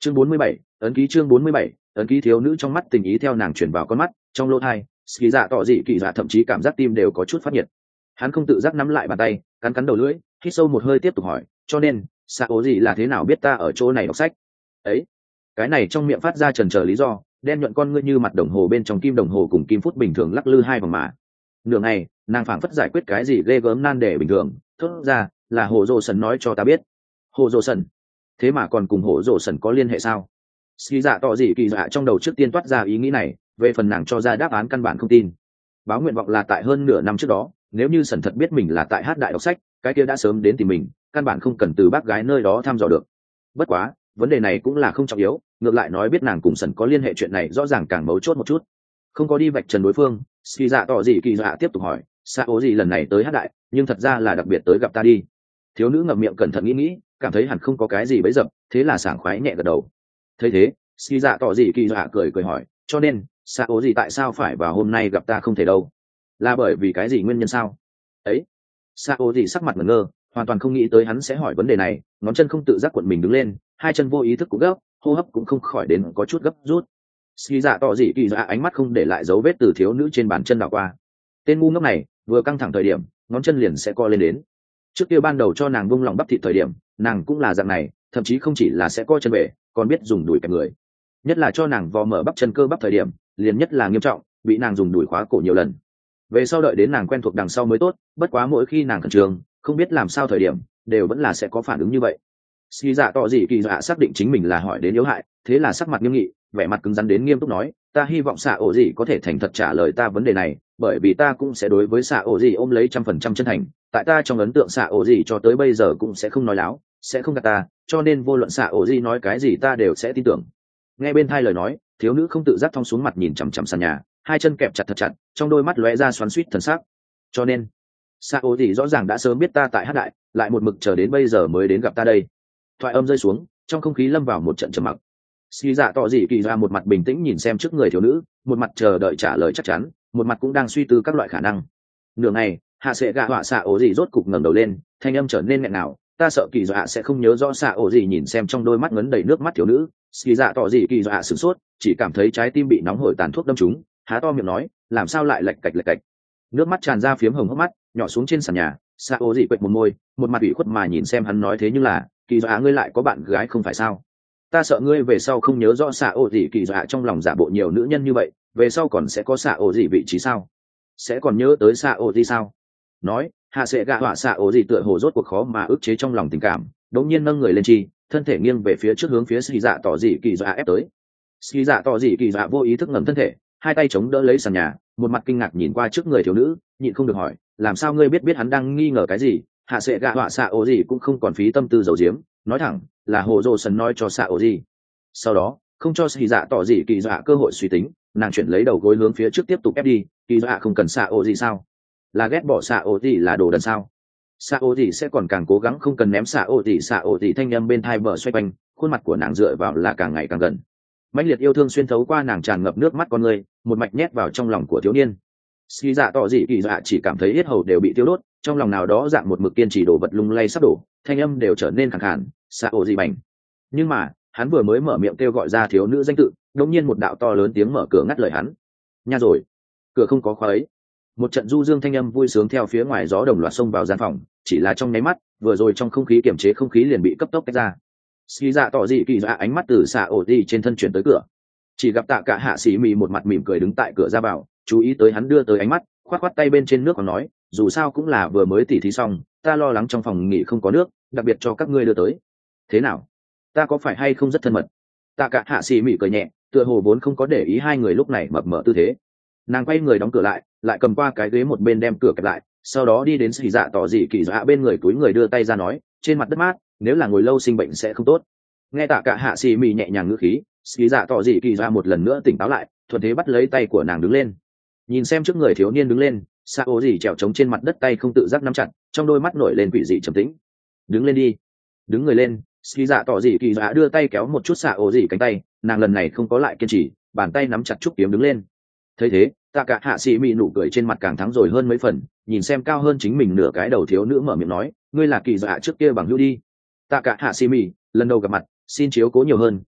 chương 47, ấn ký chương 47, ấn ký. Thiếu nữ trong mắt tình ý theo nàng chuyển vào con mắt, trong lỗ tai ski dạ tỏ dị kỳ dạ thậm chí cảm giác tim đều có chút phát nhiệt. Hắn không tự giác nắm lại bàn tay, cắn cắn đầu lưỡi, hít sâu một hơi tiếp tục hỏi, cho nên xạ ố gì là thế nào biết ta ở chỗ này đọc sách ấy? Cái này trong miệng phát ra trần trờ lý do, đen nhuận con ngươi như mặt đồng hồ bên trong kim đồng hồ cùng kim phút bình thường lắc lư hai vòng mà. Nửa ngày nàng phảng phất giải quyết cái gì ghê gớm nan đề bình thường, thốt ra là hồ dô sần nói cho ta biết. Hồ dô sần? Thế mà còn cùng hồ dô sần có liên hệ sao? Ski dạ tỏ dị kỳ dạ trong đầu trước tiên toát ra ý nghĩ này, về phần nàng cho ra đáp án căn bản không tin. Báo nguyện vọng là tại hơn nửa năm trước đó, nếu như sần thật biết mình là tại hát đại đọc sách, cái kia đã sớm đến tìm mình, căn bản không cần từ bác gái nơi đó thăm dò được. Bất quá vấn đề này cũng là không trọng yếu, ngược lại nói biết nàng cùng sần có liên hệ chuyện này rõ ràng càng mấu chốt một chút. Không có đi vạch trần đối phương, ski dạ tỏ dị kỳ dạ tiếp tục hỏi, sao ố gì lần này tới hát đại nhưng thật ra là đặc biệt tới gặp ta đi. Thiếu nữ ngậm miệng cẩn thận nghĩ, cảm thấy hẳn không có cái gì bấy dập, thế là sảng khoái nhẹ gật đầu. Thấy thế ski dạ tỏ dị kỳ dạ cười hỏi, cho nên sao ố gì tại sao phải vào hôm nay gặp ta không thể đâu? Là bởi vì cái gì nguyên nhân sao? Ấy? Sao ố gì sắc mặt ngẩn ngơ, hoàn toàn không nghĩ tới hắn sẽ hỏi vấn đề này, ngón chân không tự giác cuộn mình đứng lên, hai chân vô ý thức cũng gấp, hô hấp cũng không khỏi đến có chút gấp rút. Ski dạ tỏ dị kỳ dạ ánh mắt không để lại dấu vết từ thiếu nữ trên bàn chân đảo qua. Tên ngu ngốc này vừa căng thẳng thời điểm ngón chân liền sẽ co lên đến. Trước kia ban đầu cho nàng buông lỏng bắp thịt thời điểm nàng cũng là dạng này, thậm chí không chỉ là sẽ co chân về, còn biết dùng đùi kẹp người. Nhất là cho nàng vò mở bắp chân cơ bắp thời điểm liền nhất là nghiêm trọng, bị nàng dùng đùi khóa cổ nhiều lần. Về sau đợi đến nàng quen thuộc đằng sau mới tốt, bất quá mỗi khi nàng khẩn trương không biết làm sao thời điểm đều vẫn là sẽ có phản ứng như vậy. Ski dạ tỏ dị kỳ dạ xác định chính mình là hỏi đến yếu hại, thế là sắc mặt nghiêm nghị, vẻ mặt cứng rắn đến nghiêm túc nói, ta hy vọng xạ ổ dị có thể thành thật trả lời ta vấn đề này, bởi vì ta cũng sẽ đối với xạ ổ dị ôm lấy 100% chân thành. Tại ta trong ấn tượng xạ ổ dị cho tới bây giờ cũng sẽ không nói láo, sẽ không gạt ta, cho nên vô luận xạ ổ dị nói cái gì ta đều sẽ tin tưởng. Nghe bên tai lời nói, thiếu nữ không tự giác thong xuống mặt nhìn chằm chằm sàn nhà, hai chân kẹp chặt thật chặt, trong đôi mắt lóe ra xoắn xuýt thần sắc. Cho nên xạ ổ dị rõ ràng đã sớm biết ta tại hát đại, lại một mực chờ đến bây giờ mới đến gặp ta đây. Thoại âm rơi xuống, trong không khí lâm vào một trận trầm mặc. Ski dạ tỏ dị kỳ ra một mặt bình tĩnh nhìn xem trước người thiếu nữ, một mặt chờ đợi trả lời chắc chắn, một mặt cũng đang suy tư các loại khả năng. Nửa ngày hạ sẽ gạ họa xạ ổ dị rốt cục ngẩng đầu lên, thanh âm trở nên nghẹn ngào, ta sợ kỳ dạ sẽ không nhớ rõ xạ ổ dị. Nhìn xem trong đôi mắt ngấn đầy nước mắt thiếu nữ, Ski dạ tỏ dị kỳ dạ sửng sốt, chỉ cảm thấy trái tim bị nóng hổi tàn thuốc đâm trúng, há to miệng nói, làm sao lại lạch cạch. Nước mắt tràn ra phiếm hồng hốc mắt, nhỏ xuống trên sàn nhà. Xạ ổ dị quệt một môi, một mặt ủy khuất mà nhìn xem hắn nói, thế nhưng là kỳ dạ ngươi lại có bạn gái không phải sao? Ta sợ ngươi về sau không nhớ rõ xạ ổ dị. Kỳ dạ trong lòng giả bộ nhiều nữ nhân như vậy, về sau còn sẽ có xạ ổ dị vị trí sao? Sẽ còn nhớ tới xạ ổ dị sao? Nói hạ sẽ gạ họa xạ ổ dị tựa hồ rốt cuộc khó mà ức chế trong lòng tình cảm, đống nhiên nâng người lên chi, thân thể nghiêng về phía trước hướng phía Ski dạ tỏ dị kỳ dạ ép tới. Ski dạ tỏ dị kỳ dạ vô ý thức ngẩng thân thể, hai tay chống đỡ lấy sàn nhà, một mặt kinh ngạc nhìn qua trước người thiếu nữ, nhịn không được hỏi, làm sao ngươi biết hắn đang nghi ngờ cái gì? Hạ sẽ gạ họa xạ ổ dị cũng không còn phí tâm tư giấu giếm, nói thẳng là hồ dô sần nói cho xạ ổ dị. Sau đó không cho Ski dạ tỏ dị kỳ dạ cơ hội suy tính, nàng chuyển lấy đầu gối hướng phía trước tiếp tục ép đi. Kỳ dạ không cần xạ ổ dị sao? Là ghét bỏ xạ ổ dị là đồ đần sao? Xạ ổ dị sẽ còn càng cố gắng không cần ném xạ ổ dị. Thanh âm bên thai bờ xoay quanh, khuôn mặt của nàng dựa vào là càng ngày càng gần. Mãnh liệt yêu thương xuyên thấu qua nàng tràn ngập nước mắt con người, một mạch nhét vào trong lòng của thiếu niên. Ski dạ tỏ dị kỳ dạ chỉ cảm thấy yết hầu đều bị tiêu đốt, trong lòng nào đó dạng một mực kiên trì đổ vật lung lay sắp đổ, thanh âm đều trở nên khàn khàn, xạ ổ dị bành. Nhưng mà hắn vừa mới mở miệng kêu gọi ra thiếu nữ danh tự, đột nhiên một đạo to lớn tiếng mở cửa ngắt lời hắn. Nha rồi, cửa không có khóa ấy. Một trận du dương thanh âm vui sướng theo phía ngoài gió đồng loạt xông vào gian phòng, chỉ là trong nháy mắt, vừa rồi trong không khí kiềm chế không khí liền bị cấp tốc tách ra. Ski dạ tỏ dị kỳ dạ ánh mắt từ xạ ổ dị trên thân chuyển tới cửa, chỉ gặp Tạ Cả Hạ Sĩ Mị một mặt mỉm cười đứng tại cửa ra vào, chú ý tới hắn đưa tới ánh mắt, khoát khoát tay bên trên nước còn nói, dù sao cũng là vừa mới tỉ thí xong, ta lo lắng trong phòng nghỉ không có nước, đặc biệt cho các ngươi đưa tới. Thế nào, ta có phải hay không rất thân mật? Tạ Cả Hạ Sĩ Mị cười nhẹ, tựa hồ vốn không có để ý hai người lúc này mập mờ tư thế. Nàng quay người đóng cửa lại cầm qua cái ghế một bên đem cửa kẹp lại, sau đó đi đến Ski dạ tỏ dị kỳ dạ bên người, túi người đưa tay ra nói, trên mặt đất mát, nếu là ngồi lâu sinh bệnh sẽ không tốt. Nghe Tạ Cả Hạ Sĩ Mị nhẹ nhàng ngữ khí, Ski dạ tỏ dị kỳ dạ một lần nữa tỉnh táo lại, thuận thế bắt lấy tay của nàng đứng lên. Nhìn xem trước người thiếu niên đứng lên, xạ ổ dị trèo trống trên mặt đất, tay không tự giác nắm chặt, trong đôi mắt nổi lên quỷ dị trầm tĩnh. Đứng lên đi. Đứng người lên, Ski dạ tỏ dị kỳ dạ đưa tay kéo một chút xạ ổ dị cánh tay, nàng lần này không có lại kiên trì, bàn tay nắm chặt trúc kiếm đứng lên. Thấy thế, Tạ Cả Hạ Sĩ Mị nụ cười trên mặt càng thắng rồi hơn mấy phần, nhìn xem cao hơn chính mình nửa cái đầu thiếu nữ mở miệng nói, ngươi là kỳ dạ trước kia bằng hữu đi. Tạ Cả Hạ Sĩ Mị lần đầu gặp mặt, xin chiếu cố nhiều hơn,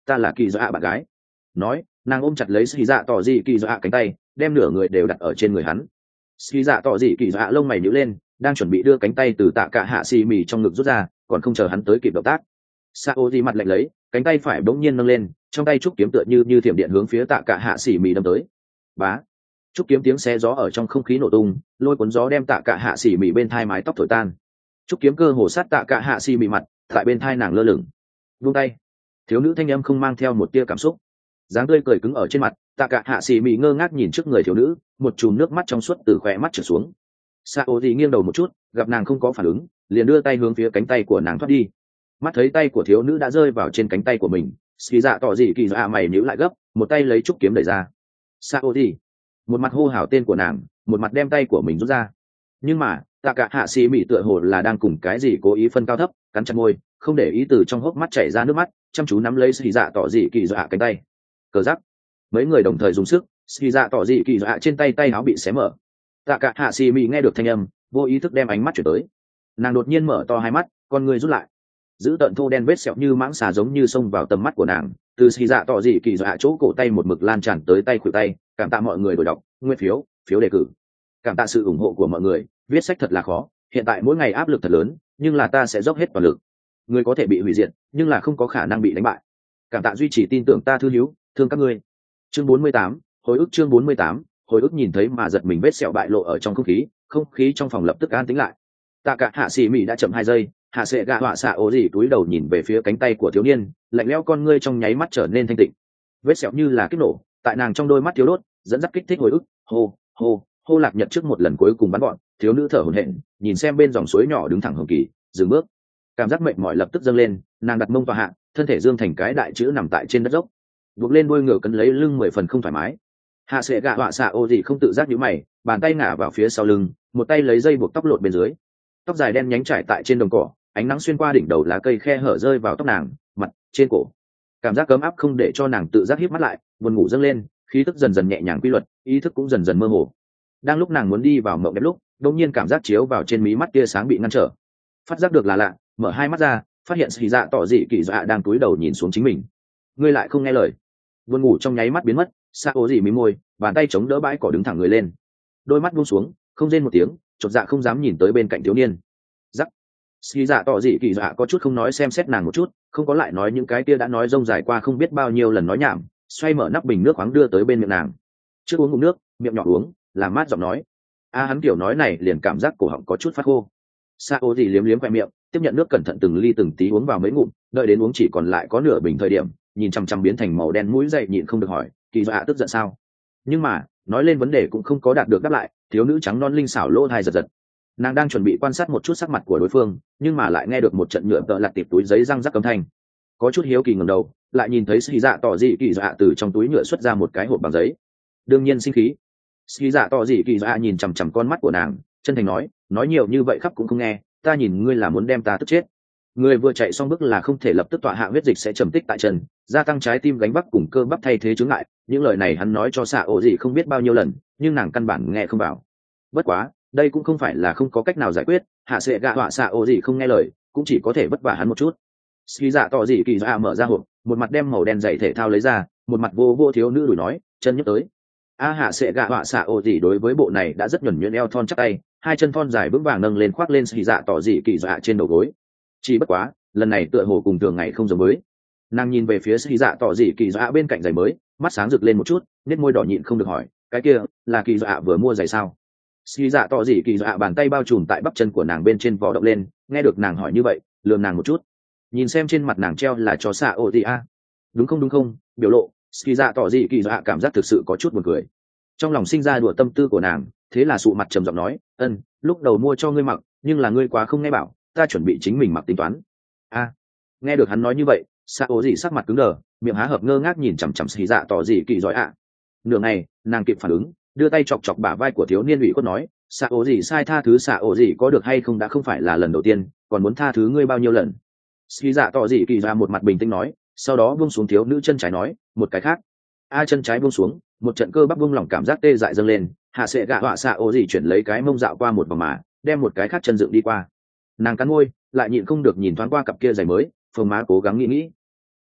ta là kỳ dạ bạn gái. Nói, nàng ôm chặt lấy xì dạ tỏ dị kỳ dạ cánh tay, đem nửa người đều đặt ở trên người hắn. Xì dạ tỏ dị kỳ dạ lông mày nhíu lên, đang chuẩn bị đưa cánh tay từ tạ cả hạ xì mì trong ngực rút ra, còn không chờ hắn tới kịp động tác. Sao dị mặt lạnh lấy, cánh tay phải bỗng nhiên nâng lên, trong tay trúc kiếm tựa như thiểm điện hướng phía tạ cả hạ xì mì đâm tới. Bá, trúc kiếm tiếng xé gió ở trong không khí nổ tung, lôi cuốn gió đem tạ cả hạ xì mì bên thai mái tóc thổi tan. Trúc kiếm cơ hồ sát tạ cả hạ xì mì mặt, tại bên thai nàng lơ lửng. Buông tay. Thiếu nữ thanh âm không mang theo một tia cảm xúc, dáng tươi cười cứng ở trên mặt. Tạ cả hạ xì mì ngơ ngác nhìn trước người thiếu nữ, một chùm nước mắt trong suốt từ khóe mắt trượt xuống. Sao dị nghiêng đầu một chút, gặp nàng không có phản ứng, liền đưa tay hướng phía cánh tay của nàng thoát đi. Mắt thấy tay của thiếu nữ đã rơi vào trên cánh tay của mình, xì dạ tỏ dị kỳ dạ mày nhíu lại gấp, một tay lấy trúc kiếm đẩy ra. Sao dị, một mặt hô hào tên của nàng, một mặt đem tay của mình rút ra. Nhưng mà tạ cả hạ xì mì tựa hồ là đang cùng cái gì cố ý phân cao thấp, cắn chặt môi, không để ý từ trong hốc mắt chảy ra nước mắt, chăm chú nắm lấy xì dạ tỏ dị kỳ dạ cánh tay. Cờ giắc, mấy người đồng thời dùng sức, xì dạ tỏ dị kỳ dạ trên tay áo bị xé mở. Tạ cả hạ xì mì nghe được thanh âm, vô ý thức đem ánh mắt chuyển tới. Nàng đột nhiên mở to hai mắt, con người rút lại, giữ tận thô đen vết sẹo như mãng xà giống như xông vào tầm mắt của nàng, từ xì dạ tỏ dị kỳ dạ chỗ cổ tay một mực lan tràn tới tay khuỷu tay. Cảm tạ mọi người đổi đọc, nguyên phiếu, phiếu đề cử, cảm tạ sự ủng hộ của mọi người. Viết sách thật là khó, hiện tại mỗi ngày áp lực thật lớn, nhưng là ta sẽ dốc hết toàn lực. Người có thể bị hủy diệt, nhưng là không có khả năng bị đánh bại. Cảm tạ duy trì tin tưởng ta thư hiếu, thương các ngươi. Chương 48, hồi ức. Chương 48, hồi ức. Nhìn thấy mà giật mình vết sẹo bại lộ ở trong không khí trong phòng lập tức an tĩnh lại. Tạ cả hạ xì mì đã chậm 2 giây, hạ sệ gạ họa xạ ố gì túi đầu nhìn về phía cánh tay của thiếu niên, lạnh lẽo con ngươi trong nháy mắt trở nên thanh tịnh. Vết sẹo như là kích nổ tại nàng trong đôi mắt thiếu đốt, dẫn dắt kích thích hồi ức. Hô lạc nhật trước một lần cuối cùng bắn bọn, thiếu nữ thở hổn hển, nhìn xem bên dòng suối nhỏ đứng thẳng hồng kỳ, dừng bước. Cảm giác mệt mỏi lập tức dâng lên, nàng đặt mông vào hạ, thân thể dương thành cái đại chữ nằm tại trên đất dốc, buộc lên đuôi ngựa cấn lấy lưng 10 phần không thoải mái. Hạ sệ gạ họa xạ ô gì không tự giác nhíu mày, bàn tay ngả vào phía sau lưng, một tay lấy dây buộc tóc lột bên dưới. Tóc dài đen nhánh trải tại trên đồng cỏ, ánh nắng xuyên qua đỉnh đầu lá cây khe hở rơi vào tóc nàng, mặt, trên cổ. Cảm giác cấm áp không để cho nàng tự giác híp mắt lại, buồn ngủ dâng lên, khí tức dần dần nhẹ nhàng quy luật, ý thức cũng dần dần mơ hồ. Đang lúc nàng muốn đi vào mộng đẹp lúc, đột nhiên cảm giác chiếu vào trên mí mắt tia sáng bị ngăn trở. Phát giác được là lạ, mở hai mắt ra, phát hiện xì dạ tỏ dị kỳ dạ đang cúi đầu nhìn xuống chính mình. Ngươi lại không nghe lời. Buồn ngủ trong nháy mắt biến mất, Sa Ố dị mí môi, bàn tay chống đỡ bãi cỏ đứng thẳng người lên, đôi mắt buông xuống, không rên một tiếng, chột dạ không dám nhìn tới bên cạnh thiếu niên. Rắc. Xì dạ tỏ dị kỳ dạ có chút không nói xem xét nàng một chút, không có lại nói những cái kia đã nói rông dài qua không biết bao nhiêu lần nói nhảm, xoay mở nắp bình nước khoáng đưa tới bên miệng nàng. Trước uống ngụm nước, miệng nhỏ uống, làm mát giọng nói. Hắn kiểu nói này liền cảm giác cổ họng có chút phát khô. Sa Ố dị liếm liếm khoe miệng, tiếp nhận nước cẩn thận từng ly từng tí uống vào mấy ngụm, đợi đến uống chỉ còn lại có nửa bình thời điểm, nhìn chằm chằm biến thành màu đen mũi dậy nhịn không được hỏi, kỳ dạ tức giận sao? Nhưng mà nói lên vấn đề cũng không có đạt được đáp lại, thiếu nữ trắng non linh xảo lỗ tai giật giật. Nàng đang chuẩn bị quan sát một chút sắc mặt của đối phương, nhưng mà lại nghe được một trận nhựa tợ lặt tiệp túi giấy răng rắc âm thanh. Có chút hiếu kỳ ngẩng đầu, lại nhìn thấy xì dạ tỏ dị kỳ dạ từ trong túi nhựa xuất ra một cái hộp bằng giấy. Đương nhiên sinh khí. Xì dạ tỏ dị kỳ dạ nhìn chằm chằm con mắt của nàng, chân thành nói nhiều như vậy khắp cũng không nghe, ta nhìn ngươi là muốn đem ta tức chết. Người vừa chạy xong bước là không thể lập tức tọa hạ, huyết dịch sẽ trầm tích tại chân, gia tăng trái tim gánh vác cùng cơ bắp thay thế chướng ngại. Những lời này hắn nói cho Sa Ố dị không biết bao nhiêu lần, nhưng nàng căn bản nghe không vào. Bất quá đây cũng không phải là không có cách nào giải quyết, hạ sệ gạ họa Sa Ố dị không nghe lời, cũng chỉ có thể vất vả hắn một chút. Ski dạ tỏ dị kỳ dạ mở ra hộp, một mặt đem màu đen giày thể thao lấy ra, một mặt vô thiếu nữ đuổi nói, chân nhấc tới. Hạ sệ gạ họa Sa Ố dị đối với bộ này đã rất nhuần nhuyễn, eo thon chắc tay, hai chân thon dài vững vàng nâng lên khoác lên Ski dạ tỏ dị kỳ dạ trên đầu gối. Chỉ bất quá lần này tựa hồ cùng thường ngày không giống với. Nàng nhìn về phía Ski dạ tỏ dị kỳ dạ bên cạnh giày mới, mắt sáng rực lên một chút, nét môi đỏ nhịn không được hỏi, cái kia là kỳ dạ vừa mua giày sao? Ski dạ tỏ dị kỳ dạ bàn tay bao trùm tại bắp chân của nàng bên trên vò động lên, nghe được nàng hỏi như vậy, lườm nàng một chút, nhìn xem trên mặt nàng treo là cho Sa Ố dị a. Đúng không, biểu lộ Ski dạ tỏ dị kỳ dạ cảm giác thực sự có chút buồn cười, trong lòng sinh ra đùa tâm tư của nàng, thế là sụ mặt trầm giọng nói, lúc đầu mua cho ngươi mặc, nhưng là ngươi quá không nghe bảo, ta chuẩn bị chính mình mặc tính toán. Nghe được hắn nói như vậy, Sa Ố dị sắc mặt cứng đờ, miệng há hợp ngơ ngác nhìn chằm chằm Ski dạ tỏ dị kỳ giỏi ạ. Nửa ngày nàng kịp phản ứng, đưa tay chọc chọc bả vai của thiếu niên ủy khuất nói, Sa Ố dị sai tha thứ Sa Ố dị có được hay không đã không phải là lần đầu tiên, còn muốn tha thứ ngươi bao nhiêu lần? Ski dạ tỏ dị kỳ ra một mặt bình tĩnh nói, sau đó buông xuống thiếu nữ chân trái nói, một cái khác. Chân trái buông xuống, một trận cơ bắp buông lỏng, cảm giác tê dại dâng lên, hạ sệ gạ họa Sa Ố dị chuyển lấy cái mông dạo qua một vòng mà đem một cái khác chân dựng đi qua. Nàng cắn môi, lại nhịn không được nhìn thoáng qua cặp kia giày mới, phồng má cố gắng nghĩ.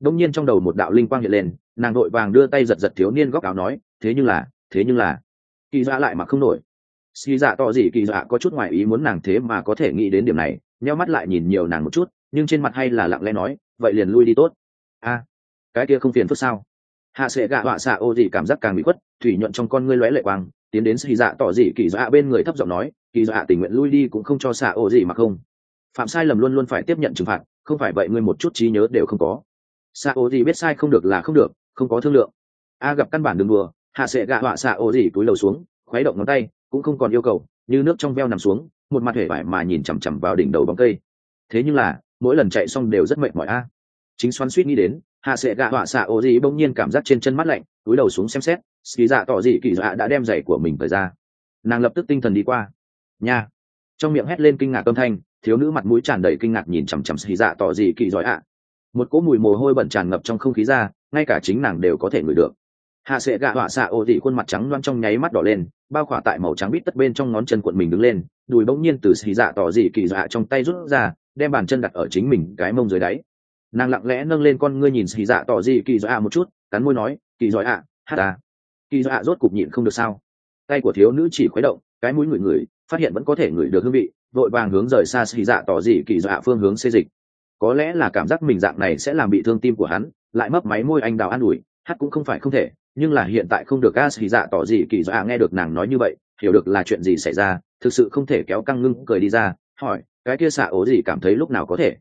đông nhiên trong đầu một đạo linh quang hiện lên, nàng đội vàng đưa tay giật giật thiếu niên góc áo nói, thế nhưng là kỳ dạ lại mà không nổi. Xì dạ tỏ gì kỳ dạ có chút ngoài ý muốn nàng thế mà có thể nghĩ đến điểm này, nheo mắt lại nhìn nhiều nàng một chút, nhưng trên mặt hay là lặng lẽ nói, vậy liền lui đi tốt. A, cái kia không phiền phức sao? Hạ sẽ gạ họa xạ ô gì cảm giác càng bị khuất, thủy nhuận trong con ngươi lóe lệ quang, tiến đến xì dạ tỏ gì kỳ dạ bên người thấp giọng nói, kỳ dạ tình nguyện lui đi cũng không cho xạ ô gì mà không. Phạm sai lầm luôn luôn phải tiếp nhận trừng phạt, không phải vậy ngươi một chút trí nhớ đều không có. Xạ ô gì biết sai không được là không được, không có thương lượng. A gặp căn bản đừng đùa, hạ sẽ gạ họa xạ ô gì túi lầu xuống, khuấy động ngón tay, cũng không còn yêu cầu, như nước trong veo nằm xuống, một mặt hể vải mà nhìn chằm chằm vào đỉnh đầu bóng cây. Thế nhưng là mỗi lần chạy xong đều rất mệt mỏi a. Chính xoắn suýt nghĩ đến, hạ sẽ gạ họa xạ ô gì bỗng nhiên cảm giác trên chân mát lạnh, túi đầu xuống xem xét, xì dạ tỏ gì kỳ dạ đã đem giày của mình cởi ra. Nàng lập tức tinh thần đi qua. Nha, trong miệng hét lên kinh ngạc âm thanh, thiếu nữ mặt mũi tràn đầy kinh ngạc nhìn chằm chằm xì dạ tỏ gì kỳ giỏi ạ. Một cỗ mùi mồ hôi bẩn tràn ngập trong không khí ra, ngay cả chính nàng đều có thể ngửi được. Hạ sẽ gạ họa xạ ô gì khuôn mặt trắng loang trong nháy mắt đỏ lên, bao khỏa tại màu trắng bít tất bên trong ngón chân cuộn mình đứng lên, đùi bỗng nhiên từ xì dạ tỏ gì kỳ dạ trong tay rút ra, đem bàn chân đặt ở chính mình cái mông dưới đáy. Nàng lặng lẽ nâng lên con ngươi nhìn xì dạ tỏ gì kỳ dạ một chút, cắn môi nói, kỳ giỏi ạ, hát à. Kỳ dạ rốt cục nhịn không được sao. Tay của thiếu nữ chỉ khuấy động, cái mũi ngửi ngửi, phát hiện vẫn có thể ngửi được hương vị, vội vàng hướng rời xa xì dạ tỏ gì kỳ dạ phương hướng xê dịch. Có lẽ là cảm giác mình dạng này sẽ làm bị thương tim của hắn, lại mấp máy môi anh đào an ủi, hát cũng không phải không thể, nhưng là hiện tại không được. A xì dạ tỏ gì kỳ dạ nghe được nàng nói như vậy, hiểu được là chuyện gì xảy ra, thực sự không thể kéo căng ngưng cười đi ra, hỏi, cái kia xạ ố gì cảm thấy lúc nào có thể?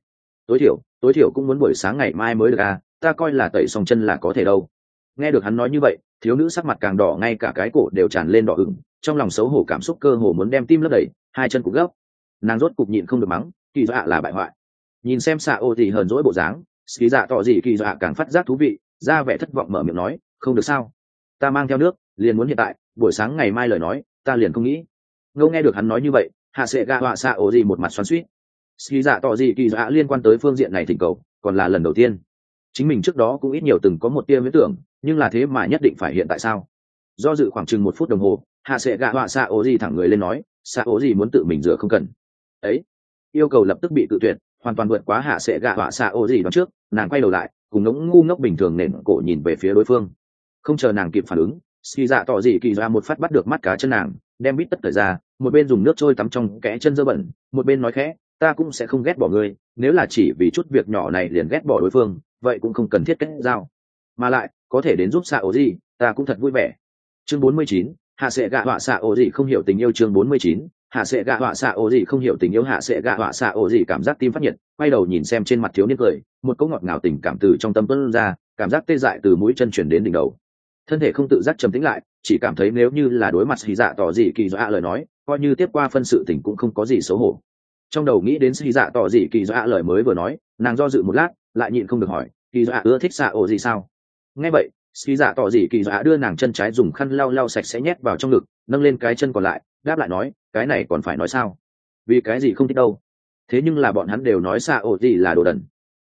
Tối thiểu cũng muốn buổi sáng ngày mai mới được à, ta coi là tẩy xong chân là có thể đâu. Nghe được hắn nói như vậy, thiếu nữ sắc mặt càng đỏ, ngay cả cái cổ đều tràn lên đỏ ửng, trong lòng xấu hổ cảm xúc cơ hồ muốn đem tim lấp đầy, hai chân cũng gấp. Nàng rốt cục nhịn không được mắng, kỳ dạ là bại hoại. Nhìn xem xạ ô thì hờn dỗi bộ dáng, xì dạ tỏ gì kỳ dạ càng phát giác thú vị, ra vẻ thất vọng mở miệng nói, không được sao, ta mang theo nước liền muốn hiện tại, buổi sáng ngày mai lời nói ta liền không nghĩ. Ngô nghe được hắn nói như vậy, hạ sẽ gạ họa xạ ô gì một mặt xoắn xuýt. Xì dạ tỏ gì kỳ dạ liên quan tới phương diện này thỉnh cầu còn là lần đầu tiên, chính mình trước đó cũng ít nhiều từng có một tia viễn tưởng, nhưng là thế mà nhất định phải hiện tại sao? Do dự khoảng chừng 1 phút đồng hồ, hạ sẽ gạ họa xạ ô gì thẳng người lên nói, xạ ô gì muốn tự mình rửa không cần. Ấy, yêu cầu lập tức bị tự tuyệt, hoàn toàn vượt quá hạ sẽ gạ họa xạ ô gì đón trước. Nàng quay đầu lại, cùng ngỗng ngu ngốc bình thường nền cổ nhìn về phía đối phương. Không chờ nàng kịp phản ứng, xì dạ tỏ gì kỳ ra một phát bắt được mắt cá chân nàng, đem bít tất thời ra, một bên dùng nước trôi tắm trong kẽ chân dơ bẩn, một bên nói khẽ, ta cũng sẽ không ghét bỏ ngươi, nếu là chỉ vì chút việc nhỏ này liền ghét bỏ đối phương, vậy cũng không cần thiết kết giao, mà lại có thể đến giúp xạ ổ gì, ta cũng thật vui vẻ. Chương 49, hạ sẽ gạ họa xạ ổ gì không hiểu tình yêu. Chương 49, hạ sẽ gạ họa xạ ổ gì không hiểu tình yêu. Hạ sẽ gạ họa xạ ổ gì cảm giác tim phát nhiệt, quay đầu nhìn xem trên mặt thiếu niên cười, một cỗ ngọt ngào tình cảm từ trong tâm tuôn ra, cảm giác tê dại từ mũi chân chuyển đến đỉnh đầu, thân thể không tự giác trầm tĩnh lại, chỉ cảm thấy nếu như là đối mặt xì dạ tỏ gì kỳ dạ lời nói, coi như tiếp qua phân sự tình cũng không có gì xấu hổ. Trong đầu nghĩ đến xì dạ tỏ gì kỳ dạ lời mới vừa nói, nàng do dự một lát, lại nhịn không được hỏi, kỳ dạ ưa thích xạ ổ gì sao? Nghe vậy, xì dạ tỏ gì kỳ dạ đưa nàng chân trái dùng khăn lau lau sạch sẽ nhét vào trong ngực, nâng lên cái chân còn lại, đáp lại nói, cái này còn phải nói sao? Vì cái gì không thích đâu? Thế nhưng là bọn hắn đều nói xạ ổ gì là đồ đần.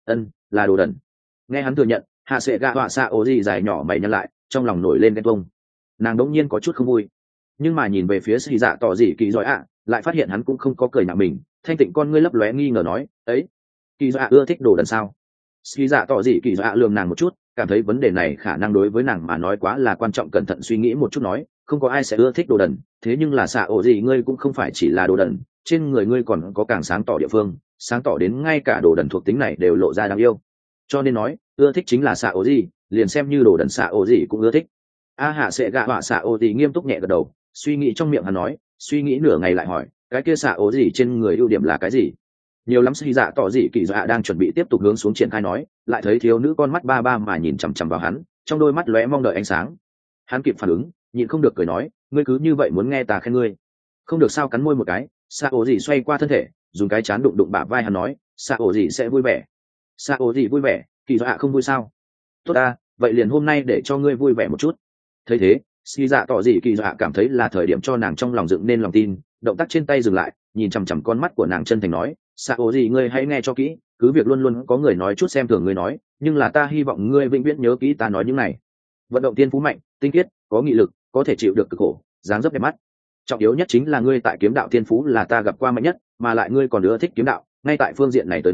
Là đồ đần. Nghe hắn thừa nhận, hạ sẽ gạ họa xạ ổ gì dài nhỏ mày nhăn lại, trong lòng nổi lên ghen tuông. Nàng đống nhiên có chút không vui, nhưng mà nhìn về phía xì dạ tỏ gì kỳ giỏi ạ, lại phát hiện hắn cũng không có cười nhạo mình, thanh tịnh con ngươi lấp lóe nghi ngờ nói, ấy, kỳ dạ ưa thích đồ đần sao? Xì dạ tỏ gì kỳ dạ lườm nàng một chút, cảm thấy vấn đề này khả năng đối với nàng mà nói quá là quan trọng, cẩn thận suy nghĩ một chút nói, không có ai sẽ ưa thích đồ đần, thế nhưng là xạ ổ gì ngươi cũng không phải chỉ là đồ đần, trên người ngươi còn có càng sáng tỏ địa phương, sáng tỏ đến ngay cả đồ đần thuộc tính này đều lộ ra đáng yêu, cho nên nói ưa thích chính là xạ ổ gì, liền xem như đồ đần xạ ổ gì cũng ưa thích. A hạ sẽ gạ họa xạ ổ gì nghiêm túc nhẹ gật đầu, suy nghĩ trong miệng hắn nói, suy nghĩ nửa ngày lại hỏi, cái kia xạ ổ gì trên người ưu điểm là cái gì? Nhiều lắm. Xì dạ tỏ gì kỳ dạ đang chuẩn bị tiếp tục hướng xuống triển khai nói, lại thấy thiếu nữ con mắt ba ba mà nhìn chằm chằm vào hắn, trong đôi mắt lóe mong đợi ánh sáng. Hắn kịp phản ứng, nhịn không được cười nói, ngươi cứ như vậy muốn nghe ta khen ngươi? Không được sao? Cắn môi một cái, xạ ổ gì xoay qua thân thể, dùng cái chán đụng đụng bả vai hắn nói, xạ ổ gì sẽ vui vẻ. Xạ ổ gì vui vẻ? Kỳ dạ không vui sao? Tốt ta, vậy liền hôm nay để cho ngươi vui vẻ một chút. Thấy thế, xì dạ tỏ gì kỳ dạ cảm thấy là thời điểm cho nàng trong lòng dựng nên lòng tin, động tác trên tay dừng lại, nhìn chằm chằm con mắt của nàng chân thành nói, xạ ổ gì ngươi hãy nghe cho kỹ, cứ việc luôn luôn có người nói chút xem thường ngươi nói, nhưng là ta hy vọng ngươi vĩnh viễn nhớ kỹ ta nói những này. Vận động tiên phú mạnh, tinh khiết, có nghị lực, có thể chịu được cực khổ, dáng dấp đẹp mắt. Trọng yếu nhất chính là ngươi tại kiếm đạo tiên phú là ta gặp qua mạnh nhất, mà lại ngươi còn ưa thích kiếm đạo, ngay tại phương diện này tới nói,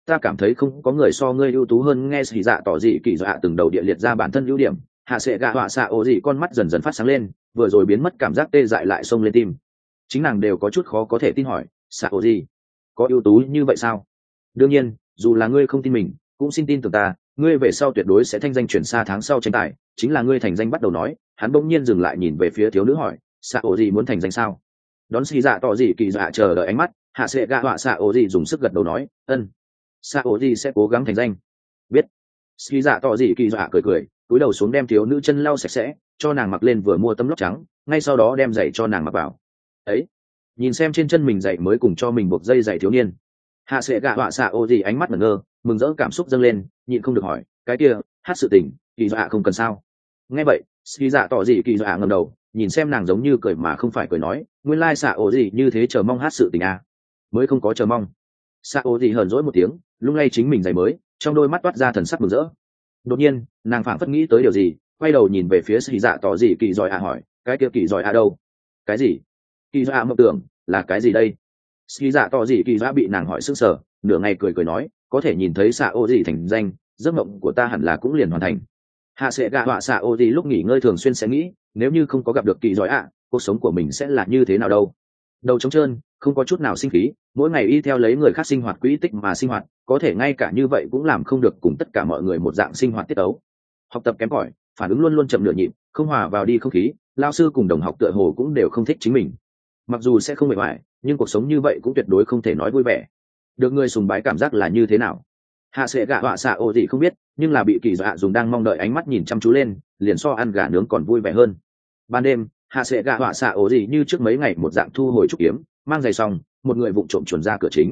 ta cảm thấy không có người so ngươi ưu tú hơn. Nghe xì dạ tỏ dị kỳ dạ từng đầu địa liệt ra bản thân ưu điểm, hạ sệ gạ họa xạ ổ dị con mắt dần dần phát sáng lên, vừa rồi biến mất cảm giác tê dại lại xông lên tim. Chính nàng đều có chút khó có thể tin hỏi, xạ ổ dị có ưu tú như vậy sao? Đương nhiên, dù là ngươi không tin mình cũng xin tin tưởng ta, ngươi về sau tuyệt đối sẽ thanh danh chuyển xa tháng sau tranh tài, chính là ngươi thành danh. Bắt đầu nói, hắn bỗng nhiên dừng lại nhìn về phía thiếu nữ hỏi, xạ ổ dị muốn thành danh sao? Đón xì dạ tỏ dị kỳ dạ chờ đợi ánh mắt, hạ sệ gạ họa xạ ổ dị dùng sức gật đầu nói, ân, xạ ổ dị sẽ cố gắng thành danh. Biết. Xì dạ tỏ dị kỳ dạ cười cười, cúi đầu xuống đem thiếu nữ chân lau sạch sẽ, cho nàng mặc lên vừa mua tấm lót trắng, ngay sau đó đem giày cho nàng mặc vào. Ấy, nhìn xem trên chân mình giày mới cùng cho mình buộc dây giày thiếu niên, hạ sệ gạ họa xạ ổ dị ánh mắt ngẩn ngơ, mừng rỡ cảm xúc dâng lên, nhịn không được hỏi, cái kia hát sự tình kỳ dạ không cần sao? Nghe vậy, xì dạ tỏ dị kỳ dạ ngẩng đầu nhìn xem nàng, giống như cười mà không phải cười nói, nguyên lai xạ ổ dị như thế chờ mong hát sự tình à? Mới không có chờ mong. Xạ ổ dị hờn dỗi một tiếng, lung lay chính mình giày mới, trong đôi mắt toát ra thần sắc mừng rỡ. Đột nhiên nàng phảng phất nghĩ tới điều gì, quay đầu nhìn về phía xì dạ tỏ dị kỳ giỏi à hỏi, cái kia kỳ giỏi à đâu? Cái gì? Kỳ giỏi à mộng tưởng là cái gì đây? Xì dạ tỏ dị kỳ dạ bị nàng hỏi sững sờ, nửa ngày cười cười nói, có thể nhìn thấy xạ ổ dị thành danh, giấc mộng của ta hẳn là cũng liền hoàn thành. Hạ sệ gạ họa xạ ổ dị lúc nghỉ ngơi thường xuyên sẽ nghĩ, nếu như không có gặp được kỳ giỏi ạ, cuộc sống của mình sẽ là như thế nào đâu? Đầu trống trơn, không có chút nào sinh khí, mỗi ngày y theo lấy người khác sinh hoạt quỹ tích mà sinh hoạt, có thể ngay cả như vậy cũng làm không được cùng tất cả mọi người một dạng sinh hoạt tiết ấu. Học tập kém cỏi, phản ứng luôn luôn chậm nửa nhịp, không hòa vào đi không khí, lao sư cùng đồng học tựa hồ cũng đều không thích chính mình. Mặc dù sẽ không bề ngoài, nhưng cuộc sống như vậy cũng tuyệt đối không thể nói vui vẻ. Được người sùng bái cảm giác là như thế nào? Hạ sệ gạ họa xạ ổ dị không biết, nhưng là bị kỳ dạ dùng đang mong đợi ánh mắt nhìn chăm chú lên, liền so ăn gà nướng còn vui vẻ hơn. Ban đêm, hạ sệ gạ họa xạ ổ dị như trước mấy ngày một dạng thu hồi trúc kiếm, mang giày xong, một người vụng trộm chuồn ra cửa chính.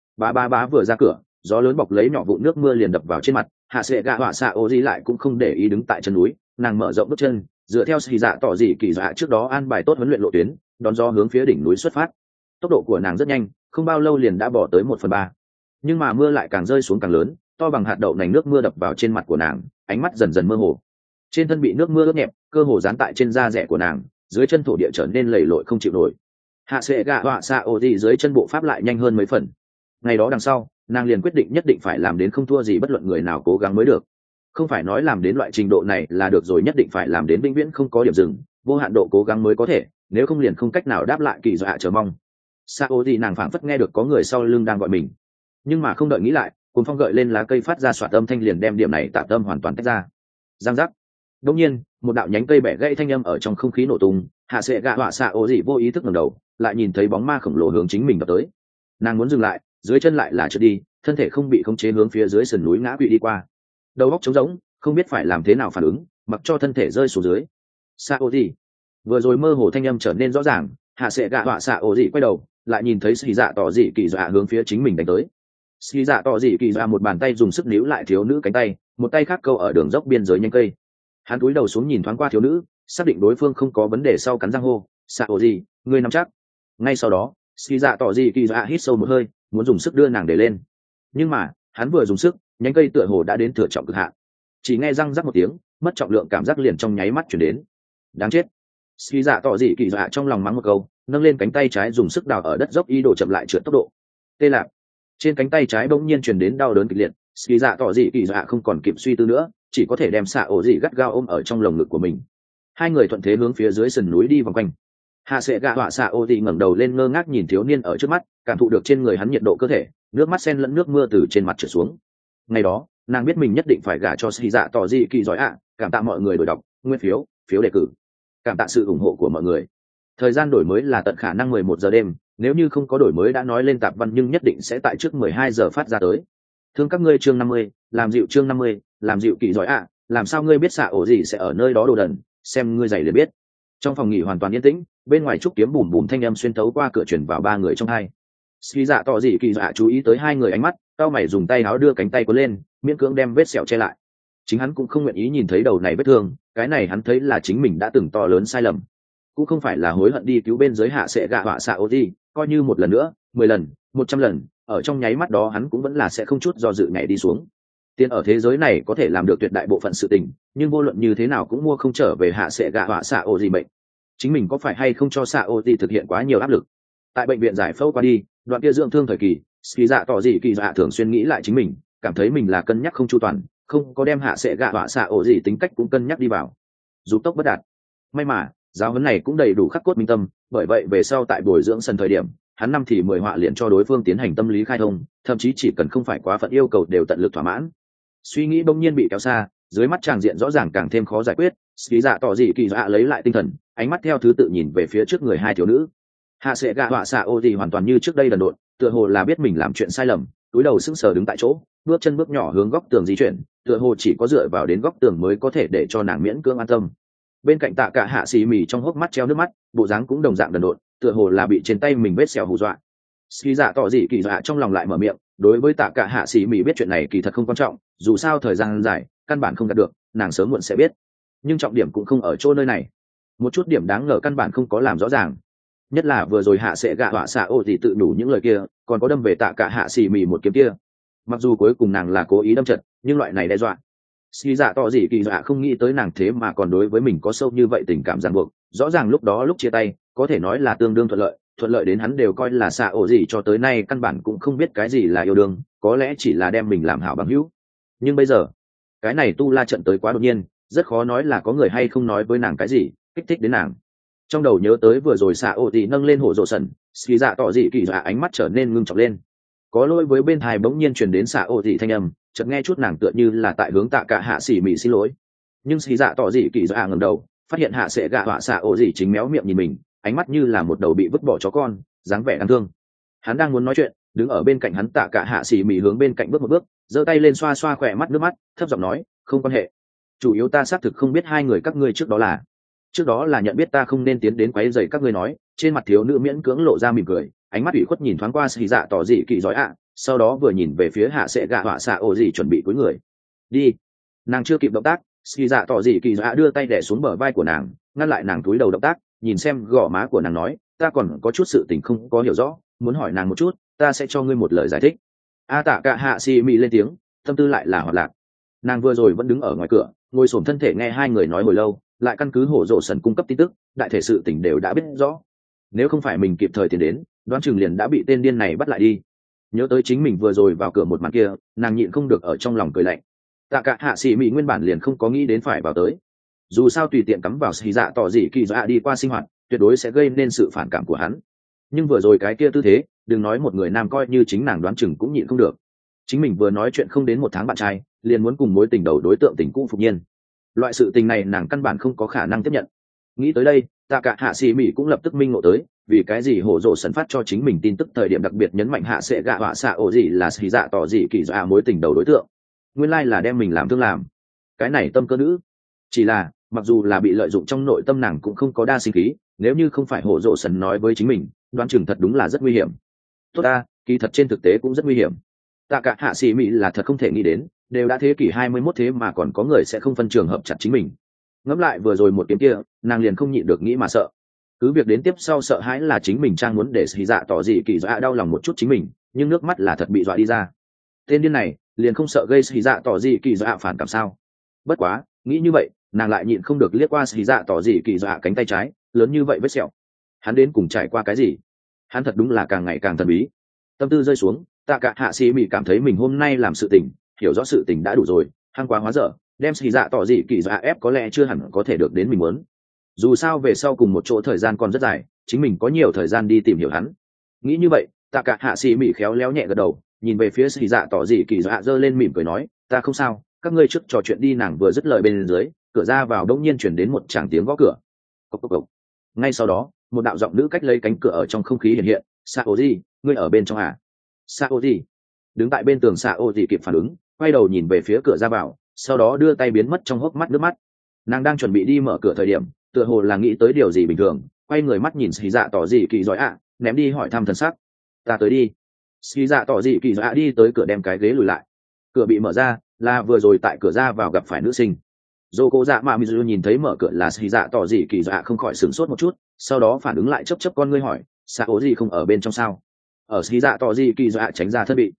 Bá vừa ra cửa, gió lớn bọc lấy nhỏ vụn nước mưa liền đập vào trên mặt. Hạ sệ gạ họa xạ ổ dị lại cũng không để ý đứng tại chân núi, nàng mở rộng bước chân, dựa theo xì dạ tỏ dị kỳ dạ trước đó an bài tốt huấn luyện lộ tuyến, đón gió hướng phía đỉnh núi xuất phát. Tốc độ của nàng rất nhanh, không bao lâu liền đã bỏ tới 1/3. Nhưng mà mưa lại càng rơi xuống càng lớn, to bằng hạt đậu nành nước mưa đập vào trên mặt của nàng, ánh mắt dần dần mơ hồ. Trên thân bị nước mưa ướt nhẹp, cơ hồ dán tại trên da rẻ của nàng, dưới chân thổ địa trở nên lầy lội không chịu nổi. Hạ sệ gạ họa xạ ổ dị dưới chân bộ pháp lại nhanh hơn mấy phần. Ngày đó đằng sau, nàng liền quyết định nhất định phải làm đến không thua gì bất luận người nào cố gắng mới được. Không phải nói làm đến loại trình độ này là được rồi, nhất định phải làm đến vĩnh viễn không có điểm dừng, vô hạn độ cố gắng mới có thể, nếu không liền không cách nào đáp lại kỳ dọa chờ mong. Xạ ổ dị nàng phảng phất nghe được có người sau lưng đang gọi mình, nhưng mà không đợi nghĩ lại, cuốn phong gợi lên lá cây phát ra xoạt âm thanh liền đem điểm này tạm tâm hoàn toàn tách ra. Giang giác. Đột nhiên, một đạo nhánh cây bẻ gãy thanh âm ở trong không khí nổ tung, hạ sệ gạ họa xạ ổ dị vô ý thức ngẩng đầu, lại nhìn thấy bóng ma khổng lồ hướng chính mình đập tới. Nàng muốn dừng lại, dưới chân lại là trượt đi, thân thể không bị khống chế hướng phía dưới sườn núi ngã quỵ đi qua. Đầu óc trống rỗng, không biết phải làm thế nào phản ứng, mặc cho thân thể rơi xuống dưới. Xạ ổ dị. Vừa rồi mơ hồ thanh âm trở nên rõ ràng, hạ sệ gạ họa xạ ổ dị quay đầu, lại nhìn thấy xì dạ tỏ dị kỳ dạ hướng phía chính mình đánh tới. Xì dạ tỏ dị kỳ dạ một bàn tay dùng sức níu lại thiếu nữ cánh tay, một tay khác câu ở đường dốc biên giới nhánh cây. Hắn cúi đầu xuống nhìn thoáng qua thiếu nữ, xác định đối phương không có vấn đề sau cắn răng hô, xạ ổ dị, ngươi nắm chắc. Ngay sau đó, xì dạ tỏ dị kỳ dạ hít sâu một hơi, muốn dùng sức đưa nàng để lên, nhưng mà hắn vừa dùng sức, nhánh cây tựa hồ đã đến thừa trọng cực hạn, chỉ nghe răng rắc một tiếng, mất trọng lượng cảm giác liền trong nháy mắt chuyển đến. Đáng chết. Xì dạ tỏ dị kỳ dạ trong lòng mắng một câu, nâng lên cánh tay trái dùng sức đào ở đất dốc ý đồ chậm lại trượt tốc độ. Tê lạc. Trên cánh tay trái bỗng nhiên truyền đến đau đớn kịch liệt, xì dạ tỏ dị kỳ dạ không còn kịp suy tư nữa, chỉ có thể đem xạ ổ dị gắt gao ôm ở trong lồng ngực của mình. Hai người thuận thế hướng phía dưới sườn núi đi vòng quanh. Hạ sệ gạ họa xạ ổ dị ngẩng đầu lên ngơ ngác nhìn thiếu niên ở trước mắt, cảm thụ được trên người hắn nhiệt độ cơ thể, nước mắt xen lẫn nước mưa từ trên mặt trượt xuống. Ngày đó, nàng biết mình nhất định phải gả cho xì dạ tỏ dị kỳ giỏi ạ. Cảm tạ mọi người đổi đọc, nguyên phiếu, phiếu đề cử, cảm tạ sự ủng hộ của mọi người. Thời gian đổi mới là tận khả năng 11 giờ đêm, nếu như không có đổi mới đã nói lên tạp văn nhưng nhất định sẽ tại trước 12 giờ phát ra tới. Thương các ngươi chương 50, làm dịu chương 50, làm dịu kỳ giỏi ạ. Làm sao ngươi biết xạ ổ gì sẽ ở nơi đó đồ đần, xem ngươi giày liền biết. Trong phòng nghỉ hoàn toàn yên tĩnh, bên ngoài trúc kiếm bùm bùm thanh âm xuyên thấu qua cửa truyền vào ba người trong hai. Xì dạ tỏ dị kỳ dạ chú ý tới hai người ánh mắt, cao mày dùng tay áo đưa cánh tay cuốn lên, miễn cưỡng đem vết sẹo che lại. Chính hắn cũng không nguyện ý nhìn thấy đầu này vết thương, cái này hắn thấy là chính mình đã từng to lớn sai lầm, cũng không phải là hối hận đi cứu bên dưới hạ sệ gạ họa xạ ô đi, coi như một lần nữa, 10 lần, 100 lần, ở trong nháy mắt đó hắn cũng vẫn là sẽ không chút do dự nhảy đi xuống. Tiền ở thế giới này có thể làm được tuyệt đại bộ phận sự tình, nhưng vô luận như thế nào cũng mua không trở về hạ sệ gạ họa xạ ô gì bệnh. Chính mình có phải hay không cho xạ ô đi thực hiện quá nhiều áp lực. Tại bệnh viện giải phẫu qua đi, đoạn kia dưỡng thương thời kỳ, ski dạ tỏ gì kỳ dạ thường xuyên nghĩ lại chính mình, cảm thấy mình là cân nhắc không chu toàn, không có đem hạ sẽ gạ họa xạ ổ gì tính cách cũng cân nhắc đi vào, dù tốc bất đạt. May mà giáo huấn này cũng đầy đủ khắc cốt minh tâm, bởi vậy về sau tại bồi dưỡng sân thời điểm, hắn năm thì 10 họa liền cho đối phương tiến hành tâm lý khai thông, thậm chí chỉ cần không phải quá phận yêu cầu đều tận lực thỏa mãn. Suy nghĩ bỗng nhiên bị kéo xa, dưới mắt tràng diện rõ ràng càng thêm khó giải quyết. Ski dạ tỏ dị kỳ dạ lấy lại tinh thần, ánh mắt theo thứ tự nhìn về phía trước người hai thiếu nữ. Hạ sẽ gạ họa xạ ô gì hoàn toàn như trước đây đần độn, tựa hồ là biết mình làm chuyện sai lầm, túi đầu sững sờ đứng tại chỗ, bước chân bước nhỏ hướng góc tường di chuyển, tựa hồ chỉ có dựa vào đến góc tường mới có thể để cho nàng miễn cưỡng an tâm. Bên cạnh Tạ Cả Hạ Sĩ Mỉ trong hốc mắt treo nước mắt, bộ dáng cũng đồng dạng đần độn, tựa hồ là bị trên tay mình vết sẹo hù dọa. Ski dạ tỏ dị kỳ dạ trong lòng lại mở miệng, đối với Tạ Cả Hạ Sĩ Mỉ biết chuyện này kỳ thật không quan trọng, dù sao thời gian dài căn bản không đạt được, nàng sớm muộn sẽ biết. Nhưng trọng điểm cũng không ở chỗ nơi này, một chút điểm đáng ngờ căn bản không có làm rõ ràng, nhất là vừa rồi Hạ sẽ gạ họa xạ ô gì tự đủ những lời kia, còn có đâm về Tạ Cả Hạ Sĩ Mỉ một kiếm kia. Mặc dù cuối cùng nàng là cố ý đâm trật, nhưng loại này đe dọa. Ski dạ tỏ dị kỳ dạ không nghĩ tới nàng thế mà còn đối với mình có sâu như vậy tình cảm ràng buộc, rõ ràng lúc đó lúc chia tay có thể nói là tương đương thuận lợi đến hắn đều coi là xạ ổ gì cho tới nay căn bản cũng không biết cái gì là yêu đương, có lẽ chỉ là đem mình làm hảo bằng hữu. Nhưng bây giờ cái này tu la trận tới quá đột nhiên, rất khó nói là có người hay không nói với nàng cái gì kích thích đến nàng. Trong đầu nhớ tới vừa rồi xạ ổ gì nâng lên hổ rộ sần, Ski dạ tỏ dị kỳ dạ ánh mắt trở nên ngưng trọng lên. Có lỗi với bên thai bỗng nhiên truyền đến xạ ổ gì thanh âm, chợt nghe chút nàng tựa như là tại hướng Tạ Cả Hạ Sĩ Mỉ xin lỗi. Nhưng Ski dạ tỏ dị kỳ dạ ngẩng đầu, phát hiện Hạ sẽ gạ họa xạ ổ gì chính méo miệng nhìn mình, ánh mắt như là một đầu bị vứt bỏ chó con, dáng vẻ đáng thương. Hắn đang muốn nói chuyện, đứng ở bên cạnh hắn Tạ Cả Hạ Sĩ Mỉ hướng bên cạnh bước một bước, giơ tay lên xoa xoa khỏe mắt nước mắt, thấp giọng nói, không quan hệ, chủ yếu ta xác thực không biết hai người các ngươi trước đó là nhận biết ta không nên tiến đến quấy rầy các ngươi. Nói trên mặt thiếu nữ miễn cưỡng lộ ra mỉm cười, ánh mắt ủy khuất nhìn thoáng qua Ski dạ tỏ dị kỳ giỏi ạ, sau đó vừa nhìn về phía Hạ sẽ gạ họa xạ ổ gì chuẩn bị cúi người đi. Nàng chưa kịp động tác, Ski dạ tỏ dị kỳ giỏi ạ đưa tay đè xuống bờ vai của nàng, ngăn lại nàng cúi đầu động tác, nhìn xem gò má của nàng nói, ta còn có chút sự tình không có hiểu rõ, muốn hỏi nàng một chút, ta sẽ cho ngươi một lời giải thích. Tạ Cả Hạ Sĩ Mỉ lên tiếng, tâm tư lại là hoạt lạc. Nàng vừa rồi vẫn đứng ở ngoài cửa, ngồi xổm thân thể nghe hai người nói hồi lâu, lại căn cứ hổ rộ sần cung cấp tin tức, đại thể sự tình đều đã biết rõ. Nếu không phải mình kịp thời tiến đến, đoán chừng liền đã bị tên điên này bắt lại đi. Nhớ tới chính mình vừa rồi vào cửa một màn kia, nàng nhịn không được ở trong lòng cười lạnh. Tạ Cả Hạ Sĩ Mỉ nguyên bản liền không có nghĩ đến phải vào tới, dù sao tùy tiện cắm vào Ski dạ tỏ dị kỳ dạ đi qua sinh hoạt, tuyệt đối sẽ gây nên sự phản cảm của hắn. Nhưng vừa rồi cái kia tư thế, đừng nói một người nam coi như chính nàng đoán chừng cũng nhịn không được. Chính mình vừa nói chuyện không đến một tháng bạn trai, liền muốn cùng mối tình đầu đối tượng tình cũ phục nhiên, loại sự tình này nàng căn bản không có khả năng tiếp nhận. Nghĩ tới đây, Tạ Cả Hạ Sĩ Mỉ cũng lập tức minh ngộ tới, vì cái gì hổ rộ sần phát cho chính mình tin tức thời điểm đặc biệt nhấn mạnh Hạ sẽ gạ họa xạ ổ gì là Ski dạ tỏ dị kỳ dạ mối tình đầu đối tượng, nguyên lai là đem mình làm thương làm. Cái này tâm cơ nữ. Chỉ là mặc dù là bị lợi dụng, trong nội tâm nàng cũng không có đa sinh khí, nếu như không phải hổ rộ sần nói với chính mình, đoán chừng thật đúng là rất nguy hiểm. Tốt ta, kỳ thật trên thực tế cũng rất nguy hiểm. Tạ Cả Hạ Sĩ Mỉ là thật không thể nghĩ đến, đều đã thế kỷ 21 thế mà còn có người sẽ không phân trường hợp chặt chính mình. Ngẫm lại vừa rồi một kiếm kia, nàng liền không nhịn được nghĩ mà sợ. Cứ việc đến tiếp sau sợ hãi là chính mình trang muốn để Ski dạ tỏ dị kỳ dạ đau lòng một chút chính mình, nhưng nước mắt là thật bị dọa đi ra. Tên điên này liền không sợ gây Ski dạ tỏ dị kỳ dạ phản cảm sao? Bất quá nghĩ như vậy, nàng lại nhịn không được liếc qua Ski dạ tỏ dị kỳ dạ cánh tay trái lớn như vậy vết sẹo. Hắn đến cùng trải qua cái gì? Hắn thật đúng là càng ngày càng thần bí. Tâm tư rơi xuống, Tạ Cả Hạ Sĩ Mỉ cảm thấy mình hôm nay làm sự tình, hiểu rõ sự tình đã đủ rồi, hăng quá hóa dở, đem Ski dạ tỏ dị kỳ dạ ép có lẽ chưa hẳn có thể được đến mình muốn. Dù sao về sau cùng một chỗ thời gian còn rất dài, chính mình có nhiều thời gian đi tìm hiểu hắn. Nghĩ như vậy, Tạ Cả Hạ Sĩ Mỉ khéo léo nhẹ gật đầu, nhìn về phía Ski dạ tỏ dị kỳ dạ giơ lên mỉm cười nói, ta không sao, các ngươi trước trò chuyện đi. Nàng vừa dứt lời, bên dưới cửa ra vào đông nhiên chuyển đến một tràng tiếng gõ cửa. Cộc cộc cộc. Ngay sau đó, một đạo giọng nữ cách lấy cánh cửa ở trong không khí hiện hiện, Saoji, ngươi ở bên trong à? Saoji. Đứng tại bên tường Saoji kịp phản ứng, quay đầu nhìn về phía cửa ra vào, sau đó đưa tay biến mất trong hốc mắt nước mắt. Nàng đang chuẩn bị đi mở cửa thời điểm, tựa hồ là nghĩ tới điều gì bình thường, quay người mắt nhìn Ski dạ tỏ dị kỳ giỏi ạ, ném đi hỏi thăm thần sắc. Ta tới đi. Ski dạ tỏ dị kỳ giỏi ạ đi tới cửa đem cái ghế lùi lại. Cửa bị mở ra, là vừa rồi tại cửa ra vào gặp phải nữ sinh. Dô dạ mà Mizu nhìn thấy mở cửa là Ski dạ tỏ dị kỳ giỏi ạ không khỏi sửng sốt một chút, sau đó phản ứng lại chớp con ngươi hỏi, Saoji không ở bên trong sao? Ở Ski dạ tỏ dị kỳ giỏi ạ tránh ra thân bị.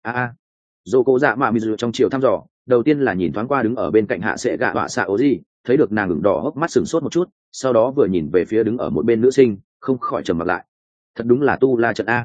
Dô dạ mà Mizu trong chiều thăm dò, đầu tiên là nhìn thoáng qua đứng ở bên cạnh Hạ sẽ gạ họa Saoji, thấy được nàng ửng đỏ hốc mắt sửng sốt một chút, sau đó vừa nhìn về phía đứng ở một bên nữ sinh, không khỏi trầm mặt lại. Thật đúng là tu la trận a.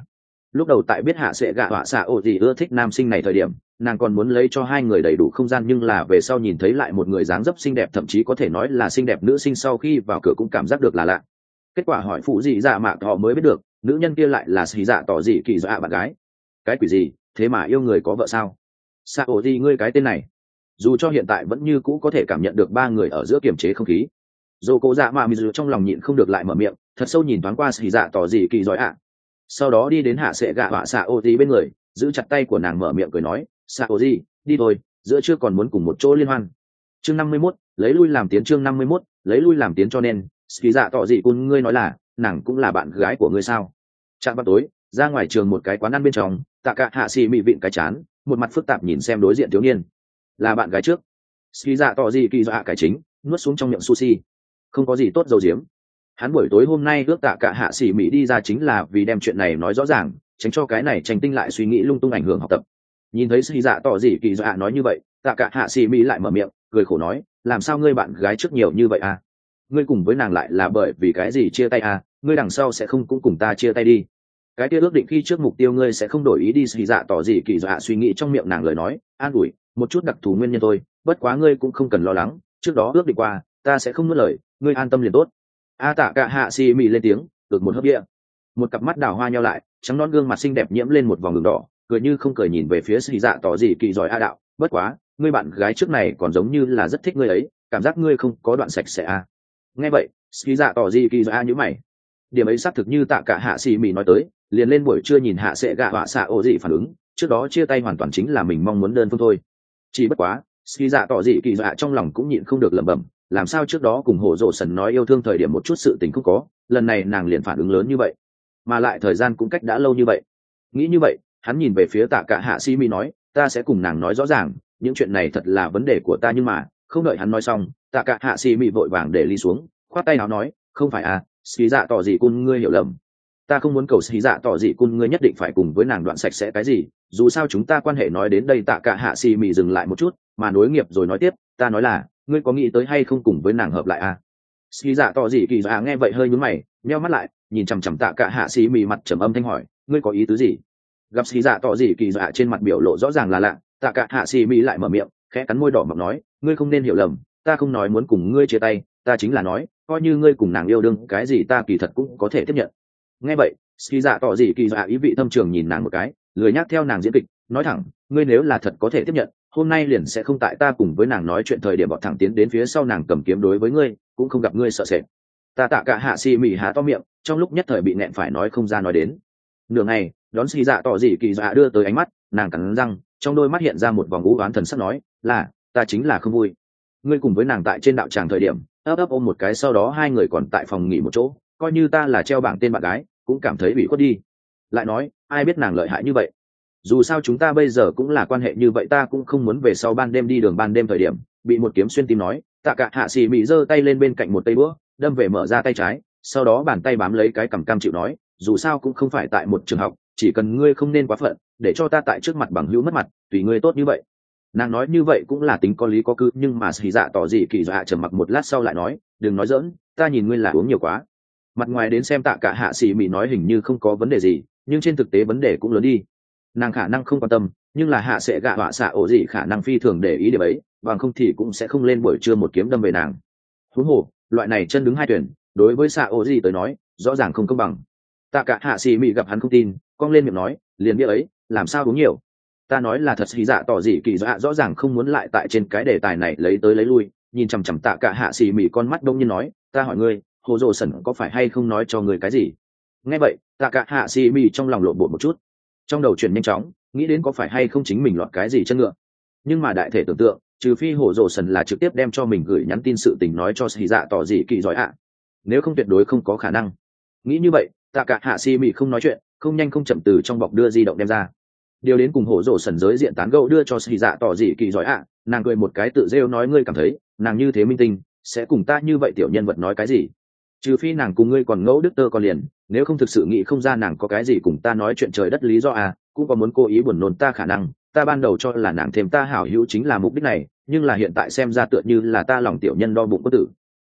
lúc đầu tại biết hạ sẽ gạ họa xạ ổ gì ưa thích nam sinh này thời điểm nàng còn muốn lấy cho hai người đầy đủ không gian, nhưng là về sau nhìn thấy lại một người dáng dấp xinh đẹp, thậm chí có thể nói là xinh đẹp nữ sinh, sau khi vào cửa cũng cảm giác được là lạ. Kết quả hỏi phụ dị dạ mạ họ mới biết được nữ nhân kia lại là xì dạ tỏ dị kỳ dạ bạn gái. Cái quỷ gì, thế mà yêu người có vợ sao? Xạ ổ gì ngươi cái tên này? Dù cho hiện tại vẫn như cũ có thể cảm nhận được ba người ở giữa kiềm chế không khí, dồ cố dạ mạ mizu trong lòng nhịn không được lại mở miệng, thật sâu nhìn thoáng qua xì dạ tỏ dị kỳ giỏi ạ. Sau đó đi đến hạ sệ gạ họa xạ ổ gì bên người, giữ chặt tay của nàng mở miệng cười nói, xạ ổ gì, đi thôi, giữa chưa còn muốn cùng một chỗ liên hoan. Chương 51, lấy lui làm tiến. Chương 51, lấy lui làm tiến. Cho nên xì dạ tỏ dị cun ngươi nói là nàng cũng là bạn gái của ngươi sao? Chạm vào tối ra ngoài trường một cái quán ăn bên trong, tạ cả hạ xì mị vịn cái chán, một mặt phức tạp nhìn xem đối diện thiếu niên. Là bạn gái trước. Xì dạ tỏ dị kỳ dạ cải chính nuốt xuống trong miệng sushi, không có gì tốt dầu diếm. Hắn buổi tối hôm nay ước tạ cả hạ xỉ mỹ đi ra chính là vì đem chuyện này nói rõ ràng, tránh cho cái này tranh tinh lại suy nghĩ lung tung ảnh hưởng học tập. Nhìn thấy xì dạ tỏ dị kỳ dạ nói như vậy, tạ cả hạ xỉ mỹ lại mở miệng cười khổ nói, làm sao ngươi bạn gái trước nhiều như vậy à? Ngươi cùng với nàng lại là bởi vì cái gì chia tay à? Ngươi đằng sau sẽ không cũng cùng ta chia tay đi? Cái kia ước định khi trước mục tiêu ngươi sẽ không đổi ý đi. Xì dạ tỏ dị kỳ dạ suy nghĩ trong miệng nàng lời nói, an ủi, một chút đặc thù nguyên nhân thôi, bất quá ngươi cũng không cần lo lắng, trước đó ước định qua, ta sẽ không nuốt lời, ngươi an tâm liền tốt. Tạ cả hạ xì mị lên tiếng, được một hớp bia, một cặp mắt đào hoa nhau lại, trắng non gương mặt xinh đẹp nhiễm lên một vòng đường đỏ, cười như không cười nhìn về phía xì dạ tỏ dị kỳ giỏi đạo, bất quá ngươi bạn gái trước này còn giống như là rất thích ngươi ấy, cảm giác ngươi không có đoạn sạch sẽ à? Nghe vậy xì dạ tỏ dị kỳ giỏi nhíu mày, điểm ấy xác thực như tạ cả hạ xì mị nói tới, liền lên buổi trưa nhìn hạ sẽ gạ họa xạ ổ dị phản ứng, trước đó chia tay hoàn toàn chính là mình mong muốn đơn phương thôi. Chỉ bất quá xì dạ tỏ dị kỳ dạ trong lòng cũng nhịn không được lẩm bẩm, làm sao trước đó cùng hổ rộ sần nói yêu thương thời điểm một chút sự tình không có, lần này nàng liền phản ứng lớn như vậy, mà lại thời gian cũng cách đã lâu như vậy. Nghĩ như vậy hắn nhìn về phía tạ cả hạ sĩ mi nói, ta sẽ cùng nàng nói rõ ràng, những chuyện này thật là vấn đề của ta. Nhưng mà không đợi hắn nói xong, tạ cả hạ sĩ mi vội vàng để ly xuống, khoát tay áo nói, không phải à, xí dạ tỏ gì cun ngươi hiểu lầm, ta không muốn cầu xí dạ tỏ gì cun ngươi nhất định phải cùng với nàng đoạn sạch sẽ cái gì, dù sao chúng ta quan hệ nói đến đây. Tạ cả hạ sĩ mi dừng lại một chút mà nối nghiệp rồi nói tiếp, ta nói là ngươi có nghĩ tới hay không cùng với nàng hợp lại à? Xí dạ tỏ gì kỳ dạ nghe vậy hơi nhướng mày, nheo mắt lại nhìn chằm chằm tạ cả hạ sĩ mì mặt trầm âm thanh hỏi, ngươi có ý tứ gì? Gặp xí dạ tỏ gì kỳ dạ trên mặt biểu lộ rõ ràng là lạ, tạ cả hạ sĩ mì lại mở miệng khẽ cắn môi đỏ mọng nói, ngươi không nên hiểu lầm, ta không nói muốn cùng ngươi chia tay, ta chính là nói coi như ngươi cùng nàng yêu đương cái gì ta kỳ thật cũng có thể tiếp nhận. Nghe vậy xí dạ tỏ gì kỳ dạ ý vị thâm trường nhìn nàng một cái, lười nhắc theo nàng diễn kịch, nói thẳng, ngươi nếu là thật có thể tiếp nhận, hôm nay liền sẽ không tại ta cùng với nàng nói chuyện thời điểm bọt thẳng tiến đến phía sau nàng cầm kiếm đối với ngươi, cũng không gặp ngươi sợ sệt. Ta tạ cả hạ xì mỉ há to miệng, trong lúc nhất thời bị nẹn phải nói không ra nói đến. Nửa ngày đón xì dạ tỏ dị kỳ dạ đưa tới ánh mắt, nàng cắn răng, trong đôi mắt hiện ra một vòng u oán thần sắc nói, là ta chính là không vui. Ngươi cùng với nàng tại trên đạo tràng thời điểm ấp ấp ôm một cái, sau đó hai người còn tại phòng nghỉ một chỗ, coi như ta là treo bảng tên bạn gái cũng cảm thấy bị khuất đi. Lại nói ai biết nàng lợi hại như vậy, dù sao chúng ta bây giờ cũng là quan hệ như vậy, ta cũng không muốn về sau ban đêm đi đường ban đêm thời điểm bị một kiếm xuyên tim. Nói tạ cả hạ xì mị giơ tay lên bên cạnh một tay búa đâm về mở ra tay trái, sau đó bàn tay bám lấy cái cằm cam chịu nói, dù sao cũng không phải tại một trường học, chỉ cần ngươi không nên quá phận để cho ta tại trước mặt bằng hữu mất mặt, tùy ngươi tốt như vậy. Nàng nói như vậy cũng là tính có lý có cứ, nhưng mà xì dạ tỏ dị kỳ dạ trầm mặc một lát sau lại nói, đừng nói dỡn, ta nhìn ngươi là uống nhiều quá. Mặt ngoài đến xem tạ cả hạ xì mị nói hình như không có vấn đề gì, nhưng trên thực tế vấn đề cũng lớn đi. Nàng khả năng không quan tâm, nhưng là hạ sẽ gạ họa xạ ổ gì khả năng phi thường để ý điểm ấy, bằng không thì cũng sẽ không lên buổi trưa một kiếm đâm về nàng. Huống hồ loại này chân đứng hai tuyển đối với xạ ổ gì tới nói rõ ràng không công bằng. Tạ cả hạ xì mị gặp hắn không tin, cong lên miệng nói, liền biết ấy làm sao uống nhiều, ta nói là thật. Xì dạ tỏ dị kỳ dạ rõ ràng không muốn lại tại trên cái đề tài này lấy tới lấy lui, nhìn chằm chằm tạ cả hạ xì mị con mắt đông nhiên nói, ta hỏi ngươi, hồ dồ sẩn có phải hay không nói cho ngươi cái gì? Nghe vậy tạ cả hạ xì mị trong lòng lộn bột một chút, trong đầu chuyển nhanh chóng nghĩ đến có phải hay không chính mình lọt cái gì chân ngựa, nhưng mà đại thể tưởng tượng, trừ phi hổ rồ sần là trực tiếp đem cho mình gửi nhắn tin sự tình nói cho xì dạ tỏ dị kỳ giỏi ạ, nếu không tuyệt đối không có khả năng. Nghĩ như vậy tạ cả hạ xì mị không nói chuyện, không nhanh không chậm từ trong bọc đưa di động đem ra, điều đến cùng hổ rồ sần giới diện tán gẫu đưa cho xì dạ tỏ dị kỳ giỏi ạ. Nàng cười một cái tự rêu nói, ngươi cảm thấy nàng như thế minh tinh sẽ cùng ta như vậy tiểu nhân vật nói cái gì? Trừ phi nàng cùng ngươi còn ngẫu đức tơ còn liền, nếu không thực sự nghĩ không ra nàng có cái gì cùng ta nói chuyện trời đất lý do à. Cũng có muốn cố ý buồn nôn ta khả năng, ta ban đầu cho là nàng thêm ta hảo hữu chính là mục đích này, nhưng là hiện tại xem ra tựa như là ta lòng tiểu nhân đo bụng có tử.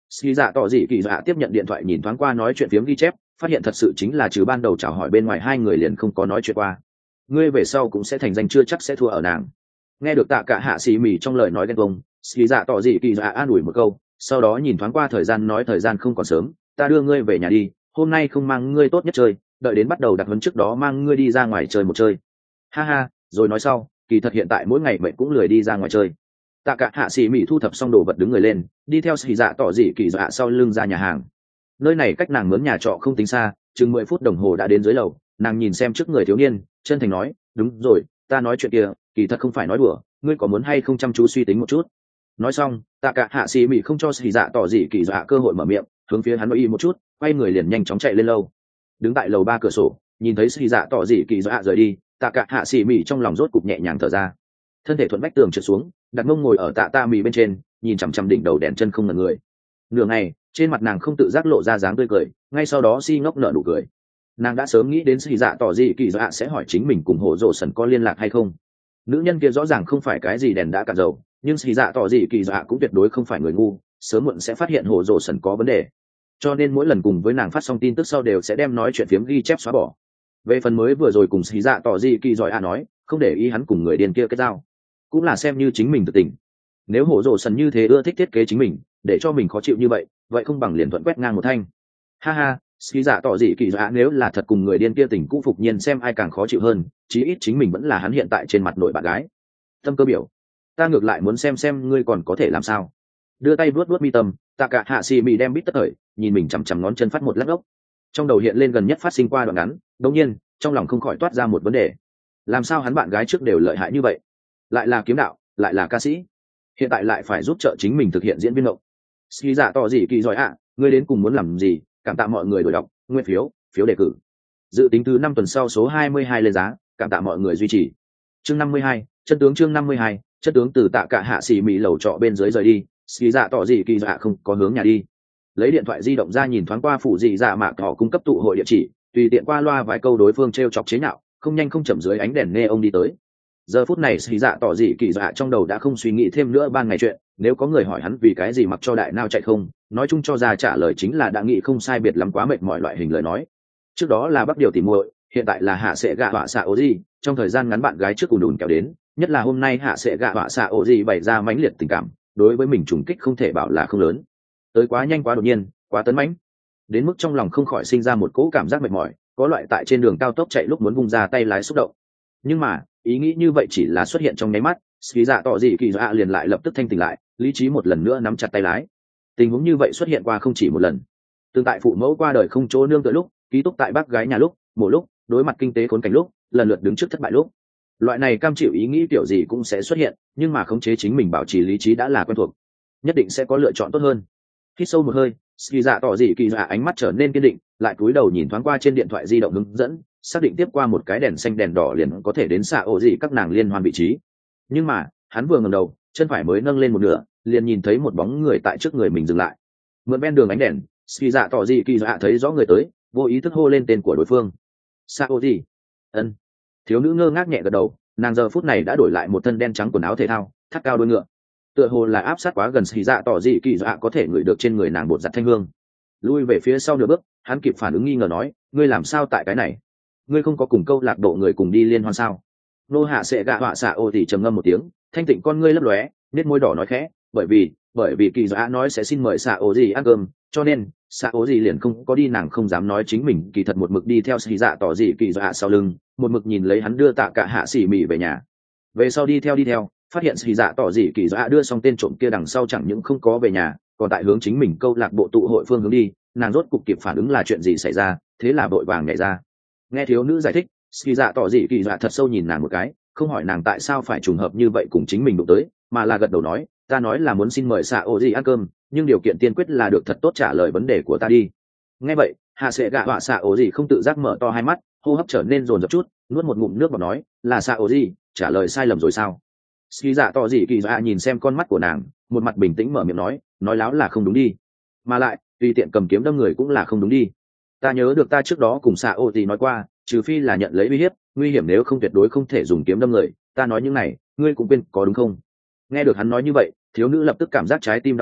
Ski dạ tỏ dị kỳ dạ tiếp nhận điện thoại nhìn thoáng qua nói chuyện phiếm ghi chép, phát hiện thật sự chính là trừ ban đầu chào hỏi bên ngoài hai người liền không có nói chuyện qua. Ngươi về sau cũng sẽ thành danh chưa chắc sẽ thua ở nàng. Nghe được Tạ Cả Hạ xì mì trong lời nói ghen tuông, Ski dạ tỏ dị kỳ dạ an ủi một câu, sau đó nhìn thoáng qua thời gian nói thời gian không còn sớm, ta đưa ngươi về nhà đi, hôm nay không mang ngươi tốt nhất chơi, đợi đến bắt đầu đặt huấn trước đó mang ngươi đi ra ngoài chơi một chơi. Ha ha, rồi nói sau, kỳ thật hiện tại mỗi ngày mẹ cũng lười đi ra ngoài chơi. Tạ Cả Hạ xì mì thu thập xong đồ vật đứng người lên, đi theo Ski dạ tỏ dị kỳ dạ sau lưng ra nhà hàng. Nơi này cách nàng mướn nhà trọ không tính xa, chừng 10 phút đồng hồ đã đến dưới lầu. Nàng nhìn xem trước người thiếu niên, chân thành nói, đúng rồi, ta nói chuyện kia kỳ thật không phải nói đùa, ngươi có muốn hay không chăm chú suy tính một chút. Nói xong, Tạ Cả Hạ xì mị không cho Ski dạ tỏ dị kỳ dạ cơ hội mở miệng, hướng phía hắn nói y một chút, quay người liền nhanh chóng chạy lên lầu. Đứng tại lầu 3 cửa sổ, nhìn thấy Ski dạ tỏ dị kỳ dạ rời đi, Tạ Cả Hạ xì mị trong lòng rốt cục nhẹ nhàng thở ra. Thân thể thuận vách tường trượt xuống, đặt mông ngồi ở tạ ta mì bên trên, nhìn chằm chằm đỉnh đầu đèn chân không ngần người. Nửa ngày, trên mặt nàng không tự giác lộ ra dáng tươi cười, ngay sau đó si ngốc nở nụ cười. Nàng đã sớm nghĩ đến Ski dạ tỏ dị kỳ dạ sẽ hỏi chính mình cùng Hồ Dỗ Sần có liên lạc hay không. Nữ nhân kia rõ ràng không phải cái gì đèn đã cạn dầu, nhưng Ski dạ tỏ dị kỳ dạ cũng tuyệt đối không phải người ngu, sớm muộn sẽ phát hiện Hồ Dỗ Sần có vấn đề. Cho nên mỗi lần cùng với nàng phát xong tin tức sau đều sẽ đem nói chuyện phiếm ghi chép xóa bỏ. Về phần mới vừa rồi cùng Ski dạ tỏ dị kỳ giỏi nói, không để ý hắn cùng người điên kia kết giao, cũng là xem như chính mình tự tỉnh. Nếu Hồ Dỗ Sần như thế ưa thích thiết kế chính mình, để cho mình khó chịu như vậy không bằng liền thuận quét ngang một thanh. Ha ha, Ski dạ tỏ dị kỳ dạ nếu là thật cùng người điên kia tình cũ phục nhiên xem ai càng khó chịu hơn, chí ít chính mình vẫn là hắn hiện tại trên mặt nội bạn gái. Tâm cơ biểu, ta ngược lại muốn xem ngươi còn có thể làm sao. Đưa tay vuốt vuốt mi tâm, Tạ Cả Hạ xì mì đem bít tất thời, nhìn mình chằm chằm ngón chân phát một lát ốc. Trong đầu hiện lên gần nhất phát sinh qua đoạn ngắn, đột nhiên trong lòng không khỏi toát ra một vấn đề: làm sao hắn bạn gái trước đều lợi hại như vậy, lại là kiếm đạo, lại là ca sĩ, hiện tại lại phải giúp trợ chính mình thực hiện diễn viên ngộng. Ski dạ tỏ dị kỳ giỏi ngươi đến cùng muốn làm gì? Cảm tạ mọi người đổi đọc, nguyên phiếu đề cử. Dự tính thứ 5 tuần sau số 22 lên giá, cảm tạ mọi người duy trì. Chương 52, chân tướng chương 52, chân tướng từ Tạ Cả Hạ xì mì lầu trọ bên dưới rời đi, Ski dạ tỏ dị kỳ dạ không có hướng nhà đi. Lấy điện thoại di động ra nhìn thoáng qua phụ dị dạ mạc thỏ cung cấp tụ hội địa chỉ, tùy tiện qua loa vài câu đối phương trêu chọc chế nhạo, không nhanh không chậm dưới ánh đèn nghe ông đi tới. Giờ phút này Ski dạ tỏ dị kỳ dạ trong đầu đã không suy nghĩ thêm nữa ban ngày chuyện, nếu có người hỏi hắn vì cái gì mặc cho đại nao chạy không, nói chung cho ra trả lời chính là đã nghĩ không sai biệt lắm quá mệt mỏi loại hình lời nói. Trước đó là Bắc Điều tỉ muội, hiện tại là Hạ Sẽ Gạ Họa Xạ Ô Di, trong thời gian ngắn bạn gái trước cùng đùn kéo đến, nhất là hôm nay Hạ Sẽ Gạ Họa Xạ Ô Di bày ra mãnh liệt tình cảm, đối với mình trùng kích không thể bảo là không lớn. Tới quá nhanh quá đột nhiên, quá tấn mãnh, đến mức trong lòng không khỏi sinh ra một cỗ cảm giác mệt mỏi, có loại tại trên đường cao tốc chạy lúc muốn vung ra tay lái xúc động. Nhưng mà, ý nghĩ như vậy chỉ là xuất hiện trong nháy mắt, Ski dạ tỏ dị kỳ dạ liền lại lập tức thanh tỉnh lại, lý trí một lần nữa nắm chặt tay lái. Tình huống như vậy xuất hiện qua không chỉ một lần. Tương tại phụ mẫu qua đời không chỗ nương tựa lúc, ký túc tại bác gái nhà lúc, mỗi lúc đối mặt kinh tế khốn cảnh lúc, lần lượt đứng trước thất bại lúc, loại này cam chịu ý nghĩ kiểu gì cũng sẽ xuất hiện, nhưng mà khống chế chính mình bảo trì lý trí đã là quen thuộc, nhất định sẽ có lựa chọn tốt hơn. Hít sâu một hơi, Ski dạ tỏ dị kỳ dạ ánh mắt trở nên kiên định, lại cúi đầu nhìn thoáng qua trên điện thoại di động hướng dẫn, xác định tiếp qua một cái đèn xanh đèn đỏ liền có thể đến xạ ổ dị các nàng liên hoan vị trí. Nhưng mà hắn vừa ngẩng đầu, chân phải mới nâng lên một nửa, liền nhìn thấy một bóng người tại trước người mình dừng lại. Mượn ven đường ánh đèn, Ski dạ tỏ dị kỳ dạ thấy rõ người tới, vô ý thức hô lên tên của đối phương. Xạ ổ dị. Ân. Thiếu nữ ngơ ngác nhẹ gật đầu, nàng giờ phút này đã đổi lại một thân đen trắng quần áo thể thao, thắt cao đuôi ngựa, tựa hồ là áp sát quá gần Ski dạ tỏ dị kỳ dạ có thể ngửi được trên người nàng bột giặt thanh hương. Lui về phía sau nửa bước, hắn kịp phản ứng nghi ngờ nói, ngươi làm sao tại cái này? Ngươi không có cùng câu lạc bộ người cùng đi liên hoan sao? Nô Hạ Sẽ Gạ Họa Xạ Ô thì trầm ngâm một tiếng, thanh tịnh con ngươi lấp lóe, nét môi đỏ nói khẽ, bởi vì kỳ dạ nói sẽ xin mời Xạ Ô gì ăn cơm, cho nên Xạ Ô gì liền không có đi, nàng không dám nói chính mình kỳ thật một mực đi theo Ski dạ tỏ dị kỳ dạ sau lưng, một mực nhìn lấy hắn đưa Tạ Cả Hạ xỉ mỉ về nhà. Về sau đi theo, phát hiện Ski dạ tỏ dị kỳ dạ đưa xong tên trộm kia đằng sau chẳng những không có về nhà, còn tại hướng chính mình câu lạc bộ tụ hội phương hướng đi, nàng rốt cục kịp phản ứng là chuyện gì xảy ra, thế là vội vàng nhảy ra. Nghe thiếu nữ giải thích, Ski dạ tỏ dị kỳ dạ thật sâu nhìn nàng một cái, không hỏi nàng tại sao phải trùng hợp như vậy cùng chính mình đụng tới, mà là gật đầu nói, ta nói là muốn xin mời Xạ Ô gì ăn cơm, nhưng điều kiện tiên quyết là được thật tốt trả lời vấn đề của ta đi. Nghe vậy, Hạ Sẽ Gạ Họa Xạ Ô gì không tự giác mở to hai mắt, hô hấp trở nên dồn dập chút, nuốt một ngụm nước và nói, là Xạ Ô gì, trả lời sai lầm rồi sao? Ski dạ tỏ dị kỳ dạ nhìn xem con mắt của nàng, một mặt bình tĩnh mở miệng nói láo là không đúng đi, mà lại tùy tiện cầm kiếm đâm người cũng là không đúng đi. Ta nhớ được ta trước đó cùng Xạ Ô gì nói qua, trừ phi là nhận lấy uy hiếp nguy hiểm, nếu không tuyệt đối không thể dùng kiếm đâm người. Ta nói những này ngươi cũng quên có đúng không? Nghe được hắn nói như vậy, thiếu nữ lập tức cảm giác trái tim đau xót,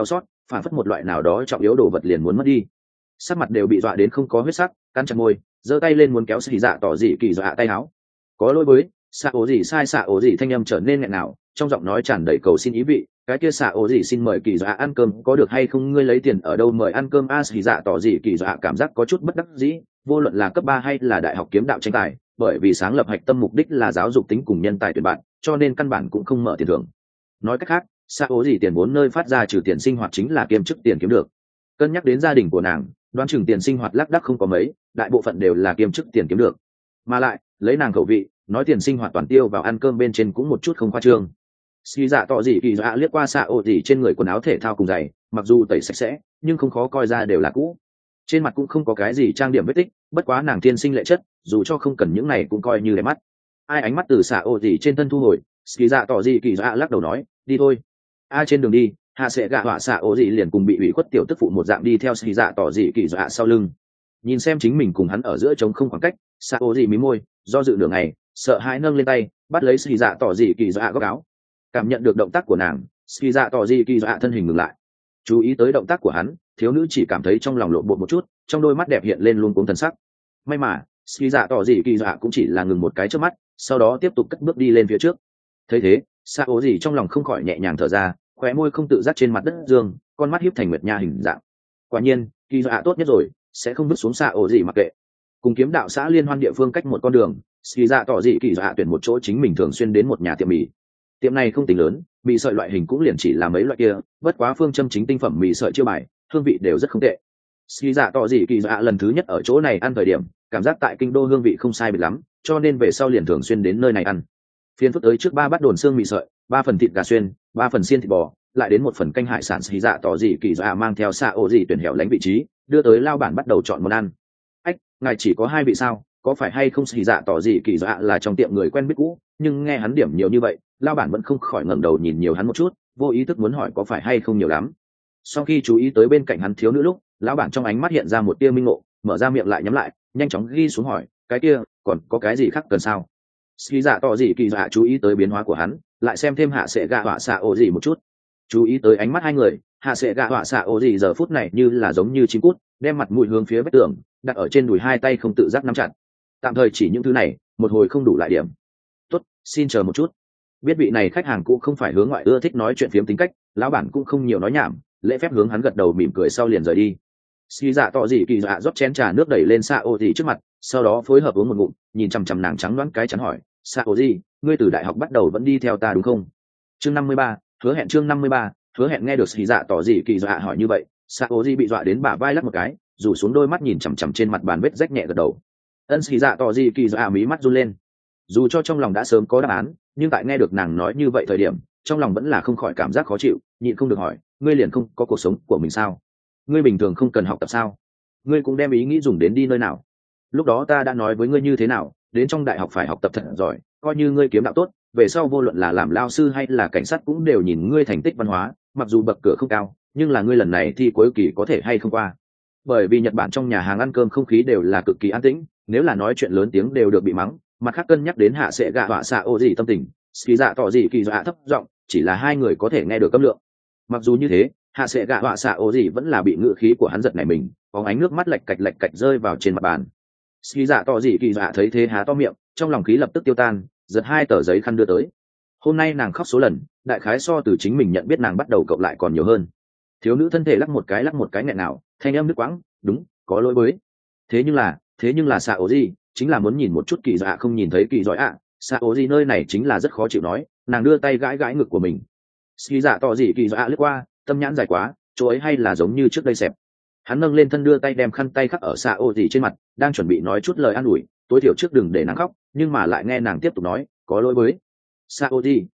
phản phất một loại nào đó trọng yếu đồ vật liền muốn mất đi. Sắc mặt đều bị dọa đến không có huyết sắc, cắn chặt môi, giơ tay lên muốn kéo xì dạ tỏ dị kỳ dọa tay áo. Có lỗi với, xạ ố gì sai xạ ố gì thanh âm trở nên nghẹn nào, trong giọng nói tràn đầy cầu xin ý vị. Cái kia xạ ố gì xin mời kỳ dọa ăn cơm có được hay không, ngươi lấy tiền ở đâu mời ăn cơm a? Xì dạ tỏ dị kỳ dọa cảm giác có chút bất đắc dĩ, vô luận là cấp 3 hay là đại học kiếm đạo tranh tài, bởi vì sáng lập hạch tâm mục đích là giáo dục tính cùng nhân tài tuyển bạn, cho nên căn bản cũng không mở tiền thưởng. Nói cách khác, xạ ố gì tiền vốn nơi phát ra trừ tiền sinh hoạt chính là kiêm chức tiền kiếm được. Cân nhắc đến gia đình của nàng, đoán chừng tiền sinh hoạt lác đác không có mấy, đại bộ phận đều là kiêm chức tiền kiếm được. Mà lại lấy nàng khẩu vị, nói tiền sinh hoạt toàn tiêu vào ăn cơm bên trên cũng một chút không khoa trương. Xì dạ tỏ dị kỳ dọa liếc qua xạ ổ dị trên người quần áo thể thao cùng giày, mặc dù tẩy sạch sẽ nhưng không khó coi ra đều là cũ. Trên mặt cũng không có cái gì trang điểm vết tích, bất quá nàng thiên sinh lệ chất, dù cho không cần những này cũng coi như đẹp mắt. Ai ánh mắt từ xạ ổ dị trên thân thu hồi, xì dạ tỏ dị kỳ dọa lắc đầu nói, đi thôi. Trên đường đi, hạ sẽ gạ họa xạ ổ dị liền cùng bị ủy khuất tiểu tức phụ một dạng đi theo xì dạ tỏ dị kỳ dọa sau lưng. Nhìn xem chính mình cùng hắn ở giữa trống không khoảng cách, xạ ổ dị mí môi, do dự nửa ngày, sợ hãi nâng lên tay, bắt lấy xì dạ tỏ dị kỳ dọa góc áo. Cảm nhận được động tác của nàng, xì dạ tỏ dị kỳ dọa thân hình ngừng lại. Chú ý tới động tác của hắn, thiếu nữ chỉ cảm thấy trong lòng lộn bột một chút, trong đôi mắt đẹp hiện lên luôn cuống thần sắc. May mà xì dạ tỏ dị kỳ dọa cũng chỉ là ngừng một cái trước mắt, sau đó tiếp tục cất bước đi lên phía trước. Thấy thế, xạ ổ dị trong lòng không khỏi nhẹ nhàng thở ra, khóe môi không tự giác trên mặt đất dương, con mắt hiếp thành nguyệt nha hình dạng. Quả nhiên kỳ dọa tốt nhất rồi, sẽ không vứt xuống xạ ổ dị mặc kệ. Cùng kiếm đạo xã liên hoan địa phương cách một con đường, xì dạ tỏ dị kỳ dọa tuyển một chỗ chính mình thường xuyên đến một nhà tiệm mì. Tiệm này không tính lớn, mì sợi loại hình cũng liền chỉ là mấy loại kia, bất quá phương châm chính tinh phẩm mì sợi chiêu bài, hương vị đều rất không tệ. Xì dạ tỏ dị kỳ dọa lần thứ nhất ở chỗ này ăn thời điểm, cảm giác tại kinh đô hương vị không sai biệt lắm, cho nên về sau liền thường xuyên đến nơi này ăn. Phiên phức tới trước 3 bát đồn xương mì sợi, 3 phần thịt gà xuyên, 3 phần xiên thịt bò, lại đến 1 phần canh hải sản. Xì dạ tỏ dị kỳ dọa mang theo xạ ổ dị tuyển hẻo lánh vị trí, đưa tới lao bản bắt đầu chọn món ăn. Ngài chỉ có 2 vị sao, có phải hay không? Xì dạ tỏ dị kỳ dọa là trong tiệm người quen biết cũ, nhưng nghe hắn điểm nhiều như vậy, lao bản vẫn không khỏi ngẩng đầu nhìn nhiều hắn một chút, vô ý thức muốn hỏi có phải hay không nhiều lắm. Sau khi chú ý tới bên cạnh hắn thiếu nữ lúc, lão bản trong ánh mắt hiện ra một tia minh ngộ, mở ra miệng lại nhắm lại, nhanh chóng ghi xuống hỏi, cái kia còn có cái gì khác cần sao? Xì dạ tỏ dị kỳ dọa chú ý tới biến hóa của hắn, lại xem thêm hạ sẽ gạ họa xạ ổ dị một chút, chú ý tới ánh mắt hai người, hạ sẽ gạ họa xạ ổ dị giờ phút này như là giống như chim cút, đem mặt mũi hướng phía vách tường, đặt ở trên đùi, hai tay không tự giác nắm chặt. Tạm thời chỉ những thứ này, một hồi không đủ lại điểm. Tốt, xin chờ một chút. Biết vị này khách hàng cũ không phải hướng ngoại ưa thích nói chuyện phiếm tính cách, lão bản cũng không nhiều nói nhảm, lễ phép hướng hắn gật đầu mỉm cười sau liền rời đi. Xì dạ tỏ dị kỳ dọa rót chén trà nước đẩy lên xạ ô dị trước mặt, sau đó phối hợp uống một ngụm, nhìn chằm chằm nàng trắng đoán cái chắn hỏi, xạ ô dị, ngươi từ đại học bắt đầu vẫn đi theo ta đúng không? Chương 53, hứa hẹn. Chương 53, hứa hẹn. Nghe được xì dạ tỏ dị kỳ dọa hỏi như vậy, xạ ô dị bị dọa đến bả vai lắc một cái, rủ xuống đôi mắt nhìn chằm chằm trên mặt bàn vết rách nhẹ gật đầu. Xì dạ tỏ dị kỳ dọa mí mắt run lên. Dù cho trong lòng đã sớm có đáp án, nhưng tại nghe được nàng nói như vậy thời điểm, trong lòng vẫn là không khỏi cảm giác khó chịu, nhịn không được hỏi, ngươi liền không có cuộc sống của mình sao? Ngươi bình thường không cần học tập sao? Ngươi cũng đem ý nghĩ dùng đến đi nơi nào? Lúc đó ta đã nói với ngươi như thế nào, đến trong đại học phải học tập thật giỏi, coi như ngươi kiếm đạo tốt, về sau vô luận là làm lao sư hay là cảnh sát cũng đều nhìn ngươi thành tích văn hóa, mặc dù bậc cửa không cao, nhưng là ngươi lần này thi cuối kỳ có thể hay không qua. Bởi vì Nhật Bản trong nhà hàng ăn cơm không khí đều là cực kỳ an tĩnh, nếu là nói chuyện lớn tiếng đều được bị mắng. Mặt khác cân nhắc đến hạ sẽ gạ họa xạ ô gì tâm tình, ski dạ tỏ gì kỳ dọa thấp giọng, chỉ là hai người có thể nghe được âm lượng. Mặc dù như thế, hạ sẽ gạ họa xạ ô gì vẫn là bị ngữ khí của hắn giật nảy mình, có ánh nước mắt lạch cạch rơi vào trên mặt bàn. Ski dạ tỏ gì kỳ dọa thấy thế há to miệng, trong lòng khí lập tức tiêu tan, giật 2 tờ giấy khăn đưa tới. Hôm nay nàng khóc số lần, đại khái so từ chính mình nhận biết nàng bắt đầu cộng lại còn nhiều hơn. Thiếu nữ thân thể lắc một cái nghẹn nào, thanh âm nước quãng, đúng, có lỗi với. Thế nhưng là xạ ô gì, chính là muốn nhìn một chút kỳ dọa không nhìn thấy kỳ giỏi ạ. Xạ ố gì nơi này chính là rất khó chịu nói, nàng đưa tay gãi ngực của mình. Ski dạ tỏ gì kỳ dọa lướt qua, tâm nhãn dài quá, chỗ ấy hay là giống như trước đây xẹp. Hắn nâng lên thân đưa tay đem khăn tay khắc ở xạ ố gì trên mặt, đang chuẩn bị nói chút lời an ủi, tối thiểu trước đừng để nàng khóc, nhưng mà lại nghe nàng tiếp tục nói, có lỗi với. Xạ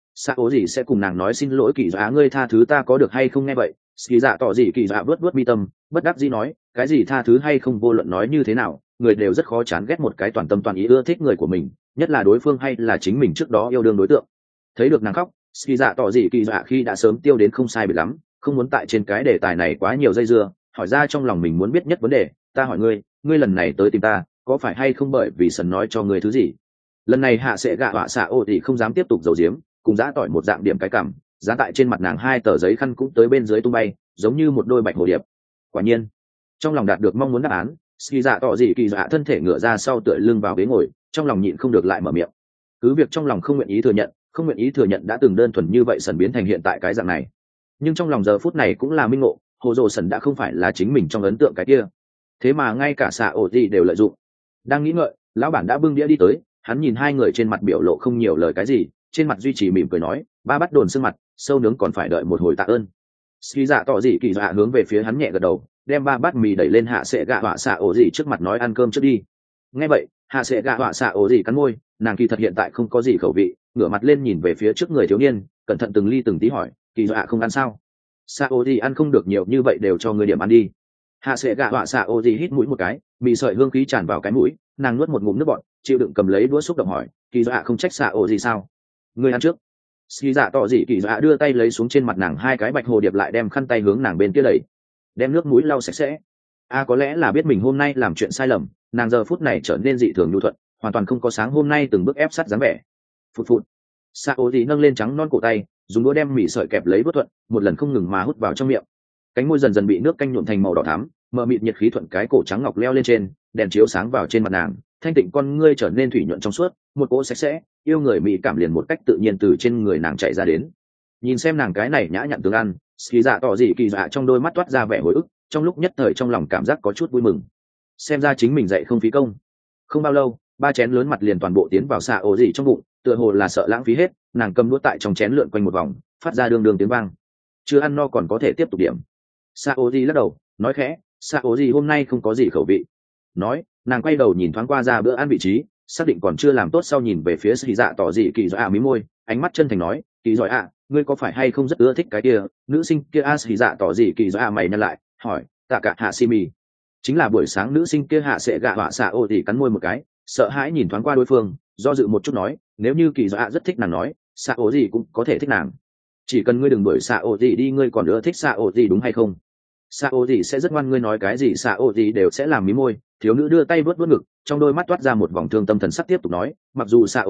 ố gì sẽ cùng nàng nói xin lỗi kỳ dọa, ngươi tha thứ ta có được hay không? Nghe vậy, Ski dạ tỏ gì kỳ dọa vớt mi tâm, bất đắc dĩ nói, cái gì tha thứ hay không, vô luận nói như thế nào, người đều rất khó chán ghét một cái toàn tâm toàn ý ưa thích người của mình, nhất là đối phương hay là chính mình trước đó yêu đương đối tượng. Thấy được nàng khóc, Ski dạ tỏ dị kỳ dọa khi đã sớm tiêu đến không sai biệt lắm, không muốn tại trên cái đề tài này quá nhiều dây dưa, hỏi ra trong lòng mình muốn biết nhất vấn đề. Ta hỏi ngươi lần này tới tìm ta, có phải hay không bởi vì sần nói cho ngươi thứ gì? Lần này hạ sẽ gạ họa xạ ô thì không dám tiếp tục giấu giếm, cùng giã tỏi một dạng điểm cái cảm, giá tại trên mặt nàng 2 tờ giấy khăn cũng tới bên dưới tung bay, giống như một đôi bạch hồ điệp. Quả nhiên, trong lòng đạt được mong muốn đáp án, ski dạ tỏ dị kỳ dạ thân thể ngửa ra sau tựa lưng vào ghế ngồi, trong lòng nhịn không được lại mở miệng. Cứ việc trong lòng không nguyện ý thừa nhận đã từng đơn thuần như vậy sần biến thành hiện tại cái dạng này, nhưng trong lòng giờ phút này cũng là minh ngộ, hồ dồ sần đã không phải là chính mình trong ấn tượng cái kia, thế mà ngay cả xạ ổ gì đều lợi dụng. Đang nghĩ ngợi, lão bản đã bưng đĩa đi tới, hắn nhìn hai người trên mặt biểu lộ không nhiều lời cái gì, trên mặt duy trì mỉm cười nói, ba bắt đồn sương mặt, sâu nướng còn phải đợi một hồi tạ ơn. Ski dạ tỏ dị kỳ dạ hướng về phía hắn nhẹ gật đầu, đem ba bát mì đẩy lên hạ sệ gạ họa xạ ổ dị trước mặt nói ăn cơm trước đi. Nghe vậy, hạ sệ gạ họa xạ ổ dị cắn môi, nàng kỳ thật hiện tại không có gì khẩu vị, ngửa mặt lên nhìn về phía trước người thiếu niên, cẩn thận từng ly từng tí hỏi, kỳ dạ không ăn sao? Xạ ổ dị ăn không được nhiều như vậy đều cho người điểm ăn đi. Hạ sệ gạ họa xạ ổ dị hít mũi một cái, mì sợi hương khí tràn vào cái mũi, nàng nuốt một ngụm nước bọt, chịu đựng cầm lấy đũa xúc động hỏi, kỳ dạ không trách xạ ổ dị sao? Người ăn trước. Ski dạ tỏ dị kỳ dạ đưa tay lấy xuống trên mặt nàng hai cái bạch hồ điệp, lại đem khăn tay hướng nàng bên kia đẩy, đem nước mũi lau sạch sẽ. Có lẽ là biết mình hôm nay làm chuyện sai lầm, nàng giờ phút này trở nên dị thường nhu thuận, hoàn toàn không có sáng hôm nay từng bước ép sát dáng vẻ. Phụt phụt. Sao dị nâng lên trắng non cổ tay, dùng đũa đem mì sợi kẹp lấy vớt thuận, một lần không ngừng mà hút vào trong miệng. Cánh môi dần dần bị nước canh nhuộm thành màu đỏ thắm, mờ mịt nhiệt khí thuận cái cổ trắng ngọc leo lên trên, đèn chiếu sáng vào trên mặt nàng, thanh tịnh con ngươi trở nên thủy nhuận trong suốt, một cỗ sạch sẽ yêu người mỹ cảm liền một cách tự nhiên từ trên người nàng chạy ra đến. Nhìn xem nàng cái này nhã nhặn tướng ăn, ski dạ tỏ dị kỳ dạ trong đôi mắt toát ra vẻ hồi ức, trong lúc nhất thời trong lòng cảm giác có chút vui mừng, xem ra chính mình dạy không phí công. Không bao lâu, ba chén lớn mặt liền toàn bộ tiến vào xạ ổ dị trong bụng, tựa hồ là sợ lãng phí hết, nàng cầm đũa tại trong chén lượn quanh một vòng, phát ra đường đường tiếng vang. Chưa ăn no còn có thể tiếp tục điểm. Xạ ổ dị lắc đầu nói khẽ, xạ ổ dị hôm nay không có gì khẩu vị. Nói, nàng quay đầu nhìn thoáng qua ra bữa ăn vị trí, xác định còn chưa làm tốt sau nhìn về phía ski dạ tỏ dị kỳ dạ mí môi, ánh mắt chân thành nói, kỳ giỏi ngươi có phải hay không rất ưa thích cái kia nữ sinh kia? Ski dạ tỏ dị kỳ dạ mày nhăn lại hỏi, tạ cả hạ si mì chính là buổi sáng nữ sinh kia? Hạ sẽ gạ họa xạ ô thì cắn môi một cái, sợ hãi nhìn thoáng qua đối phương, do dự một chút nói, nếu như kỳ dạ rất thích nàng nói, xạ ô gì cũng có thể thích nàng, chỉ cần ngươi đừng đuổi xạ ô gì đi. Ngươi còn ưa thích xạ ô gì đúng hay không? Xạ ô gì sẽ rất ngoan, ngươi nói cái gì xạ ô gì đều sẽ làm mí môi. Thiếu nữ đưa tay vuốt vuốt ngực, trong đôi mắt toát ra một vòng thương tâm thần sắc, tiếp tục nói, mặc dù xạ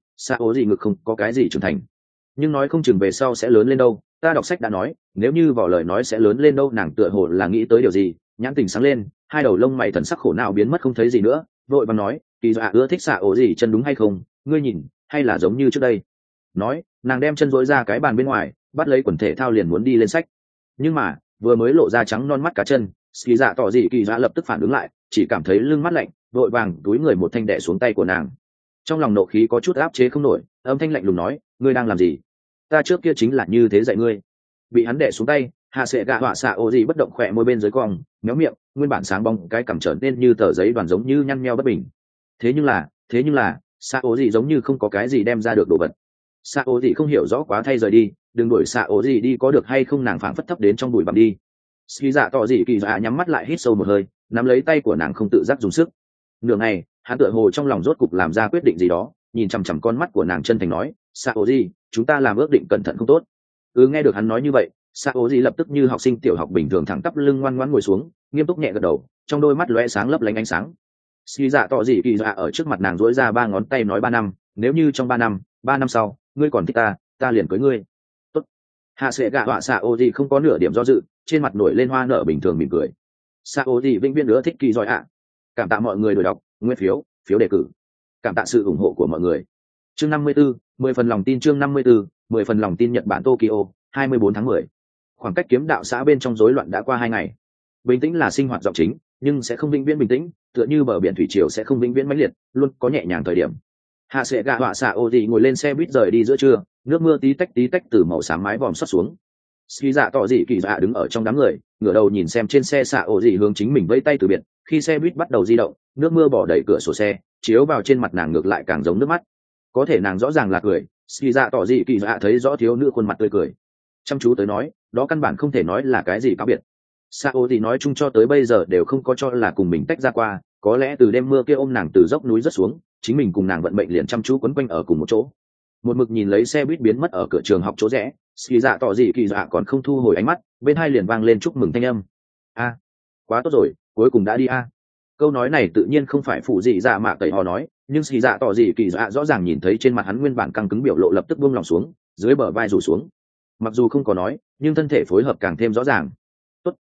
ô gì ngực không có cái gì trưởng thành, nhưng nói không chừng về sau sẽ lớn lên đâu. Ta đọc sách đã nói, nếu như vỏ lời nói sẽ lớn lên đâu. Nàng tựa hồ là nghĩ tới điều gì, nhãn tình sáng lên, hai đầu lông mày thần sắc khổ não biến mất không thấy gì nữa, vội vàng nói, kỳ dạ ưa thích xạ ổ gì chân đúng hay không? Ngươi nhìn, hay là giống như trước đây? Nói, nàng đem chân dối ra cái bàn bên ngoài, bắt lấy quần thể thao liền muốn đi lên sách, nhưng mà vừa mới lộ ra trắng non mắt cá chân, kỳ dạ tỏ dị kỳ dạ lập tức phản ứng lại, chỉ cảm thấy lưng mắt lạnh, vội vàng túi người một thanh đẻ xuống tay của nàng. Trong lòng nộ khí có chút áp chế không nổi, âm thanh lạnh lùng nói, ngươi đang làm gì? Ta trước kia chính là như thế dạy ngươi. Bị hắn đẻ xuống tay, hạ sệ gạ họa xạ ổ gì bất động, khỏe môi bên dưới cong méo miệng, nguyên bản sáng bóng cái cằm trở nên như tờ giấy đoàn, giống như nhăn nheo bất bình. Thế nhưng là xạ ổ gì giống như không có cái gì đem ra được đồ vật. Xạ ổ gì không hiểu rõ quá thay rời đi, đừng đuổi xạ ổ gì đi có được hay không? Nàng phảng phất thấp đến trong bụi bặm đi. Ski dạ tỏ dị kỳ dạ nhắm mắt lại, hít sâu một hơi, nắm lấy tay của nàng không tự giác dùng sức. Nửa ngày, hắn tựa hồ trong lòng rốt cục làm ra quyết định gì đó, nhìn chằm chằm con mắt của nàng chân thành nói, xạ ổ gì, chúng ta làm ước định cẩn thận không tốt? Nghe được hắn nói như vậy, xạ ổ gì lập tức như học sinh tiểu học bình thường thẳng tắp lưng, ngoan ngoãn ngồi xuống, nghiêm túc nhẹ gật đầu, trong đôi mắt lóe sáng lấp lánh ánh sáng. Ski dạ tỏ dị kỳ dạ ở trước mặt nàng duỗi ra ba ngón tay nói, 3 năm, nếu như trong 3 năm sau ngươi còn thích ta liền cưới ngươi. Tốt. Hạ sẽ gạ họa xạ ổ gì không có nửa điểm do dự, trên mặt nổi lên hoa nở bình thường mỉm cười. Xạ ổ gì vĩnh viễn nữa thích kỳ giỏi Cảm tạ mọi người đổi đọc, nguyên phiếu đề cử, cảm tạ sự ủng hộ của mọi người. Chương 54, 10 phần lòng tin. Chương 54, 10 phần lòng tin. Nhật Bản Tokyo, 24 tháng 10. Khoảng cách kiếm đạo xã bên trong rối loạn đã qua 2 ngày. Bình tĩnh là sinh hoạt giọng chính, nhưng sẽ không vĩnh viễn bình tĩnh, tựa như bờ biển thủy triều sẽ không vĩnh viễn mãnh liệt, luôn có nhẹ nhàng thời điểm. Hạ sẽ gạ họa xạ ô gì ngồi lên xe buýt rời đi giữa trưa, nước mưa tí tách từ màu xám mái vòm xót xuống. Ski dạ tỏ dị kỳ dạ đứng ở trong đám người, ngửa đầu nhìn xem trên xe xạ ô gì hướng chính mình vẫy tay từ biệt. Khi xe buýt bắt đầu di động, nước mưa bỏ đẩy cửa sổ xe, chiếu vào trên mặt nàng ngược lại càng giống nước mắt. Có thể nàng rõ ràng là cười. Ski dạ tỏ dị kỳ dạ thấy rõ thiếu nữ khuôn mặt tươi cười, chăm chú tới nói, đó căn bản không thể nói là cái gì cáo biệt. Sao thì nói chung cho tới bây giờ đều không có cho là cùng mình tách ra qua, có lẽ từ đêm mưa kia ôm nàng từ dốc núi rất xuống, chính mình cùng nàng vận mệnh liền chăm chú quấn quanh ở cùng một chỗ. Một mực nhìn lấy xe buýt biến mất ở cửa trường học chỗ rẽ, Ski dạ tỏ dị kỳ dạ còn không thu hồi ánh mắt, bên hai liền vang lên chúc mừng thanh âm. Quá tốt rồi, cuối cùng đã đi Câu nói này tự nhiên không phải phụ dị dạ mạ tẩy họ nói, nhưng Ski dạ tỏ dị kỳ dạ rõ ràng nhìn thấy trên mặt hắn nguyên bản căng cứng biểu lộ lập tức buông lòng xuống, dưới bờ vai rủ xuống. Mặc dù không có nói, nhưng thân thể phối hợp càng thêm rõ ràng.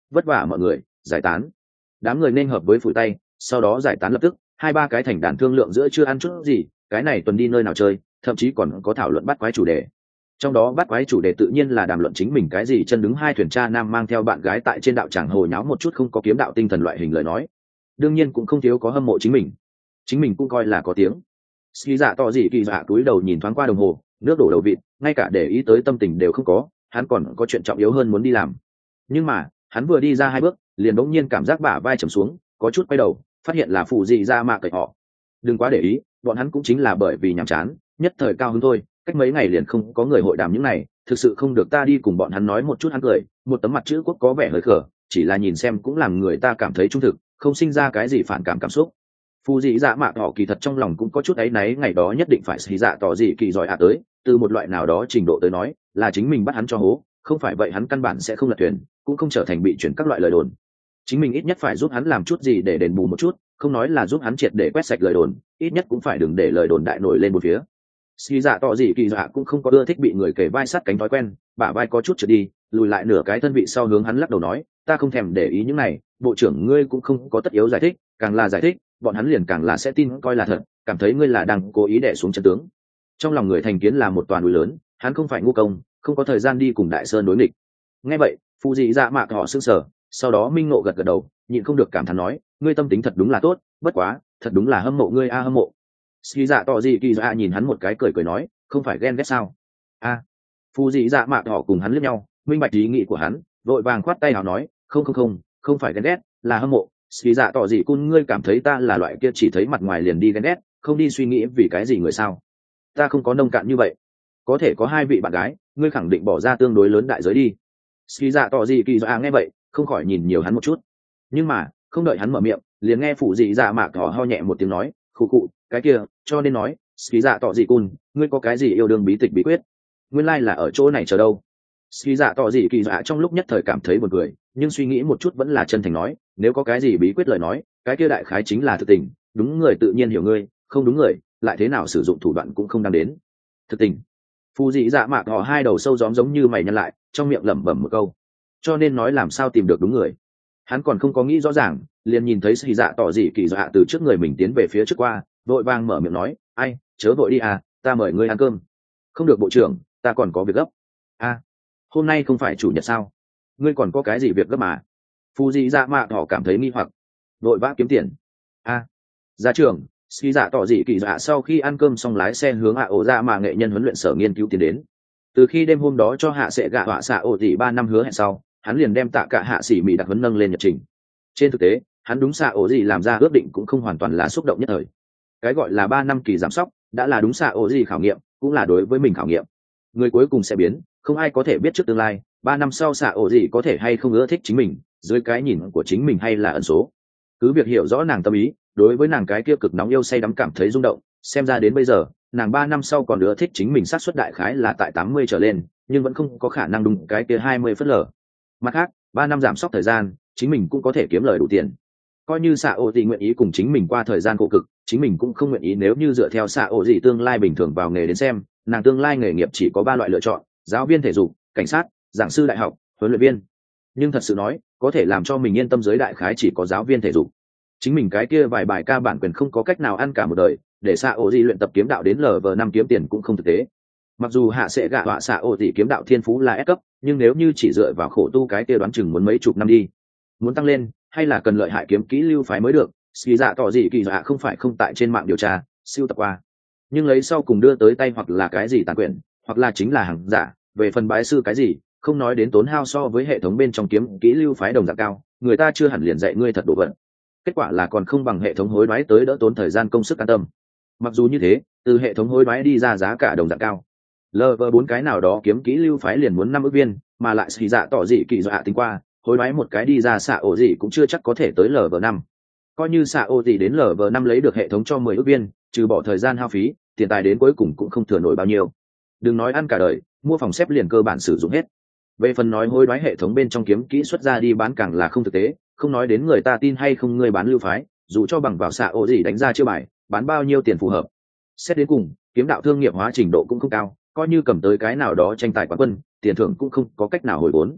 vất vả mọi người, giải tán. Đám người nên hợp với phủi tay, sau đó giải tán lập tức, hai ba cái thành đàn thương lượng giữa chưa ăn chút gì, cái này tuần đi nơi nào chơi, thậm chí còn có thảo luận bắt quái chủ đề. Trong đó bắt quái chủ đề tự nhiên là đàm luận chính mình cái gì chân đứng hai thuyền cha nam mang theo bạn gái tại trên đạo tràng hồ nháo một chút không có kiếm đạo tinh thần loại hình lời nói. Đương nhiên cũng không thiếu có hâm mộ chính mình cũng coi là có tiếng. Ski dạ tỏ gì kỳ dạ túi đầu nhìn thoáng qua đồng hồ, nước đổ đầu vịt, ngay cả để ý tới tâm tình đều không có, hắn còn có chuyện trọng yếu hơn muốn đi làm. Nhưng mà hắn vừa đi ra hai bước liền đống nhiên cảm giác bả vai trầm xuống, có chút quay đầu phát hiện là phụ dị ra mạ cậy họ. Đừng quá để ý, bọn hắn cũng chính là bởi vì nhàm chán nhất thời cao hứng thôi, cách mấy ngày liền không có người hội đàm những này, thực sự không được ta đi cùng bọn hắn nói một chút. Hắn cười, một tấm mặt chữ quốc có vẻ hơi khờ, chỉ là nhìn xem cũng làm người ta cảm thấy trung thực, không sinh ra cái gì phản cảm xúc. Phù dị dạ mạ họ kỳ thật trong lòng cũng có chút áy náy, ngày đó nhất định phải xì dạ tỏ dị kỳ giỏi tới, từ một loại nào đó trình độ tới nói là chính mình bắt hắn cho hố, không phải vậy hắn căn bản sẽ không lật thuyền, cũng không trở thành bị chuyển các loại lời đồn. Chính mình ít nhất phải giúp hắn làm chút gì để đền bù một chút, không nói là giúp hắn triệt để quét sạch lời đồn, ít nhất cũng phải đừng để lời đồn đại nổi lên một phía. Xì dạ tỏ dị kỳ dạ cũng không có ưa thích bị người kể vai sát cánh thói quen, bả vai có chút trượt đi, lùi lại nửa cái thân vị sau hướng hắn lắc đầu nói, ta không thèm để ý những này, bộ trưởng ngươi cũng không có tất yếu giải thích, càng là giải thích bọn hắn liền càng là sẽ tin coi là thật, cảm thấy ngươi là đang cố ý đè xuống chân tướng. Trong lòng người thành kiến là một toàn núi lớn, hắn không phải ngu công, không có thời gian đi cùng đại sơn đối nghịch. Nghe vậy phụ dị dạ mạ họ sững sờ, sau đó minh ngộ gật gật đầu, nhịn không được cảm thán nói, ngươi tâm tính thật đúng là tốt, bất quá thật đúng là hâm mộ ngươi a hâm mộ. Ski dạ tỏ dị kỳ dạ nhìn hắn một cái cười cười nói, không phải ghen ghét sao? A. Phụ dị dạ mạ họ cùng hắn liếc nhau, minh bạch ý nghĩ của hắn, vội vàng khoát tay nào nói, không phải ghen ghét, là hâm mộ. Ski dạ tỏ dị cun, ngươi cảm thấy ta là loại kia chỉ thấy mặt ngoài liền đi ghen ghét, không đi suy nghĩ vì cái gì người sao? Ta không có nông cạn như vậy, có thể có hai vị bạn gái, ngươi khẳng định bỏ ra tương đối lớn đại giới đi. Ski dạ tỏ dị kỳ dạ nghe vậy không khỏi nhìn nhiều hắn một chút, nhưng mà không đợi hắn mở miệng liền nghe phụ dị dạ mạ họ ho nhẹ một tiếng nói, khụ khụ, cái kia cho nên nói Ski dạ tỏ dị cun, ngươi có cái gì yêu đương bí tịch bí quyết, nguyên lai là ở chỗ này chờ đâu. Ski dạ tỏ dị kỳ dạ trong lúc nhất thời cảm thấy buồn cười, nhưng suy nghĩ một chút vẫn là chân thành nói, nếu có cái gì bí quyết lời nói, cái kia đại khái chính là thực tình, đúng người tự nhiên hiểu ngươi, không đúng người lại thế nào sử dụng thủ đoạn cũng không đáng đến. Thực tình. Phù dị dạ mạ họ hai đầu sâu gióm giống như mày nhăn lại, trong miệng lẩm bẩm một câu, cho nên nói làm sao tìm được đúng người. Hắn còn không có nghĩ rõ ràng liền nhìn thấy xì dạ tỏ dị kỳ dạ từ trước người mình tiến về phía trước qua, vội vàng mở miệng nói, ai chớ vội đi à, ta mời ngươi ăn cơm. Không được bộ trưởng, ta còn có việc gấp. A, hôm nay không phải chủ nhật sao, ngươi còn có cái gì việc gấp mà? Phù dị dạ mạ họ cảm thấy nghi hoặc, vội vã kiếm tiền. A, ra trường. Ski dạ tỏ dị kỳ dạ sau khi ăn cơm xong lái xe hướng hạ ổ dạ mà nghệ nhân huấn luyện sở nghiên cứu tiến đến. Từ khi đêm hôm đó cho hạ sẽ gạ họa xạ ổ dị 3 năm hứa hẹn sau, hắn liền đem tạ cả hạ sĩ mỹ đặc huấn nâng lên nhật trình. Trên thực tế hắn đúng xạ ổ dị làm ra ước định cũng không hoàn toàn là xúc động nhất thời. Cái gọi là 3 năm kỳ giám sóc đã là đúng xạ ổ dị khảo nghiệm, cũng là đối với mình khảo nghiệm. Người cuối cùng sẽ biến, không ai có thể biết trước tương lai 3 năm sau xạ ổ dị có thể hay không ưa thích chính mình, dưới cái nhìn của chính mình hay là ẩn số. Cứ việc hiểu rõ nàng tâm ý, đối với nàng cái kia cực nóng yêu say đắm cảm thấy rung động, xem ra đến bây giờ nàng 3 năm sau còn ưa thích chính mình xác suất đại khái là tại 80 trở lên, nhưng vẫn không có khả năng đúng cái kia 20 phất lở. Mặt khác 3 năm giảm sóc thời gian, chính mình cũng có thể kiếm lời đủ tiền. Coi như xạ ổ dị nguyện ý cùng chính mình qua thời gian khổ cực, chính mình cũng không nguyện ý. Nếu như dựa theo xạ ổ dị tương lai bình thường vào nghề đến xem, nàng tương lai nghề nghiệp chỉ có 3 loại lựa chọn: giáo viên thể dục, cảnh sát, giảng sư đại học, huấn luyện viên. Nhưng thật sự nói, có thể làm cho mình yên tâm giới đại khái chỉ có giáo viên thể dục. Chính mình cái kia vài bài ca bản quyền không có cách nào ăn cả một đời, để xạ ổ dị luyện tập kiếm đạo đến LV5 kiếm tiền cũng không thực tế. Mặc dù hạ sẽ gạ họa xạ ổ dị kiếm đạo thiên phú là S cấp, nhưng nếu như chỉ dựa vào khổ tu cái kia đoán chừng muốn mấy chục năm đi. Muốn tăng lên hay là cần lợi hại kiếm kỹ lưu phái mới được. Ski dạ tỏ dị kỳ dạ không phải không tại trên mạng điều tra siêu tập qua, nhưng lấy sau cùng đưa tới tay hoặc là cái gì tàn quyền, hoặc là chính là hàng giả. Về phần bái sư cái gì, không nói đến tốn hao so với hệ thống bên trong kiếm kỹ lưu phái đồng dạng cao, người ta chưa hẳn liền dạy ngươi thật độ vận. Kết quả là còn không bằng hệ thống hối đoái tới đỡ tốn thời gian công sức an tâm. Mặc dù như thế, từ hệ thống hối đoái đi ra giá cả đồng dạng cao. LV4 cái nào đó kiếm kỹ lưu phái liền muốn 5 ức viên, mà lại xì dạ tỏ dị kỳ dạ tính qua, hối đoái một cái đi ra xạ ổ dị cũng chưa chắc có thể tới LV5. Coi như xạ ổ dị đến LV5 lấy được hệ thống cho 10 ức viên, trừ bỏ thời gian hao phí, tiền tài đến cuối cùng cũng không thừa nổi bao nhiêu. Đừng nói ăn cả đời, mua phòng xếp liền cơ bản sử dụng hết. Về phần nói hối đoái hệ thống bên trong kiếm kỹ xuất ra đi bán càng là không thực tế, không nói đến người ta tin hay không ngươi bán lưu phái, dù cho bằng vào xạ ổ gì đánh ra chiêu bài, bán bao nhiêu tiền phù hợp. Xét đến cùng, kiếm đạo thương nghiệp hóa trình độ cũng không cao, coi như cầm tới cái nào đó tranh tài quán quân, tiền thưởng cũng không có cách nào hồi vốn.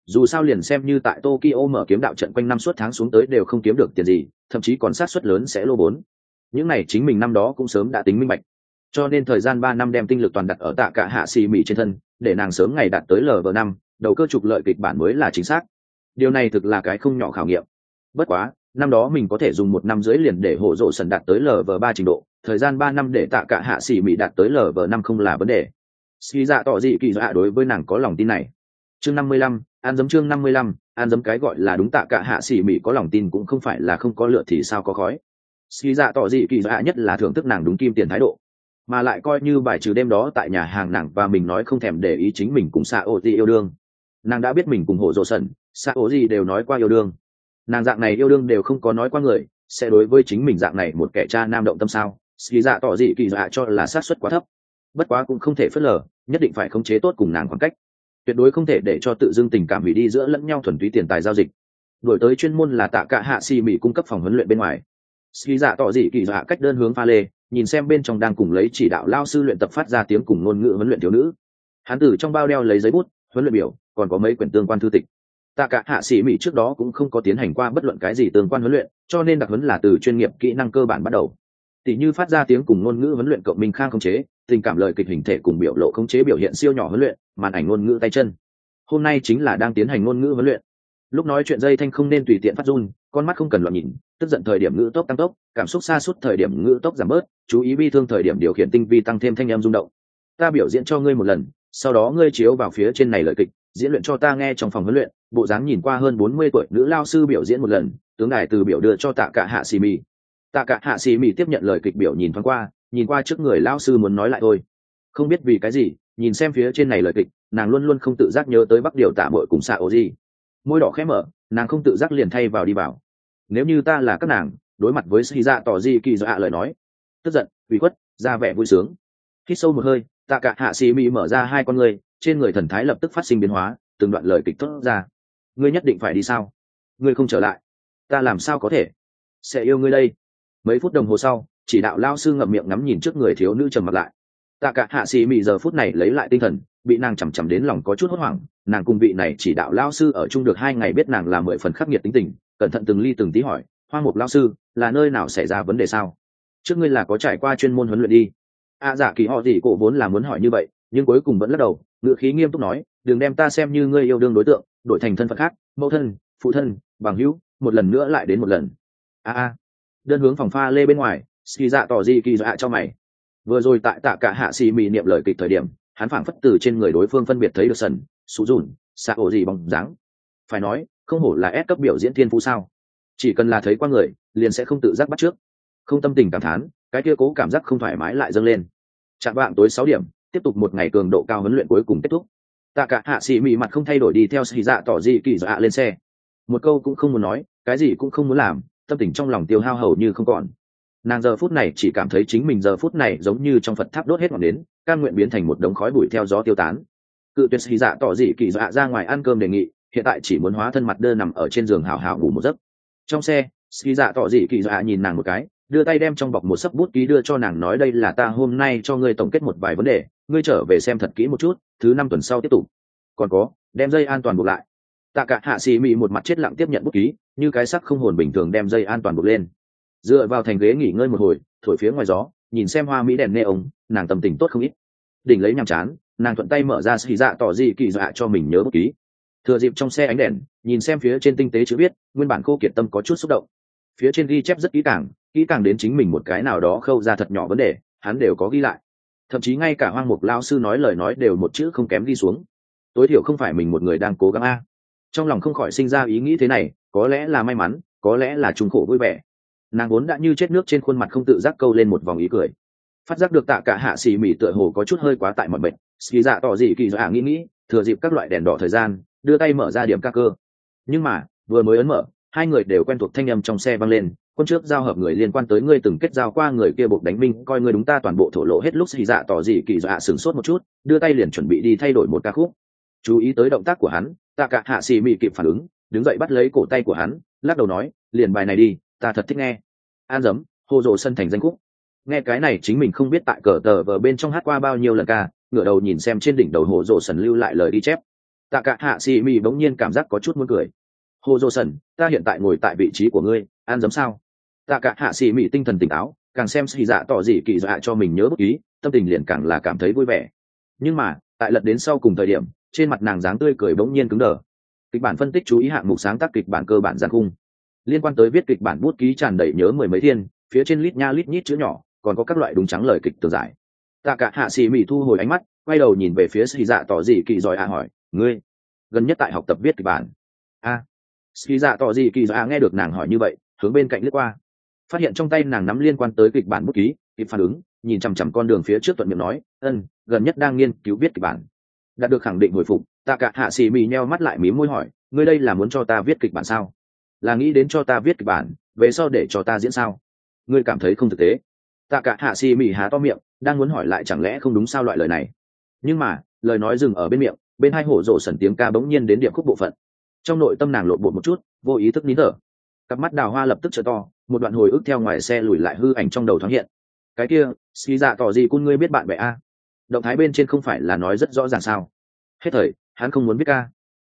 dù sao liền xem như tại Tokyo mở kiếm đạo trận quanh năm suốt tháng xuống tới đều không kiếm được tiền gì, thậm chí còn sát suất lớn sẽ lỗ vốn. Những này chính mình năm đó cũng sớm đã tính minh bạch, cho nên thời gian 3 năm đem tinh lực toàn đặt ở Tạ Cả Hạ Xỉ Mỉ trên thân, để nàng sớm ngày đạt tới Lv5, đầu cơ trục lợi kịch bản mới là chính xác. Điều này thực là cái không nhỏ khảo nghiệm. Bất quá, năm đó mình có thể dùng 1 năm rưỡi liền để Hổ Dụ Sần đạt tới Lv3 trình độ, thời gian 3 năm để Tạ Cả Hạ Xỉ Mỉ đạt tới Lv5 không là vấn đề. Ski Dạ tỏ dị kỳ dạ đối với nàng có lòng tin này. Chương 55, an giấm chương 55, an giấm cái gọi là đúng Tạ Cả Hạ Xỉ Mỉ có lòng tin cũng không phải là không có lửa thì sao có khói. Ski Dạ tỏ dị kỳ dạ nhất là thưởng thức nàng đúng kim tiền thái độ, mà lại coi như bài trừ đêm đó tại nhà hàng nàng và mình nói không thèm để ý chính mình cùng Sa Ô Di yêu đương. Nàng đã biết mình cùng Hổ Dụ Sần, Sa Ô Di đều nói qua yêu đương. Nàng dạng này yêu đương đều không có nói qua người, sẽ đối với chính mình dạng này một kẻ cha nam động tâm sao? Ski Dạ tỏ dị kỳ dạ cho là xác suất quá thấp. Bất quá cũng không thể phớt lờ, nhất định phải khống chế tốt cùng nàng khoảng cách, tuyệt đối không thể để cho tự dưng tình cảm hủy đi giữa lẫn nhau thuần túy tiền tài giao dịch. Đổi tới chuyên môn là Tạ Cả Hạ Xỉ Mỉ cung cấp phòng huấn luyện bên ngoài. Ski Dạ tỏ dị kỳ dạ cách đơn hướng pha lê, nhìn xem bên trong đang cùng lấy chỉ đạo lao sư luyện tập phát ra tiếng cùng ngôn ngữ huấn luyện thiếu nữ. Hắn từ trong bao đeo lấy giấy bút, huấn luyện biểu, còn có mấy quyển tương quan thư tịch. Tạ Cả Hạ Xỉ Mỉ trước đó cũng không có tiến hành qua bất luận cái gì tương quan huấn luyện, cho nên đặc huấn là từ chuyên nghiệp kỹ năng cơ bản bắt đầu. Tỷ như phát ra tiếng cùng ngôn ngữ huấn luyện cộng minh khang khống chế, tình cảm lời kịch hình thể cùng biểu lộ khống chế biểu hiện siêu nhỏ huấn luyện, màn ảnh ngôn ngữ tay chân. Hôm nay chính là đang tiến hành ngôn ngữ huấn luyện. Lúc nói chuyện dây thanh không nên tùy tiện phát run, con mắt không cần loạn nhìn, tức giận thời điểm ngữ tốc tăng tốc, cảm xúc sa sút thời điểm ngữ tốc giảm bớt, chú ý bi thương thời điểm điều khiển tinh vi tăng thêm thanh âm rung động. Ta biểu diễn cho ngươi một lần, sau đó ngươi chiếu vào phía trên này lời kịch, diễn luyện cho ta nghe trong phòng huấn luyện. Bộ dáng nhìn qua hơn 40 tuổi nữ lao sư biểu diễn một lần, tướng đài từ biểu đưa cho Tạ Cả Hạ Xỉ Mỉ. Tạ Cả Hạ Xỉ Mỉ tiếp nhận lời kịch biểu nhìn qua trước người lao sư muốn nói lại thôi. Không biết vì cái gì, nhìn xem phía trên này lời kịch, nàng luôn luôn không tự giác nhớ tới Bắc Điều Tạ Muội cùng Sa Ô Di. Môi đỏ khẽ mở, nàng không tự giác liền thay vào đi vào. Nếu như ta là các nàng, đối mặt với Ski Dạ tỏ dị kỳ dạ lời nói, tức giận, ủy khuất, ra vẻ vui sướng. Hít sâu một hơi, Tạ Cả Hạ Xỉ Mỉ mở ra hai con người, trên người thần thái lập tức phát sinh biến hóa, từng đoạn lời kịch thốt ra. Ngươi nhất định phải đi sao? Ngươi không trở lại, ta làm sao có thể sẽ yêu ngươi đây? Mấy phút đồng hồ sau, chỉ đạo lao sư ngậm miệng ngắm nhìn trước người thiếu nữ trầm mặt lại. Tạ Cả Hạ Xỉ Mỉ giờ phút này lấy lại tinh thần, bị nàng chằm chằm đến lòng có chút hốt hoảng. Nàng cùng vị này chỉ đạo lao sư ở chung được 2 ngày, biết nàng là 10 phần khắc nghiệt tính tình, cẩn thận từng ly từng tí hỏi, Hoa Mục lao sư, là nơi nào xảy ra vấn đề sao? Trước ngươi là có trải qua chuyên môn huấn luyện đi. Dạ kỳ họ gì cổ vốn là muốn hỏi như vậy, nhưng cuối cùng vẫn lắc đầu, ngữ khí nghiêm túc nói, đừng đem ta xem như ngươi yêu đương đối tượng, đổi thành thân phận khác, mẫu thân, phụ thân, bằng hữu, một lần nữa lại đến một lần. Đơn hướng phòng pha lê bên ngoài, Ski Dạ tỏ dị kỳ dạ cho mày. Vừa rồi tại Tạ Cả Hạ Xỉ Mỉ niệm lời kịch thời điểm, hắn phảng phất từ trên người đối phương phân biệt thấy được sần, sụ dùn, Sa Ô Di bóng dáng. Phải nói, không hổ là S cấp biểu diễn thiên phú sao? Chỉ cần là thấy qua người, liền sẽ không tự giác bắt trước. Không tâm tình cảm thán, cái kia cố cảm giác không thoải mái lại dâng lên. Chạm vạng tối 6 điểm, tiếp tục một ngày cường độ cao huấn luyện cuối cùng kết thúc. Tạ Cả Hạ Xỉ Mỉ mặt không thay đổi đi theo Ski Dạ tỏ dị kỳ dạ lên xe. Một câu cũng không muốn nói, cái gì cũng không muốn làm, tâm tình trong lòng tiêu hao hầu như không còn. Nàng giờ phút này chỉ cảm thấy chính mình giờ phút này giống như trong Phật tháp đốt hết ngọn nến, cam nguyện biến thành một đống khói bụi theo gió tiêu tán. Cự tuyệt Ski Dạ tỏ dị kỳ dạ ra ngoài ăn cơm đề nghị, hiện tại chỉ muốn hóa thân mặt đơ nằm ở trên giường hào hào ngủ một giấc. Trong xe, Ski Dạ tỏ dị kỳ dạ nhìn nàng một cái, đưa tay đem trong bọc một sấp bút ký đưa cho nàng, nói đây là ta hôm nay cho ngươi tổng kết một vài vấn đề, ngươi trở về xem thật kỹ một chút, thứ 5 tuần sau tiếp tục. Còn có, đem dây an toàn buộc lại. Tạ Cả Hạ Xỉ Mỉ một mặt chết lặng tiếp nhận bút ký, như cái xác không hồn bình thường đem dây an toàn buộc lên. Dựa vào thành ghế nghỉ ngơi một hồi, thổi phía ngoài gió, nhìn xem hoa mỹ đèn neon, nàng tâm tình tốt không ít. Đỉnh lấy nhàm chán, nàng thuận tay mở ra Ski Dạ tỏ dị kỳ dạ cho mình nhớ bút ký. Thừa dịp trong xe ánh đèn, nhìn xem phía trên tinh tế chữ viết, nguyên bản khô kiệt tâm có chút xúc động. Phía trên ghi chép rất kỹ càng đến chính mình một cái nào đó khâu ra thật nhỏ vấn đề, hắn đều có ghi lại. Thậm chí ngay cả Hoang Mục lao sư nói lời nói đều một chữ không kém ghi xuống. Tối thiểu không phải mình một người đang cố gắng a. Trong lòng không khỏi sinh ra ý nghĩ thế này, có lẽ là may mắn, có lẽ là trùng khổ vui vẻ. Nàng vốn đã như chết nước, trên khuôn mặt không tự giác câu lên một vòng ý cười. Phát giác được Tạ Cả Hạ Xỉ Mỉ tựa hồ có chút hơi quá tại mọi bệnh, Ski Dạ tỏ dị kỳ dạ nghĩ, thừa dịp các loại đèn đỏ thời gian, đưa tay mở ra điểm ca cơ. Nhưng mà, vừa mới ấn mở, hai người đều quen thuộc thanh âm trong xe vang lên, quân trước giao hợp người liên quan tới ngươi từng kết giao qua người kia buộc đánh minh, coi ngươi đúng ta toàn bộ thổ lộ hết. Lúc Ski Dạ tỏ dị kỳ dạ sửng sốt một chút, đưa tay liền chuẩn bị đi thay đổi một ca khúc. Chú ý tới động tác của hắn, Tạ Cả Hạ Xỉ Mỉ kịp phản ứng, đứng dậy bắt lấy cổ tay của hắn, lắc đầu nói, liền bài này đi, ta thật thích nghe. An giấm, Hô Dồ Sân thành danh khúc. Nghe cái này chính mình không biết tại cờ tờ vờ bên trong hát qua bao nhiêu lần ca, ngửa đầu nhìn xem trên đỉnh đầu Hồ Dồ Sần lưu lại lời đi chép. Tạ cả hạ xì mì bỗng nhiên cảm giác có chút muốn cười. Hồ Dô Sần, ta hiện tại ngồi tại vị trí của ngươi, ăn giống sao? Tạ cả hạ xì mì tinh thần tỉnh táo, càng xem xì dạ tỏ gì kỳ dạ cho mình nhớ bút ý, tâm tình liền càng là cảm thấy vui vẻ. Nhưng mà tại lật đến sau cùng thời điểm, trên mặt nàng dáng tươi cười bỗng nhiên cứng đờ. Kịch bản phân tích chú ý hạng mục sáng tác kịch bản cơ bản giản khung, liên quan tới viết kịch bản bút ký tràn đầy nhớ mười mấy thiên, phía trên lít nha lít nhít chữ nhỏ, còn có các loại đúng trắng lời kịch tường giải. Tạ cả hạ xì mì thu hồi ánh mắt, quay đầu nhìn về phía xì dạ tỏ gì kỳ rồi hỏi, ngươi gần nhất tại học tập viết kịch bản? Xì dạ tỏ gì kỳ dạ nghe được nàng hỏi như vậy, hướng bên cạnh lướt qua, phát hiện trong tay nàng nắm liên quan tới kịch bản bút ký, kịp phản ứng, nhìn chằm chằm con đường phía trước thuận miệng nói, gần nhất đang nghiên cứu viết kịch bản. Đạt được khẳng định hồi phục, Tạ cả hạ xì mì nheo mắt lại mím môi hỏi, ngươi đây là muốn cho ta viết kịch bản sao? Là nghĩ đến cho ta viết kịch bản về sau để cho ta diễn sao? Ngươi cảm thấy không thực tế. Tạ cả hạ xì mì há to miệng, đang muốn hỏi lại chẳng lẽ không đúng sao loại lời này, nhưng mà lời nói dừng ở bên miệng, bên hai hổ rộ sần tiếng ca bỗng nhiên đến điểm khúc bộ phận. Trong nội tâm nàng lộn bột một chút, vô ý thức nín thở. Cặp mắt đào hoa lập tức trở to, một đoạn hồi ức theo ngoài xe lùi lại hư ảnh trong đầu thoáng hiện. Cái kia xì dạ tỏ gì cun ngươi biết bạn bè a? Động thái bên trên không phải là nói rất rõ ràng sao? Hết thời hắn không muốn biết ca.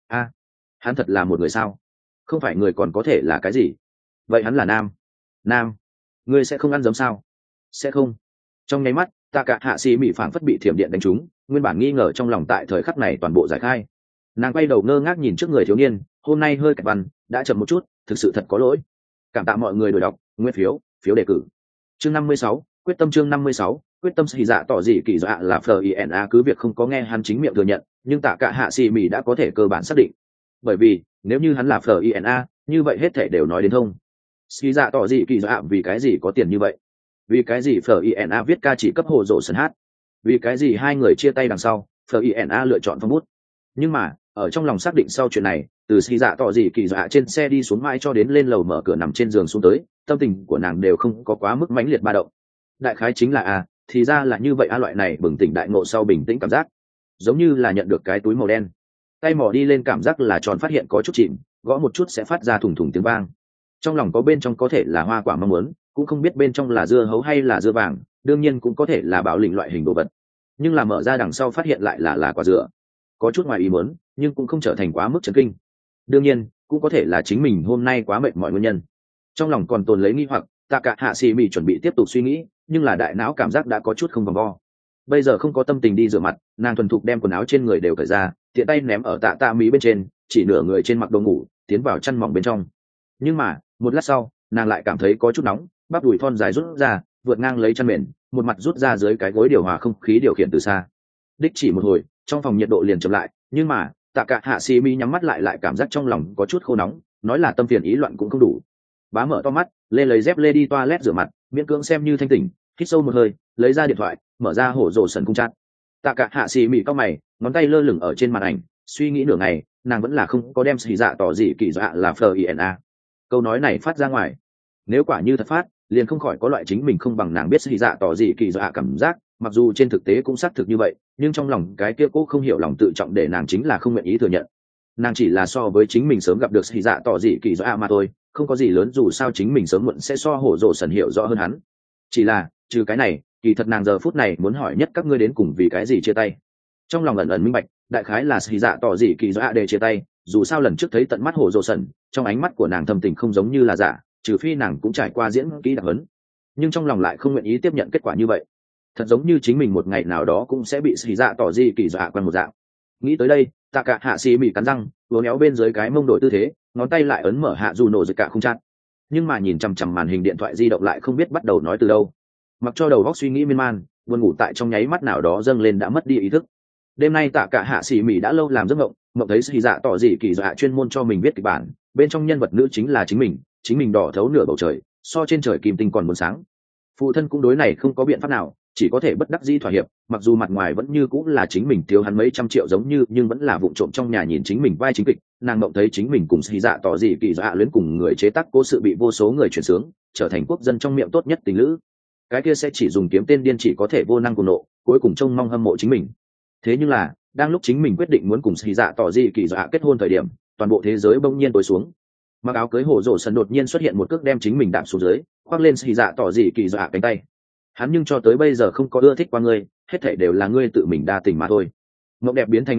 Hắn thật là một người sao? Không phải người còn có thể là cái gì? Vậy hắn là nam. Ngươi sẽ không ăn giấm sao? Sẽ không. Trong nháy mắt, Tạ cả hạ xì mị phảng phất bị thiểm điện đánh trúng, nguyên bản nghi ngờ trong lòng tại thời khắc này toàn bộ giải khai. Nàng quay đầu ngơ ngác nhìn trước người thiếu niên, hôm nay hơi cạch văn đã chậm một chút, thực sự thật có lỗi. Cảm tạ mọi người đổi đọc, nguyên phiếu đề cử. Chương 56, quyết tâm. Chương 56, quyết tâm. Xì dạ tỏ gì kỳ dạ là FINA, cứ việc không có nghe hắn chính miệng thừa nhận, nhưng Tạ cả hạ xì mị đã có thể cơ bản xác định. Bởi vì nếu như hắn là FINA, như vậy hết thể đều nói đến thông. Xì dạ tỏ gì kỳ dạ vì cái gì có tiền như vậy? Vì cái gì FINA viết ca chỉ cấp Hồ Dỗ Sần hát? Vì cái gì hai người chia tay đằng sau, FINA lựa chọn phong bút? Nhưng mà ở trong lòng xác định sau chuyện này, từ xì dạ tỏ gì kỳ dạ trên xe đi xuống mãi cho đến lên lầu mở cửa nằm trên giường xuống tới, tâm tình của nàng đều không có quá mức mãnh liệt ba động. Đại khái chính là thì ra là như vậy, loại này bừng tỉnh đại ngộ sau bình tĩnh cảm giác, giống như là nhận được cái túi màu đen, tay mò đi lên cảm giác là tròn phát hiện có chút chìm, gõ một chút sẽ phát ra thùng thùng tiếng vang. Trong lòng có bên trong có thể là hoa quả mong muốn, cũng không biết bên trong là dưa hấu hay là dưa vàng, đương nhiên cũng có thể là bảo lĩnh loại hình đồ vật, nhưng là mở ra đằng sau phát hiện lại là quả dừa, có chút ngoài ý muốn, nhưng cũng không trở thành quá mức chấn kinh. Đương nhiên cũng có thể là chính mình hôm nay quá mệt mỏi nguyên nhân. Trong lòng còn tồn lấy nghi hoặc, Tạ cả hạ xì mì chuẩn bị tiếp tục suy nghĩ, nhưng là đại não cảm giác đã có chút không vòng vo. Bây giờ không có tâm tình đi rửa mặt, nàng thuần thục đem quần áo trên người đều cởi ra, tiện tay ném ở tạ mỹ bên trên, chỉ nửa người trên mặc đồ ngủ tiến vào chăn mỏng bên trong. Nhưng mà một lát sau, nàng lại cảm thấy có chút nóng, bắp đùi thon dài rút ra, vượt ngang lấy chăn mền, một mặt rút ra dưới cái gối điều hòa không khí điều khiển từ xa. Đích chỉ một hồi, trong phòng nhiệt độ liền chậm lại, nhưng mà Tạ cả hạ xì mi nhắm mắt lại cảm giác trong lòng có chút khô nóng, nói là tâm phiền ý loạn cũng không đủ. Bá mở to mắt, lên lấy dép lê đi toilet rửa mặt, miễn cưỡng xem như thanh tỉnh, hít sâu một hơi, lấy ra điện thoại, mở ra Hổ Dỗ Sần cung chat. Tạ cả hạ xì mi cau mày, ngón tay lơ lửng ở trên màn ảnh, suy nghĩ nửa ngày, nàng vẫn là không có đem xì dạ tỏ gì kỳ dạ là FINA câu nói này phát ra ngoài. Nếu quả như thật phát, liền không khỏi có loại chính mình không bằng nàng biết xì dạ tỏ gì kỳ dạ cảm giác, mặc dù trên thực tế cũng xác thực như vậy, nhưng trong lòng cái kia cô không hiểu lòng tự trọng để nàng chính là không nguyện ý thừa nhận. Nàng chỉ là so với chính mình sớm gặp được xì dạ tỏ gì kỳ dạ mà thôi, không có gì lớn, dù sao chính mình sớm muộn sẽ so Hổ Dỗ Sần hiểu rõ hơn hắn. Chỉ là trừ cái này, kỳ thật nàng giờ phút này muốn hỏi nhất các ngươi đến cùng vì cái gì chia tay. Trong lòng ẩn ẩn minh bạch, đại khái là xì dạ tỏ gì kỳ dạ để chia tay, dù sao lần trước thấy tận mắt Hổ Dỗ Sần, trong ánh mắt của nàng thâm tình không giống như là giả, trừ phi nàng cũng trải qua diễn kỹ đặc hấn, nhưng trong lòng lại không nguyện ý tiếp nhận kết quả như vậy, thật giống như chính mình một ngày nào đó cũng sẽ bị xì dạ tỏ gì kỳ dạ quen một dạng. Nghĩ tới đây, Tạ cả hạ xì mì cắn răng, uốn éo bên dưới cái mông đổi tư thế, ngón tay lại ấn mở hạ dù nổ dịch cả không chát, nhưng mà nhìn chằm chằm màn hình điện thoại di động lại không biết bắt đầu nói từ đâu. Mặc cho đầu óc suy nghĩ miên man, buồn ngủ tại trong nháy mắt nào đó dâng lên đã mất đi ý thức. Đêm nay Tạ cả hạ xì mì đã lâu làm giấc mộng thấy xì dạ tỏ gì kỳ dạ chuyên môn cho mình viết kịch bản, bên trong nhân vật nữ chính là chính mình đỏ thấu nửa bầu trời, so trên trời kim tinh còn muốn sáng. Phụ thân cũng đối này không có biện pháp nào, chỉ có thể bất đắc dĩ thỏa hiệp, mặc dù mặt ngoài vẫn như cũng là chính mình thiếu hắn mấy trăm triệu giống như, nhưng vẫn là vụng trộm trong nhà nhìn chính mình vai chính kịch. Nàng mộng thấy chính mình cùng xì dạ tỏ gì kỳ dạ luyến cùng người chế tác cố sự bị vô số người chuyển sướng, trở thành quốc dân trong miệng tốt nhất tình lữ. Cái kia sẽ chỉ dùng kiếm tên điên chỉ có thể vô năng cùng nộ, cuối cùng trông mong hâm mộ chính mình. Thế nhưng là đang lúc chính mình quyết định muốn cùng xì dạ tỏ gì kỳ dạ kết hôn thời điểm, toàn bộ thế giới bỗng nhiên tối xuống. Mặc áo cưới Hổ Dỗ Sần đột nhiên xuất hiện một cước đem chính mình đạp xuống dưới, khoác lên xì dạ tỏ gì kỳ dạ cánh tay. Hắn nhưng cho tới bây giờ không có ưa thích qua ngươi, hết thảy đều là ngươi tự mình đa tình mà thôi. Mộng đẹp biến thành ác mộng,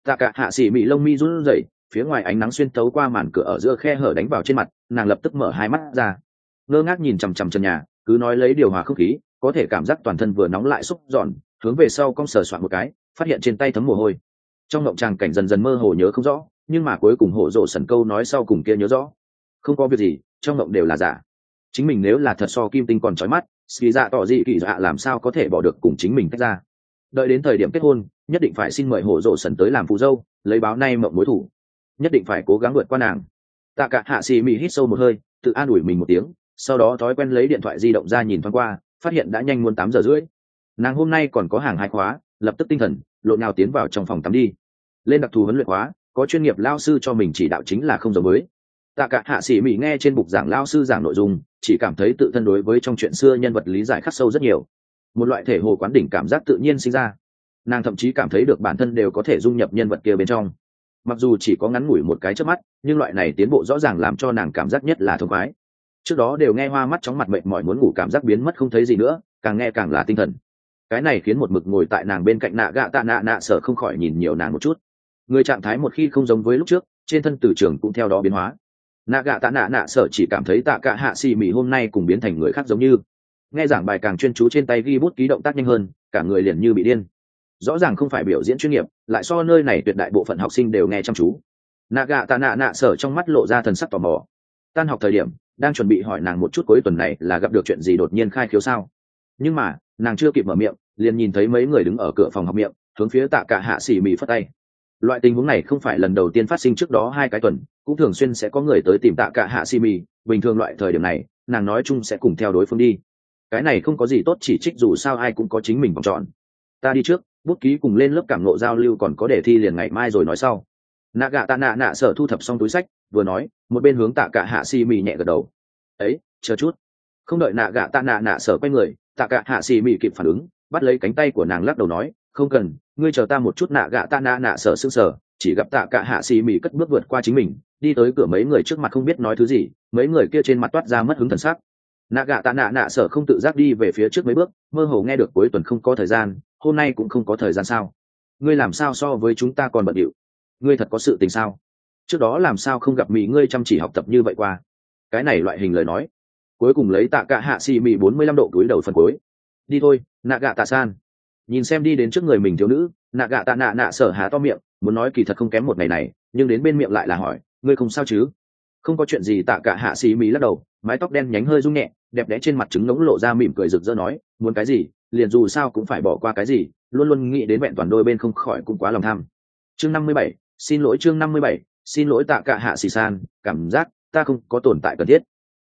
Tạ cả hạ xỉ mị lông mi run rẩy, phía ngoài ánh nắng xuyên tấu qua màn cửa ở giữa khe hở đánh vào trên mặt, nàng lập tức mở hai mắt ra, ngơ ngác nhìn chằm chằm trần nhà, cứ nói lấy điều hòa không khí, có thể cảm giác toàn thân vừa nóng lại xúc giòn, hướng về sau cong sờ soạn một cái, phát hiện trên tay thấm mồ hôi. Trong ngộng tràng cảnh dần dần mơ hồ nhớ không rõ, nhưng mà cuối cùng hổ rộ sần câu nói sau cùng kia nhớ rõ. Không có việc gì, trong ngộng đều là giả. Chính mình nếu là thật so kim tinh còn chói mắt, Ski Dạ tỏ dị kỳ dạ làm sao có thể bỏ được cùng chính mình tách ra. Đợi đến thời điểm kết hôn, nhất định phải xin mời hổ rộ sần tới làm phù dâu, lấy báo nay mộng mối thủ, nhất định phải cố gắng vượt qua nàng. Tạ cả hạ xì mị hít sâu một hơi, tự an ủi mình một tiếng, sau đó thói quen lấy điện thoại di động ra nhìn thoáng qua, phát hiện đã nhanh muốn 8 giờ rưỡi. Nàng hôm nay còn có hàng hai khóa, lập tức tinh thần lộn nhào tiến vào trong phòng tắm đi. Lên đặc thù huấn luyện khóa, có chuyên nghiệp lao sư cho mình chỉ đạo chính là không giống mới. Tạ cả hạ sĩ mỹ nghe trên bục giảng lao sư giảng nội dung, chỉ cảm thấy tự thân đối với trong chuyện xưa nhân vật lý giải khắc sâu rất nhiều, một loại thể hồ quán đỉnh cảm giác tự nhiên sinh ra. Nàng thậm chí cảm thấy được bản thân đều có thể dung nhập nhân vật kia bên trong, mặc dù chỉ có ngắn ngủi một cái chớp mắt, nhưng loại này tiến bộ rõ ràng làm cho nàng cảm giác nhất là thông khoái. Trước đó đều nghe hoa mắt chóng mặt mệt mỏi muốn ngủ cảm giác biến mất không thấy gì nữa, càng nghe càng là tinh thần. Cái này khiến một mực ngồi tại nàng bên cạnh nạ gạ tạ nạ nạ sợ không khỏi nhìn nhiều nàng một chút. Người trạng thái một khi không giống với lúc trước, trên thân từ trường cũng theo đó biến hóa. Nạ gạ tạ nạ nạ sợ chỉ cảm thấy tạ cả hạ xì mì hôm nay cùng biến thành người khác giống như. Nghe giảng bài càng chuyên chú, trên tay ghi bút ký động tác nhanh hơn, cả người liền như bị điên. Rõ ràng không phải biểu diễn chuyên nghiệp, lại so nơi này tuyệt đại bộ phận học sinh đều nghe chăm chú. Nạ gạ tạ nạ nạ sợ trong mắt lộ ra thần sắc tò mò. Tan học thời điểm đang chuẩn bị hỏi nàng một chút cuối tuần này là gặp được chuyện gì đột nhiên khai khiếu sao, nhưng mà nàng chưa kịp mở miệng, liền nhìn thấy mấy người đứng ở cửa phòng học miệng, hướng phía tạ cả hạ xỉ mì phất tay. Loại tình huống này không phải lần đầu tiên phát sinh, trước đó 2 cái tuần cũng thường xuyên sẽ có người tới tìm tạ cả hạ xỉ mì. Bình thường loại thời điểm này nàng nói chung sẽ cùng theo đối phương đi, cái này không có gì tốt chỉ trích, dù sao ai cũng có chính mình vòng tròn. Ta đi trước, bút ký cùng lên lớp cảm ngộ giao lưu, còn có đề thi liền ngày mai rồi nói sau. Nạ gạ tạ nạ nạ sở thu thập xong túi sách vừa nói, một bên hướng tạ cả hạ xỉ mì nhẹ gật đầu. Ấy, chờ chút. Không đợi nạ gạ tạ nạ nạ sở quay người, tạ cả hạ xỉ mì kịp phản ứng, bắt lấy cánh tay của nàng lắc đầu nói, không cần, ngươi chờ ta một chút. Nạ gạ tạ nạ nạ sở sững sờ, chỉ gặp tạ cả hạ xỉ mì cất bước vượt qua chính mình, đi tới cửa mấy người trước mặt không biết nói thứ gì, mấy người kia trên mặt toát ra mất hứng thần sắc. Nạ gạ tạ nạ nạ sở không tự giác đi về phía trước mấy bước, mơ hồ nghe được cuối tuần không có thời gian, hôm nay cũng không có thời gian sao? Ngươi làm sao so với chúng ta còn bận điệu? Ngươi thật có sự tình sao? Trước đó làm sao không gặp mỹ ngươi chăm chỉ học tập như vậy qua? Cái này loại hình lời nói, cuối cùng lấy tạ cả hạ xì mì 45 độ cúi đầu phần cuối. Đi thôi, nạ gạ tạ san. Nhìn xem đi đến trước người mình thiếu nữ, nạ gạ tạ nạ nạ sở há to miệng, muốn nói kỳ thật không kém một ngày này, nhưng đến bên miệng lại là hỏi, ngươi không sao chứ? Không có chuyện gì. Tạ cả hạ xì mì lắc đầu, mái tóc đen nhánh hơi rung nhẹ, đẹp đẽ trên mặt trứng ngỗng lộ ra mỉm cười rực rỡ nói, muốn cái gì liền dù sao cũng phải bỏ qua cái gì, luôn luôn nghĩ đến vẹn toàn đôi bên không khỏi cũng quá lòng tham. Chương 57, xin lỗi. Chương 57, xin lỗi. Tạ cả hạ xì san, cảm giác ta không có tồn tại cần thiết.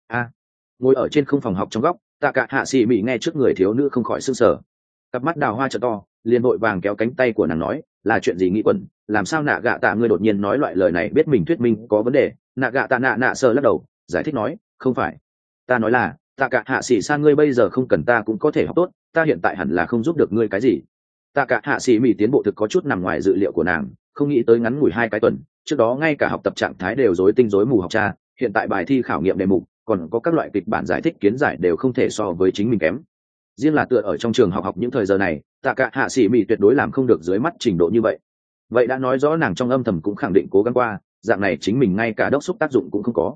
Ngồi ở trên không phòng học trong góc, tạ cả hạ xì mị nghe trước người thiếu nữ không khỏi sưng sờ, cặp mắt đào hoa trợ to, liền vội vàng kéo cánh tay của nàng nói, là chuyện gì nghĩ quẩn, làm sao nạ gạ tạ ngươi đột nhiên nói loại lời này, biết mình thuyết minh có vấn đề. Nạ gạ tạ nạ nạ sờ lắc đầu, giải thích nói, không phải, ta nói là tạ cả hạ xì san, ngươi bây giờ không cần ta cũng có thể học tốt, ta hiện tại hẳn là không giúp được ngươi cái gì. Tạ cả hạ xì mị tiến bộ thực có chút nằm ngoài dự liệu của nàng, không nghĩ tới ngắn ngủi 2 cái tuần, trước đó ngay cả học tập trạng thái đều rối tinh rối mù học tra, hiện tại bài thi khảo nghiệm đề mục còn có các loại kịch bản giải thích kiến giải đều không thể so với chính mình kém. Riêng là tựa ở trong trường học những thời giờ này, tạ cả hạ sĩ mỹ tuyệt đối làm không được dưới mắt trình độ như vậy. Vậy đã nói rõ nàng trong âm thầm cũng khẳng định cố gắng qua, dạng này chính mình ngay cả đốc xúc tác dụng cũng không có.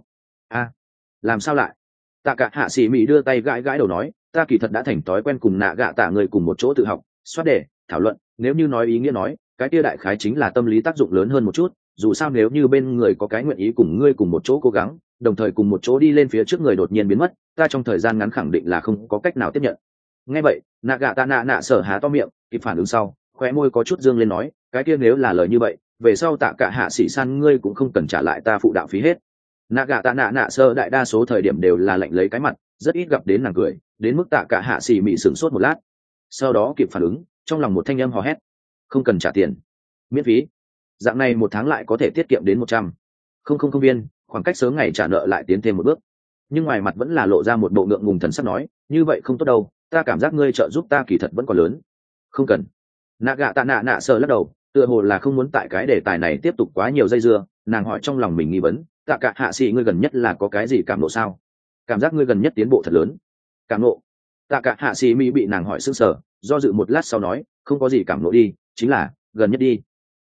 Làm sao lại? Tạ cả hạ sĩ mỹ đưa tay gãi gãi đầu nói, ta kỳ thật đã thành thói quen cùng nạ gạ tạ người cùng một chỗ tự học, soát đề, thảo luận, nếu như nói ý nghĩa nói, cái kia đại khái chính là tâm lý tác dụng lớn hơn một chút. Dù sao nếu như bên người có cái nguyện ý cùng ngươi cùng một chỗ cố gắng, đồng thời cùng một chỗ đi lên phía trước người đột nhiên biến mất, ta trong thời gian ngắn khẳng định là không có cách nào tiếp nhận. Nghe vậy, nạ gạ tạ nạ nạ sở há to miệng, kịp phản ứng sau, khóe môi có chút dương lên nói, cái kia nếu là lời như vậy, về sau tạ cả hạ sĩ san ngươi cũng không cần trả lại ta phụ đạo phí hết. Nạ gạ tạ nạ nạ sở đại đa số thời điểm đều là lạnh lấy cái mặt, rất ít gặp đến nàng cười, đến mức tạ cả hạ sĩ mị sửng sốt một lát, sau đó kịp phản ứng, trong lòng một thanh âm hò hét, không cần trả tiền, miễn phí. Dạng này 1 tháng lại có thể tiết kiệm đến 100 không viên, khoảng cách sớm ngày trả nợ lại tiến thêm một bước. Nhưng ngoài mặt vẫn là lộ ra một bộ ngượng ngùng thần sắc nói, như vậy không tốt đâu, ta cảm giác ngươi trợ giúp ta kỳ thật vẫn còn lớn. Không cần. Nạ gạ tạ nạ nạ sờ lắc đầu, tựa hồ là không muốn tại cái đề tài này tiếp tục quá nhiều dây dưa. Nàng hỏi trong lòng mình nghi vấn, tạ cả hạ sĩ ngươi gần nhất là có cái gì cảm nộ sao? Cảm giác ngươi gần nhất tiến bộ thật lớn. Cảm nộ? Tạ cả hạ sĩ mỹ bị nàng hỏi sững sờ, do dự một lát sau nói, không có gì cảm nộ đi, chính là gần nhất đi.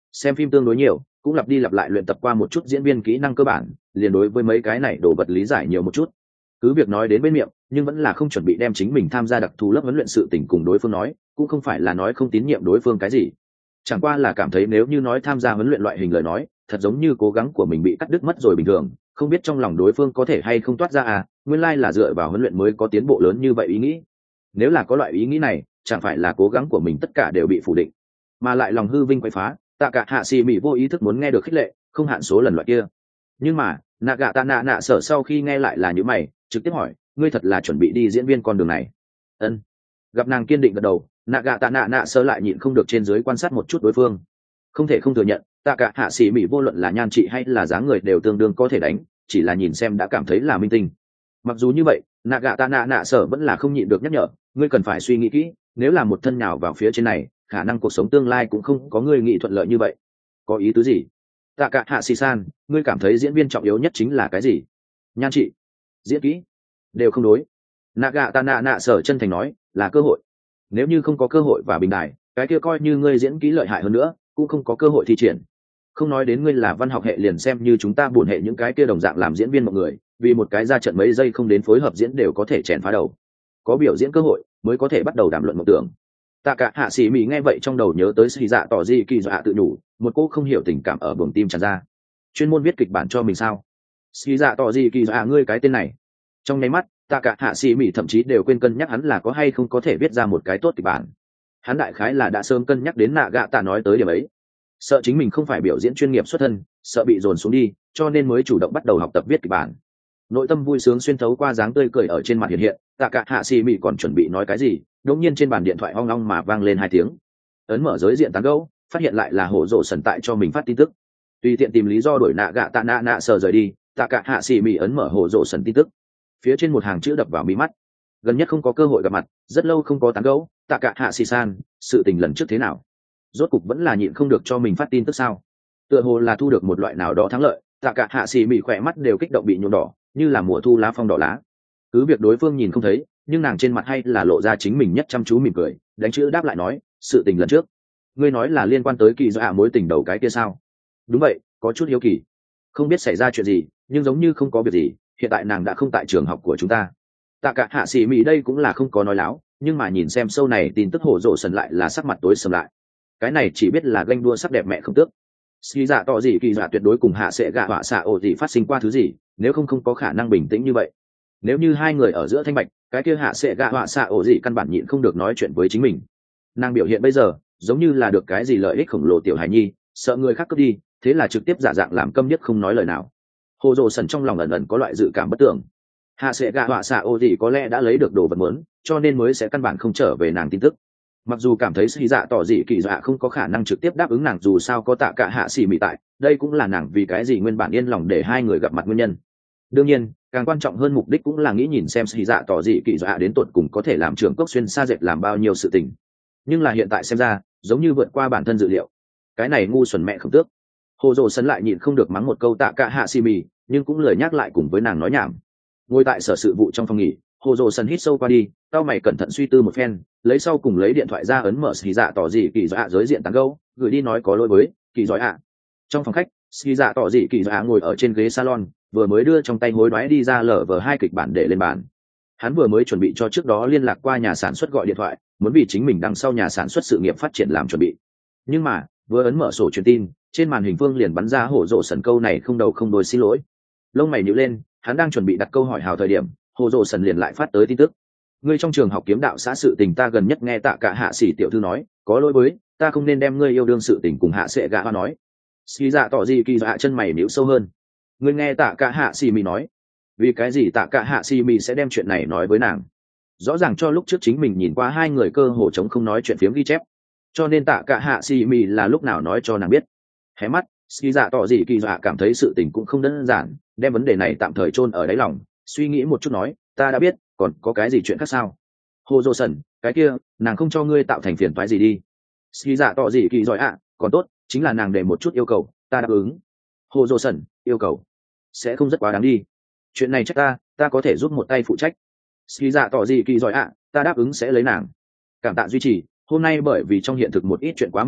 xem phim tương đối nhiều, cũng lặp đi lặp lại luyện tập qua một chút diễn viên kỹ năng cơ bản, liền đối với mấy cái này đồ vật lý giải nhiều một chút. Cứ việc nói đến bên miệng, nhưng vẫn là không chuẩn bị đem chính mình tham gia đặc thù lớp huấn luyện sự tình cùng đối phương nói, cũng không phải là nói không tín nhiệm đối phương cái gì. Chẳng qua là cảm thấy nếu như nói tham gia huấn luyện loại hình lời nói, thật giống như cố gắng của mình bị cắt đứt mất rồi bình thường, không biết trong lòng đối phương có thể hay không toát ra nguyên lai là dựa vào huấn luyện mới có tiến bộ lớn như vậy ý nghĩ. Nếu là có loại ý nghĩ này, chẳng phải là cố gắng của mình tất cả đều bị phủ định, mà lại lòng hư vinh quậy phá, tạ cả hạ xì mị vô ý thức muốn nghe được khích lệ, không hạn số lần loại kia. Nhưng mà nạ gạ tạ nạ nạ sở sau khi nghe lại là như mày, trực tiếp hỏi, ngươi thật là chuẩn bị đi diễn viên con đường này? Ân. Gặp nàng kiên định gật đầu, nạ gạ tạ nạ nạ sở lại nhịn không được trên dưới quan sát một chút đối phương. Không thể không thừa nhận, tạ cả hạ xì mị vô luận là nhan trị hay là dáng người đều tương đương có thể đánh, chỉ là nhìn xem đã cảm thấy là minh tinh. Mặc dù như vậy, nạ gạ tạ nạ nạ sở vẫn là không nhịn được nhắc nhở, ngươi cần phải suy nghĩ kỹ, nếu là một thân nhào vào phía trên này, khả năng cuộc sống tương lai cũng không có ngươi nghĩ thuận lợi như vậy. Có ý tứ gì? Tạ cả hạ xì san, ngươi cảm thấy diễn viên trọng yếu nhất chính là cái gì? Nhan trị, diễn kỹ, đều không đối. Nạ gạ tạ nạ nạ sở chân thành nói, là cơ hội. Nếu như không có cơ hội và bình đài, cái kia coi như ngươi diễn kỹ lợi hại hơn nữa, cũng không có cơ hội thi triển. Không nói đến ngươi là văn học hệ, liền xem như chúng ta buồn hệ những cái kia đồng dạng làm diễn viên mọi người, vì một cái ra trận mấy giây không đến phối hợp diễn đều có thể chèn phá đầu. Có biểu diễn cơ hội mới có thể bắt đầu đàm luận mộng tưởng. Tạ cả hạ sĩ mỹ nghe vậy trong đầu nhớ tới Sĩ Dạ tỏ gì kỳ dạ tự nhủ, một cô không hiểu tình cảm ở buồng tim tràn ra. Chuyên môn viết kịch bản cho mình sao? Sĩ Dạ tỏ gì kỳ dạ, ngươi cái tên này. Trong nháy mắt, tạ cả hạ sĩ mỹ thậm chí đều quên cân nhắc hắn là có hay không có thể viết ra một cái tốt kịch bản. Hắn đại khái là đã sớm cân nhắc đến nạ gạ tạ nói tới điểm ấy, sợ chính mình không phải biểu diễn chuyên nghiệp xuất thân, sợ bị dồn xuống đi, cho nên mới chủ động bắt đầu học tập viết kịch bản. Nội tâm vui sướng xuyên thấu qua dáng tươi cười ở trên mặt hiện hiện, tạ cả hạ sĩ mỹ còn chuẩn bị nói cái gì, đột nhiên trên bàn điện thoại ong ong mà vang lên 2 tiếng. Ấn mở giới diện tán gẫu, phát hiện lại là Hổ Dụ Sần tại cho mình phát tin tức. Tùy tiện tìm lý do đổi nạ gạ tạ nạ nạ sờ rời đi, tạ cả hạ sĩ mỹ ấn mở Hổ Dụ Sần tin tức. Phía trên một hàng chữ đập vào mí mắt. Gần nhất không có cơ hội gặp mặt, rất lâu không có tán gẫu, tạ cả hạ sĩ san, sự tình lần trước thế nào? Rốt cục vẫn là nhịn không được cho mình phát tin tức sao? Tựa hồ là thu được một loại nào đó thắng lợi, tạ cả hạ sĩ mỹ khỏe mắt đều kích động bị nhuộm đỏ, như là mùa thu lá phong đỏ lá. Cứ việc đối phương nhìn không thấy, nhưng nàng trên mặt hay là lộ ra chính mình nhất chăm chú mỉm cười, đánh chữ đáp lại nói, sự tình lần trước ngươi nói là liên quan tới kỳ do mối tình đầu cái kia sao? Đúng vậy, có chút hiếu kỳ, không biết xảy ra chuyện gì, nhưng giống như không có việc gì, hiện tại nàng đã không tại trường học của chúng ta. Tạ cả hạ sĩ mỹ đây cũng là không có nói láo, nhưng mà nhìn xem sâu này tin tức Hổ Dụ Sần lại là sắc mặt tối sầm lại. Cái này chỉ biết là ganh đua sắc đẹp mẹ không tước. Ski dạ tỏ gì kỳ dạ tuyệt đối cùng hạ sẽ gạ họa xạ ổ gì phát sinh qua thứ gì, nếu không có khả năng bình tĩnh như vậy. Nếu như hai người ở giữa thanh bạch, cái kia hạ sẽ gạ họa xạ ổ gì căn bản nhịn không được nói chuyện với chính mình. Nàng biểu hiện bây giờ giống như là được cái gì lợi ích khổng lồ tiểu hài nhi, sợ người khác cướp đi, thế là trực tiếp giả dạng làm câm điếc không nói lời nào. Hồ Dụ Sần trong lòng ẩn ẩn có loại dự cảm bất tưởng. Hạ sẽ gạ họa xạ ổ gì có lẽ đã lấy được đồ vật muốn, cho nên mới sẽ căn bản không trở về nàng tin tức. Mặc dù cảm thấy Sĩ Dạ tỏ dị kỳ dạ không có khả năng trực tiếp đáp ứng nàng, dù sao có tạ cả hạ xỉ mị tại, đây cũng là nàng vì cái gì nguyên bản yên lòng để hai người gặp mặt nguyên nhân. Đương nhiên, càng quan trọng hơn mục đích cũng là nghĩ nhìn xem Sĩ Dạ tỏ dị kỳ dạ đến tột cùng có thể làm trưởng cốc xuyên xa dệt làm bao nhiêu sự tình. Nhưng là hiện tại xem ra, giống như vượt qua bản thân dự liệu. Cái này ngu xuẩn mẹ không tước. Hồ Dụ Sần lại nhịn không được mắng một câu tạ cả hạ xỉ mị, nhưng cũng lời nhắc lại cùng với nàng nói nhảm. Ngồi tại sở sự vụ trong phòng nghỉ, Hồ Dụ Sần hít sâu qua đi, tao mày cẩn thận suy tư một phen, lấy sau cùng lấy điện thoại ra ấn mở Sĩ Dạ tỏ dị kỳ dạ giới diện tán gẫu, gửi đi nói có lỗi với kỳ giỏi ạ. Trong phòng khách, Sĩ Dạ tỏ dị kỳ dạ ngồi ở trên ghế salon, vừa mới đưa trong tay hối đoái đi ra LV2 kịch bản để lên bàn. Hắn vừa mới chuẩn bị cho trước đó liên lạc qua nhà sản xuất gọi điện thoại, muốn vì chính mình đằng sau nhà sản xuất sự nghiệp phát triển làm chuẩn bị. Nhưng mà, vừa ấn mở sổ truyền tin, trên màn hình phương liền bắn ra Hồ Dụ Sần câu này không đầu không đuôi xin lỗi. Lông mày nhíu lên, hắn đang chuẩn bị đặt câu hỏi hào thời điểm, Hồ Dụ Sần liền lại phát tới tin tức. Ngươi trong trường học kiếm đạo xã sự tình ta gần nhất nghe tạ cả hạ sĩ tiểu thư nói, có lỗi với, ta không nên đem ngươi yêu đương sự tình cùng hạ sẽ gạ hoa nói. Ski dạ tỏ gì kỳ dạ chân mày nhíu sâu hơn. Ngươi nghe tạ cả hạ sĩ mì nói, vì cái gì tạ cả hạ sĩ mì sẽ đem chuyện này nói với nàng? Rõ ràng cho lúc trước chính mình nhìn qua hai người cơ hồ chống không nói chuyện phiếm ghi chép, cho nên tạ cả hạ sĩ mì là lúc nào nói cho nàng biết. Hé mắt, Ski dạ tỏ gì kỳ dạ cảm thấy sự tình cũng không đơn giản, đem vấn đề này tạm thời chôn ở đáy lòng, suy nghĩ một chút nói, ta đã biết, còn có cái gì chuyện khác sao? Hồ Dụ Sần, cái kia nàng không cho ngươi tạo thành phiền toái gì đi. Ski dạ tỏ gì kỳ giỏi ạ, còn tốt, chính là nàng để một chút yêu cầu, ta đáp ứng. Hồ Dụ Sần, yêu cầu sẽ không rất quá đáng đi. Chuyện này trách ta có thể giúp một tay phụ trách. Ski dạ tỏ gì kỳ giỏi ạ, ta đáp ứng sẽ lấy nàng. Cảm tạ duy trì, hôm nay bởi vì trong hiện thực một ít chuyện quá mệt mỏi,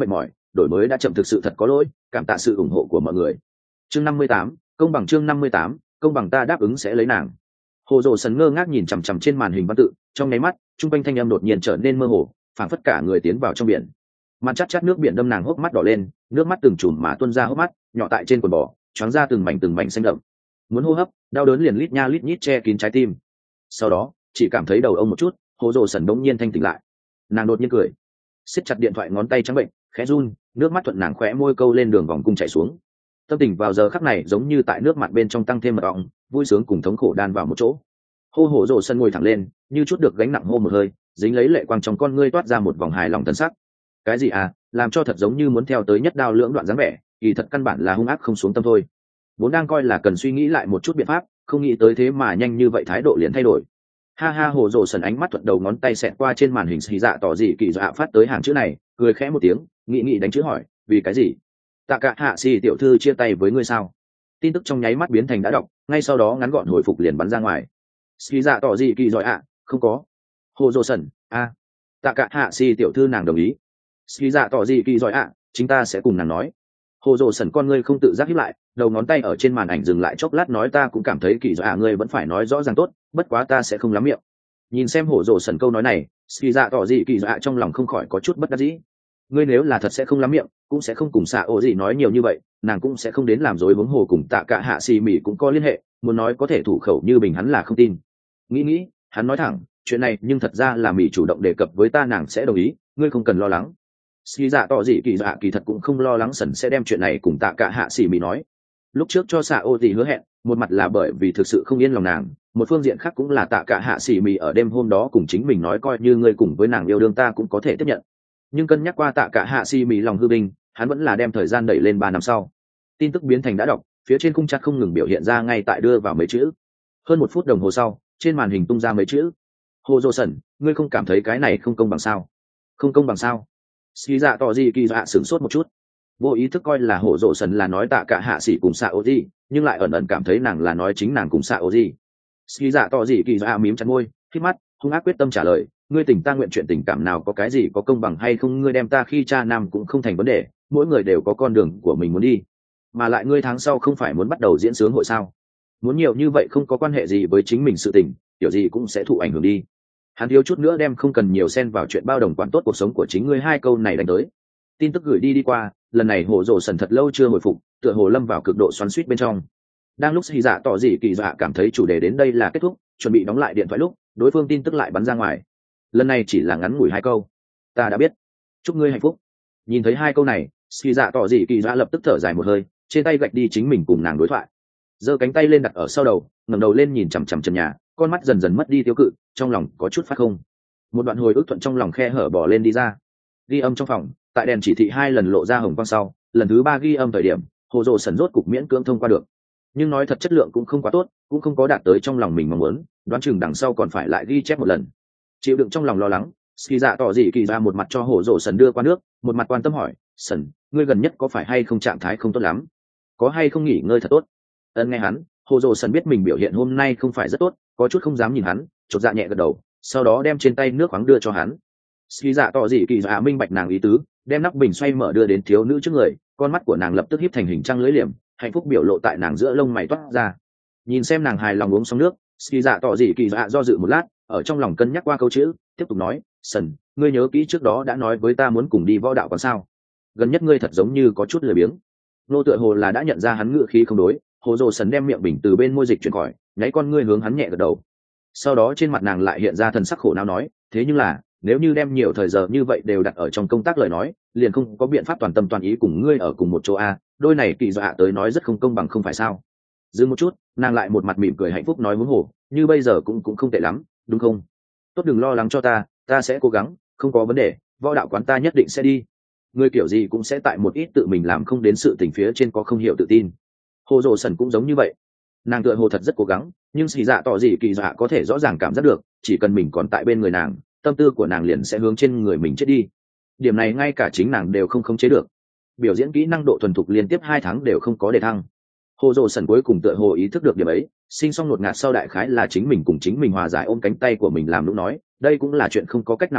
đổi mới đã chậm thực sự thật có lỗi, cảm tạ sự ủng hộ của mọi người. Chương 58, công bằng. Chương 58, công bằng. Ta đáp ứng sẽ lấy nàng. Hồ Dụ Sần ngơ ngác nhìn chằm chằm trên màn hình văn tự, trong nháy mắt trung quanh thanh âm đột nhiên trở nên mơ hồ, phảng phất cả người tiến vào trong biển. Màn chát chát nước biển đâm nàng hốc mắt đỏ lên, nước mắt từng chùm mà tuôn ra hốc mắt, nhỏ tại trên quần bò, choáng ra từng mảnh xanh đậm. Muốn hô hấp, đau đớn liền lít nha lít nhít che kín trái tim. Sau đó chỉ cảm thấy đầu ông một chút, Hồ Dụ Sần đống nhiên thanh tỉnh lại. Nàng đột nhiên cười, siết chặt điện thoại, ngón tay trắng bệnh khẽ run, nước mắt thuận nàng khóe môi câu lên đường vòng cung chảy xuống. Tâm tình vào giờ khắc này giống như tại nước mặt bên trong tăng thêm mật ong, vui sướng cùng thống khổ đan vào một chỗ. Hồ Dụ Sần ngồi thẳng lên, như chút được gánh nặng hô một hơi, dính lấy lệ quang trong con ngươi toát ra một vòng hài lòng thần sắc. Cái gì à, làm cho thật giống như muốn theo tới nhất đao lưỡng đoạn dáng vẻ, kỳ thật căn bản là hung ác không xuống tâm thôi. Vốn đang coi là cần suy nghĩ lại một chút biện pháp, không nghĩ tới thế mà nhanh như vậy thái độ liền thay đổi. Ha ha. Hồ Dụ Sần ánh mắt thuận đầu ngón tay xẹt qua trên màn hình xì dạ tỏ gì kỳ dạ phát tới hàng chữ này, cười khẽ một tiếng, nghĩ đánh chữ hỏi, vì cái gì? Tạ Cả Hạ Sĩ tiểu thư chia tay với ngươi sao? Tin tức trong nháy mắt biến thành đã đọc, ngay sau đó ngắn gọn hồi phục liền bắn ra ngoài. Xì dạ tỏ gì kỳ giỏi ạ? Không có. Hồ Dụ Sần, a. Tạ Cả Hạ Sĩ tiểu thư nàng đồng ý. Xì dạ tỏ gì kỳ giỏi ạ, chúng ta sẽ cùng nàng nói. Hồ Dụ Sần con ngươi không tự giác híp lại, đầu ngón tay ở trên màn ảnh dừng lại chốc lát, nói ta cũng cảm thấy kỳ giỏi ạ ngươi vẫn phải nói rõ ràng tốt, bất quá ta sẽ không lắm miệng. Nhìn xem Hồ Dụ Sần câu nói này, xì dạ tỏ gì kỳ giỏi ạ trong lòng không khỏi có chút bất đắc dĩ. Ngươi nếu là thật sẽ không lắm miệng, cũng sẽ không cùng xạ ổ gì nói nhiều như vậy, nàng cũng sẽ không đến làm dối. Huống hồ cùng Tạ Cả Hạ Sĩ Mỹ cũng có liên hệ, muốn nói có thể thủ khẩu như bình hắn là không tin. Nghĩ hắn nói thẳng, chuyện này nhưng thật ra là Mỹ chủ động đề cập với ta, nàng sẽ đồng ý, ngươi không cần lo lắng. Xì dạ tỏ gì kỳ dạ kỳ thật cũng không lo lắng Sần sẽ đem chuyện này cùng Tạ Cả Hạ Sĩ Mỹ nói. Lúc trước cho xạ ổ gì hứa hẹn, một mặt là bởi vì thực sự không yên lòng nàng, một phương diện khác cũng là Tạ Cả Hạ Sĩ Mỹ ở đêm hôm đó cùng chính mình nói coi như ngươi cùng với nàng yêu đương ta cũng có thể tiếp nhận. Nhưng cân nhắc qua Tạ Cả Hạ Sĩ Mỹ lòng hư binh, hắn vẫn là đem thời gian đẩy lên 3 năm sau. Tin tức biến thành đã đọc, phía trên khung chat không ngừng biểu hiện ra ngay tại đưa vào mấy chữ. Hơn 1 phút đồng hồ sau, trên màn hình tung ra mấy chữ. Hồ Dụ Sần, ngươi không cảm thấy cái này không công bằng sao? Không công bằng sao? Xí dạ tỏ gì kỳ dạ sửng sốt một chút, vô ý thức coi là Hồ Dụ Sần là nói Tạ Cả Hạ Sĩ cùng xạ ô gì, nhưng lại ẩn ẩn cảm thấy nàng là nói chính nàng cùng xạ ô gì. Xí dạ tỏ gì kỳ dạ mím chặt môi, khít mắt, hung ác quyết tâm trả lời, ngươi tình ta nguyện, chuyện tình cảm nào có cái gì có công bằng hay không, ngươi đem ta khi cha nam cũng không thành vấn đề, mỗi người đều có con đường của mình muốn đi, mà lại ngươi tháng sau không phải muốn bắt đầu diễn sướng hội sao? Muốn nhiều như vậy không có quan hệ gì với chính mình, sự tình kiểu gì cũng sẽ thụ ảnh hưởng đi. Hắn thiếu chút nữa đem không cần nhiều xen vào chuyện bao đồng quản tốt cuộc sống của chính ngươi, hai câu này đánh tới. Tin tức gửi đi qua, lần này Hồ Dụ Sần thật lâu chưa hồi phục, tựa hồ lâm vào cực độ xoắn xuýt bên trong. Đang lúc xì dạ tỏ gì kỳ dạ cảm thấy chủ đề đến đây là kết thúc, chuẩn bị đóng lại điện thoại lúc đối phương tin tức lại bắn ra ngoài. Lần này chỉ là ngắn ngủi 2 câu, ta đã biết, chúc ngươi hạnh phúc. Nhìn thấy 2 câu này, xì dạ tỏ gì kỳ dạ lập tức thở dài một hơi, trên tay gạch đi chính mình cùng nàng đối thoại, giơ cánh tay lên đặt ở sau đầu, ngẩng đầu lên nhìn chằm chằm trần nhà, con mắt dần dần mất đi tiêu cự, trong lòng có chút phát không. Một đoạn hồi ức thuận trong lòng khe hở bò lên đi ra. Ghi âm trong phòng, tại đèn chỉ thị 2 lần lộ ra hồng quang sau, lần thứ 3 ghi âm thời điểm, Hồ Dụ Sần rốt cục miễn cưỡng thông qua được. Nhưng nói thật chất lượng cũng không quá tốt, cũng không có đạt tới trong lòng mình mong muốn, đoán chừng đằng sau còn phải lại ghi chép một lần. Chịu đựng trong lòng lo lắng, Ski Dạ tỏ gì kỳ ra một mặt cho Hồ Dụ Sần đưa qua nước, một mặt quan tâm hỏi, Sần, ngươi gần nhất có phải hay không trạng thái không tốt lắm, có hay không nghỉ ngơi thật tốt? Nghe hắn, Hồ Dụ Sần biết mình biểu hiện hôm nay không phải rất tốt, có chút không dám nhìn hắn, chột dạ nhẹ gật đầu, sau đó đem trên tay nước khoáng đưa cho hắn. Ski Dạ tỏ gì kỳ ra minh bạch nàng ý tứ, đem nắp bình xoay mở đưa đến thiếu nữ trước người, con mắt của nàng lập tức híp thành hình trăng lưỡi liềm, hạnh phúc biểu lộ tại nàng giữa lông mày toát ra. Nhìn xem nàng hài lòng uống xong nước, Ski Dạ tỏ gì kỳ dạ do dự một lát, ở trong lòng cân nhắc qua câu chữ, tiếp tục nói, Sần, ngươi nhớ kỹ trước đó đã nói với ta muốn cùng đi võ đạo còn sao? Gần nhất ngươi thật giống như có chút lười biếng. Nô tựa hồ là đã nhận ra hắn ngựa khí không đối, Hồ Dụ Sần đem miệng bình từ bên môi dịch chuyển khỏi, nháy con ngươi hướng hắn nhẹ gật đầu. Sau đó trên mặt nàng lại hiện ra thần sắc khổ não nói, thế nhưng là nếu như đem nhiều thời giờ như vậy đều đặt ở trong công tác lời nói, liền không có biện pháp toàn tâm toàn ý cùng ngươi ở cùng một chỗ a, đôi này kỳ dọa tới nói rất không công bằng không phải sao? Dừng một chút, nàng lại một mặt mỉm cười hạnh phúc nói, muốn hổ như bây giờ cũng không tệ lắm, đúng không? Tốt, đừng lo lắng cho ta sẽ cố gắng, không có vấn đề, võ đạo quán ta nhất định sẽ đi. Ngươi kiểu gì cũng sẽ tại một ít tự mình làm không đến sự tình phía trên có không hiểu tự tin. Hồ Dụ Sần cũng giống như vậy, nàng tựa hồ thật rất cố gắng, nhưng xì dạ tỏ gì kỳ dạ có thể rõ ràng cảm giác được, chỉ cần mình còn tại bên người nàng, tâm tư của nàng liền sẽ hướng trên người mình chết đi. Điểm này ngay cả chính nàng đều không khống chế được. Biểu diễn kỹ năng độ thuần thục liên tiếp 2 tháng đều không có đề thăng. Hồ Dụ Sần cuối cùng tựa hồ ý thức được điểm ấy, sinh xong ngột ngạt sau đại khái là chính mình cùng chính mình hòa giải, ôm cánh tay của mình làm lúc nói, đây cũng là chuyện không có cách nào khác,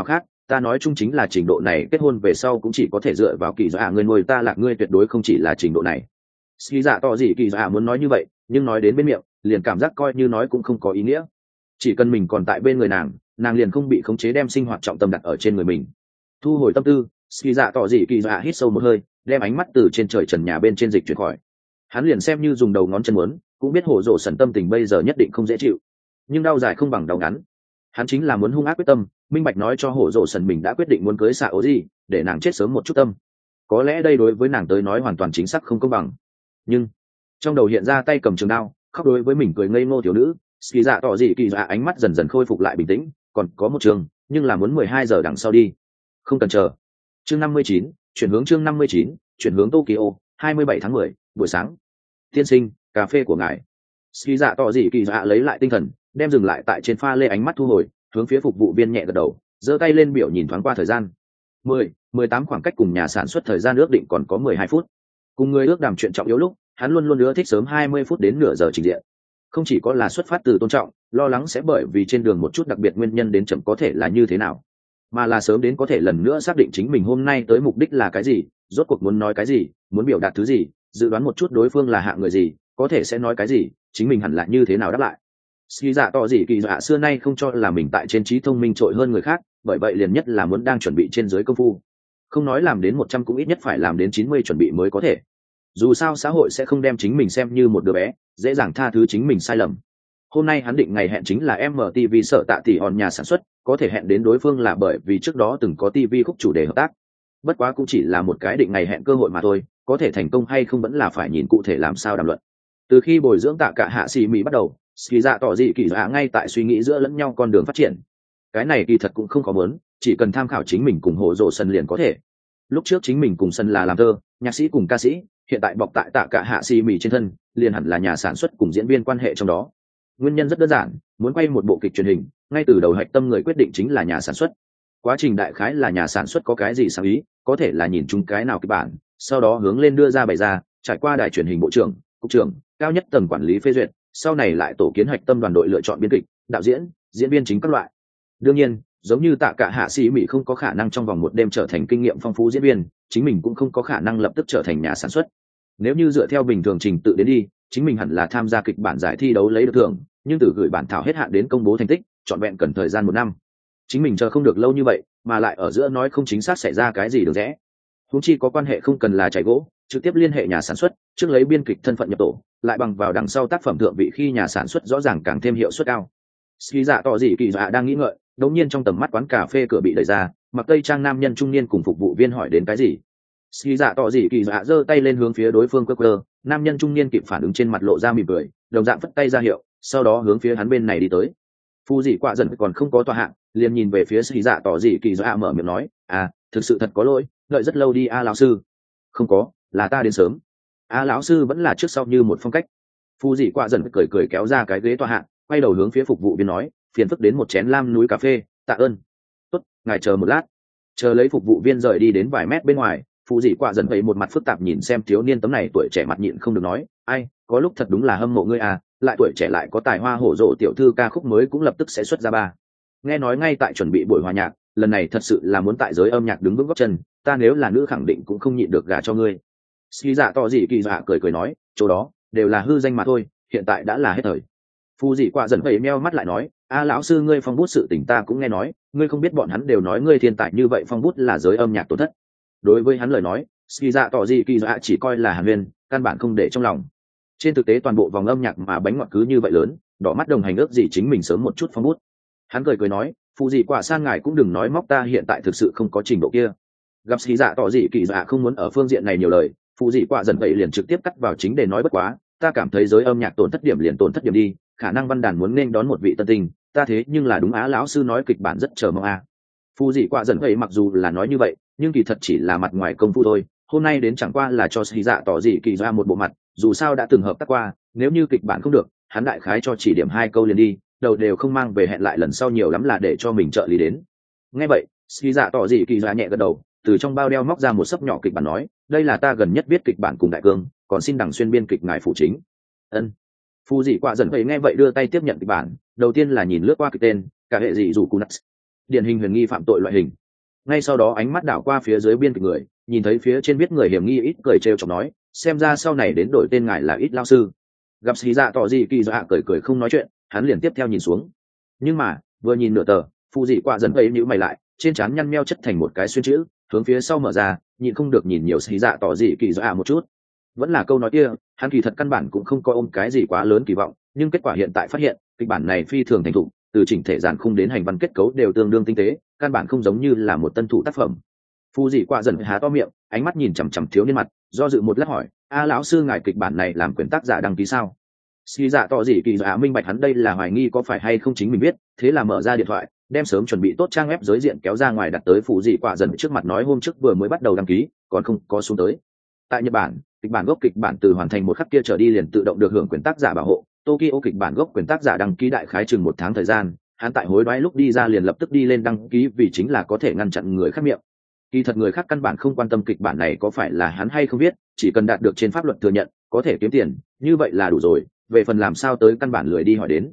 ta nói chung chính là trình độ này kết hôn về sau cũng chỉ có thể dựa vào kỳ dạ người nuôi ta lạc ngươi tuyệt đối không chỉ là trình độ này. Ski dạ tỏ gì kỳ dạ muốn nói như vậy nhưng nói đến bên miệng liền cảm giác coi như nói cũng không có ý nghĩa. Chỉ cần mình còn tại bên người nàng liền không bị khống chế đem sinh hoạt trọng tâm đặt ở trên người mình. Thu hồi tâm tư, Ski dạ tỏ gì kỳ dạ hít sâu một hơi, đem ánh mắt từ trên trời trần nhà bên trên dịch chuyển khỏi. Hắn liền xem như dùng đầu ngón chân muốn cũng biết hổ rồ sần tâm tình bây giờ nhất định không dễ chịu, nhưng đau dài không bằng đau ngắn. Hắn chính là muốn hung ác quyết tâm, minh bạch nói cho hổ rồ sần mình đã quyết định muốn cưới xạ ố gì để nàng chết sớm một chút tâm. Có lẽ đây đối với nàng tới nói hoàn toàn chính xác không công bằng, nhưng trong đầu hiện ra tay cầm trường đao khóc đối với mình cười ngây ngô thiếu nữ. Ski dạ tỏ gì kỳ dạ ánh mắt dần dần khôi phục lại bình tĩnh, còn có một trường nhưng là muốn 12 giờ đằng sau đi, không cần chờ. Chương 59, chuyển hướng chương 59, chuyển hướng Tokyo, 27 tháng 10, buổi sáng. Tiên sinh, cà phê của ngài. Ski dạ tỏ gì kỳ dạ lấy lại tinh thần, đem dừng lại tại trên pha lê ánh mắt thu hồi, hướng phía phục vụ viên nhẹ gật đầu, giơ tay lên biểu nhìn thoáng qua thời gian. 18 khoảng cách cùng nhà sản xuất thời gian ước định còn có 12 phút. Cùng người ước đàm chuyện trọng yếu lúc, hắn luôn luôn ưa thích sớm 20 phút đến nửa giờ trình diện. Không chỉ có là xuất phát từ tôn trọng, lo lắng sẽ bởi vì trên đường một chút đặc biệt nguyên nhân đến chậm có thể là như thế nào, mà là sớm đến có thể lần nữa xác định chính mình hôm nay tới mục đích là cái gì, rốt cuộc muốn nói cái gì, muốn biểu đạt thứ gì, dự đoán một chút đối phương là hạng người gì, có thể sẽ nói cái gì, chính mình hẳn là như thế nào đáp lại. Ski dạ tỏ gì kỳ dạ xưa nay không cho là mình tại trên trí thông minh trội hơn người khác, bởi vậy liền nhất là muốn đang chuẩn bị trên dưới công phu. Không nói làm đến 100 cũng ít nhất phải làm đến 90 chuẩn bị mới có thể. Dù sao xã hội sẽ không đem chính mình xem như một đứa bé, dễ dàng tha thứ chính mình sai lầm. Hôm nay hắn định ngày hẹn chính là MTV sợ tạ tỷ hòn nhà sản xuất, có thể hẹn đến đối phương là bởi vì trước đó từng có TV khúc chủ đề hợp tác. Bất quá cũng chỉ là một cái định ngày hẹn cơ hội mà thôi, có thể thành công hay không vẫn là phải nhìn cụ thể làm sao đàm luận. Từ khi bồi dưỡng tạ cả hạ xì mỹ bắt đầu, Ski dạ tỏ dị kỳ dạ ngay tại suy nghĩ giữa lẫn nhau con đường phát triển. Cái này kỳ thật cũng không khó muốn, chỉ cần tham khảo chính mình cùng hồ rồ sân liền có thể. Lúc trước chính mình cùng sân là làm thơ, nhạc sĩ cùng ca sĩ, hiện tại bọc tại tạ cả hạ xì mỹ trên thân, liền hẳn là nhà sản xuất cùng diễn viên quan hệ trong đó. Nguyên nhân rất đơn giản, muốn quay một bộ kịch truyền hình, ngay từ đầu hạch tâm người quyết định chính là nhà sản xuất. Quá trình đại khái là nhà sản xuất có cái gì sáng ý, có thể là nhìn chung cái nào kịch bản, sau đó hướng lên đưa ra bày ra, trải qua đài truyền hình bộ trưởng, cục trưởng, cao nhất tầng quản lý phê duyệt, sau này lại tổ kiến hạch tâm đoàn đội lựa chọn biên kịch, đạo diễn, diễn viên chính các loại. Đương nhiên, giống như tạ cả hạ sĩ mỹ không có khả năng trong vòng một đêm trở thành kinh nghiệm phong phú diễn viên, chính mình cũng không có khả năng lập tức trở thành nhà sản xuất. Nếu như dựa theo bình thường trình tự đến đi, chính mình hẳn là tham gia kịch bản giải thi đấu lấy được thưởng, nhưng từ gửi bản thảo hết hạn đến công bố thành tích, trọn vẹn cần thời gian 1 năm. Chính mình chờ không được lâu như vậy, mà lại ở giữa nói không chính xác xảy ra cái gì được rẽ. Huống chi có quan hệ không cần là chảy gỗ, trực tiếp liên hệ nhà sản xuất, trước lấy biên kịch thân phận nhập tổ, lại bằng vào đằng sau tác phẩm thượng vị khi nhà sản xuất rõ ràng càng thêm hiệu suất cao. Ski dạ tỏ gì kỳ dạ đang nghĩ ngợi, đột nhiên trong tầm mắt quán cà phê cửa bị đẩy ra, mặc tây trang nam nhân trung niên cùng phục vụ viên hỏi đến cái gì. Ski dạ tỏ gì kỳ dạ giơ tay lên hướng phía đối phương quơ, nam nhân trung niên kịp phản ứng trên mặt lộ ra mỉm cười, đồng dạng phất tay ra hiệu, sau đó hướng phía hắn bên này đi tới. Phu dị quạ dần còn không có tòa hạng, liền nhìn về phía Ski dạ tỏ gì kỳ dạ mở miệng nói, thực sự thật có lỗi, đợi rất lâu đi lão sư. Không có, là ta đến sớm. Lão sư vẫn là trước sau như một phong cách. Phu dị quạ dần cười kéo ra cái ghế tòa hạng, quay đầu hướng phía phục vụ viên nói, phiền phức đến một chén lam núi cà phê, tạ ơn. Tốt, ngài chờ một lát. Chờ lấy phục vụ viên rời đi đến vài mét bên ngoài, Phu dị quạ dần vậy một mặt phức tạp nhìn xem thiếu niên tấm này tuổi trẻ mặt nhịn không được nói, ai, có lúc thật đúng là hâm mộ ngươi lại tuổi trẻ lại có tài hoa hổ rộ tiểu thư ca khúc mới cũng lập tức sẽ xuất ra ba. Nghe nói ngay tại chuẩn bị buổi hòa nhạc, lần này thật sự là muốn tại giới âm nhạc đứng vững gót chân, ta nếu là nữ khẳng định cũng không nhịn được gả cho ngươi. Ski dạ tỏ dị kỳ dạ cười nói, chỗ đó đều là hư danh mà thôi, hiện tại đã là hết thời. Phu dị quạ dần vậy meo mắt lại nói, lão sư ngươi phong bút sự tình ta cũng nghe nói, ngươi không biết bọn hắn đều nói ngươi thiên tài như vậy phong bút là giới âm nhạc tổn thất. Đối với hắn lời nói, Ski dạ tỏ dị kỳ dạ chỉ coi là hàn huyên, căn bản không để trong lòng. Trên thực tế toàn bộ vòng âm nhạc mà bánh ngọt cứ như vậy lớn, đỏ mắt đồng hành ước gì chính mình sớm một chút phong bút. Hắn cười nói, phụ dị quả san ngài cũng đừng nói móc ta hiện tại thực sự không có trình độ kia. Gặp Ski dạ tỏ dị kỳ dạ không muốn ở phương diện này nhiều lời, phụ dị quả dần vậy liền trực tiếp cắt vào chính để nói bất quá, ta cảm thấy giới âm nhạc tổn thất điểm liền tổn thất điểm đi, khả năng văn đàn muốn nên đón một vị tân tinh, ta thế nhưng là đúng lão sư nói kịch bản rất chờ mong Phụ dị quả dần vậy mặc dù là nói như vậy, nhưng kỳ thật chỉ là mặt ngoài công phu thôi, hôm nay đến chẳng qua là cho Ski dạ tỏ dị kỳ dạ một bộ mặt, dù sao đã từng hợp tác qua, nếu như kịch bản không được, hắn đại khái cho chỉ điểm 2 câu liền đi, đầu đều không mang về, hẹn lại lần sau nhiều lắm là để cho mình trợ lý đến. Nghe vậy, Ski dạ tỏ dị kỳ dạ nhẹ gật đầu, từ trong bao đeo móc ra một sấp nhỏ kịch bản nói, đây là ta gần nhất viết kịch bản cùng đại cương, còn xin đằng xuyên biên kịch ngài phụ chính. Ân. Phu dị quạ dần vậy nghe vậy đưa tay tiếp nhận kịch bản, đầu tiên là nhìn lướt qua kịch tên, cả hệ dị dù Kunas, điển hình huyền nghi phạm tội loại hình. ngay sau đó ánh mắt đảo qua phía dưới biên kịch người, nhìn thấy phía trên biết người hiểm nghi ít cười trêu chọc nói, xem ra sau này đến đổi tên ngài là ít lao sư. Gặp xì dạ tỏ gì kỳ dạ cười cười không nói chuyện, hắn liền tiếp theo nhìn xuống. Nhưng mà vừa nhìn nửa tờ, phụ dị quả dần ấy nhíu mày lại, trên trán nhăn meo chất thành một cái xuyên chữ, hướng phía sau mở ra, nhịn không được nhìn nhiều xì dạ tỏ gì kỳ dạ một chút. Vẫn là câu nói kia, hắn kỳ thật căn bản cũng không có ôm cái gì quá lớn kỳ vọng, nhưng kết quả hiện tại phát hiện kịch bản này phi thường thành thục, từ chỉnh thể giản khung đến hành văn kết cấu đều tương đương tinh tế, căn bản không giống như là một tân thủ tác phẩm. Phu dị quả dần há to miệng, ánh mắt nhìn chằm chằm thiếu niên mặt, do dự một lát hỏi, a lão sư ngài kịch bản này làm quyền tác giả đăng ký sao? Xì dạ tỏ gì kỳ dạ minh bạch hắn đây là hoài nghi có phải hay không chính mình biết, thế là mở ra điện thoại, đem sớm chuẩn bị tốt trang web giới diện kéo ra ngoài đặt tới phụ dị quả dần trước mặt nói hôm trước vừa mới bắt đầu đăng ký, còn không có xuống tới. Tại Nhật Bản, kịch bản gốc kịch bản từ hoàn thành một khắc kia trở đi liền tự động được hưởng quyền tác giả bảo hộ. Tokyo kịch bản gốc quyền tác giả đăng ký đại khái chừng 1 tháng thời gian, hắn tại hối đoái lúc đi ra liền lập tức đi lên đăng ký vì chính là có thể ngăn chặn người khác miệng. Kỳ thật người khác căn bản không quan tâm kịch bản này có phải là hắn hay không biết, chỉ cần đạt được trên pháp luật thừa nhận, có thể kiếm tiền, như vậy là đủ rồi, về phần làm sao tới căn bản lười đi hỏi đến.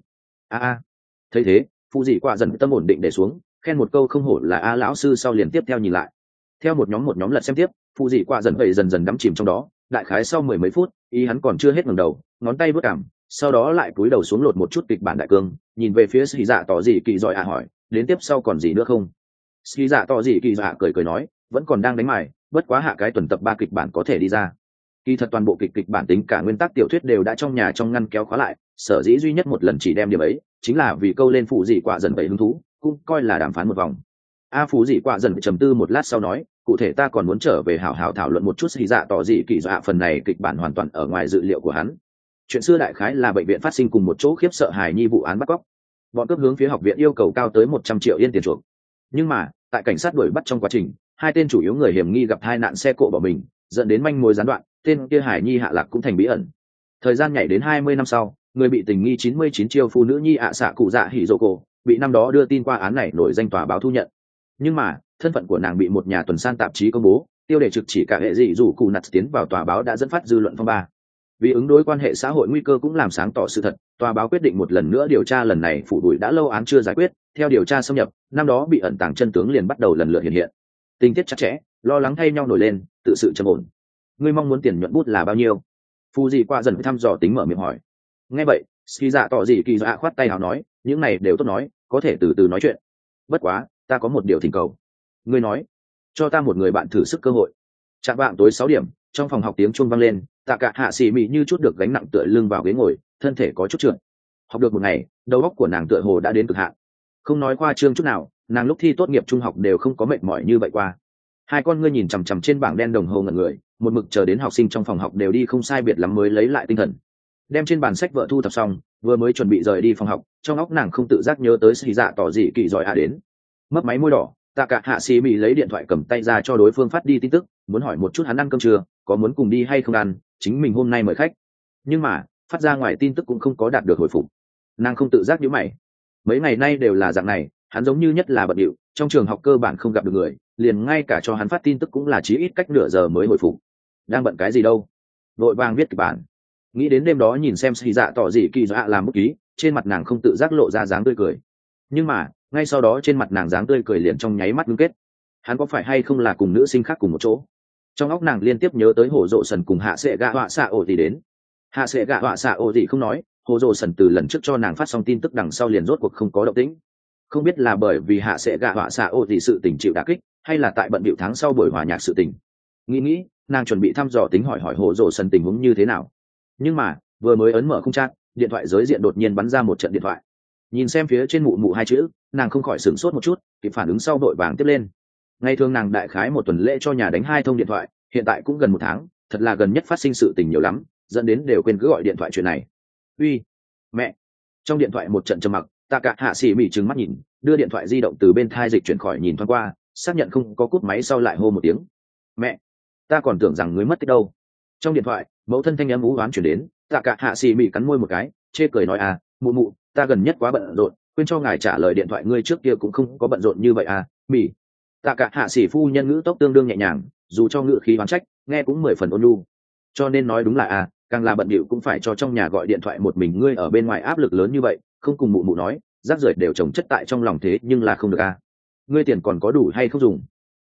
Thấy thế, phụ dị quả dần tâm ổn định để xuống, khen một câu không hổ là a lão sư sau liền tiếp theo nhìn lại. Theo một nhóm lật xem tiếp, phụ dị quả dần vậy dần dần đắm chìm trong đó, đại khái sau 10 mấy phút, ý hắn còn chưa hết ngẩng đầu, ngón tay vớt cảm, sau đó lại cúi đầu xuống lột một chút kịch bản đại cương, nhìn về phía Sĩ Dạ tỏ gì kỳ giỏi hỏi, đến tiếp sau còn gì nữa không? Sĩ Dạ tỏ gì kỳ dạ cười nói, vẫn còn đang đánh mài, bất quá hạ cái tuần tập 3 kịch bản có thể đi ra. Kỳ thật toàn bộ kịch bản tính cả nguyên tắc tiểu thuyết đều đã trong nhà trong ngăn kéo khóa lại, sở dĩ duy nhất một lần chỉ đem điểm ấy, chính là vì câu lên phụ dị quả dần vậy hứng thú, cũng coi là đàm phán một vòng. Phụ dị quả dần trầm tư một lát sau nói, cụ thể ta còn muốn trở về hảo hảo thảo luận một chút. Sĩ Dạ tỏ gì kỳ dạ phần này kịch bản hoàn toàn ở ngoài dự liệu của hắn. Chuyện xưa đại khái là bệnh viện phát sinh cùng một chỗ khiếp sợ hài nhi vụ án bắt cóc, bọn cướp hướng phía học viện yêu cầu cao tới 100 triệu yên tiền chuộc. Nhưng mà tại cảnh sát đuổi bắt trong quá trình, 2 tên chủ yếu người hiểm nghi gặp tai nạn xe cộ bỏ mình, dẫn đến manh mối gián đoạn, tên kia hải nhi hạ lạc cũng thành bí ẩn. Thời gian nhảy đến 20 năm sau, người bị tình nghi 99 chiêu phụ nữ nhi xạ cụ dạ hỉ dỗ cổ bị năm đó đưa tin qua án này nổi danh tòa báo thu nhận. Nhưng mà thân phận của nàng bị một nhà tuần san tạp chí công bố, tiêu đề trực chỉ cả hệ dị dù cụ nặt tiến vào tòa báo đã dẫn phát dư luận phong ba. Vì ứng đối quan hệ xã hội nguy cơ cũng làm sáng tỏ sự thật, tòa báo quyết định một lần nữa điều tra lần này phủ đuổi đã lâu án chưa giải quyết. Theo điều tra xâm nhập, năm đó bị ẩn tàng chân tướng liền bắt đầu lần lượt hiện hiện. Tình tiết chặt chẽ, lo lắng thay nhau nổi lên, tự sự trầm ổn. Ngươi mong muốn tiền nhuận bút là bao nhiêu? Phu dị qua dần thăm dò tính mở miệng hỏi. Nghe vậy, Ski dạ tỏ gì kỳ dạ khoát tay áo nói, những này đều tốt nói, có thể từ từ nói chuyện. Bất quá, ta có một điều thỉnh cầu. Ngươi nói, cho ta một người bạn thử sức cơ hội. Chạm vạng tối 6 điểm, trong phòng học tiếng chuông vang lên, Tạ Cả Hạ Sĩ Mị như chút được gánh nặng tựa lưng vào ghế ngồi, thân thể có chút trượt. Học được một ngày, đầu óc của nàng tựa hồ đã đến cực hạn. Không nói khoa trương chút nào, nàng lúc thi tốt nghiệp trung học đều không có mệt mỏi như vậy qua. Hai con ngươi nhìn chằm chằm trên bảng đen đồng hồ ngẩn người, một mực chờ đến học sinh trong phòng học đều đi không sai biệt lắm mới lấy lại tinh thần. Đem trên bàn sách vợ thu thập xong, vừa mới chuẩn bị rời đi phòng học, trong óc nàng không tự giác nhớ tới Sĩ Dạ tỏ dị kỳ giỏi đến. Mấp máy môi đỏ, Tạ Cả Hạ Sĩ Mị lấy điện thoại cầm tay ra cho đối phương phát đi tin tức, muốn hỏi một chút hắn ăn cơm chưa, có muốn cùng đi hay không ăn, chính mình hôm nay mời khách. Nhưng mà phát ra ngoài tin tức cũng không có đạt được hồi phục. Nàng không tự giác nhíu mày. Mấy ngày nay đều là dạng này, hắn giống như nhất là bận rộn, trong trường học cơ bản không gặp được người, liền ngay cả cho hắn phát tin tức cũng là chí ít cách nửa giờ mới hồi phục. Đang bận cái gì đâu? Vội vàng viết kịch bản. Nghĩ đến đêm đó nhìn xem Sĩ Dạ tỏ dị kỳ dạ làm bút ký, trên mặt nàng không tự giác lộ ra dáng tươi cười. Nhưng mà ngay sau đó trên mặt nàng dáng tươi cười liền trong nháy mắt ngưng kết. Hắn có phải hay không là cùng nữ sinh khác cùng một chỗ? Trong óc nàng liên tiếp nhớ tới Hồ Dụ Sần cùng Hạ Sệ Gạ Họa Xạ Ổ Tỷ đến. Hạ Sệ Gạ Họa Xạ Ổ Tỷ không nói, Hồ Dụ Sần từ lần trước cho nàng phát xong tin tức đằng sau liền rốt cuộc không có động tĩnh. Không biết là bởi vì Hạ Sệ Gạ Họa Xạ Ổ Tỷ sự tình chịu đả kích, hay là tại bận bịu tháng sau buổi hòa nhạc sự tình. Nghĩ, nàng chuẩn bị thăm dò tính hỏi Hồ Dụ Sần tình huống như thế nào. Nhưng mà vừa mới ấn mở khung trang, điện thoại giới diện đột nhiên bắn ra một trận điện thoại. Nhìn xem phía trên mụ mụ 2 chữ, nàng không khỏi sửng sốt một chút, kịp phản ứng sau vội vàng tiếp lên. Ngày thường nàng đại khái một tuần lễ cho nhà đánh 2 thông điện thoại, hiện tại cũng gần 1 tháng, thật là gần nhất phát sinh sự tình nhiều lắm, dẫn đến đều quên cứ gọi điện thoại chuyện này. Uy, mẹ. Trong điện thoại một trận trầm mặc, Tạ Cả Hạ Sĩ Mị trừng mắt nhìn, đưa điện thoại di động từ bên tai dịch chuyển khỏi nhìn thoáng qua, xác nhận không có cúp máy sau lại hô một tiếng. Mẹ, ta còn tưởng rằng ngươi mất tích đâu. Trong điện thoại, mẫu thân thanh âm ú oán chuyển đến, Tạ Cả Hạ Sĩ Mị cắn môi một cái, chê cười nói mụ mụ, ta gần nhất quá bận rộn, quên cho ngài trả lời điện thoại, ngươi trước kia cũng không có bận rộn như vậy Mị. Tạ Cả Hạ Sĩ phu nhân ngữ tốc tương đương nhẹ nhàng, dù cho ngữ khí oán trách, nghe cũng 10 phần ôn nhu. Cho nên nói đúng là càng là bận bịu cũng phải cho trong nhà gọi điện thoại một mình ngươi ở bên ngoài áp lực lớn như vậy, không cùng mụ mụ nói, rác rưởi đều chồng chất tại trong lòng thế nhưng là không được ngươi tiền còn có đủ hay không dùng?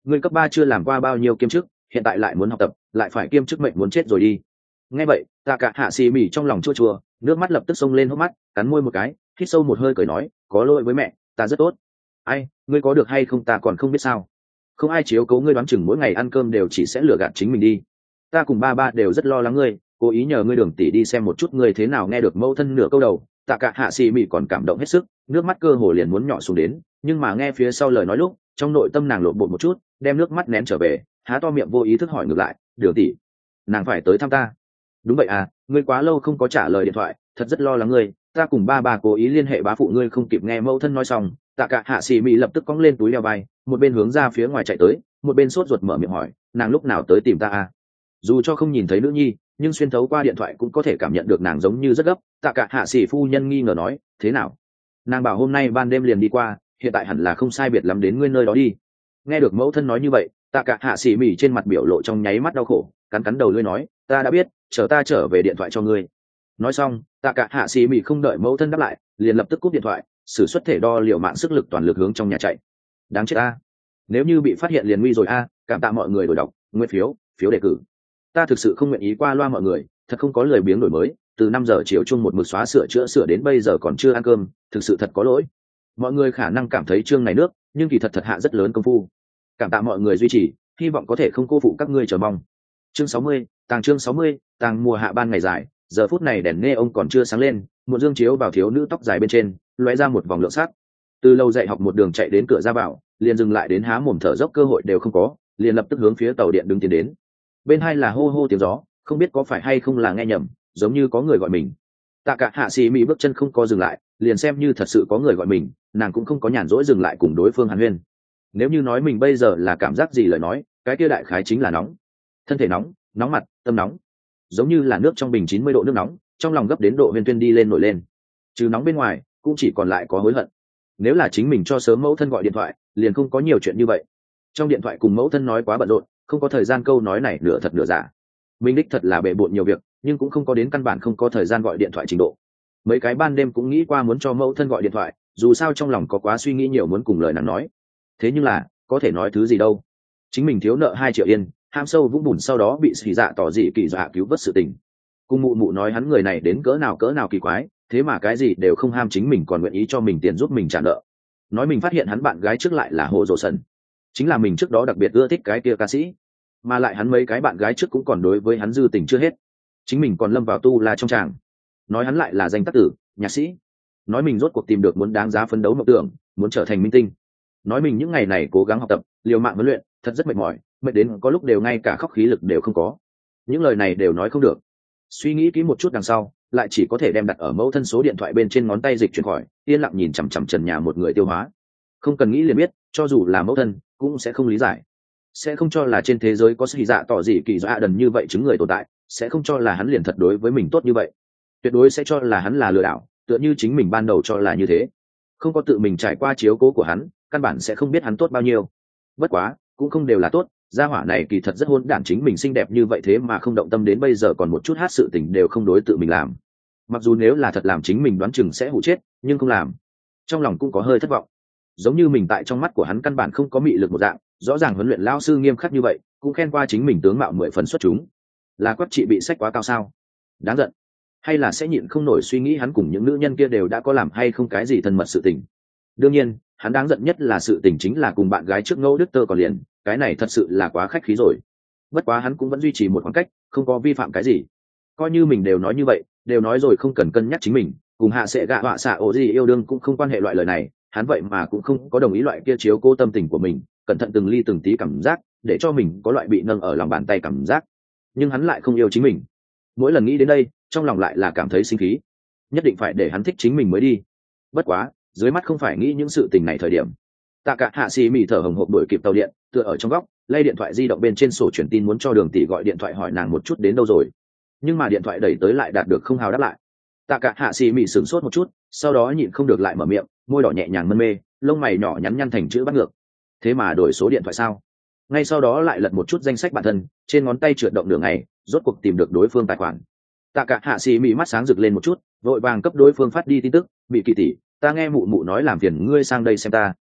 ngươi cấp 3 chưa làm qua bao nhiêu kiêm chức, hiện tại lại muốn học tập, lại phải kiêm chức, mệnh muốn chết rồi đi. Nghe vậy, tạ cả hạ xì mỉ trong lòng chua chua, nước mắt lập tức xông lên hốc mắt, cắn môi một cái, hít sâu một hơi cười nói, có lỗi với mẹ, ta rất tốt. Ai, ngươi có được hay không ta còn không biết sao. Không ai chiếu cố ngươi, đoán chừng mỗi ngày ăn cơm đều chỉ sẽ lừa gạt chính mình đi. Ta cùng ba ba đều rất lo lắng ngươi, cố ý nhờ ngươi Đường tỷ đi xem một chút ngươi thế nào. Nghe được mẫu thân nửa câu đầu, tạ cả hạ xì mỉ còn cảm động hết sức, nước mắt cơ hồ liền muốn nhỏ xuống đến, nhưng mà nghe phía sau lời nói lúc, trong nội tâm nàng lộn bột một chút, đem nước mắt nén trở về, há to miệng vô ý thức hỏi ngược lại, Đường tỷ, nàng phải tới thăm ta? Đúng vậy à, ngươi quá lâu không có trả lời điện thoại, thật rất lo lắng ngươi, ta cùng ba bà cố ý liên hệ bá phụ ngươi không kịp. Nghe mẫu thân nói xong, tạ cả hạ xì mị lập tức cong lên túi đeo vai, một bên hướng ra phía ngoài chạy tới, một bên sốt ruột mở miệng hỏi, nàng lúc nào tới tìm ta à? Dù cho không nhìn thấy nữ nhi, nhưng xuyên thấu qua điện thoại cũng có thể cảm nhận được nàng giống như rất gấp. Tạ cả hạ xì phu nhân nghi ngờ nói, thế nào? Nàng bảo hôm nay ban đêm liền đi qua, hiện tại hẳn là không sai biệt lắm đến ngươi nơi đó đi. Nghe được mẫu thân nói như vậy, tạ cả hạ xì mị trên mặt biểu lộ trong nháy mắt đau khổ, cắn cắn đầu lưỡi nói, ta đã biết, chờ ta trở về điện thoại cho ngươi. Nói xong, tạ cả hạ xì mị không đợi mẫu thân đáp lại, liền lập tức cúp điện thoại, sử xuất thể đo liệu mạng sức lực toàn lực hướng trong nhà chạy. Đáng chết a, nếu như bị phát hiện liền nguy rồi a. Cảm tạ mọi người đổi đọc, nguyên phiếu đề cử. Ta thực sự không nguyện ý qua loa mọi người, thật không có lười biếng đổi mới, từ 5 giờ chiều chung một mực xóa sửa đến bây giờ còn chưa ăn cơm, thực sự thật có lỗi. Mọi người khả năng cảm thấy chương này nước, nhưng kỳ thật hạ rất lớn công phu. Cảm tạ mọi người duy trì, hy vọng có thể không cô phụ các ngươi chờ mong. Chương 60, chương 60, tàng mùa hạ ban ngày dài, giờ phút này đèn nghe ông còn chưa sáng lên, một dương chiếu vào thiếu nữ tóc dài bên trên, lóe ra một vòng lượng sắc. Từ lâu dạy học một đường chạy đến cửa ra vào, liền dừng lại đến há mồm thở dốc cơ hội đều không có, liền lập tức hướng phía tàu điện đứng tiến đến. Bên hai là hô hô tiếng gió, không biết có phải hay không là nghe nhầm, giống như có người gọi mình. Tạ cả hạ xì mỹ bước chân không có dừng lại, liền xem như thật sự có người gọi mình, nàng cũng không có nhàn rỗi dừng lại cùng đối phương hàn huyên. Nếu như nói mình bây giờ là cảm giác gì lời nói, cái kia đại khái chính là nóng, thân thể nóng, nóng mặt, tâm nóng, giống như là nước trong bình 90 độ nước nóng, trong lòng gấp đến độ huyền tuyên đi lên nổi lên. Trừ nóng bên ngoài, cũng chỉ còn lại có hối hận. Nếu là chính mình cho sớm mẫu thân gọi điện thoại, liền không có nhiều chuyện như vậy. Trong điện thoại cùng mẫu thân nói quá bận rộn, không có thời gian câu nói này nửa thật nửa giả. Minh đích thật là bề bộn nhiều việc, nhưng cũng không có đến căn bản không có thời gian gọi điện thoại trình độ. Mấy cái ban đêm cũng nghĩ qua muốn cho mẫu thân gọi điện thoại, dù sao trong lòng có quá suy nghĩ nhiều muốn cùng lời nàng nói. Thế nhưng là, có thể nói thứ gì đâu. Chính mình thiếu nợ 2 triệu yên, ham sâu vũng bùn sau đó bị xì dạ tỏ dị kỳ dạ cứu vớt sự tình. Cùng mụ mụ nói hắn người này đến cỡ nào kỳ quái, thế mà cái gì đều không ham chính mình còn nguyện ý cho mình tiền giúp mình trả nợ. Nói mình phát hiện hắn bạn gái trước lại là Hồ Dỗ Sần, chính là mình trước đó đặc biệt ưa thích cái kia ca sĩ, mà lại hắn mấy cái bạn gái trước cũng còn đối với hắn dư tình chưa hết, chính mình còn lâm vào tu la trong tràng. Nói hắn lại là danh tác tử, nhạc sĩ. Nói mình rốt cuộc tìm được muốn đáng giá phấn đấu mộng tưởng, muốn trở thành minh tinh. Nói mình những ngày này cố gắng học tập, liều mạng huấn luyện, thật rất mệt mỏi, mệt đến có lúc đều ngay cả khóc khí lực đều không có. Những lời này đều nói không được. Suy nghĩ kỹ một chút đằng sau, lại chỉ có thể đem đặt ở mẫu thân số điện thoại bên trên ngón tay dịch chuyển khỏi, yên lặng nhìn chằm chằm trần nhà một người tiêu hóa. Không cần nghĩ liền biết, cho dù là mẫu thân cũng sẽ không lý giải, sẽ không cho là trên thế giới có sự dạ tỏ gì kỳ dọa đần như vậy chứng người tồn tại, sẽ không cho là hắn liền thật đối với mình tốt như vậy, tuyệt đối sẽ cho là hắn là lừa đảo, tựa như chính mình ban đầu cho là như thế. Không có tự mình trải qua chiếu cố của hắn, căn bản sẽ không biết hắn tốt bao nhiêu. Bất quá cũng không đều là tốt, gia hỏa này kỳ thật rất hôn đản, chính mình xinh đẹp như vậy thế mà không động tâm đến bây giờ còn một chút hát sự tình đều không đối tự mình làm. Mặc dù nếu là thật làm chính mình đoán chừng sẽ hụ chết, nhưng không làm, trong lòng cũng có hơi thất vọng. Giống như mình tại trong mắt của hắn căn bản không có mị lực một dạng, rõ ràng huấn luyện lao sư nghiêm khắc như vậy, cũng khen qua chính mình tướng mạo 10 phần xuất chúng. Là quách trị bị sách quá cao sao? Đáng giận. Hay là sẽ nhịn không nổi suy nghĩ hắn cùng những nữ nhân kia đều đã có làm hay không cái gì thân mật sự tình. Đương nhiên, hắn đáng giận nhất là sự tình chính là cùng bạn gái trước Ngô Đức Tơ còn liền, cái này thật sự là quá khách khí rồi. Bất quá hắn cũng vẫn duy trì một khoảng cách, không có vi phạm cái gì. Coi như mình đều nói như vậy, đều nói rồi không cần cân nhắc chính mình, cùng hạ sẽ gạ họa xạ ổ gì yêu đương cũng không quan hệ loại lời này, hắn vậy mà cũng không có đồng ý loại kia chiếu cố tâm tình của mình, cẩn thận từng ly từng tí cảm giác, để cho mình có loại bị nâng ở lòng bàn tay cảm giác. Nhưng hắn lại không yêu chính mình. Mỗi lần nghĩ đến đây, trong lòng lại là cảm thấy sinh khí. Nhất định phải để hắn thích chính mình mới đi. Bất quá, dưới mắt không phải nghĩ những sự tình này thời điểm. Tạ cả hạ xì mỉ thở hồng hộc đuổi kịp tàu điện, tựa ở trong góc, lay điện thoại di động bên trên sổ truyền tin muốn cho Đường tỷ gọi điện thoại hỏi nàng một chút đến đâu rồi. Nhưng mà điện thoại đẩy tới lại đạt được không hào đáp lại. Tạ cả hạ xì mỉ sửng sốt một chút, sau đó nhịn không được lại mở miệng, môi đỏ nhẹ nhàng mân mê, lông mày nhỏ nhắn nhăn thành chữ bắt ngược. Thế mà đổi số điện thoại sao? Ngay sau đó lại lật một chút danh sách bản thân, trên ngón tay trượt động nửa ngày, rốt cuộc tìm được đối phương tài khoản. Tạ cả hạ xì mỉ mắt sáng rực lên một chút, vội vàng cấp đối phương phát đi tin tức, "Bị Kỳ tỷ, ta nghe mụ mụ nói làm phiền ngươi sang đây xem ta,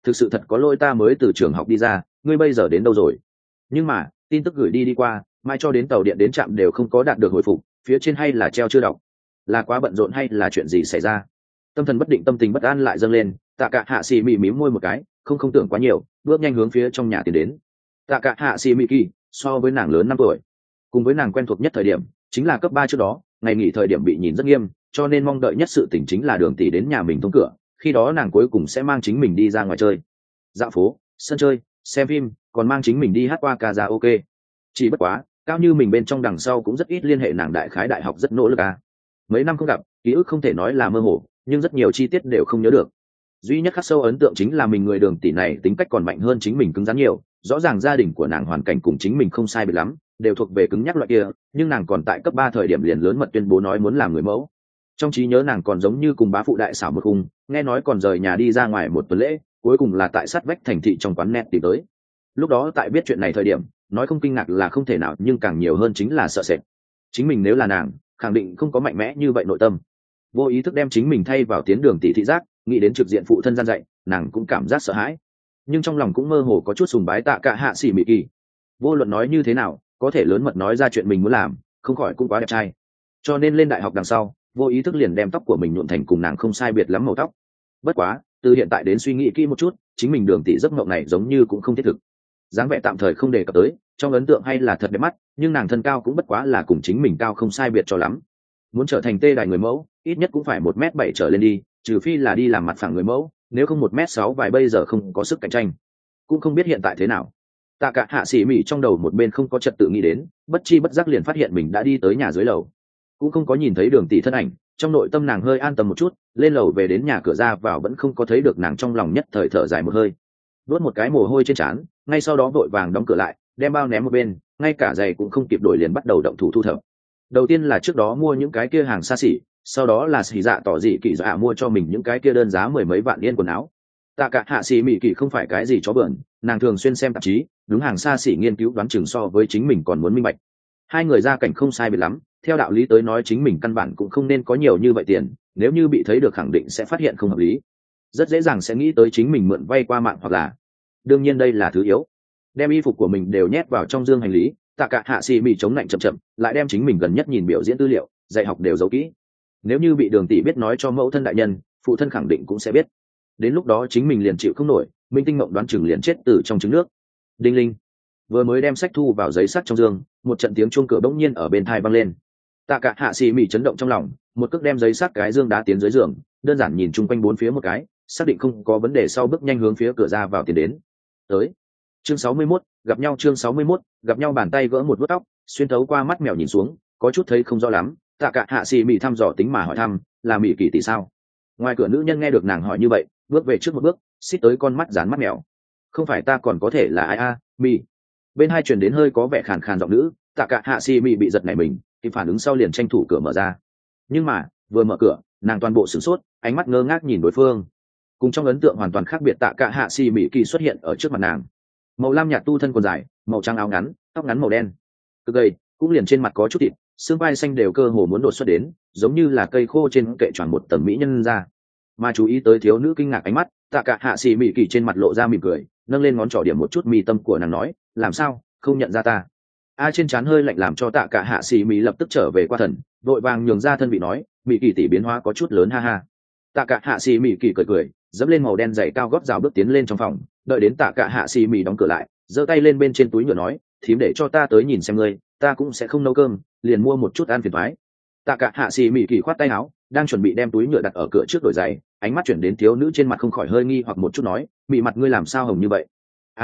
thực sự thật có lỗi, ta mới từ trường học đi ra, ngươi bây giờ đến đâu rồi? Nhưng mà tin tức gửi đi qua, mai cho đến tàu điện đến trạm đều không có đạt được hồi phục, phía trên hay là treo chưa đọc, là quá bận rộn hay là chuyện gì xảy ra? Tâm thần bất định, tâm tình bất an lại dâng lên. Tạ Cả Hạ Sĩ mỉ mím môi một cái, không tưởng quá nhiều, bước nhanh hướng phía trong nhà tiến đến. Tạ Cả Hạ Sĩ mỉ kỳ so với nàng lớn 5 tuổi, cùng với nàng quen thuộc nhất thời điểm chính là cấp 3 trước đó, ngày nghỉ thời điểm bị nhìn rất nghiêm, cho nên mong đợi nhất sự tình chính là Đường tỷ đến nhà mình thông cửa, khi đó nàng cuối cùng sẽ mang chính mình đi ra ngoài chơi, dạo phố, sân chơi, xem phim, còn mang chính mình đi hát qua karaoke. Chỉ bất quá Cao Như mình bên trong đằng sau cũng rất ít liên hệ nàng, đại khái đại học rất nỗ lực à. Mấy năm không gặp, ký ức không thể nói là mơ hồ, nhưng rất nhiều chi tiết đều không nhớ được. Duy nhất khắc sâu ấn tượng chính là mình người Đường tỷ này tính cách còn mạnh hơn chính mình, cứng rắn nhiều. Rõ ràng gia đình của nàng hoàn cảnh cùng chính mình không sai biệt lắm, đều thuộc về cứng nhắc loại kia, nhưng nàng còn tại cấp 3 thời điểm liền lớn mật tuyên bố nói muốn làm người mẫu. Trong trí nhớ nàng còn giống như cùng bá phụ đại xảo một khung, nghe nói còn rời nhà đi ra ngoài một tuần lễ, cuối cùng là tại sát vách thành thị trong quán net tìm tới. Lúc đó tại biết chuyện này thời điểm, nói không kinh ngạc là không thể nào, nhưng càng nhiều hơn chính là sợ sệt. Chính mình nếu là nàng, khẳng định không có mạnh mẽ như vậy nội tâm. Vô ý thức đem chính mình thay vào tiến Đường tỷ thị giác, nghĩ đến trực diện phụ thân gian dạy, nàng cũng cảm giác sợ hãi, nhưng trong lòng cũng mơ hồ có chút sùng bái Tạ Cả Hạ Sĩ mỉ kỳ. Vô luận nói như thế nào, có thể lớn mật nói ra chuyện mình muốn làm, không khỏi cũng quá đẹp trai. Cho nên lên đại học đằng sau, vô ý thức liền đem tóc của mình nhuộm thành cùng nàng không sai biệt lắm màu tóc. Bất quá từ hiện tại đến suy nghĩ kỹ một chút, chính mình Đường tỷ giấc mộng này giống như cũng không thiết thực. Dáng vẻ tạm thời không đề cập tới, trong ấn tượng hay là thật đẹp mắt, nhưng nàng thân cao cũng bất quá là cùng chính mình cao không sai biệt cho lắm. Muốn trở thành tê đài người mẫu, ít nhất cũng phải 1m7 trở lên đi, trừ phi là đi làm mặt phẳng người mẫu, nếu không 1m6 vài bây giờ không có sức cạnh tranh. Cũng không biết hiện tại thế nào. Tạ Cả Hạ Sĩ mỉ trong đầu một bên không có trật tự nghĩ đến, bất chi bất giác liền phát hiện mình đã đi tới nhà dưới lầu, cũng không có nhìn thấy Đường tỷ thân ảnh. Trong nội tâm nàng hơi an tâm một chút, lên lầu về đến nhà cửa ra vào vẫn không có thấy được nàng, trong lòng nhất thời thở dài một hơi, đốt một cái mồ hôi trên trán, ngay sau đó vội vàng đóng cửa lại, đem bao ném một bên, ngay cả giày cũng không kịp đổi liền bắt đầu động thủ thu thập. Đầu tiên là trước đó mua những cái kia hàng xa xỉ, sau đó là Sĩ Dạ tỏ dị kỳ dạ mua cho mình những cái kia đơn giá mười mấy vạn yên quần áo. Tạ Cả Hạ Sĩ mỉ kỳ không phải cái gì chó bẩn, nàng thường xuyên xem tạp chí, đúng hàng xa xỉ nghiên cứu đoán chừng so với chính mình còn muốn minh bạch. Hai người gia cảnh không sai biệt lắm, theo đạo lý tới nói chính mình căn bản cũng không nên có nhiều như vậy tiền, nếu như bị thấy được khẳng định sẽ phát hiện không hợp lý, rất dễ dàng sẽ nghĩ tới chính mình mượn vay qua mạng, hoặc là đương nhiên đây là thứ yếu. Đem y phục của mình đều nhét vào trong dương hành lý, Tạ Cả Hạ Sĩ mỉ chống lạnh chậm chậm, lại đem chính mình gần nhất nhìn biểu diễn tư liệu, dạy học đều giấu kỹ. Nếu như bị Đường tỷ biết nói cho mẫu thân đại nhân, phụ thân khẳng định cũng sẽ biết. Đến lúc đó chính mình liền chịu không nổi, minh tinh mộng đoán chừng liền chết từ trong trứng nước. Đinh linh, vừa mới đem sách thu vào giấy sắt trong dương, một trận tiếng chuông cửa bỗng nhiên ở bên tai vang lên. Tạ Cả Hạ Sĩ mỉ chấn động trong lòng, một cước đem giấy sắt cái dương đá tiến dưới giường, đơn giản nhìn chung quanh bốn phía một cái, xác định không có vấn đề sau bước nhanh hướng phía cửa ra vào tiến đến. Tới. Chương 61, gặp nhau. Chương 61, gặp nhau. Bàn tay gỡ một vuốt tóc, xuyên thấu qua mắt mèo nhìn xuống, có chút thấy không rõ lắm. Tạ Cả Hạ Sĩ mỉ thăm dò tính mà hỏi thăm, là mỉ kỳ tỷ sao? Ngoài cửa nữ nhân nghe được nàng hỏi như vậy, bước về trước một bước, xít tới con mắt dán mắt mèo. Không phải ta còn có thể là ai a? Mỉ. Bên hai truyền đến hơi có vẻ khàn khàn giọng nữ. Tạ Cả Hạ Sĩ mỉ bị giật nảy mình, thì phản ứng sau liền tranh thủ cửa mở ra. Nhưng mà vừa mở cửa, nàng toàn bộ sửng sốt, ánh mắt ngơ ngác nhìn đối phương. Cùng trong ấn tượng hoàn toàn khác biệt, Tạ Cả Hạ Sĩ mỉ kỳ xuất hiện ở trước mặt nàng. Màu lam nhạt tu thân quần dài, màu trắng áo ngắn, tóc ngắn màu đen, cực gầy, cũng liền trên mặt có chút thịt, xương vai xanh đều cơ hồ muốn đột xuất đến, giống như là cây khô trên kệ choàng một tầng mỹ nhân ra. Mà chú ý tới thiếu nữ kinh ngạc ánh mắt, Tạ Cả Hạ Sĩ mỉ kỳ trên mặt lộ ra mỉm cười, nâng lên ngón trỏ điểm một chút mi tâm của nàng nói, làm sao không nhận ra ta? Trên trán hơi lạnh làm cho Tạ Cả Hạ Sĩ mỉ lập tức trở về qua thần, vội vàng nhường ra thân vị nói, mỉ kỳ tỷ biến hóa có chút lớn ha ha. Tạ Cả Hạ Sĩ mỉ kỳ cười cười, dẫm lên màu đen giày cao gót rào bước tiến lên trong phòng, đợi đến Tạ Cả Hạ Sĩ mỉ đóng cửa lại, giơ tay lên bên trên túi nhựa nói, thím để cho ta tới nhìn xem ngươi, ta cũng sẽ không nấu cơm, liền mua một chút ăn phiền toái. Tạ Cả Hạ Sĩ mỉ kỳ khoát tay áo, đang chuẩn bị đem túi nhựa đặt ở cửa trước đổi giày, ánh mắt chuyển đến thiếu nữ trên mặt không khỏi hơi nghi hoặc một chút nói, mỉ mặt ngươi làm sao hồng như vậy?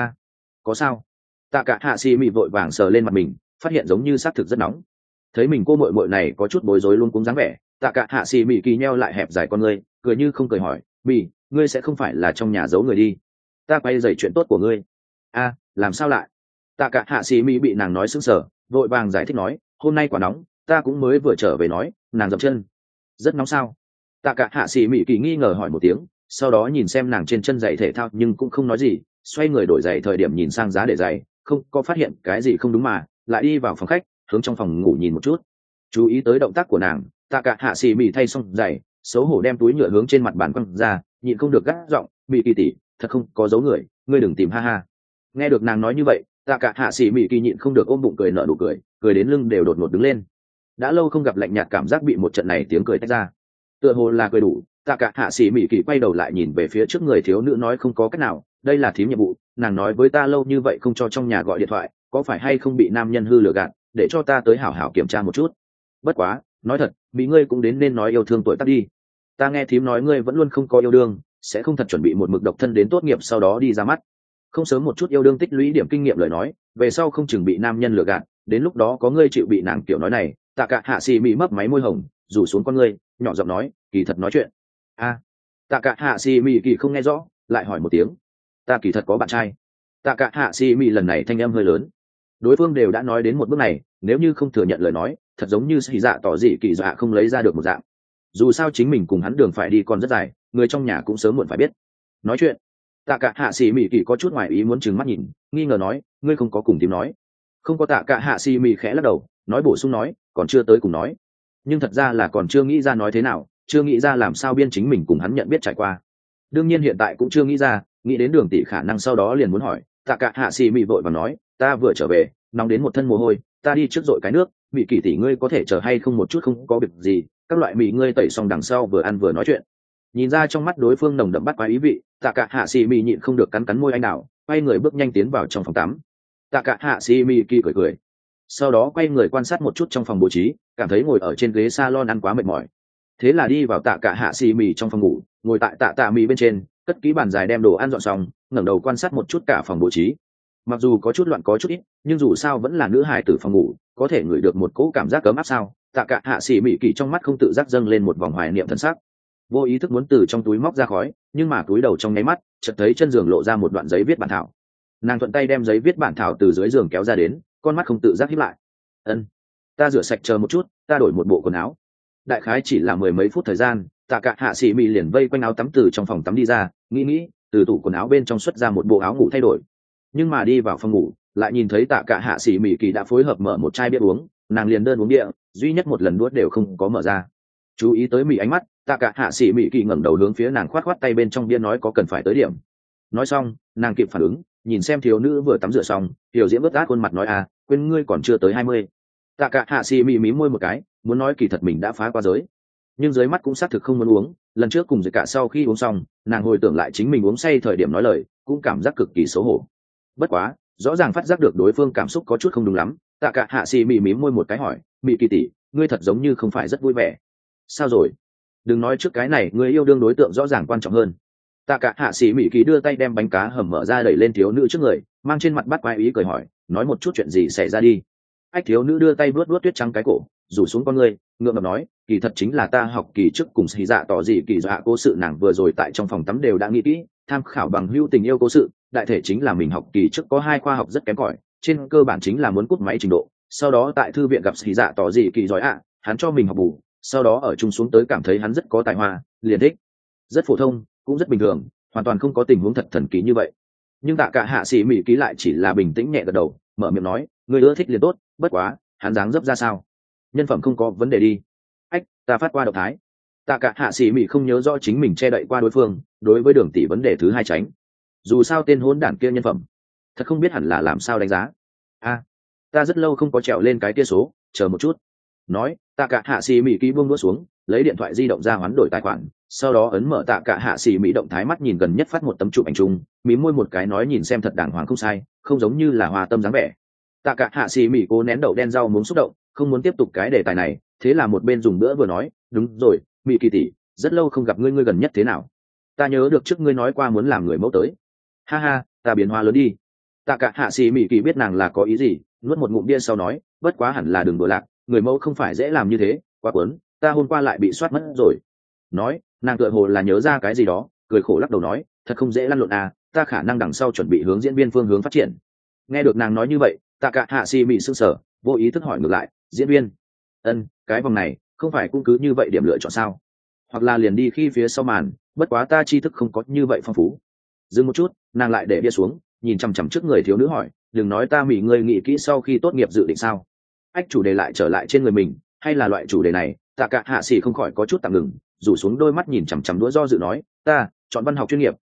Có sao? Tạ Cả Hạ Sĩ mỉ vội vàng sờ lên mặt mình, phát hiện giống như xác thực rất nóng. Thấy mình cô muội muội này có chút bối rối luôn cũng dáng vẻ, Tạ Cả Hạ Sĩ mỉ kỳ nheo lại hẹp dài con ngươi, cười như không cười hỏi, mỉ, ngươi sẽ không phải là trong nhà giấu người đi? Ta quay dày chuyện tốt của ngươi. Làm sao lại? Tạ Cả Hạ Sĩ mỉ bị nàng nói sững sờ, vội vàng giải thích nói, hôm nay quá nóng, ta cũng mới vừa trở về nói. Nàng dậm chân. Rất nóng sao? Tạ Cả Hạ Sĩ mỉ kỳ nghi ngờ hỏi một tiếng, sau đó nhìn xem nàng trên chân giày thể thao nhưng cũng không nói gì, xoay người đổi giày thời điểm nhìn sang giá để giày, không có phát hiện cái gì không đúng mà lại đi vào phòng khách, hướng trong phòng ngủ nhìn một chút. Chú ý tới động tác của nàng, Tạ Cả Hạ Sĩ mỉ thay xong giày, xấu hổ đem túi nhựa hướng trên mặt bàn quăng ra, nhịn không được gắt giọng, mỉ kỳ tỷ, thật không có dấu người, ngươi đừng tìm ha ha. Nghe được nàng nói như vậy, tạ cả hạ sĩ mỹ kỳ nhịn không được ôm bụng cười nở nụ cười, cười đến lưng đều đột ngột đứng lên. Đã lâu không gặp, lạnh nhạt cảm giác bị một trận này tiếng cười tách ra. Tựa hồ là cười đủ, tạ cả hạ sĩ mỹ kỳ quay đầu lại nhìn về phía trước người thiếu nữ nói không có cách nào, đây là thím nhiệm vụ, nàng nói với ta lâu như vậy không cho trong nhà gọi điện thoại, có phải hay không bị nam nhân hư lừa gạt, để cho ta tới hảo hảo kiểm tra một chút. Bất quá, nói thật, bị ngươi cũng đến nên nói yêu thương tuổi tác đi. Ta nghe thím nói ngươi vẫn luôn không có yêu đương, sẽ không thật chuẩn bị một mực độc thân đến tốt nghiệp sau đó đi ra mắt. Không sớm một chút yêu đương tích lũy điểm kinh nghiệm lời nói, về sau không chừng bị nam nhân lừa gạt, đến lúc đó có ngươi chịu bị nàng kiểu nói này. Tạ cả hạ xì mị mấp máy môi hồng, rủ xuống con ngươi, nhỏ giọng nói, kỳ thật nói chuyện. A. Tạ cả hạ xì mị kỳ không nghe rõ, lại hỏi một tiếng. Ta kỳ thật có bạn trai. Tạ cả hạ xì mị lần này thanh âm hơi lớn. Đối phương đều đã nói đến một bước này, nếu như không thừa nhận lời nói, thật giống như xì dạ tỏ dị kỳ dạ không lấy ra được một dạng. Dù sao chính mình cùng hắn đường phải đi còn rất dài, người trong nhà cũng sớm muộn phải biết. Nói chuyện. Tạ cả hạ xì mị kỳ có chút ngoài ý muốn trừng mắt nhìn, nghi ngờ nói, ngươi không có cùng tìm nói. Không có. Tạ cả hạ xì mị khẽ lắc đầu, nói bổ sung nói, còn chưa tới cùng nói. Nhưng thật ra là còn chưa nghĩ ra nói thế nào, chưa nghĩ ra làm sao biên chính mình cùng hắn nhận biết trải qua. Đương nhiên hiện tại cũng chưa nghĩ ra, nghĩ đến Đường tỷ khả năng sau đó liền muốn hỏi. Tạ cả hạ xì mị vội và nói, ta vừa trở về, nóng đến một thân mồ hôi, ta đi trước dội cái nước, mị kỳ tỷ ngươi có thể chờ hay không một chút, không có việc gì, các loại mị ngươi tẩy xong đằng sau vừa ăn vừa nói chuyện. Nhìn ra trong mắt đối phương nồng đậm bắt quái ý vị, tạ cả hạ xì mị nhịn không được cắn cắn môi anh đào, quay người bước nhanh tiến vào trong phòng tắm. Tạ cả hạ xì mị kỳ cười cười, sau đó quay người quan sát một chút trong phòng bố trí, cảm thấy ngồi ở trên ghế salon ăn quá mệt mỏi, thế là đi vào tạ cả hạ xì mị trong phòng ngủ, ngồi tại tạ mị bên trên, cất kỹ bàn dài đem đồ ăn dọn xong, ngẩng đầu quan sát một chút cả phòng bố trí. Mặc dù có chút loạn có chút ít, nhưng dù sao vẫn là nữ hài tử phòng ngủ, có thể ngửi được một cỗ cảm giác ấm áp sao. Tạ cả hạ xì mị kỳ trong mắt không tự giác dâng lên một vòng hoài niệm thân sắc, vô ý thức muốn từ trong túi móc ra khói, nhưng mà túi đầu trong nháy mắt chợt thấy chân giường lộ ra một đoạn giấy viết bản thảo. Nàng thuận tay đem giấy viết bản thảo từ dưới giường kéo ra đến, con mắt không tự giác híp lại. Ân, ta rửa sạch chờ một chút, ta đổi một bộ quần áo. Đại khái chỉ là mười mấy phút thời gian, tạ cả hạ xì mị liền vây quanh áo tắm từ trong phòng tắm đi ra, nghĩ từ tủ quần áo bên trong xuất ra một bộ áo ngủ thay đổi. Nhưng mà đi vào phòng ngủ, lại nhìn thấy tạ cả hạ xì mị kỳ đã phối hợp mở một chai bia uống, nàng liền đơn uống địa, duy nhất một lần nuốt đều không có mở ra. Chú ý tới mị ánh mắt, tạ cả hạ xì mị kỳ ngẩng đầu hướng phía nàng khoát tay bên trong bia nói có cần phải tới điểm. Nói xong, nàng kịp phản ứng, nhìn xem thiếu nữ vừa tắm rửa xong, tiểu diễm vớt át khuôn mặt nói quên ngươi còn chưa tới 20. Tạ cả hạ xì mị mí môi một cái, muốn nói kỳ thật mình đã phá qua giới, nhưng dưới mắt cũng xác thực không muốn uống. Lần trước cùng dưới cả sau khi uống xong, nàng hồi tưởng lại chính mình uống say thời điểm nói lời, cũng cảm giác cực kỳ xấu hổ. Bất quá, rõ ràng phát giác được đối phương cảm xúc có chút không đúng lắm, tạ cả hạ xì mị mím môi một cái hỏi, mị kỳ tỷ, ngươi thật giống như không phải rất vui vẻ. Sao rồi? Đừng nói trước cái này, người yêu đương đối tượng rõ ràng quan trọng hơn. Tạ cả hạ xì mị kỳ đưa tay đem bánh cá hầm mở ra đẩy lên thiếu nữ trước người, mang trên mặt bắt quái ý cười hỏi, nói một chút chuyện gì xảy ra đi. Ách, thiếu nữ đưa tay vuốt vuốt tuyết trắng cái cổ, rủ xuống con ngươi, ngượng ngập nói, kỳ thật chính là ta học kỳ trước cùng xì dạ tỏ gì kỳ dạ cố sự, nàng vừa rồi tại trong phòng tắm đều đã nghĩ kỹ, tham khảo bằng hữu tình yêu cố sự, đại thể chính là mình học kỳ trước có 2 khoa học rất kém cỏi, trên cơ bản chính là muốn cúp máy trình độ, sau đó tại thư viện gặp xì dạ tỏ gì kỳ giỏi hắn cho mình học bù, sau đó ở chung xuống tới cảm thấy hắn rất có tài hoa, liền thích. Rất phổ thông, cũng rất bình thường, hoàn toàn không có tình huống thật thần kỳ như vậy. Nhưng tạ cả hạ sĩ mỹ ký lại chỉ là bình tĩnh nhẹ gật đầu, mở miệng nói, người ưa thích liền tốt, bất quá hắn dáng dấp ra sao, nhân phẩm không có vấn đề đi. Ách, ta phát qua động thái. Tạ cả hạ sĩ mỹ không nhớ rõ chính mình che đậy qua đối phương, đối với Đường tỷ vấn đề thứ 2 tránh. Dù sao tên hỗn đản kia nhân phẩm, thật không biết hẳn là làm sao đánh giá. Ta rất lâu không có trèo lên cái kia số, chờ một chút. Nói, tạ cả hạ sĩ mỹ ký buông đũa xuống, lấy điện thoại di động ra hoán đổi tài khoản, sau đó ấn mở tạ cả hạ sĩ mỹ động thái, mắt nhìn gần nhất phát một tấm chụp ảnh chung, mím môi một cái nói, nhìn xem thật đàng hoàng không sai, không giống như là hòa tâm dáng vẻ. Tạ cả hạ sĩ mỹ cố nén đậu đen rau muốn xúc động, không muốn tiếp tục cái đề tài này, thế là một bên dùng bữa vừa nói, đúng rồi, mỹ kỳ tỷ, rất lâu không gặp ngươi, ngươi gần nhất thế nào? Ta nhớ được trước ngươi nói qua muốn làm người mẫu tới. Ha ha, ta biến hóa lớn đi. Tạ cả hạ sĩ mỹ kỳ biết nàng là có ý gì, nuốt một ngụm bia sau nói, bất quá hẳn là đừng đùa lạc, người mẫu không phải dễ làm như thế, quá cuốn, ta hôm qua lại bị soát mất rồi. Nói, nàng tựa hồ là nhớ ra cái gì đó, cười khổ lắc đầu nói, thật không dễ lăn lộn ta khả năng đằng sau chuẩn bị hướng diễn viên phương hướng phát triển. Nghe được nàng nói như vậy, tạ cả hạ sĩ mỹ sững sờ, vô ý thức hỏi ngược lại, diễn viên? Cái vòng này không phải cũng cứ như vậy điểm lựa chọn sao? Hoặc là liền đi khi phía sau màn, bất quá ta tri thức không có như vậy phong phú. Dừng một chút, nàng lại để bia xuống, nhìn chằm chằm trước người thiếu nữ hỏi, đừng nói ta mỹ ngươi nghĩ kỹ sau khi tốt nghiệp dự định sao? Ách, chủ đề lại trở lại trên người mình, hay là loại chủ đề này? Tạ cả hạ sĩ không khỏi có chút tạm ngừng, rủ xuống đôi mắt nhìn chằm chằm đũa do dự nói, ta chọn văn học chuyên nghiệp,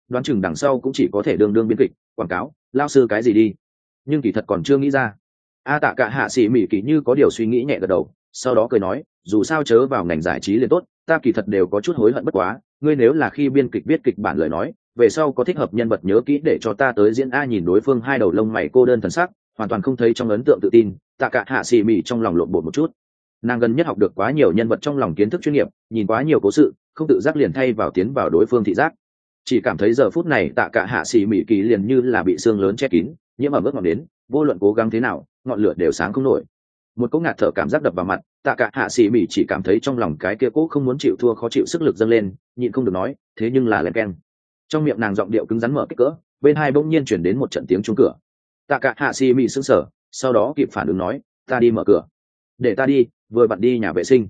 đoán chừng đằng sau cũng chỉ có thể đương biên kịch quảng cáo lao sư cái gì đi, nhưng kỳ thật còn chưa nghĩ ra. Tạ cả hạ sĩ mỉ kỳ như có điều suy nghĩ nhẹ gật đầu, sau đó cười nói, dù sao chớ vào ngành giải trí liền tốt, ta kỳ thật đều có chút hối hận bất quá, ngươi nếu là khi biên kịch viết kịch bản lời nói, về sau có thích hợp nhân vật nhớ kỹ để cho ta tới diễn. A nhìn đối phương hai đầu lông mày cô đơn thần sắc, hoàn toàn không thấy trong ấn tượng tự tin, tạ cả hạ sĩ mỉ trong lòng lộn bột một chút. Nàng gần nhất học được quá nhiều nhân vật trong lòng kiến thức chuyên nghiệp, nhìn quá nhiều cố sự, không tự giác liền thay vào tiến vào đối phương thị giác, chỉ cảm thấy giờ phút này tạ cả hạ sĩ mỉ kỳ liền như là bị xương lớn che kín, nhiễm ở mức ngọn đến, vô luận cố gắng thế nào ngọn lửa đều sáng không nổi. Một cỗ ngạt thở cảm giác đập vào mặt, tạ cả hạ sĩ mỉ chỉ cảm thấy trong lòng cái kia cố không muốn chịu thua khó chịu sức lực dâng lên, nhịn không được nói, thế nhưng là len keng. Trong miệng nàng giọng điệu cứng rắn mở kích cỡ, bên hai bỗng nhiên chuyển đến một trận tiếng chuông cửa. Tạ cả hạ sĩ mỉ sững sờ, sau đó kịp phản ứng nói, ta đi mở cửa. Để ta đi, vừa vặn đi nhà vệ sinh.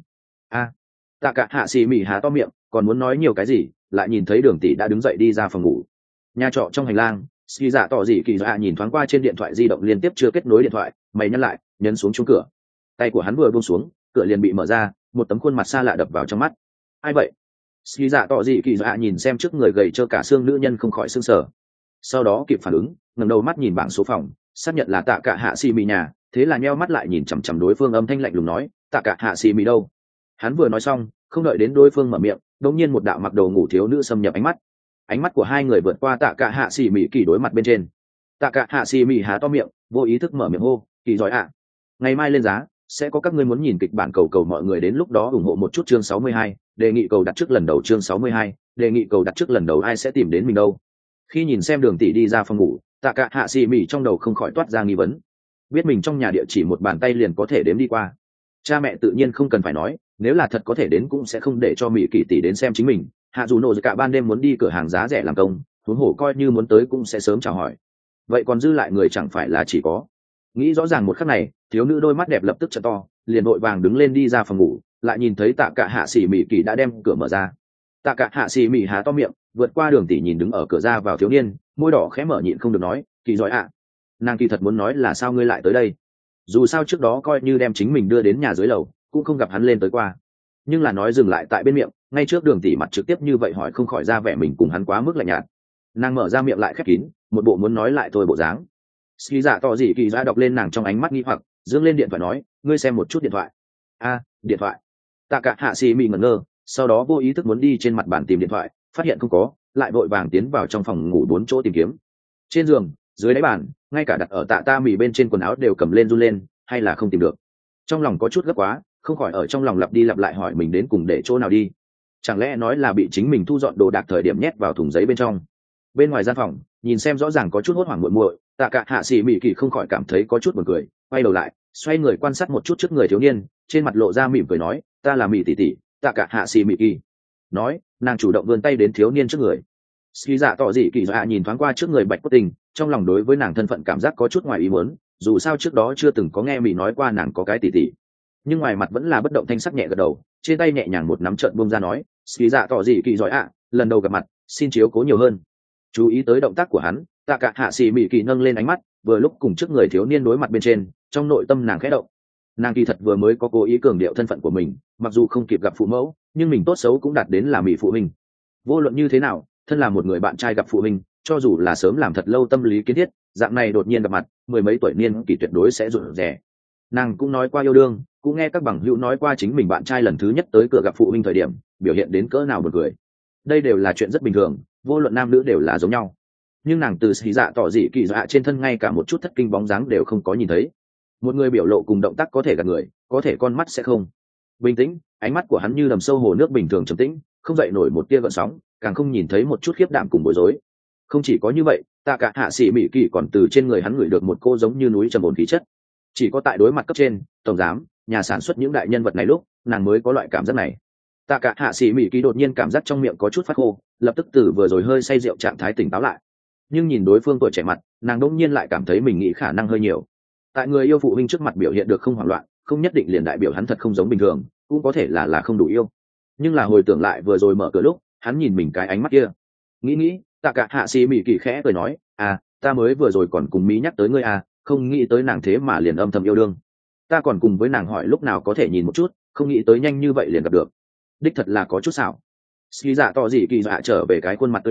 Tạ cả hạ sĩ mỉ há to miệng, còn muốn nói nhiều cái gì, lại nhìn thấy Đường tỷ đã đứng dậy đi ra phòng ngủ. Nhà trọ trong hành lang, ski dạ tỏ dị kỳ dạ nhìn thoáng qua trên điện thoại di động liên tiếp chưa kết nối điện thoại, mày nhăn lại, nhấn xuống chuông cửa. Tay của hắn vừa buông xuống, cửa liền bị mở ra, một tấm khuôn mặt xa lạ đập vào trong mắt. Ai vậy? Ski dạ tỏ dị kỳ dạ nhìn xem trước người gầy trơ cả xương nữ nhân không khỏi sững sờ. Sau đó kịp phản ứng, ngẩng đầu mắt nhìn bảng số phòng, xác nhận là tạ cả hạ sĩ mỉ nhà, thế là nheo mắt lại nhìn chằm chằm đối phương, âm thanh lạnh lùng nói, tạ cả hạ sĩ mỉ đâu? Hắn vừa nói xong, không đợi đến đối phương mở miệng, đột nhiên một đạo mặc đồ ngủ thiếu nữ xâm nhập ánh mắt của hai người vượt qua tạ cả hạ sĩ mỉ kỳ đối mặt bên trên. Tạ cả hạ sĩ mỉ há to miệng, vô ý thức mở miệng hô, kỳ giỏi ạ. Ngày mai lên giá sẽ có các ngươi muốn nhìn kịch bản, cầu mọi người đến lúc đó ủng hộ một chút. Chương 62, đề nghị cầu đặt trước lần đầu. Chương 62, đề nghị cầu đặt trước lần đầu. Ai sẽ tìm đến mình đâu? Khi nhìn xem Đường tỷ đi ra phòng ngủ, tạ cả hạ sĩ mỉ trong đầu không khỏi toát ra nghi vấn. Biết mình trong nhà địa chỉ một bàn tay liền có thể đếm đi qua, cha mẹ tự nhiên không cần phải nói, nếu là thật có thể đến cũng sẽ không để cho mỹ kỳ tỷ đến xem chính mình. Hạ dù nổ cả ban đêm muốn đi cửa hàng giá rẻ làm công, huống hồ coi như muốn tới cũng sẽ sớm chào hỏi, vậy còn dư lại người chẳng phải là chỉ có. Nghĩ rõ ràng một khắc này, thiếu nữ đôi mắt đẹp lập tức trợ to, liền vội vàng đứng lên đi ra phòng ngủ, lại nhìn thấy tạ cả hạ sĩ mỹ kỳ đã đem cửa mở ra. Tạ cả hạ sĩ mỹ há to miệng, vượt qua Đường tỷ nhìn đứng ở cửa ra vào thiếu niên, môi đỏ khẽ mở nhịn không được nói, kỳ giỏi ạ. Nàng kỳ thật muốn nói là sao ngươi lại tới đây, dù sao trước đó coi như đem chính mình đưa đến nhà dưới lầu cũng không gặp hắn lên tới qua, nhưng là nói dừng lại tại bên miệng, ngay trước Đường tỷ mặt trực tiếp như vậy hỏi không khỏi ra vẻ mình cùng hắn quá mức lạnh nhạt. Nàng mở ra miệng lại khép kín, một bộ muốn nói lại thôi bộ dáng. Ski dạ tỏ dị kỳ dạ đọc lên nàng trong ánh mắt nghi hoặc, dương lên điện thoại nói, ngươi xem một chút điện thoại. Điện thoại. Tạ cả hạ sĩ mỉ ngẩn ngơ, sau đó vô ý thức muốn đi trên mặt bàn tìm điện thoại, phát hiện không có, lại vội vàng tiến vào trong phòng ngủ 4 chỗ tìm kiếm. Trên giường, dưới đáy bàn, ngay cả đặt ở tạ ta mỉ bên trên quần áo đều cầm lên run lên, hay là không tìm được. Trong lòng có chút gấp quá, không khỏi ở trong lòng lặp đi lặp lại hỏi mình đến cùng để chỗ nào đi. Chẳng lẽ nói là bị chính mình thu dọn đồ đạc thời điểm nhét vào thùng giấy bên trong. Bên ngoài gian phòng, nhìn xem rõ ràng có chút hốt hoảng muội muội, tạ cả hạ sĩ mỉ kỳ không khỏi cảm thấy có chút buồn cười, quay đầu lại, xoay người quan sát một chút trước người thiếu niên, trên mặt lộ ra mỉm cười nói, ta là mỉ tỷ tỷ, tạ cả hạ sĩ mỉ kỳ. Nói, nàng chủ động vươn tay đến thiếu niên trước người. Ski dạ tỏ dị kỳ dạ nhìn thoáng qua trước người Bạch Cốt Tình, trong lòng đối với nàng thân phận cảm giác có chút ngoài ý muốn, dù sao trước đó chưa từng có nghe mỉ nói qua nàng có cái tỷ tỷ. Nhưng ngoài mặt vẫn là bất động thanh sắc nhẹ gật đầu, trên tay nhẹ nhàng một nắm trợn buông ra nói, Ski dạ tỏ dị kỳ giỏi ạ, lần đầu gặp mặt, xin chiếu cố nhiều hơn. Chú ý tới động tác của hắn, tạ cả hạ sĩ mỉ kỳ nâng lên ánh mắt, vừa lúc cùng trước người thiếu niên đối mặt bên trên, trong nội tâm nàng khẽ động. Nàng kỳ thật vừa mới có cố ý cường điệu thân phận của mình, mặc dù không kịp gặp phụ mẫu, nhưng mình tốt xấu cũng đạt đến là mỹ phụ huynh. Vô luận như thế nào, thân là một người bạn trai gặp phụ huynh, cho dù là sớm làm thật lâu tâm lý kiến thiết, dạng này đột nhiên gặp mặt, mười mấy tuổi niên kỳ tuyệt đối sẽ rụt rè. Nàng cũng nói qua yêu đương, cũng nghe các bằng hữu nói qua chính mình bạn trai lần thứ nhất tới cửa gặp phụ huynh thời điểm, biểu hiện đến cỡ nào buồn cười. Đây đều là chuyện rất bình thường, vô luận nam nữ đều là giống nhau. Nhưng nàng từ xì dạ tỏ dị kỳ dạ trên thân ngay cả một chút thất kinh bóng dáng đều không có nhìn thấy. Một người biểu lộ cùng động tác có thể gạt người, có thể con mắt sẽ không. Bình tĩnh, ánh mắt của hắn như đầm sâu hồ nước bình thường trầm tĩnh, không dậy nổi một tia gợn sóng, càng không nhìn thấy một chút khiếp đảm cùng bối rối. Không chỉ có như vậy, tạ cả hạ sĩ mỹ kỳ còn từ trên người hắn ngửi được một cô giống như núi trầm ổn khí chất. Chỉ có tại đối mặt cấp trên, tổng giám, nhà sản xuất những đại nhân vật này lúc, nàng mới có loại cảm giác này. Tạ cả hạ sĩ mỹ kỳ đột nhiên cảm giác trong miệng có chút phát khô, lập tức từ vừa rồi hơi say rượu trạng thái tỉnh táo lại. Nhưng nhìn đối phương tuổi trẻ mặt, nàng đột nhiên lại cảm thấy mình nghĩ khả năng hơi nhiều. Tại người yêu phụ huynh trước mặt biểu hiện được không hoảng loạn, không nhất định liền đại biểu hắn thật không giống bình thường, cũng có thể là không đủ yêu. Nhưng là hồi tưởng lại vừa rồi mở cửa lúc, hắn nhìn mình cái ánh mắt kia, nghĩ, tạ cả hạ sĩ mỹ kỳ khẽ cười nói, ta mới vừa rồi còn cùng mỹ nhắc tới ngươi không nghĩ tới nàng thế mà liền âm thầm yêu đương. Ta còn cùng với nàng hỏi lúc nào có thể nhìn một chút, không nghĩ tới nhanh như vậy liền gặp được. Đích thật là có chút xảo. Ski dạ tỏ dị kỳ dạ trở về cái khuôn mặt tươi cười,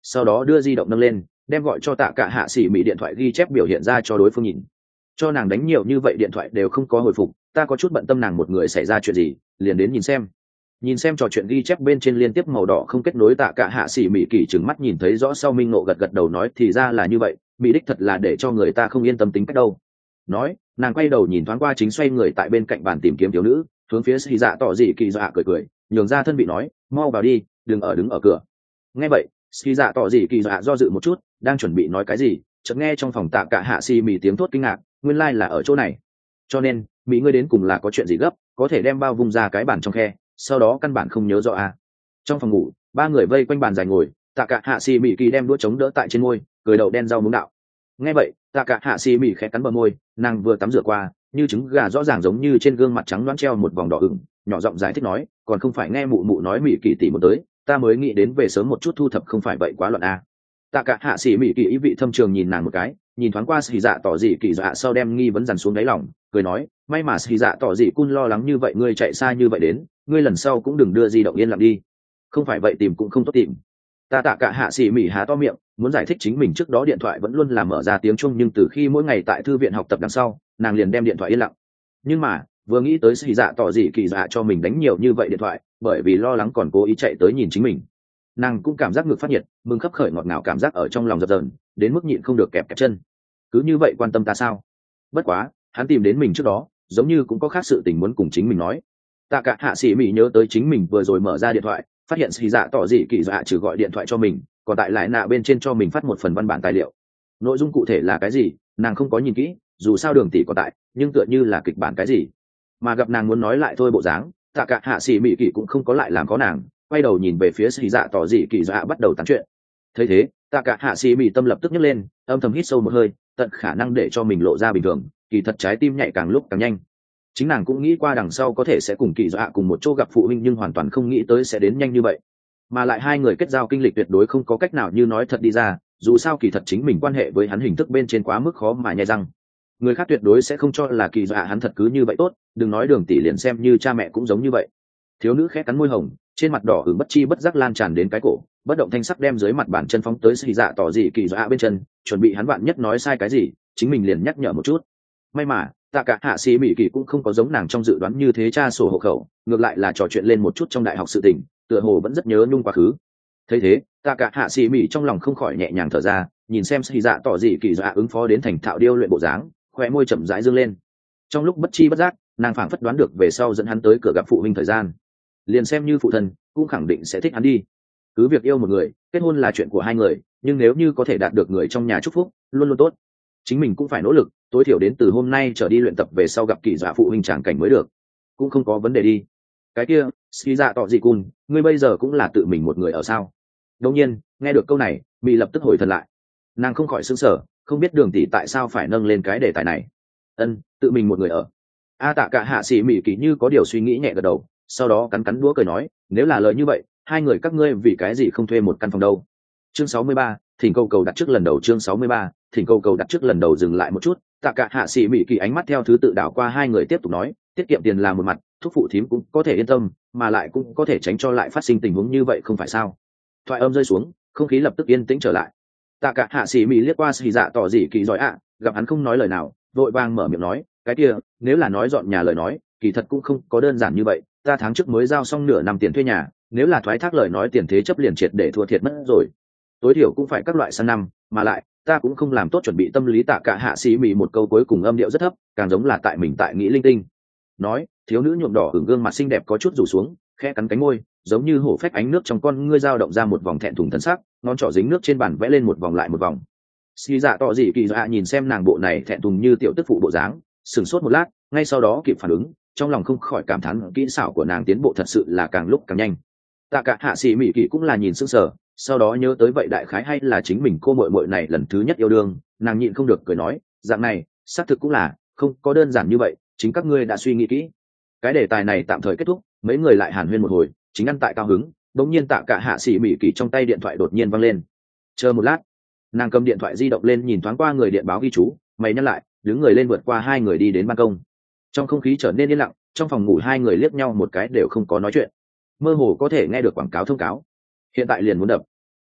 sau đó đưa di động nâng lên, đem gọi cho tạ cả hạ xỉ mị điện thoại ghi chép biểu hiện ra cho đối phương nhìn. Cho nàng đánh nhiều như vậy điện thoại đều không có hồi phục, ta có chút bận tâm nàng một người xảy ra chuyện gì, liền đến nhìn xem trò chuyện ghi chép bên trên liên tiếp màu đỏ không kết nối. Tạ cả hạ xỉ mị kỳ trừng mắt nhìn thấy rõ sau minh nộ gật đầu nói thì ra là như vậy, mỹ đích thật là để cho người ta không yên tâm tính cách đâu. Nói nàng quay đầu nhìn thoáng qua chính xoay người tại bên cạnh bàn tìm kiếm thiếu nữ, hướng phía xì dạ tỏ dị kỳ dạ cười nhường ra thân vị nói mau vào đi, đừng đứng ở cửa. Nghe vậy xì dạ tỏ dị kỳ dạ do dự một chút, đang chuẩn bị nói cái gì, chợt nghe trong phòng tạ cả hạ xỉ mị tiếng thốt kinh ngạc, nguyên lai là ở chỗ này. Cho nên mỹ ngươi đến cùng là có chuyện gì gấp, có thể đem bao vung ra cái bàn trong khe, sau đó căn bản không nhớ rõ à. Trong phòng ngủ ba người vây quanh bàn dài ngồi, tạ cả hạ xỉ mị kỳ đem đũa chống đỡ tại trên môi, cười đậu đen rau muống đạo. Nghe vậy tạ cả hạ xỉ mị khẽ cắn bờ môi, nàng vừa tắm rửa qua, như trứng gà rõ ràng giống như trên gương mặt trắng loáng treo một vòng đỏ ửng, nhỏ giọng giải thích nói còn không phải nghe mụ mụ nói mị kỳ tỷ một tới, ta mới nghĩ đến về sớm một chút thu thập, không phải vậy quá loạn à. Tạ cả hạ xỉ mị kỳ ý vị thâm trường nhìn nàng một cái, nhìn thoáng qua xì dạ tỏ dị kỳ dạ sau đem nghi vấn dằn xuống đáy lòng, cười nói may mà xì dạ tỏ dị cun lo lắng như vậy ngươi chạy xa như vậy đến, ngươi lần sau cũng đừng đưa di động yên lặng đi, không phải vậy tìm cũng không tốt tìm. Ta tạ cả hạ xỉ mị há to miệng muốn giải thích chính mình trước đó điện thoại vẫn luôn là mở ra tiếng chuông, nhưng từ khi mỗi ngày tại thư viện học tập đằng sau nàng liền đem điện thoại yên lặng. Nhưng mà vừa nghĩ tới xì dạ tỏ dị kỳ dạ cho mình đánh nhiều như vậy điện thoại bởi vì lo lắng còn cố ý chạy tới nhìn chính mình, nàng cũng cảm giác ngực phát nhiệt, mừng khấp khởi ngọt ngào cảm giác ở trong lòng dập dờn đến mức nhịn không được kẹp chân. Cứ như vậy quan tâm ta sao? Bất quá hắn tìm đến mình trước đó giống như cũng có khác sự tình muốn cùng chính mình nói. Tạ cả hạ sĩ mỹ nhớ tới chính mình vừa rồi mở ra điện thoại phát hiện xì dạ tỏ dị kỳ dạ trừ gọi điện thoại cho mình còn tại lại nạ bên trên cho mình phát một phần văn bản tài liệu. Nội dung cụ thể là cái gì nàng không có nhìn kỹ, dù sao Đường tỷ còn tại, nhưng tựa như là kịch bản cái gì, mà gặp nàng muốn nói lại thôi bộ dáng, tạ cả hạ sĩ mỹ kỳ cũng không có lại làm có nàng, quay đầu nhìn về phía xì dạ tỏ dị kỳ dạ bắt đầu tán chuyện. Thấy thế tạ cả hạ sĩ mỹ tâm lập tức nhấc lên, âm thầm hít sâu một hơi, tận khả năng để cho mình lộ ra bình thường, kỳ thật trái tim nhảy càng lúc càng nhanh. Chính nàng cũng nghĩ qua đằng sau có thể sẽ cùng kỳ dạ cùng một chỗ gặp phụ huynh, nhưng hoàn toàn không nghĩ tới sẽ đến nhanh như vậy, mà lại hai người kết giao kinh lịch tuyệt đối không có cách nào như nói thật đi ra, dù sao kỳ thật chính mình quan hệ với hắn hình thức bên trên quá mức khó mà nhai răng. Người khác tuyệt đối sẽ không cho là kỳ dạ hắn thật cứ như vậy tốt, đừng nói Đường tỷ liền xem như cha mẹ cũng giống như vậy. Thiếu nữ khẽ cắn môi hồng, trên mặt đỏ ửng bất chi bất giác lan tràn đến cái cổ, bất động thanh sắc đem dưới mặt bàn chân phóng tới xì dạ tỏ dị kỳ dạ bên chân, chuẩn bị hắn vạn nhất nói sai cái gì chính mình liền nhắc nhở một chút. May mà tạ cả hạ sĩ mỹ kỳ cũng không có giống nàng trong dự đoán như thế tra sổ hộ khẩu, ngược lại là trò chuyện lên một chút trong đại học sự tình, tựa hồ vẫn rất nhớ nhung quá khứ. Thấy thế tạ cả hạ sĩ mỹ trong lòng không khỏi nhẹ nhàng thở ra, nhìn xem xì dạ tỏ dị kỳ dạ ứng phó đến thành thạo điêu luyện bộ dáng, khóe môi chậm rãi dương lên. Trong lúc bất chi bất giác nàng phảng phất đoán được về sau dẫn hắn tới cửa gặp phụ huynh thời gian, liền xem như phụ thân cũng khẳng định sẽ thích hắn đi. Cứ việc yêu một người kết hôn là chuyện của hai người, nhưng nếu như có thể đạt được người trong nhà chúc phúc luôn luôn tốt, chính mình cũng phải nỗ lực, tối thiểu đến từ hôm nay trở đi luyện tập về sau gặp kỳ dạ phụ huynh tràng cảnh mới được, cũng không có vấn đề đi. Cái kia ski dạ tỏ dị cun, ngươi bây giờ cũng là tự mình một người ở sao? Đương nhiên nghe được câu này mỹ lập tức hồi thần lại, nàng không khỏi sững sờ, không biết Đường tỷ tại sao phải nâng lên cái đề tài này. Tự mình một người ở. Tạ cả hạ sĩ mỹ kỳ như có điều suy nghĩ nhẹ gật đầu, sau đó cắn đũa cười nói nếu là lời như vậy hai người các ngươi vì cái gì không thuê một căn phòng đâu. Chương 63, thỉnh cầu đặt trước lần đầu. Chương 63, thỉnh cầu đặt trước lần đầu. Dừng lại một chút, tạ cả hạ sĩ mỹ kỳ ánh mắt theo thứ tự đảo qua hai người tiếp tục nói tiết kiệm tiền là một mặt, thúc phụ thím cũng có thể yên tâm, mà lại cũng có thể tránh cho lại phát sinh tình huống như vậy không phải sao. Thoại âm rơi xuống không khí lập tức yên tĩnh trở lại. Tạ cả hạ sĩ mỹ liếc qua xì dạ tỏ dị kỳ giỏi gặp hắn không nói lời nào, vội vàng mở miệng nói cái kia nếu là nói dọn nhà lời nói kỳ thật cũng không có đơn giản như vậy, ta tháng trước mới giao xong nửa năm tiền thuê nhà, nếu là thoái thác lời nói tiền thế chấp liền triệt để thua thiệt mất rồi, tối thiểu cũng phải các loại sang năm, mà lại ta cũng không làm tốt chuẩn bị tâm lý. Tạ cả hạ sĩ mỹ một câu cuối cùng âm điệu rất thấp, càng giống là tại mình tại nghĩ linh tinh. Nói thiếu nữ nhuộm đỏ hưởng gương mặt xinh đẹp có chút rủ xuống, khẽ cắn cánh môi, giống như hổ phách ánh nước trong con ngươi dao động ra một vòng thẹn thùng thân sắc, ngón trỏ dính nước trên bàn vẽ lên một vòng lại một vòng. Xì dạ tỏ dị kỳ dạ nhìn xem nàng bộ này thẹn thùng như tiểu tức phụ bộ dáng, sửng sốt một lát, ngay sau đó kịp phản ứng, trong lòng không khỏi cảm thán kỹ xảo của nàng tiến bộ thật sự là càng lúc càng nhanh. Tạ cả hạ sĩ mỹ kỳ cũng là nhìn sững sờ, sau đó nhớ tới vậy đại khái hay là chính mình cô muội muội này lần thứ nhất yêu đương, nàng nhịn không được cười nói dạng này xác thực cũng là không có đơn giản như vậy, chính các ngươi đã suy nghĩ kỹ. Cái đề tài này tạm thời kết thúc, mấy người lại hàn huyên một hồi, chính ăn tại cao hứng, đống nhiên tạ cả hạ sĩ mỹ kỳ trong tay điện thoại đột nhiên văng lên. Chờ một lát, nàng cầm điện thoại di động lên nhìn thoáng qua người điện báo ghi chú, mày nhắc lại, đứng người lên vượt qua hai người đi đến ban công. Trong không khí trở nên yên lặng, trong phòng ngủ hai người liếc nhau một cái đều không có nói chuyện, mơ hồ có thể nghe được quảng cáo thông cáo hiện tại liền muốn đập.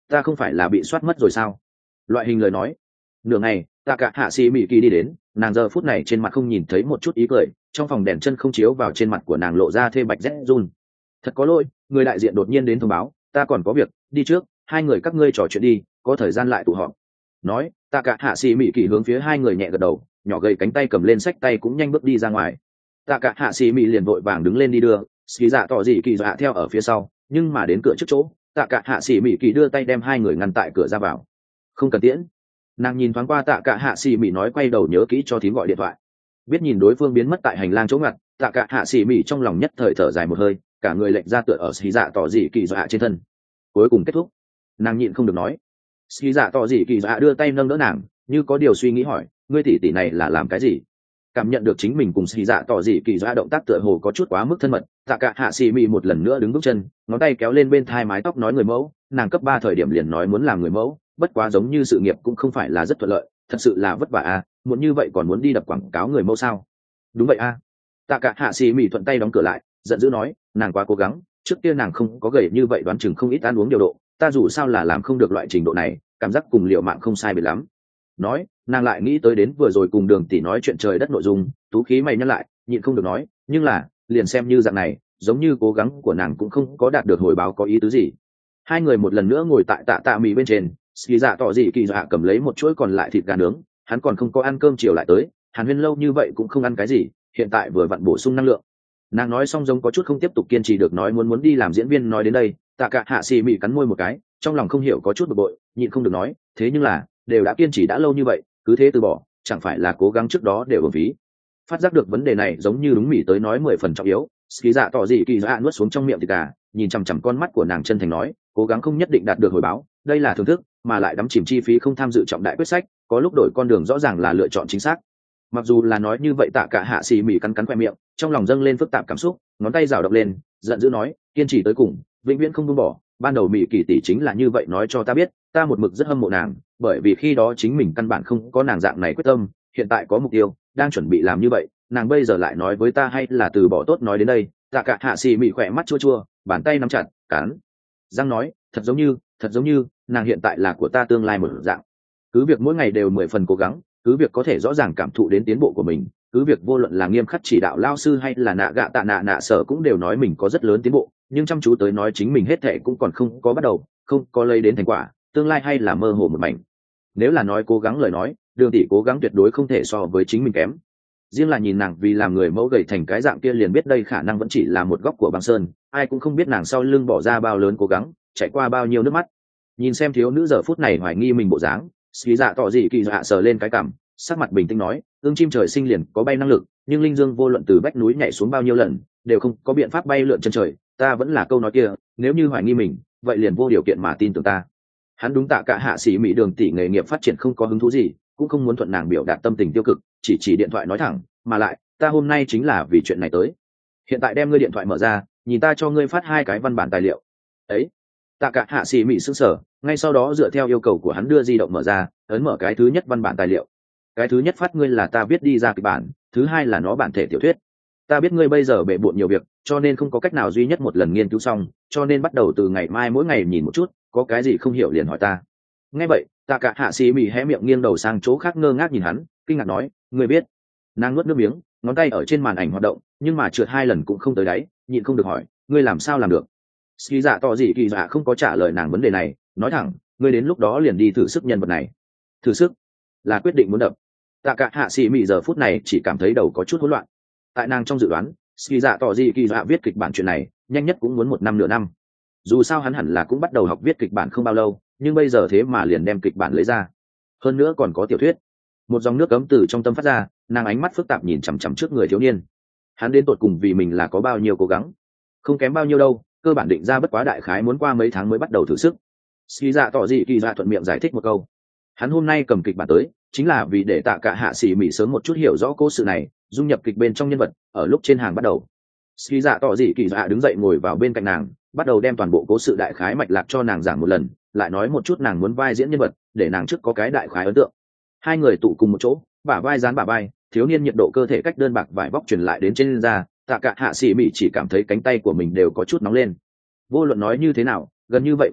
ta không phải là bị soát mất rồi sao? Loại hình lời nói. Nửa ngày, tạ cả hạ xì mị kỳ đi đến, nàng giờ phút này trên mặt không nhìn thấy một chút ý cười, trong phòng đèn chân không chiếu vào trên mặt của nàng lộ ra thê bạch rét run. Thật có lỗi, người đại diện đột nhiên đến thông báo, ta còn có việc, đi trước, hai người các ngươi trò chuyện đi, có thời gian lại tụ họp. Nói, tạ cả hạ xì mị kỳ hướng phía hai người nhẹ gật đầu, nhỏ gầy cánh tay cầm lên sách tay cũng nhanh bước đi ra ngoài. Tạ cả hạ xì mị liền vội vàng đứng lên đi đưa, xì dạ tỏ dị kỳ dạ theo ở phía sau, nhưng mà đến cửa trước chỗ, tạ cả hạ xì mị kỳ đưa tay đem hai người ngăn tại cửa ra vào. Không cần tiễn. Nàng nhìn thoáng qua tạ cả hạ xì mị nói quay đầu nhớ kỹ cho thím gọi điện thoại. Biết nhìn đối phương biến mất tại hành lang chỗ ngặt, tạ cả hạ xì mị trong lòng nhất thời thở dài một hơi, cả người lệch ra tựa ở xì dạ tỏ dị kỳ dạ trên thân. Cuối cùng kết thúc, nàng nhịn không được nói. Xì dạ tỏ dị kỳ dạ đưa tay nâng đỡ nàng, như có điều suy nghĩ hỏi, ngươi tỷ tỷ này là làm cái gì? Cảm nhận được chính mình cùng xì dạ tỏ dị kỳ dạ động tác tựa hồ có chút quá mức thân mật, tạ cả hạ xì mị một lần nữa đứng bước chân, ngón tay kéo lên bên thai mái tóc nói người mẫu, nàng cấp 3 thời điểm liền nói muốn làm người mẫu, bất quá giống như sự nghiệp cũng không phải là rất thuận lợi, thật sự là vất vả à, muốn như vậy còn muốn đi đập quảng cáo người mẫu sao? Đúng vậy à. Tạ cả hạ xì mị thuận tay đóng cửa lại, giận dữ nói, nàng quá cố gắng, trước kia nàng không có gầy như vậy đoán chừng không ít ăn uống điều độ, ta dù sao là làm không được loại trình độ này, cảm giác cùng liệu mạng không sai biệt lắm. Nói, nàng lại nghĩ tới đến vừa rồi cùng Đường tỷ nói chuyện trời đất nội dung, tú khí mày nhăn lại, nhịn không được nói, nhưng là, liền xem như dạng này, giống như cố gắng của nàng cũng không có đạt được hồi báo có ý tứ gì. Hai người một lần nữa ngồi tại tạ tạ mì bên trên, xì dạ tỏ dị kỳ dạ cầm lấy một chuỗi còn lại thịt gà nướng, hắn còn không có ăn cơm chiều lại tới, hàn huyên lâu như vậy cũng không ăn cái gì, hiện tại vừa vặn bổ sung năng lượng. Nàng nói xong giống có chút không tiếp tục kiên trì được, nói muốn đi làm diễn viên. Nói đến đây, tạ cả hạ xì mị cắn môi một cái, trong lòng không hiểu có chút bực bội, nhịn không được nói, thế nhưng là đều đã kiên trì đã lâu như vậy, cứ thế từ bỏ, chẳng phải là cố gắng trước đó đều uổng phí. Phát giác được vấn đề này giống như đúng mỉ tới nói 10 phần trọng yếu, ski dạ tỏ dị kỳ dạ nuốt xuống trong miệng thịt gà, nhìn chằm chằm con mắt của nàng chân thành nói, cố gắng không nhất định đạt được hồi báo, đây là thưởng thức, mà lại đắm chìm chi phí không tham dự trọng đại quyết sách, có lúc đổi con đường rõ ràng là lựa chọn chính xác. Mặc dù là nói như vậy, tạ cả hạ xì mỉ cắn cắn khoe miệng, trong lòng dâng lên phức tạp cảm xúc, ngón tay rào động lên, giận dữ nói, kiên trì tới cùng, vĩnh viễn không buông bỏ. Ban đầu mỹ kỳ tỷ chính là như vậy nói cho ta biết, ta một mực rất hâm mộ nàng, bởi vì khi đó chính mình căn bản không có nàng dạng này quyết tâm, hiện tại có mục tiêu, đang chuẩn bị làm như vậy, nàng bây giờ lại nói với ta hay là từ bỏ tốt. Nói đến đây, tạ cả hạ xì mỉ khỏe mắt chua chua, bàn tay nắm chặt, cắn răng nói, thật giống như nàng hiện tại là của ta tương lai một dạng. Cứ việc mỗi ngày đều 10 phần cố gắng, cứ việc có thể rõ ràng cảm thụ đến tiến bộ của mình, cứ việc vô luận là nghiêm khắc chỉ đạo lao sư hay là nạ gạ tạ nạ sở cũng đều nói mình có rất lớn tiến bộ, nhưng chăm chú tới nói chính mình hết thệ cũng còn không có bắt đầu, không có lấy đến thành quả, tương lai hay là mơ hồ một mảnh. Nếu là nói cố gắng lời nói, Đường tỷ cố gắng tuyệt đối không thể so với chính mình kém. Riêng là nhìn nàng vì làm người mẫu gầy thành cái dạng kia liền biết đây khả năng vẫn chỉ là một góc của băng sơn, ai cũng không biết nàng sau lưng bỏ ra bao lớn cố gắng, chạy qua bao nhiêu nước mắt. Nhìn xem thiếu nữ giờ phút này hoài nghi mình bộ dáng, xí dạ tỏ dị kỳ dạ sờ lên cái cằm, sắc mặt bình tĩnh nói, ương chim trời sinh liền có bay năng lực, nhưng linh dương vô luận từ vách núi nhảy xuống bao nhiêu lần đều không có biện pháp bay lượn chân trời, ta vẫn là câu nói kia, nếu như hoài nghi mình vậy liền vô điều kiện mà tin tưởng ta. Hắn đúng tạ cả hạ sĩ mỹ Đường tỷ nghề nghiệp phát triển không có hứng thú gì, cũng không muốn thuận nàng biểu đạt tâm tình tiêu cực, chỉ điện thoại nói thẳng, mà lại ta hôm nay chính là vì chuyện này tới. Hiện tại đem ngươi điện thoại mở ra, nhìn ta cho ngươi phát 2 cái văn bản tài liệu ấy. Tạ cả hạ sĩ mỹ sững sờ, ngay sau đó dựa theo yêu cầu của hắn đưa di động mở ra, ấn mở cái thứ nhất văn bản tài liệu. Cái thứ nhất phát ngươi là ta viết đi ra kịch bản, thứ hai là nó bản thể tiểu thuyết. Ta biết ngươi bây giờ bể bộn nhiều việc, cho nên không có cách nào duy nhất một lần nghiên cứu xong, cho nên bắt đầu từ ngày mai mỗi ngày nhìn một chút, có cái gì không hiểu liền hỏi ta. Nghe vậy, tạ cả hạ sĩ mỹ hé miệng nghiêng đầu sang chỗ khác ngơ ngác nhìn hắn, kinh ngạc nói, ngươi biết? Nàng nuốt nước miếng, ngón tay ở trên màn ảnh hoạt động, nhưng mà trượt 2 lần cũng không tới đáy, nhịn không được hỏi, ngươi làm sao làm được? Ski dạ tỏ dị kỳ dạ không có trả lời nàng vấn đề này, nói thẳng, ngươi đến lúc đó liền đi thử sức nhân vật này. Thử sức là quyết định muốn đập. Tạ cả hạ sĩ mỹ giờ phút này chỉ cảm thấy đầu có chút hỗn loạn. Tại nàng trong dự đoán, Ski dạ tỏ dị kỳ dạ viết kịch bản chuyện này nhanh nhất cũng muốn 1 năm nửa năm. Dù sao hắn hẳn là cũng bắt đầu học viết kịch bản không bao lâu, nhưng bây giờ thế mà liền đem kịch bản lấy ra, hơn nữa còn có tiểu thuyết. Một dòng nước cấm từ trong tâm phát ra, nàng ánh mắt phức tạp nhìn chằm chằm trước người thiếu niên. Hắn đến tột cùng vì mình là có bao nhiêu cố gắng? Không kém bao nhiêu đâu, cơ bản định ra bất quá đại khái muốn qua mấy tháng mới bắt đầu thử sức. Ski dạ tỏ dị kỳ dạ thuận miệng giải thích một câu. Hắn hôm nay cầm kịch bản tới chính là vì để tạ cả hạ sĩ mỹ sớm một chút hiểu rõ cố sự này, dung nhập kịch bên trong nhân vật, ở lúc trên hàng bắt đầu. Ski dạ tỏ dị kỳ dạ đứng dậy ngồi vào bên cạnh nàng, bắt đầu đem toàn bộ cố sự đại khái mạch lạc cho nàng giảng một lần, lại nói một chút nàng muốn vai diễn nhân vật, để nàng trước có cái đại khái ấn tượng. Hai người tụ cùng một chỗ, bả vai dán bả vai, thiếu niên nhiệt độ cơ thể cách đơn bạc vải vóc truyền lại đến trên da, tạ cả hạ sĩ mỹ chỉ cảm thấy cánh tay của mình đều có chút nóng lên. Vô luận nói như thế nào, gần như vậy khoảng cách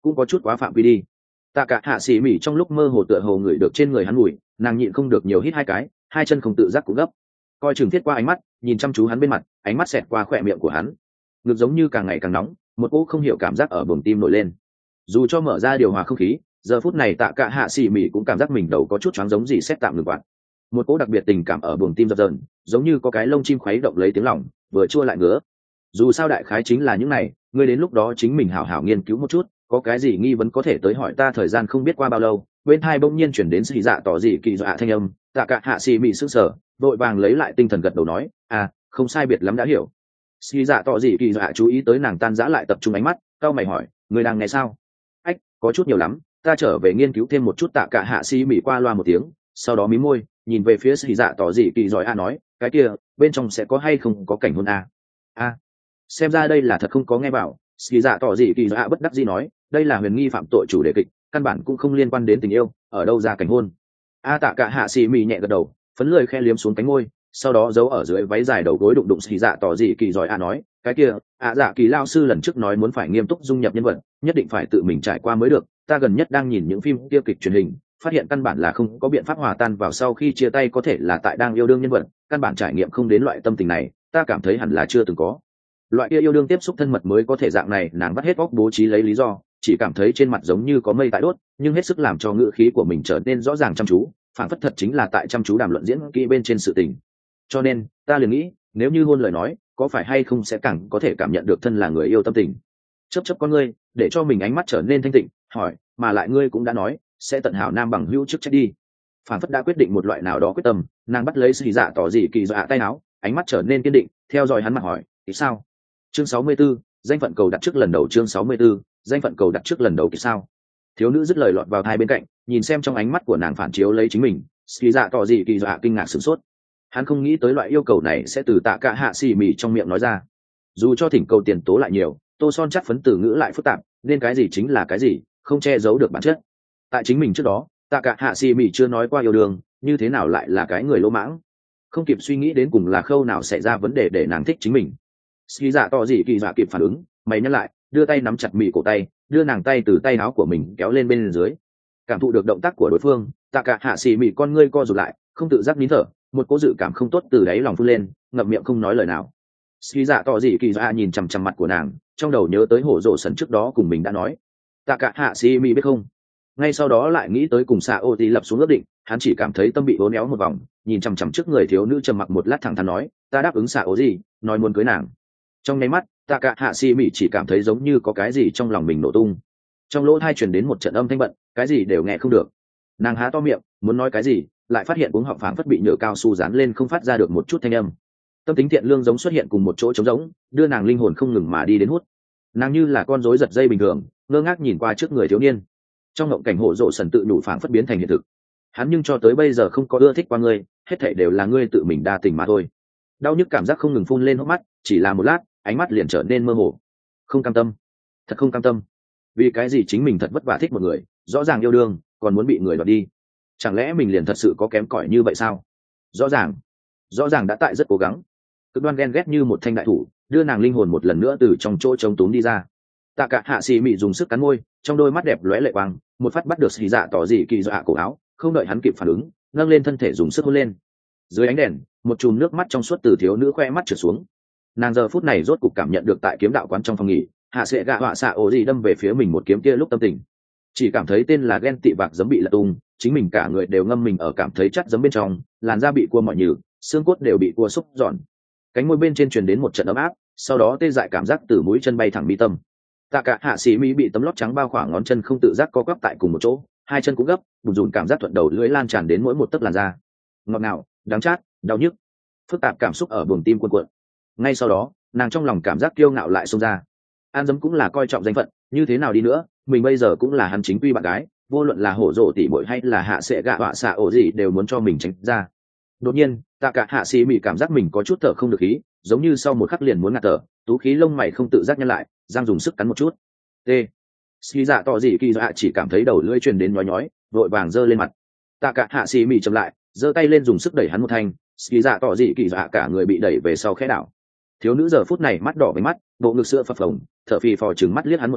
cũng có chút quá phạm vi đi. Tạ cả hạ xỉ mỉ trong lúc mơ hồ tựa hồ ngửi được trên người hắn mùi, nàng nhịn không được nhiều hít hai cái, hai chân không tự giác cũng gấp, coi chừng thiết qua ánh mắt nhìn chăm chú hắn bên mặt, ánh mắt xẹt qua khỏe miệng của hắn, ngực giống như càng ngày càng nóng, một cỗ không hiểu cảm giác ở buồng tim nổi lên. Dù cho mở ra điều hòa không khí, giờ phút này Tạ cả hạ xỉ mỉ cũng cảm giác mình đầu có chút choáng, giống gì xét tạm ngừng quạt. Một cỗ đặc biệt tình cảm ở buồng tim dập dờn, giống như có cái lông chim khuấy động lấy tiếng lòng, vừa chua lại ngứa. Dù sao đại khái chính là những này, ngươi đến lúc đó chính mình hảo hảo nghiên cứu một chút, có cái gì nghi vấn có thể tới hỏi ta. Thời gian không biết qua bao lâu, bên hai bỗng nhiên chuyển đến xì dạ tỏ dị kỳ dọa thanh âm. Tạ cả hạ xì mị sững sờ, vội vàng lấy lại tinh thần gật đầu nói, à, không sai biệt lắm đã hiểu. Xì dạ tỏ dị kỳ dọa chú ý tới nàng tan rã lại tập trung ánh mắt, cau mày hỏi, ngươi đang nghe sao? Ách, có chút nhiều lắm, ta trở về nghiên cứu thêm một chút. Tạ cả hạ xì mị qua loa một tiếng, sau đó mím môi, nhìn về phía xì dạ tỏ dị kỳ giỏi nói, cái kia bên trong sẽ có hay không có cảnh hôn a? Xem ra đây là thật không có nghe bảo. Ski dạ tỏ gì kỳ dạ bất đắc dĩ nói, đây là huyền nghi phạm tội chủ đề kịch, căn bản cũng không liên quan đến tình yêu, ở đâu ra cảnh hôn. Tạ cả hạ xì mì nhẹ gật đầu, phấn lười khe liếm xuống cánh môi, sau đó giấu ở dưới váy dài đầu gối đụng đụng. Ski dạ tỏ gì kỳ giỏi nói, cái kia dạ kỳ lao sư lần trước nói muốn phải nghiêm túc dung nhập nhân vật, nhất định phải tự mình trải qua mới được. Ta gần nhất đang nhìn những phim kia kịch truyền hình, phát hiện căn bản là không có biện pháp hòa tan vào sau khi chia tay, có thể là tại đang yêu đương nhân vật, căn bản trải nghiệm không đến loại tâm tình này. Ta cảm thấy hẳn là chưa từng có loại kia yêu đương tiếp xúc thân mật mới có thể dạng này. Nàng bắt hết óc bố trí lấy lý do, chỉ cảm thấy trên mặt giống như có mây tại đốt, nhưng hết sức làm cho ngữ khí của mình trở nên rõ ràng chăm chú, phản phất thật chính là tại chăm chú đàm luận diễn kỹ bên trên sự tình. Cho nên ta liền nghĩ, nếu như hôn lời nói, có phải hay không sẽ càng có thể cảm nhận được thân là người yêu tâm tình. Chớp chớp con ngươi, để cho mình ánh mắt trở nên thanh tịnh, hỏi, mà lại ngươi cũng đã nói sẽ tận hảo nam bằng hữu trước trách đi. Phản phất đã quyết định một loại nào đó quyết tâm, nàng bắt lấy xì dạ tỏ dị kỳ dạ tay áo, ánh mắt trở nên kiên định, theo dõi hắn mà hỏi, thì sao? Chương 64, danh phận cầu đặt trước lần đầu. Chương 64, danh phận cầu đặt trước lần đầu. Thì sao? Thiếu nữ dứt lời lọt vào hai bên cạnh, nhìn xem trong ánh mắt của nàng phản chiếu lấy chính mình. Xì dạ tỏ dị kỳ dạ kinh ngạc sửng sốt. Hắn không nghĩ tới loại yêu cầu này sẽ từ Tạ cả hạ xì mì trong miệng nói ra. Dù cho thỉnh cầu tiền tố lại nhiều, tô son chắc phấn từ ngữ lại phức tạp, nên cái gì chính là cái gì, không che giấu được bản chất. Tại chính mình trước đó, Tạ cả hạ xì mì chưa nói qua yêu đương, như thế nào lại là cái người lỗ mãng. Không kịp suy nghĩ đến cùng là khâu nào xảy ra vấn đề để nàng thích chính mình. Ski dạ tỏ dị kỳ dạ kịp phản ứng, mày nhắc lại, đưa tay nắm chặt mì cổ tay, đưa nàng tay từ tay áo của mình kéo lên bên dưới. Cảm thụ được động tác của đối phương, Tạ cả hạ xì mì con ngươi co rụt lại, không tự giác nín thở, một cỗ dự cảm không tốt từ đáy lòng phun lên, ngậm miệng không nói lời nào. Ski dạ tỏ dị kỳ dạ nhìn chằm chằm mặt của nàng, trong đầu nhớ tới hổ rồ sần trước đó cùng mình đã nói. Tạ cả hạ xì mì biết không? Ngay sau đó lại nghĩ tới cùng xạ ô tí lập xuống ước định, hắn chỉ cảm thấy tâm bị hố néo một vòng, nhìn chằm chằm trước người thiếu nữ trầm mặc một lát thẳng thắn nói, ta đáp ứng xạ ô gì, nói muốn cưới nàng. Trong nháy mắt, Tạ cả hạ xì mị chỉ cảm thấy giống như có cái gì trong lòng mình nổ tung. Trong lỗ tai truyền đến một trận âm thanh bận, cái gì đều nghe không được. Nàng há to miệng muốn nói cái gì, lại phát hiện cuống họng phảng phất bị nhựa cao su dán lên, không phát ra được một chút thanh âm. Tâm tính thiện lương giống xuất hiện cùng một chỗ trống rỗng, đưa nàng linh hồn không ngừng mà đi đến hút. Nàng như là con rối giật dây bình thường, ngơ ngác nhìn qua trước người thiếu niên. Trong ngộng cảnh hộ rộ sần tự nhủ phảng phất biến thành hiện thực. Hắn nhưng cho tới bây giờ không có ưa thích qua ngươi, hết thảy đều là ngươi tự mình đa tình mà thôi. Đau nhức cảm giác không ngừng phun lên hốc mắt, chỉ là một lát, ánh mắt liền trở nên mơ hồ. Không cam tâm, thật không cam tâm. Vì cái gì chính mình thật vất vả thích một người, rõ ràng yêu đương, còn muốn bị người đoạt đi? Chẳng lẽ mình liền thật sự có kém cỏi như vậy sao? Rõ ràng đã tại rất cố gắng. Cực đoan ghen ghét như một thanh đại thủ, đưa nàng linh hồn một lần nữa từ trong chỗ trống túm đi ra. Tạ cả hạ xì mị dùng sức cắn môi, trong đôi mắt đẹp lóe lệ quang, một phát bắt được xì dạ tỏ dị kỳ dạ cổ áo, không đợi hắn kịp phản ứng, nâng lên thân thể dùng sức hôn lên. Dưới ánh đèn, một chùm nước mắt trong suốt từ thiếu nữ khoe mắt trượt xuống. Nàng giờ phút này rốt cục cảm nhận được tại kiếm đạo quán trong phòng nghỉ, hạ sẽ gạ họa xạ ổ gì đâm về phía mình một kiếm kia lúc tâm tình. Chỉ cảm thấy tên là ghen tị bạc giấm bị lật tung, chính mình cả người đều ngâm mình ở cảm thấy chắt giấm bên trong, làn da bị cua mọi nhừ, xương cốt đều bị cua xúc giòn. Cánh môi bên trên truyền đến một trận ấm áp, sau đó tê dại cảm giác từ mũi chân bay thẳng mi tâm. Tạ cả hạ sĩ mỹ bị tấm lót trắng bao khoảng ngón chân không tự giác co quắp tại cùng một chỗ, hai chân cũng gấp, bùn rùn cảm giác thuận đầu lưỡi lan tràn đến mỗi một tấc làn da. Ngọt ngào, đắng chát, đau nhức, phức tạp cảm xúc ở buồng tim cuộn cuộn. Ngay sau đó, nàng trong lòng cảm giác kiêu ngạo lại xông ra. An Dấm cũng là coi trọng danh phận, như thế nào đi nữa, mình bây giờ cũng là hắn chính quy bạn gái, vô luận là hổ rộ tỷ muội hay là hạ sẽ gạ họa xạ ổ gì đều muốn cho mình tránh ra. Đột nhiên, Tạ cả hạ sĩ mỹ cảm giác mình có chút thở không được khí, giống như sau một khắc liền muốn ngạt thở, tú khí lông mày không tự giác nhăn lại, răng dùng sức cắn một chút. T. Ski dạ tỏ dị kỳ dạ chỉ cảm thấy đầu lưỡi truyền đến nhói nhói, vội vàng giơ lên mặt. Tạ cả hạ sĩ mỹ chậm lại, giơ tay lên dùng sức đẩy hắn một thanh, Ski dạ tỏ dị kỳ dạ cả người bị đẩy về sau khẽ đảo. Thiếu nữ giờ phút này mắt đỏ với mắt, bộ ngực sữa phập phồng, thở phì phò trừng mắt liếc hắn một cái,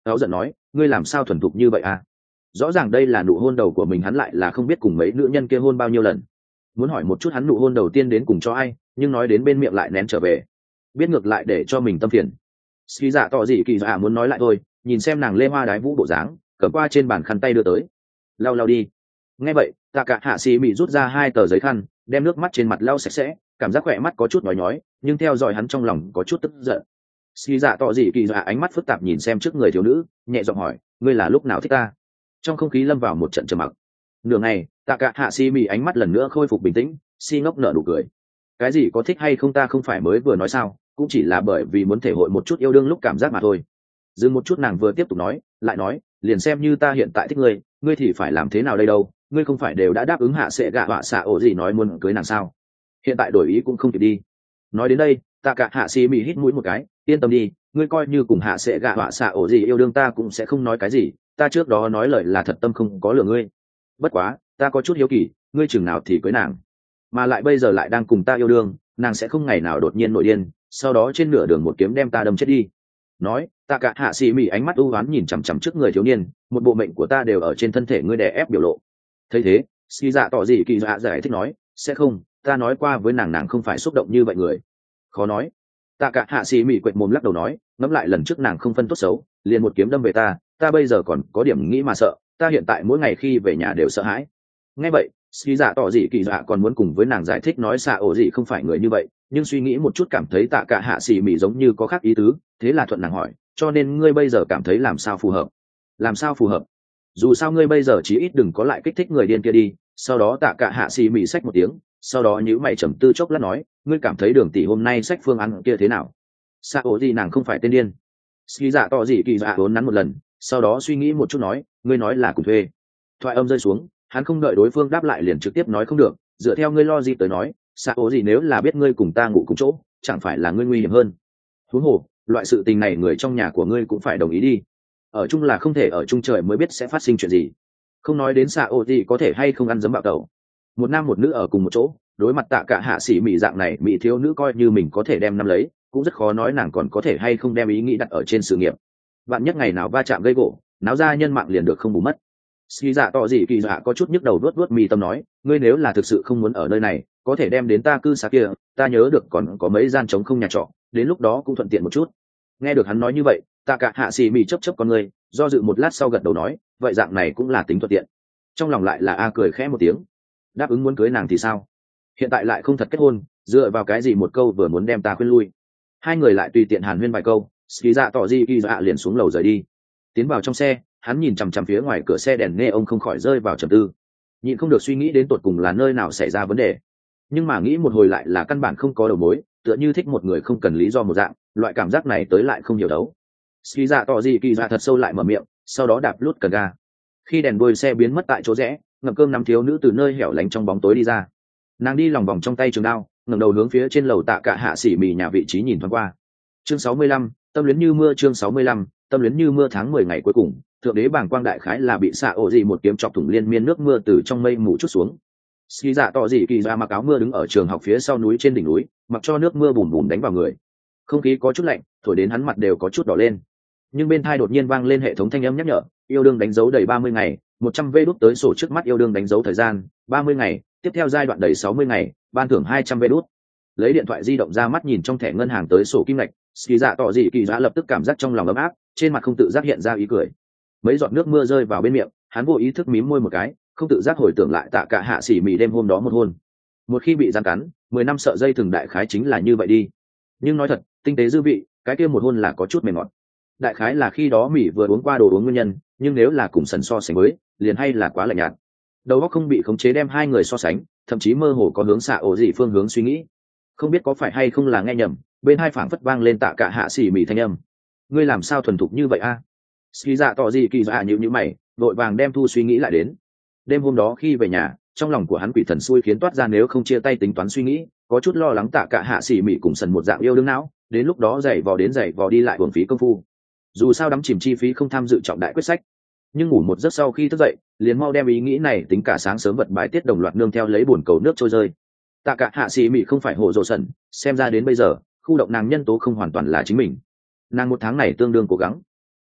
cáu giận nói, ngươi làm sao thuần thục như vậy à? Rõ ràng đây là nụ hôn đầu của mình, hắn lại là không biết cùng mấy nữ nhân kia hôn bao nhiêu lần. Muốn hỏi một chút hắn nụ hôn đầu tiên đến cùng cho ai, nhưng nói đến bên miệng lại nén trở về, biết ngược lại để cho mình tâm phiền. Ski Dạ tỏ gì kỳ dạ muốn nói lại thôi, nhìn xem nàng lê hoa đái vũ bộ dáng, cầm qua trên bàn khăn tay đưa tới, lau lau đi. Nghe vậy, Tạ Cả Hạ Sĩ Mị rút ra 2 tờ giấy khăn, đem nước mắt trên mặt lau sạch sẽ, cảm giác khỏe mắt có chút nhói nhói, nhưng theo dõi hắn trong lòng có chút tức giận. Ski Dạ tỏ gì kỳ dạ ánh mắt phức tạp nhìn xem trước người thiếu nữ, nhẹ giọng hỏi, ngươi là lúc nào thích ta? Trong không khí lâm vào một trận trầm mặc. Nửa ngày, Tạ Cả Hạ Sĩ Mị ánh mắt lần nữa khôi phục bình tĩnh, si ngốc nở nụ cười. Cái gì có thích hay không ta không phải mới vừa nói sao, cũng chỉ là bởi vì muốn thể hội một chút yêu đương lúc cảm giác mà thôi. Dừng một chút nàng vừa tiếp tục nói, lại nói, liền xem như ta hiện tại thích ngươi, ngươi thì phải làm thế nào đây đâu, ngươi không phải đều đã đáp ứng hạ sẽ gạ họa xạ ổ gì nói muốn cưới nàng sao, hiện tại đổi ý cũng không kịp đi. Nói đến đây, Tạ Cả Hạ Sĩ Mị hít mũi một cái, yên tâm đi, ngươi coi như cùng hạ sẽ gạ họa xạ ổ gì yêu đương ta cũng sẽ không nói cái gì, ta trước đó nói lời là thật tâm không có lừa ngươi. Bất quá, ta có chút hiếu kỳ, ngươi chừng nào thì cưới nàng, mà lại bây giờ lại đang cùng ta yêu đương, nàng sẽ không ngày nào đột nhiên nổi điên, sau đó trên nửa đường một kiếm đem ta đâm chết đi. Nói, Tạ Cả Hạ Sĩ Mị ánh mắt u ám nhìn chằm chằm trước người thiếu niên, một bộ mệnh của ta đều ở trên thân thể ngươi đè ép biểu lộ. Thấy thế, Ski Dạ tỏ gì kỳ dạ giải thích nói, sẽ không, ta nói qua với nàng, nàng không phải xúc động như vậy người. Khó nói. Tạ Cả Hạ Sĩ Mị quệt mồm lắc đầu nói, ngẫm lại lần trước nàng không phân tốt xấu, liền một kiếm đâm về ta, ta bây giờ còn có điểm nghĩ mà sợ, ta hiện tại mỗi ngày khi về nhà đều sợ hãi. Nghe vậy, Ski Dạ tỏ gì kỳ dạ còn muốn cùng với nàng giải thích nói xạ ổ gì không phải người như vậy, nhưng suy nghĩ một chút cảm thấy Tạ Cả Hạ Sĩ Mị giống như có khác ý tứ, thế là thuận nàng hỏi, cho nên ngươi bây giờ cảm thấy làm sao phù hợp? Làm sao phù hợp? Dù sao ngươi bây giờ chí ít đừng có lại kích thích người điên kia đi. Sau đó Tạ Cả Hạ Sĩ Mị xách một tiếng, sau đó nhíu mày trầm tư chốc lát nói, ngươi cảm thấy Đường tỷ hôm nay xách phương án kia thế nào? Xạ ổ gì nàng không phải tên điên. Ski Dạ tỏ gì kỳ dạ vốn nắn một lần, sau đó suy nghĩ một chút nói, ngươi nói là cùng thuê. Thoại âm rơi xuống, hắn không đợi đối phương đáp lại liền trực tiếp nói không được, dựa theo ngươi lo gì tới nói, xạ ố gì nếu là biết ngươi cùng ta ngủ cùng chỗ, chẳng phải là ngươi nguy hiểm hơn. Huống hồ, loại sự tình này người trong nhà của ngươi cũng phải đồng ý đi. Ở chung là không thể ở chung trời mới biết sẽ phát sinh chuyện gì. Không nói đến xạ ố gì có thể hay không ăn dấm bạo tẩu. Một nam một nữ ở cùng một chỗ, đối mặt Tạ Cả Hạ Sĩ Mị dạng này mỹ thiếu nữ coi như mình có thể đem nắm lấy, cũng rất khó nói nàng còn có thể hay không đem ý nghĩ đặt ở trên sự nghiệp. Bạn nhất ngày nào va chạm gây gỗ, náo ra nhân mạng liền được không bù mất. Ski Dạ tỏ gì kỳ dạ có chút nhức đầu vuốt mi tâm nói, ngươi nếu là thực sự không muốn ở nơi này, có thể đem đến ta cư xá kia, ta nhớ được còn có mấy gian trống không nhà trọ, đến lúc đó cũng thuận tiện một chút. Nghe được hắn nói như vậy, Tạ Cả Hạ Sĩ Mị chớp chớp con ngươi, do dự một lát sau gật đầu nói, vậy dạng này cũng là tính thuận tiện. Trong lòng lại là a cười khẽ một tiếng, đáp ứng muốn cưới nàng thì sao? Hiện tại lại không thật kết hôn, dựa vào cái gì một câu vừa muốn đem ta khuyên lui? Hai người lại tùy tiện hàn huyên vài câu, Ski Dạ tỏ gì kỳ dạ liền xuống lầu rời đi. Tiến vào trong xe, hắn nhìn chằm chằm phía ngoài cửa xe đèn nghe ông không khỏi rơi vào trầm tư, nhịn không được suy nghĩ đến tột cùng là nơi nào xảy ra vấn đề, nhưng mà nghĩ một hồi lại là căn bản không có đầu mối, tựa như thích một người không cần lý do một dạng, loại cảm giác này tới lại không hiểu đấu. Ski Dạ tỏ gì kỳ dạ thật sâu lại mở miệng, sau đó đạp lút cần ga. Khi đèn đuôi xe biến mất tại chỗ rẽ, ngậm cơm nắm thiếu nữ từ nơi hẻo lánh trong bóng tối đi ra. Nàng đi lòng vòng trong tay trường đao, ngẩng đầu hướng phía trên lầu Tạ Cả Hạ Sĩ Mị nhà vị trí nhìn thoáng qua. Chương 65, tâm luyến như mưa. Chương 65, tâm luyến như mưa. Tháng 10 ngày cuối cùng, thượng đế bàng quang đại khái là bị xạ ổ gì một kiếm chọc thủng liên miên nước mưa từ trong mây mù chút xuống. Ski Dạ tỏ gì kỳ dạ mặc áo mưa đứng ở trường học phía sau núi trên đỉnh núi, mặc cho nước mưa bùn bùn đánh vào người. Không khí có chút lạnh, thổi đến hắn mặt đều có chút đỏ lên. Nhưng bên tai đột nhiên vang lên hệ thống thanh âm nhắc nhở, yêu đương đánh dấu đầy 30 ngày, 100 vê đút tới sổ trước mắt yêu đương đánh dấu thời gian 30 ngày, tiếp theo giai đoạn đầy 60 ngày, ban thưởng 200 vê đút. Lấy điện thoại di động ra mắt nhìn trong thẻ ngân hàng tới sổ kim ngạch, Ski Dạ tỏ gì kỳ dạ lập tức cảm giác trong lòng ấm áp, trên mặt không tự giác hiện ra ý cười. Mấy giọt nước mưa rơi vào bên miệng, hắn vô ý thức mím môi một cái, không tự giác hồi tưởng lại Tạ Cả Hạ Sĩ Mị đêm hôm đó một hôn. Một khi bị gian cắn, 10 năm sợ dây thừng đại khái chính là như vậy đi. Nhưng nói thật, tinh tế dư vị, cái kia một hôn là có chút mềm ngọt. Đại khái là khi đó Mỹ vừa uống qua đồ uống nguyên nhân, nhưng nếu là cùng sần so sánh với, liền hay là quá lạnh nhạt. Đầu óc không bị khống chế đem hai người so sánh, thậm chí mơ hồ có hướng xạ ổ gì phương hướng suy nghĩ. Không biết có phải hay không là nghe nhầm, bên hai phảng phất vang lên Tạ Cả Hạ Sĩ Mị thanh âm. Ngươi làm sao thuần thục như vậy a? Ski Dạ tỏ gì kỳ dạ nhíu nhíu mày, vội vàng đem thu suy nghĩ lại đến. Đêm hôm đó khi về nhà, trong lòng của hắn quỷ thần xui khiến toát ra nếu không chia tay tính toán suy nghĩ, có chút lo lắng Tạ Cả Hạ Sĩ Mị cùng sần một dạng yêu đương não, đến lúc đó giày vò đi lại uổng phí công phu. Dù sao đắm chìm chi phí không tham dự trọng đại quyết sách, nhưng ngủ một giấc sau khi thức dậy, liền mau đem ý nghĩ này tính cả sáng sớm vật bãi tiết đồng loạt nương theo lấy buồn cầu nước trôi rơi. Tạ Cả Hạ Sĩ Mị không phải hồ dỗ sần, xem ra đến bây giờ, khu động nàng nhân tố không hoàn toàn là chính mình. Nàng một tháng này tương đương cố gắng.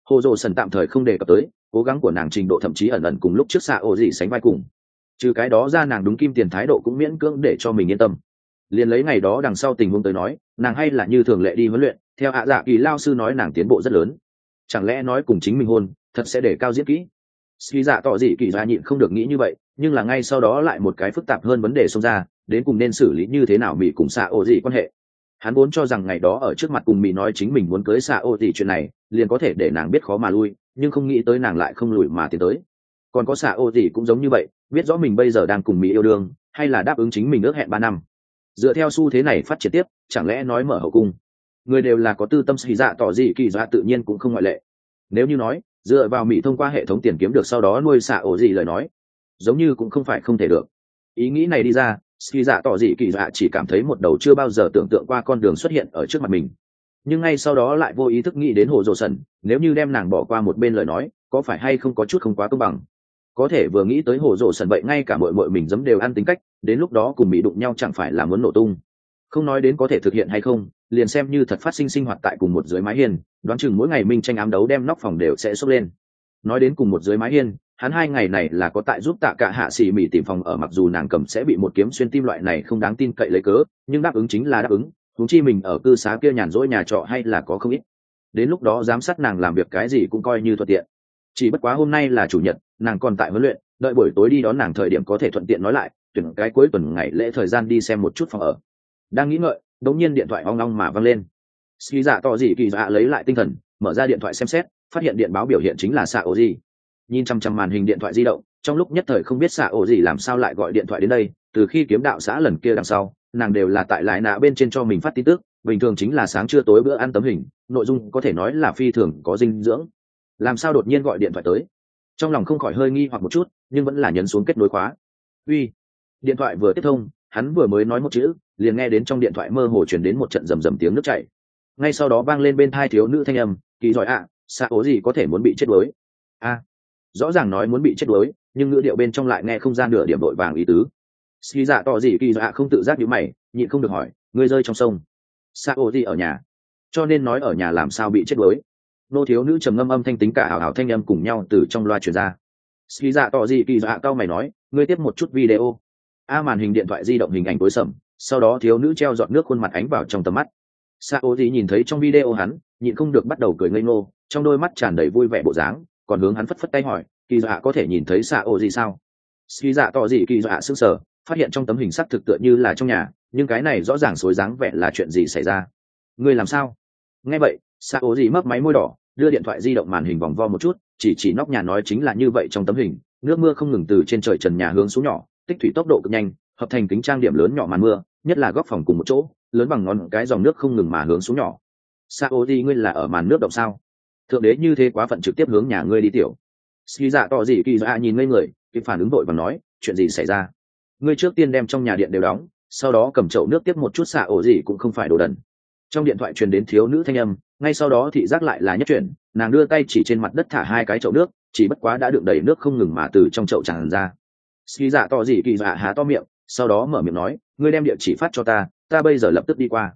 Hồ Dô Sần tạm thời không đề cập tới, cố gắng của nàng trình độ thậm chí ẩn ẩn cùng lúc trước xạ ổ gì sánh vai cùng. Trừ cái đó ra nàng đúng kim tiền thái độ cũng miễn cưỡng để cho mình yên tâm. Liền lấy ngày đó đằng sau tình huống tới nói, nàng hay là như thường lệ đi huấn luyện, theo hạ dạ kỳ lao sư nói nàng tiến bộ rất lớn. Chẳng lẽ nói cùng chính mình hôn, thật sẽ để cao diễn kỹ? Suy dạ tỏ dị kỳ ra nhịn không được nghĩ như vậy, nhưng là ngay sau đó lại một cái phức tạp hơn vấn đề xông ra, đến cùng nên xử lý như thế nào mỹ cùng xạ ổ dị quan hệ. Hắn vốn cho rằng ngày đó ở trước mặt cùng mỹ nói chính mình muốn cưới xạ ổ dị chuyện này, liền có thể để nàng biết khó mà lui, nhưng không nghĩ tới nàng lại không lùi mà tiến tới. Còn có xạ ổ dị cũng giống như vậy, biết rõ mình bây giờ đang cùng mỹ yêu đương, hay là đáp ứng chính mình ước hẹn 3 năm. Dựa theo xu thế này phát triển tiếp, chẳng lẽ nói mở hậu cung? Người đều là có tư tâm, suy dạ tỏ dị kỳ ra tự nhiên cũng không ngoại lệ. Nếu như nói dựa vào mỹ thông qua hệ thống tiền kiếm được sau đó nuôi xạ ổ gì lời nói, giống như cũng không phải không thể được. Ý nghĩ này đi ra, suy dạ tỏ dị kỳ dạ chỉ cảm thấy một đầu chưa bao giờ tưởng tượng qua con đường xuất hiện ở trước mặt mình, nhưng ngay sau đó lại vô ý thức nghĩ đến Hồ Dô Sần, nếu như đem nàng bỏ qua một bên lời nói, có phải hay không có chút không quá công bằng. Có thể vừa nghĩ tới Hồ Dô Sần vậy ngay cả mội mội mình giấm đều ăn tính cách, đến lúc đó cùng mỹ đụng nhau chẳng phải là muốn nổ tung. Không nói đến có thể thực hiện hay không, liền xem như thật phát sinh sinh hoạt tại cùng một dưới mái hiên, đoán chừng mỗi ngày minh tranh ám đấu đem nóc phòng đều sẽ sốc lên. Nói đến cùng một dưới mái hiên, hắn 2 ngày này là có tại giúp Tạ Cả Hạ Xỉ Mỉ tìm phòng ở, mặc dù nàng cầm sẽ bị một kiếm xuyên tim loại này không đáng tin cậy lấy cớ, nhưng đáp ứng chính là đáp ứng, huống chi mình ở cư xá kia nhàn rỗi nhà trọ hay là có không ít. Đến lúc đó giám sát nàng làm việc cái gì cũng coi như thuận tiện. Chỉ bất quá hôm nay là chủ nhật, nàng còn tại huấn luyện, đợi buổi tối đi đón nàng thời điểm có thể thuận tiện nói lại, tuyển cái cuối tuần ngày lễ thời gian đi xem một chút phòng ở. Đang nghĩ ngợi, đột nhiên điện thoại ong ong mà vang lên. Suy dạ tỏ dị kỳ dạ lấy lại tinh thần, mở ra điện thoại xem xét, phát hiện điện báo biểu hiện chính là xạ ổ gì. Nhìn chăm chăm màn hình điện thoại di động, trong lúc nhất thời không biết xạ ổ gì làm sao lại gọi điện thoại đến đây. Từ khi kiếm đạo xã lần kia đằng sau, nàng đều là tại lại nạ bên trên cho mình phát tin tức, bình thường chính là sáng trưa tối bữa ăn tấm hình, nội dung có thể nói là phi thường có dinh dưỡng. Làm sao đột nhiên gọi điện thoại tới? Trong lòng không khỏi hơi nghi hoặc một chút, nhưng vẫn là nhấn xuống kết nối khóa. Uy. Điện thoại vừa tiếp thông, hắn vừa mới nói một chữ, liền nghe đến trong điện thoại mơ hồ truyền đến một trận rầm rầm tiếng nước chảy. Ngay sau đó vang lên bên tai thiếu nữ thanh âm, kỳ giỏi ạ, xạ ố gì có thể muốn bị chết đuối. A, rõ ràng nói muốn bị chết đuối, nhưng ngữ điệu bên trong lại nghe không ra nửa điểm đội vàng ý tứ. Ski dạ tỏ gì kỳ dạ không tự giác nhíu mày, nhịn không được hỏi, ngươi rơi trong sông. Xạ ố gì ở nhà, cho nên nói ở nhà làm sao bị chết đuối. Nô thiếu nữ trầm ngâm âm thanh tính cả ảo ảo thanh âm cùng nhau từ trong loa truyền ra. Ski dạ tỏ gì kỳ dạ cao mày nói, ngươi tiếp một chút video. A màn hình điện thoại di động hình ảnh tối sầm, sau đó thiếu nữ treo giọt nước khuôn mặt ánh vào trong tầm mắt. Sao gì nhìn thấy trong video hắn, nhịn không được bắt đầu cười ngây ngô, trong đôi mắt tràn đầy vui vẻ bộ dáng, còn hướng hắn phất phất tay hỏi, kỳ dạ có thể nhìn thấy Sao gì sao? Ski dạ tỏ gì kỳ dạ sững sờ, phát hiện trong tấm hình sắc thực tựa như là trong nhà, nhưng cái này rõ ràng xối dáng vẻ là chuyện gì xảy ra? Ngươi làm sao? Nghe vậy, Sao gì mấp máy môi đỏ, đưa điện thoại di động màn hình vòng vo một chút, chỉ nóc nhà nói chính là như vậy trong tấm hình, nước mưa không ngừng từ trên trời trần nhà hướng xuống nhỏ, tích thủy tốc độ cực nhanh, hợp thành kính trang điểm lớn nhỏ màn mưa, nhất là góc phòng cùng một chỗ, lớn bằng ngón cái dòng nước không ngừng mà hướng xuống nhỏ. Sao đi ngươi là ở màn nước động sao? Thượng đế như thế quá phận trực tiếp hướng nhà ngươi đi tiểu. Ski dạ tỏ gì kỳ dạ nhìn ngây người, kịp phản ứng vội và nói, chuyện gì xảy ra? Ngươi trước tiên đem trong nhà điện đều đóng, sau đó cầm chậu nước tiếp một chút xạ ổ gì cũng không phải đồ đần. Trong điện thoại truyền đến thiếu nữ thanh âm, ngay sau đó thị giác lại là nhất chuyển, nàng đưa tay chỉ trên mặt đất thả 2 cái chậu nước, chỉ bất quá đã đựng đầy nước không ngừng mà từ trong chậu tràn ra. Ski dạ tỏ gì kỳ dạ há to miệng, sau đó mở miệng nói, ngươi đem địa chỉ phát cho ta bây giờ lập tức đi qua.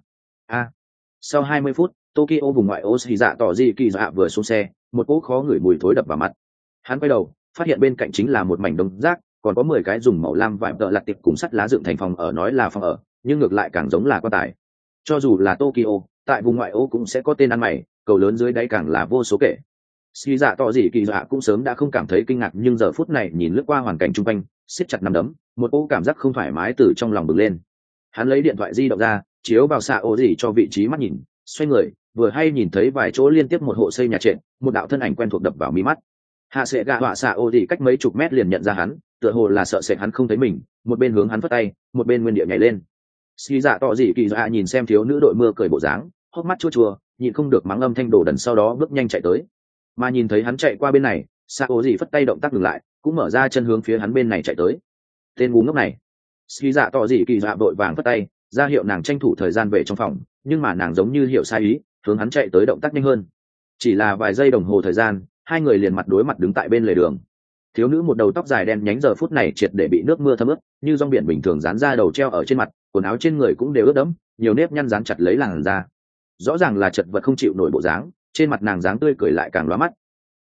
Sau 20 phút, Tokyo vùng ngoại ô, Ski dạ tỏ gì kỳ dạ vừa xuống xe, một cỗ khó ngửi mùi thối đập vào mặt. Hắn quay đầu, phát hiện bên cạnh chính là một mảnh đống rác, còn có 10 cái dùng màu lam vải tợ lặt tiệp cùng sắt lá dựng thành phòng ở, nói là phòng ở, nhưng ngược lại càng giống là quan tài. Cho dù là Tokyo, tại vùng ngoại ô cũng sẽ có tên ăn mày, cầu lớn dưới đáy càng là vô số kể. Ski dạ tỏ gì kỳ dạ cũng sớm đã không cảm thấy kinh ngạc, nhưng giờ phút này nhìn lướt qua hoàn cảnh chung quanh, siết chặt nắm đấm, một cỗ cảm giác không thoải mái từ trong lòng bừng lên. Hắn lấy điện thoại di động ra, chiếu vào xạ ổ gì cho vị trí mắt nhìn, xoay người, vừa hay nhìn thấy vài chỗ liên tiếp một hộ xây nhà trệt, một đạo thân ảnh quen thuộc đập vào mí mắt. Hạ sẽ gạ họa xạ ổ gì cách mấy chục mét liền nhận ra hắn, tựa hồ là sợ sệt hắn không thấy mình, một bên hướng hắn phất tay, một bên nguyên địa nhảy lên. Ski dạ tỏ gì kỳ dạ nhìn xem thiếu nữ đội mưa cười bộ dáng, hốc mắt chua chua, nhịn không được mắng âm thanh đồ đần, sau đó bước nhanh chạy tới. Mà nhìn thấy hắn chạy qua bên này, xạ ổ gì phất tay động tác ngừng lại, cũng mở ra chân hướng phía hắn bên này chạy tới. Tên ngu ngốc này. Ski dạ tỏ gì kỳ dạ vội vàng phất tay ra hiệu nàng tranh thủ thời gian về trong phòng, nhưng mà nàng giống như hiểu sai ý, hướng hắn chạy tới động tác nhanh hơn. Chỉ là vài giây đồng hồ thời gian, hai người liền mặt đối mặt đứng tại bên lề đường. Thiếu nữ một đầu tóc dài đen nhánh giờ phút này triệt để bị nước mưa thấm ướt, như rong biển bình thường dán ra đầu treo ở trên mặt, quần áo trên người cũng đều ướt đẫm, nhiều nếp nhăn dán chặt lấy làn da. Rõ ràng là chật vật không chịu nổi bộ dáng, trên mặt nàng dáng tươi cười lại càng lóa mắt,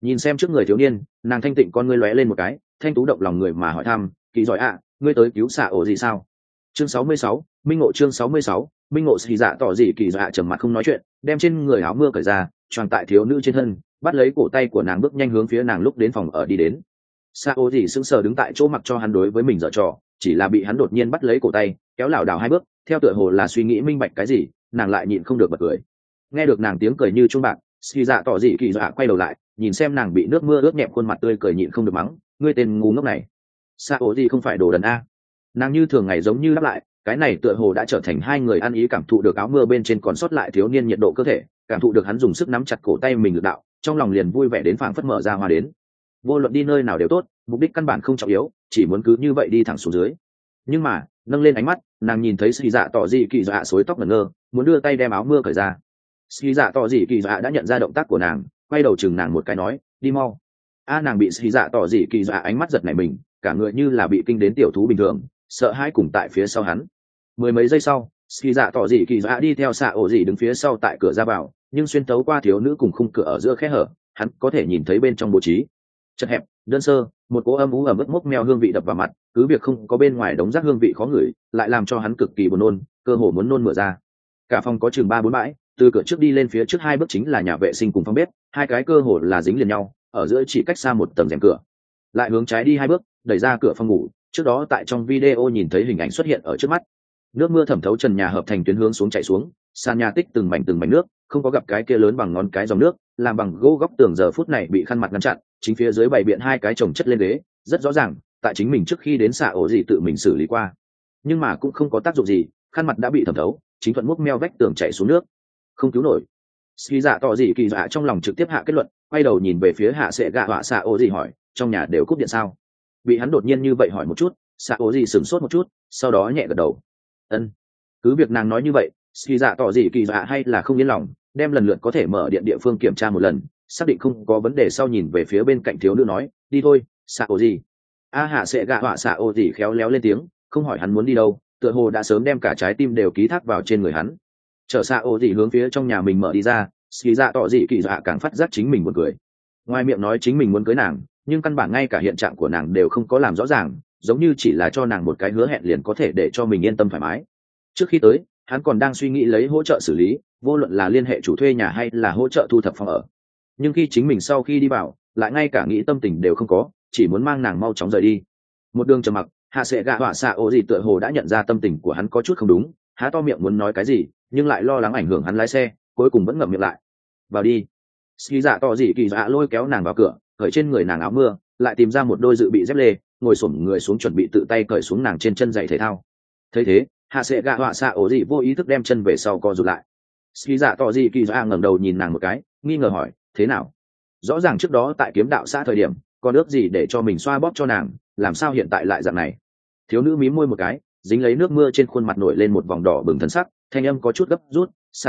Nhìn xem trước người thiếu niên, nàng thanh tịnh con ngươi lóe lên một cái, thanh tú động lòng người mà hỏi thăm, kỳ giỏi ạ, ngươi tới cứu xạ ổ gì sao? Chương 66, minh ngộ. Chương 66, minh ngộ. Xì dạ tỏ gì kỳ dạ trầm mặt không nói chuyện, đem trên người áo mưa cởi ra, choàng tại thiếu nữ trên thân, bắt lấy cổ tay của nàng bước nhanh hướng phía nàng lúc đến phòng ở đi đến. Xạ ổ gì sững sờ đứng tại chỗ mặc cho hắn đối với mình giở trò, chỉ là bị hắn đột nhiên bắt lấy cổ tay, kéo lảo đảo hai bước, theo tựa hồ là suy nghĩ minh bạch cái gì, nàng lại nhịn không được bật cười. Nghe được nàng tiếng cười như chuông bạc, xì dạ tỏ gì kỳ dạ quay đầu lại, nhìn xem nàng bị nước mưa ướt nhẹp khuôn mặt tươi cười nhịn không được mắng, ngươi tên ngu ngốc này. Xạ ổ gì không phải đồ đần a? Nàng như thường ngày giống như đáp lại, cái này tựa hồ đã trở thành hai người ăn ý, cảm thụ được áo mưa bên trên còn sót lại thiếu niên nhiệt độ cơ thể, cảm thụ được hắn dùng sức nắm chặt cổ tay mình lực đạo, trong lòng liền vui vẻ đến phảng phất mở ra hoa đến. Vô luận đi nơi nào đều tốt, mục đích căn bản không trọng yếu, chỉ muốn cứ như vậy đi thẳng xuống dưới. Nhưng mà nâng lên ánh mắt, nàng nhìn thấy xì dạ tỏ dị kỳ dạ xối tóc ngẩn ngơ, muốn đưa tay đem áo mưa cởi ra. Xì dạ tỏ dị kỳ dạ đã nhận ra động tác của nàng, quay đầu chừng nàng một cái nói, đi mau. Nàng bị xì dạ tỏ dị kỳ dạ ánh mắt giật nảy mình, cả người như là bị kinh đến tiểu thú bình thường, sợ hãi cùng tại phía sau hắn. Mười mấy giây sau, xì dạ tỏ dị kỳ dạ đi theo xạ ổ dị đứng phía sau tại cửa ra vào, nhưng xuyên tấu qua thiếu nữ cùng khung cửa ở giữa khe hở, hắn có thể nhìn thấy bên trong bố trí chật hẹp, đơn sơ, một cỗ âm ú ẩm ướt mốc meo hương vị đập vào mặt, cứ việc không có bên ngoài đống rác hương vị khó ngửi, lại làm cho hắn cực kỳ buồn nôn, cơ hồ muốn nôn mửa ra. Cả phòng có chừng 3-4 bãi, từ cửa trước đi lên phía trước 2 bước chính là nhà vệ sinh cùng phòng bếp, hai cái cơ hồ là dính liền nhau, ở giữa chỉ cách xa một tầng rèm cửa. Lại hướng trái đi 2 bước, đẩy ra cửa phòng ngủ, trước đó tại trong video nhìn thấy hình ảnh xuất hiện ở trước mắt. Nước mưa thẩm thấu trần nhà hợp thành tuyến hướng xuống chảy xuống, sàn nhà tích từng mảnh nước, không có gặp cái kia lớn bằng ngón cái dòng nước, làm bằng gỗ góc tường giờ phút này bị khăn mặt ngăn chặn, chính phía dưới bày biện hai cái chồng chất lên ghế, rất rõ ràng, tại chính mình trước khi đến xạ ổ gì tự mình xử lý qua. Nhưng mà cũng không có tác dụng gì, khăn mặt đã bị thẩm thấu, chính thuận múc meo vách tường chảy xuống nước, không cứu nổi. Ski dạ tỏ gì kỳ dạ trong lòng trực tiếp hạ kết luận, quay đầu nhìn về phía hạ sẽ gạ họa xạ ổ gì hỏi, trong nhà đều cúp điện sao? Bị hắn đột nhiên như vậy hỏi một chút, xạ ổ gì sửng sốt một chút, sau đó nhẹ gật đầu. Ân. Cứ việc nàng nói như vậy, Ski dạ tỏ gì kỳ dạ hay là không yên lòng, đem lần lượt có thể mở điện địa phương kiểm tra một lần, xác định không có vấn đề sau nhìn về phía bên cạnh thiếu nữ nói, đi thôi, xạ ổ gì. Hạ sẽ gạ họa xạ ổ gì khéo léo lên tiếng, không hỏi hắn muốn đi đâu, tựa hồ đã sớm đem cả trái tim đều ký thác vào trên người hắn. Chở xạ ổ gì hướng phía trong nhà mình mở đi ra, Ski dạ tỏ gì kỳ dạ càng phát giác chính mình buồn cười. Ngoài miệng nói chính mình muốn cưới nàng, nhưng căn bản ngay cả hiện trạng của nàng đều không có làm rõ ràng, giống như chỉ là cho nàng một cái hứa hẹn liền có thể để cho mình yên tâm thoải mái. Trước khi tới, hắn còn đang suy nghĩ lấy hỗ trợ xử lý, vô luận là liên hệ chủ thuê nhà hay là hỗ trợ thu thập phòng ở. Nhưng khi chính mình sau khi đi vào, lại ngay cả nghĩ tâm tình đều không có, chỉ muốn mang nàng mau chóng rời đi. Một đường trầm mặc, hạ sẽ gạ họa xạ ổ gì tựa hồ đã nhận ra tâm tình của hắn có chút không đúng, há to miệng muốn nói cái gì, nhưng lại lo lắng ảnh hưởng hắn lái xe, cuối cùng vẫn ngậm miệng lại. Vào đi. Ski dạ tỏ gì kỳ dạ lôi kéo nàng vào cửa, cởi trên người nàng áo mưa, lại tìm ra một đôi dự bị dép lê, ngồi xổm người xuống chuẩn bị tự tay cởi xuống nàng trên chân giày thể thao. Thấy thế, hạ sẽ gạ họa xạ ổ gì vô ý thức đem chân về sau co rụt lại. Ski dạ tỏ gì kỳ dạ ngẩng đầu nhìn nàng một cái, nghi ngờ hỏi, thế nào? Rõ ràng trước đó tại kiếm đạo xã thời điểm, còn ước gì để cho mình xoa bóp cho nàng, làm sao hiện tại lại dạng này? Thiếu nữ mím môi một cái, dính lấy nước mưa trên khuôn mặt nổi lên một vòng đỏ bừng thần sắc, thanh âm có chút gấp rút, xạ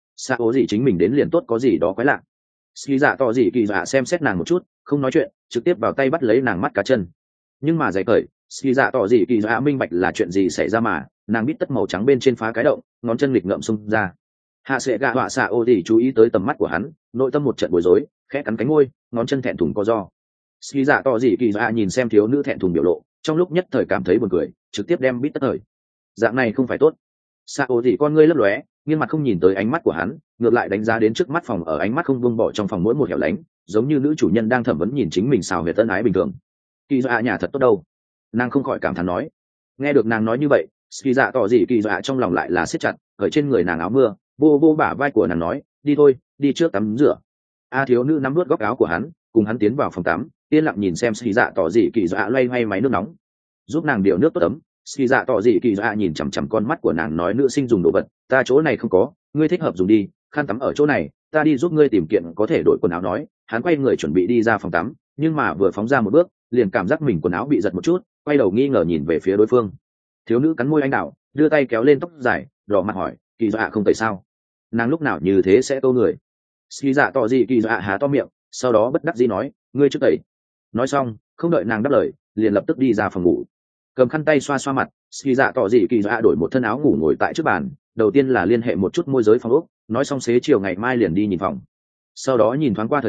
ổ gì chính mình đến liền tốt có gì đó quái lạ. Ski dạ tỏ gì kỳ dạ xem xét nàng một chút, không nói chuyện, trực tiếp vào tay bắt lấy nàng mắt cá chân. Nhưng mà giày cởi, Ski dạ tỏ gì kỳ dạ minh bạch là chuyện gì xảy ra mà, nàng biết tất màu trắng bên trên phá cái động, ngón chân nghịch ngợm xung ra. Hạ sẽ gạ họa xạ ổ gì chú ý tới tầm mắt của hắn, nội tâm một trận bối rối, khẽ cắn cánh môi, ngón chân thẹn thùng co do. Ski dạ tỏ gì kỳ dạ nhìn xem thiếu nữ thẹn thùng biểu lộ, trong lúc nhất thời cảm thấy buồn cười, trực tiếp đem bít tất thời. Dạng này không phải tốt. Xạ ổ gì con ngươi lấp lóe, nghiêng mặt không nhìn tới ánh mắt của hắn, ngược lại đánh giá đến trước mắt phòng ở, ánh mắt không buông bỏ trong phòng mỗi một hẻo lánh, giống như nữ chủ nhân đang thẩm vấn nhìn chính mình xào huyệt tân ái bình thường. Kỳ dạ nhà thật tốt đâu? Nàng không khỏi cảm thán nói. Nghe được nàng nói như vậy, Ski dạ tỏ gì kỳ dạ trong lòng lại là siết chặt, cởi trên người nàng áo mưa, vô bả vai của nàng nói, đi thôi, đi trước tắm rửa. Thiếu nữ nắm nuốt góc áo của hắn, cùng hắn tiến vào phòng tắm, yên lặng nhìn xem Ski dạ tỏ gì kỳ dạ loay hoay máy nước nóng, giúp nàng điều nước tốt ấm. Ski dạ tỏ gì kỳ dạ nhìn chằm chằm con mắt của nàng nói, nữ sinh dùng đồ vật, ta chỗ này không có, ngươi thích hợp dùng đi, khăn tắm ở chỗ này, ta đi giúp ngươi tìm kiện có thể đổi quần áo. Nói, hắn quay người chuẩn bị đi ra phòng tắm, nhưng mà vừa phóng ra một bước, liền cảm giác mình quần áo bị giật một chút, quay đầu nghi ngờ nhìn về phía đối phương. Thiếu nữ cắn môi anh đào, đưa tay kéo lên tóc dài, đỏ mặt hỏi, kỳ dạ không tẩy sao? Nàng lúc nào như thế sẽ câu người? Ski dạ tỏ gì kỳ dạ há to miệng, sau đó bất đắc dĩ nói, ngươi trước tẩy. Nói xong, không đợi nàng đáp lời, liền lập tức đi ra phòng ngủ, cầm khăn tay xoa xoa mặt. Ski dạ tỏ gì kỳ dạ đổi một thân áo ngủ ngồi tại trước bàn, đầu tiên là liên hệ một chút môi giới phòng ốc, nói xong xế chiều ngày mai liền đi nhìn phòng. Sau đó nhìn thoáng qua thời gian,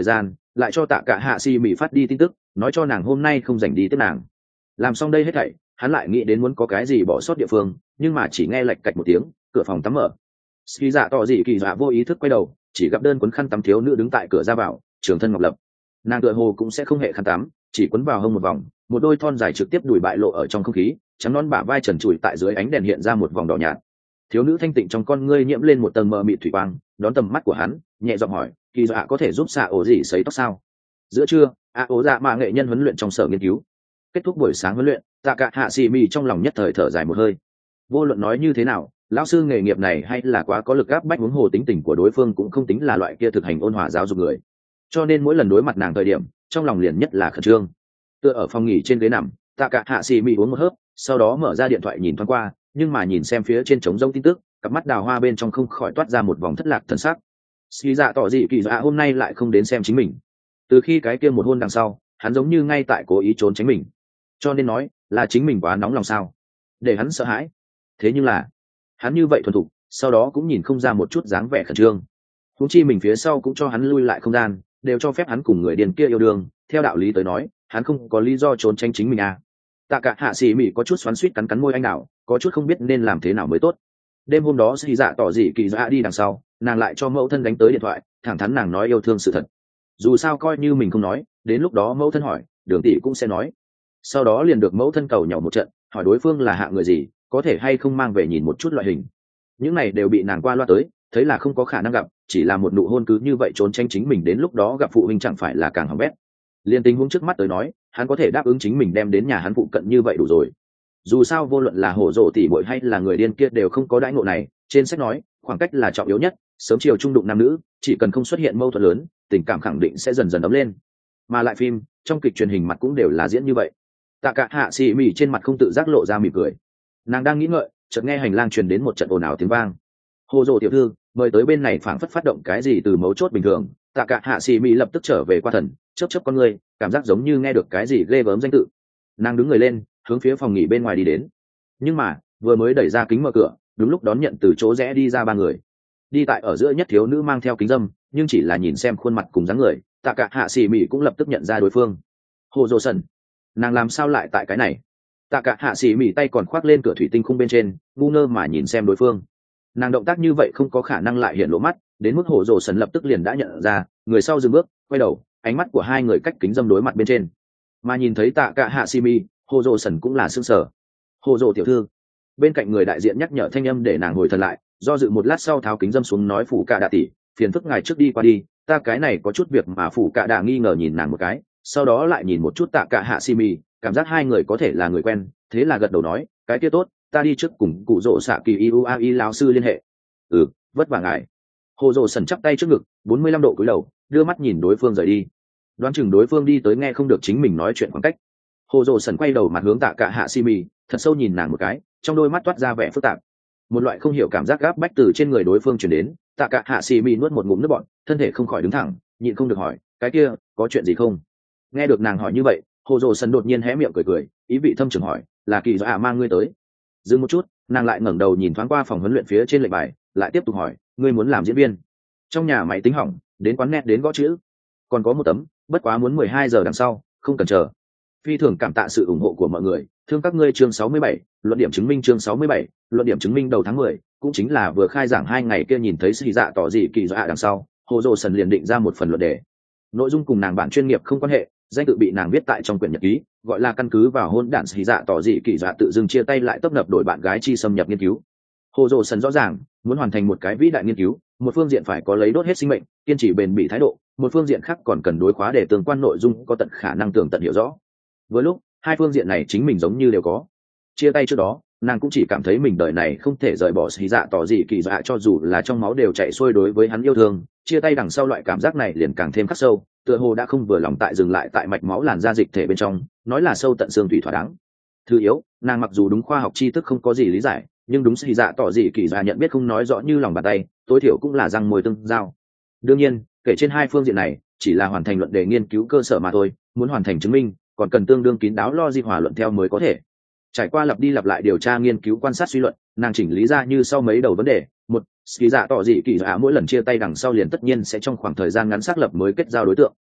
lại cho tạ cả hạ xì mị phát đi tin tức nói cho nàng hôm nay không dành đi tiếp nàng. Làm xong đây hết thảy, hắn lại nghĩ đến muốn có cái gì bỏ sót địa phương, nhưng mà chỉ nghe lạch cạch một tiếng, cửa phòng tắm mở. Ski dạ tỏ dị kỳ dạ vô ý thức quay đầu, chỉ gặp đơn quấn khăn tắm thiếu nữ đứng tại cửa ra vào, trường thân ngọc lập. Nàng tựa hồ cũng sẽ không hệ khăn tắm, chỉ quấn vào hông một vòng, một đôi thon dài trực tiếp đùi bại lộ ở trong không khí, trắng non bả vai trần trụi tại dưới ánh đèn hiện ra một vòng đỏ nhạt. Thiếu nữ thanh tịnh trong con ngươi nhiễm lên một tầng mờ mịt thủy quang, đón tầm mắt của hắn, nhẹ giọng hỏi, kỳ dạ có thể giúp xạ ổ gì sấy tóc sao? Giữa trưa, ổ dạ mà nghệ nhân huấn luyện trong sở nghiên cứu. Kết thúc buổi sáng huấn luyện, tạ cả hạ xì mì trong lòng nhất thời thở dài một hơi. Vô luận nói như thế nào, lão sư nghề nghiệp này hay là quá có lực áp bách, huống hồ tính tình của đối phương cũng không tính là loại kia thực hành ôn hòa giáo dục người, cho nên mỗi lần đối mặt nàng thời điểm trong lòng liền nhất là khẩn trương. Tựa ở phòng nghỉ trên ghế nằm, tạ cả hạ xì mì uống một hớp, sau đó mở ra điện thoại nhìn thoáng qua, nhưng mà nhìn xem phía trên trống rỗng tin tức, cặp mắt đào hoa bên trong không khỏi toát ra một vòng thất lạc thần sắc. Ski dạ tỏ dị kỳ dạ hôm nay lại không đến xem chính mình. Từ khi cái kia một hôn đằng sau, hắn giống như ngay tại cố ý trốn tránh mình, cho nên nói là chính mình quá nóng lòng sao, để hắn sợ hãi. Thế nhưng là hắn như vậy thuần thục, sau đó cũng nhìn không ra một chút dáng vẻ khẩn trương. Huống chi mình phía sau cũng cho hắn lui lại không gian, đều cho phép hắn cùng người điên kia yêu đương, theo đạo lý tới nói hắn không có lý do trốn tránh chính mình à. Tạ cả hạ xì mị có chút xoắn xuýt cắn môi anh nào, có chút không biết nên làm thế nào mới tốt. Đêm hôm đó Ski dạ tỏ dị kỳ dạ đi đằng sau, nàng lại cho mẫu thân đánh tới điện thoại, thẳng thắn nàng nói yêu thương sự thật. Dù sao coi như mình không nói, đến lúc đó mẫu thân hỏi, Đường tỷ cũng sẽ nói. Sau đó liền được mẫu thân cầu nhỏ một trận, hỏi đối phương là hạ người gì, có thể hay không mang về nhìn một chút loại hình. Những này đều bị nàng qua loa tới, thấy là không có khả năng gặp, chỉ là một nụ hôn cứ như vậy trốn tránh chính mình, đến lúc đó gặp phụ huynh chẳng phải là càng hỏng bét. Liên tình huống trước mắt tới nói, hắn có thể đáp ứng chính mình đem đến nhà hắn phụ cận như vậy đủ rồi. Dù sao vô luận là hổ rồ tỷ muội hay là người điên kia đều không có đãi ngộ này, trên sách nói khoảng cách là trọng yếu nhất, sớm chiều trung đụng nam nữ, chỉ cần không xuất hiện mâu thuẫn lớn, tình cảm khẳng định sẽ dần dần ấm lên. Mà lại phim trong kịch truyền hình mặt cũng đều là diễn như vậy. Tạ cả hạ xì mỉ trên mặt không tự giác lộ ra mỉm cười, nàng đang nghĩ ngợi, chợt nghe hành lang truyền đến một trận ồn ào tiếng vang. Hồ rồ tiểu thư mời tới bên này, phảng phất phát động cái gì từ mấu chốt bình thường. Tạ cả hạ xì mỉ lập tức trở về qua thần, chớp chớp con ngươi, cảm giác giống như nghe được cái gì ghê gớm danh tự. Nàng đứng người lên, hướng phía phòng nghỉ bên ngoài đi đến, nhưng mà vừa mới đẩy ra kính mở cửa, đúng lúc đón nhận từ chỗ rẽ đi ra ba người. Đi tại ở giữa nhất thiếu nữ mang theo kính dâm, nhưng chỉ là nhìn xem khuôn mặt cùng dáng người, tạ cả hạ xì mỉ cũng lập tức nhận ra đối phương. Hồ dô sần, nàng làm sao lại tại cái này? Tạ cả hạ xì mỉ tay còn khoác lên cửa thủy tinh khung bên trên, ngu ngơ mà nhìn xem đối phương. Nàng động tác như vậy không có khả năng lại hiện lộ mắt, đến mức hồ dô sần lập tức liền đã nhận ra, người sau dừng bước, quay đầu, ánh mắt của hai người cách kính dâm đối mặt bên trên. Mà nhìn thấy tạ cả hạ xì mỉ, hồ dô sần cũng là sững sờ. Hồ dô tiểu thư, bên cạnh người đại diện nhắc nhở thanh âm để nàng hồi thần lại, do dự một lát sau tháo kính dâm xuống nói, phủ cả đạ tỷ, phiền phức ngài trước đi qua đi, ta cái này có chút việc. Mà phủ cả đạ nghi ngờ nhìn nàng một cái, sau đó lại nhìn một chút tạ cả hạ xì mì, cảm giác hai người có thể là người quen, thế là gật đầu nói, cái kia tốt, ta đi trước cùng cụ rỗ xạ kỳ iuai lão sư liên hệ. Vất vả ngài. Hồ dỗ sần chắp tay trước ngực, 45 độ cúi đầu, đưa mắt nhìn đối phương rời đi. Đoán chừng đối phương đi tới nghe không được chính mình nói chuyện khoảng cách. Hồ dỗ sần quay đầu mặt hướng tạ cả hạ xì mì, thật sâu nhìn nàng một cái, trong đôi mắt toát ra vẻ phức tạp, một loại không hiểu cảm giác gáp bách từ trên người đối phương truyền đến. Tạ cả hạ xì mì nuốt một ngụm nước bọt, thân thể không khỏi đứng thẳng, nhịn không được hỏi, cái kia có chuyện gì không? Nghe được nàng hỏi như vậy, hồ dỗ sần đột nhiên hé miệng cười cười, ý vị thâm trường hỏi, là kỳ dọa mang ngươi tới? Dừng một chút, nàng lại ngẩng đầu nhìn thoáng qua phòng huấn luyện phía trên lệnh bài, lại tiếp tục hỏi, ngươi muốn làm diễn viên? Trong nhà máy tính hỏng, đến quán net đến gõ chữ, còn có một tấm, bất quá muốn 12 giờ đằng sau, không cần chờ. Phi thường cảm tạ sự ủng hộ của mọi người, thương các ngươi. Chương 67, luận điểm chứng minh. Chương 67, luận điểm chứng minh. Đầu tháng 10, cũng chính là vừa khai giảng 2 ngày kia, nhìn thấy Sĩ Dạ tỏ dị kỳ dọa đằng sau, hồ dỗ sần liền định ra một phần luận đề. Nội dung cùng nàng bản chuyên nghiệp không quan hệ, danh tự bị nàng viết tại trong quyển nhật ký, gọi là căn cứ vào hôn đản Sĩ Dạ tỏ dị kỳ dọa tự dưng chia tay lại tấp nập đổi bạn gái chi xâm nhập nghiên cứu. Hồ dỗ sần rõ ràng muốn hoàn thành một cái vĩ đại nghiên cứu, một phương diện phải có lấy đốt hết sinh mệnh, kiên trì bền bỉ thái độ, một phương diện khác còn cần đối khóa để tương quan nội dung có tận khả năng tường tận hiểu rõ. Với lúc hai phương diện này chính mình giống như đều có. Chia tay trước đó, nàng cũng chỉ cảm thấy mình đời này không thể rời bỏ Sĩ Dạ tỏ dị kỳ dọa, cho dù là trong máu đều chạy xuôi đối với hắn yêu thương. Chia tay đằng sau loại cảm giác này liền càng thêm khắc sâu, tựa hồ đã không vừa lòng tại dừng lại tại mạch máu làn da dịch thể bên trong, nói là sâu tận xương thủy thỏa đáng. Thứ yếu, nàng mặc dù đúng khoa học tri thức không có gì lý giải, nhưng đúng Sĩ Dạ tỏ dị kỳ dọa nhận biết không nói rõ như lòng bàn tay, tối thiểu cũng là răng môi tương giao. Đương nhiên, kể trên hai phương diện này chỉ là hoàn thành luận đề nghiên cứu cơ sở mà thôi, muốn hoàn thành chứng minh còn cần tương đương kín đáo logic hòa luận theo mới có thể. Trải qua lặp đi lặp lại điều tra nghiên cứu quan sát suy luận, nàng chỉnh lý ra như sau mấy đầu vấn đề. Một, Sĩ Dạ tỏ dị kỳ dọa mỗi lần chia tay đằng sau liền tất nhiên sẽ trong khoảng thời gian ngắn xác lập mới kết giao đối tượng.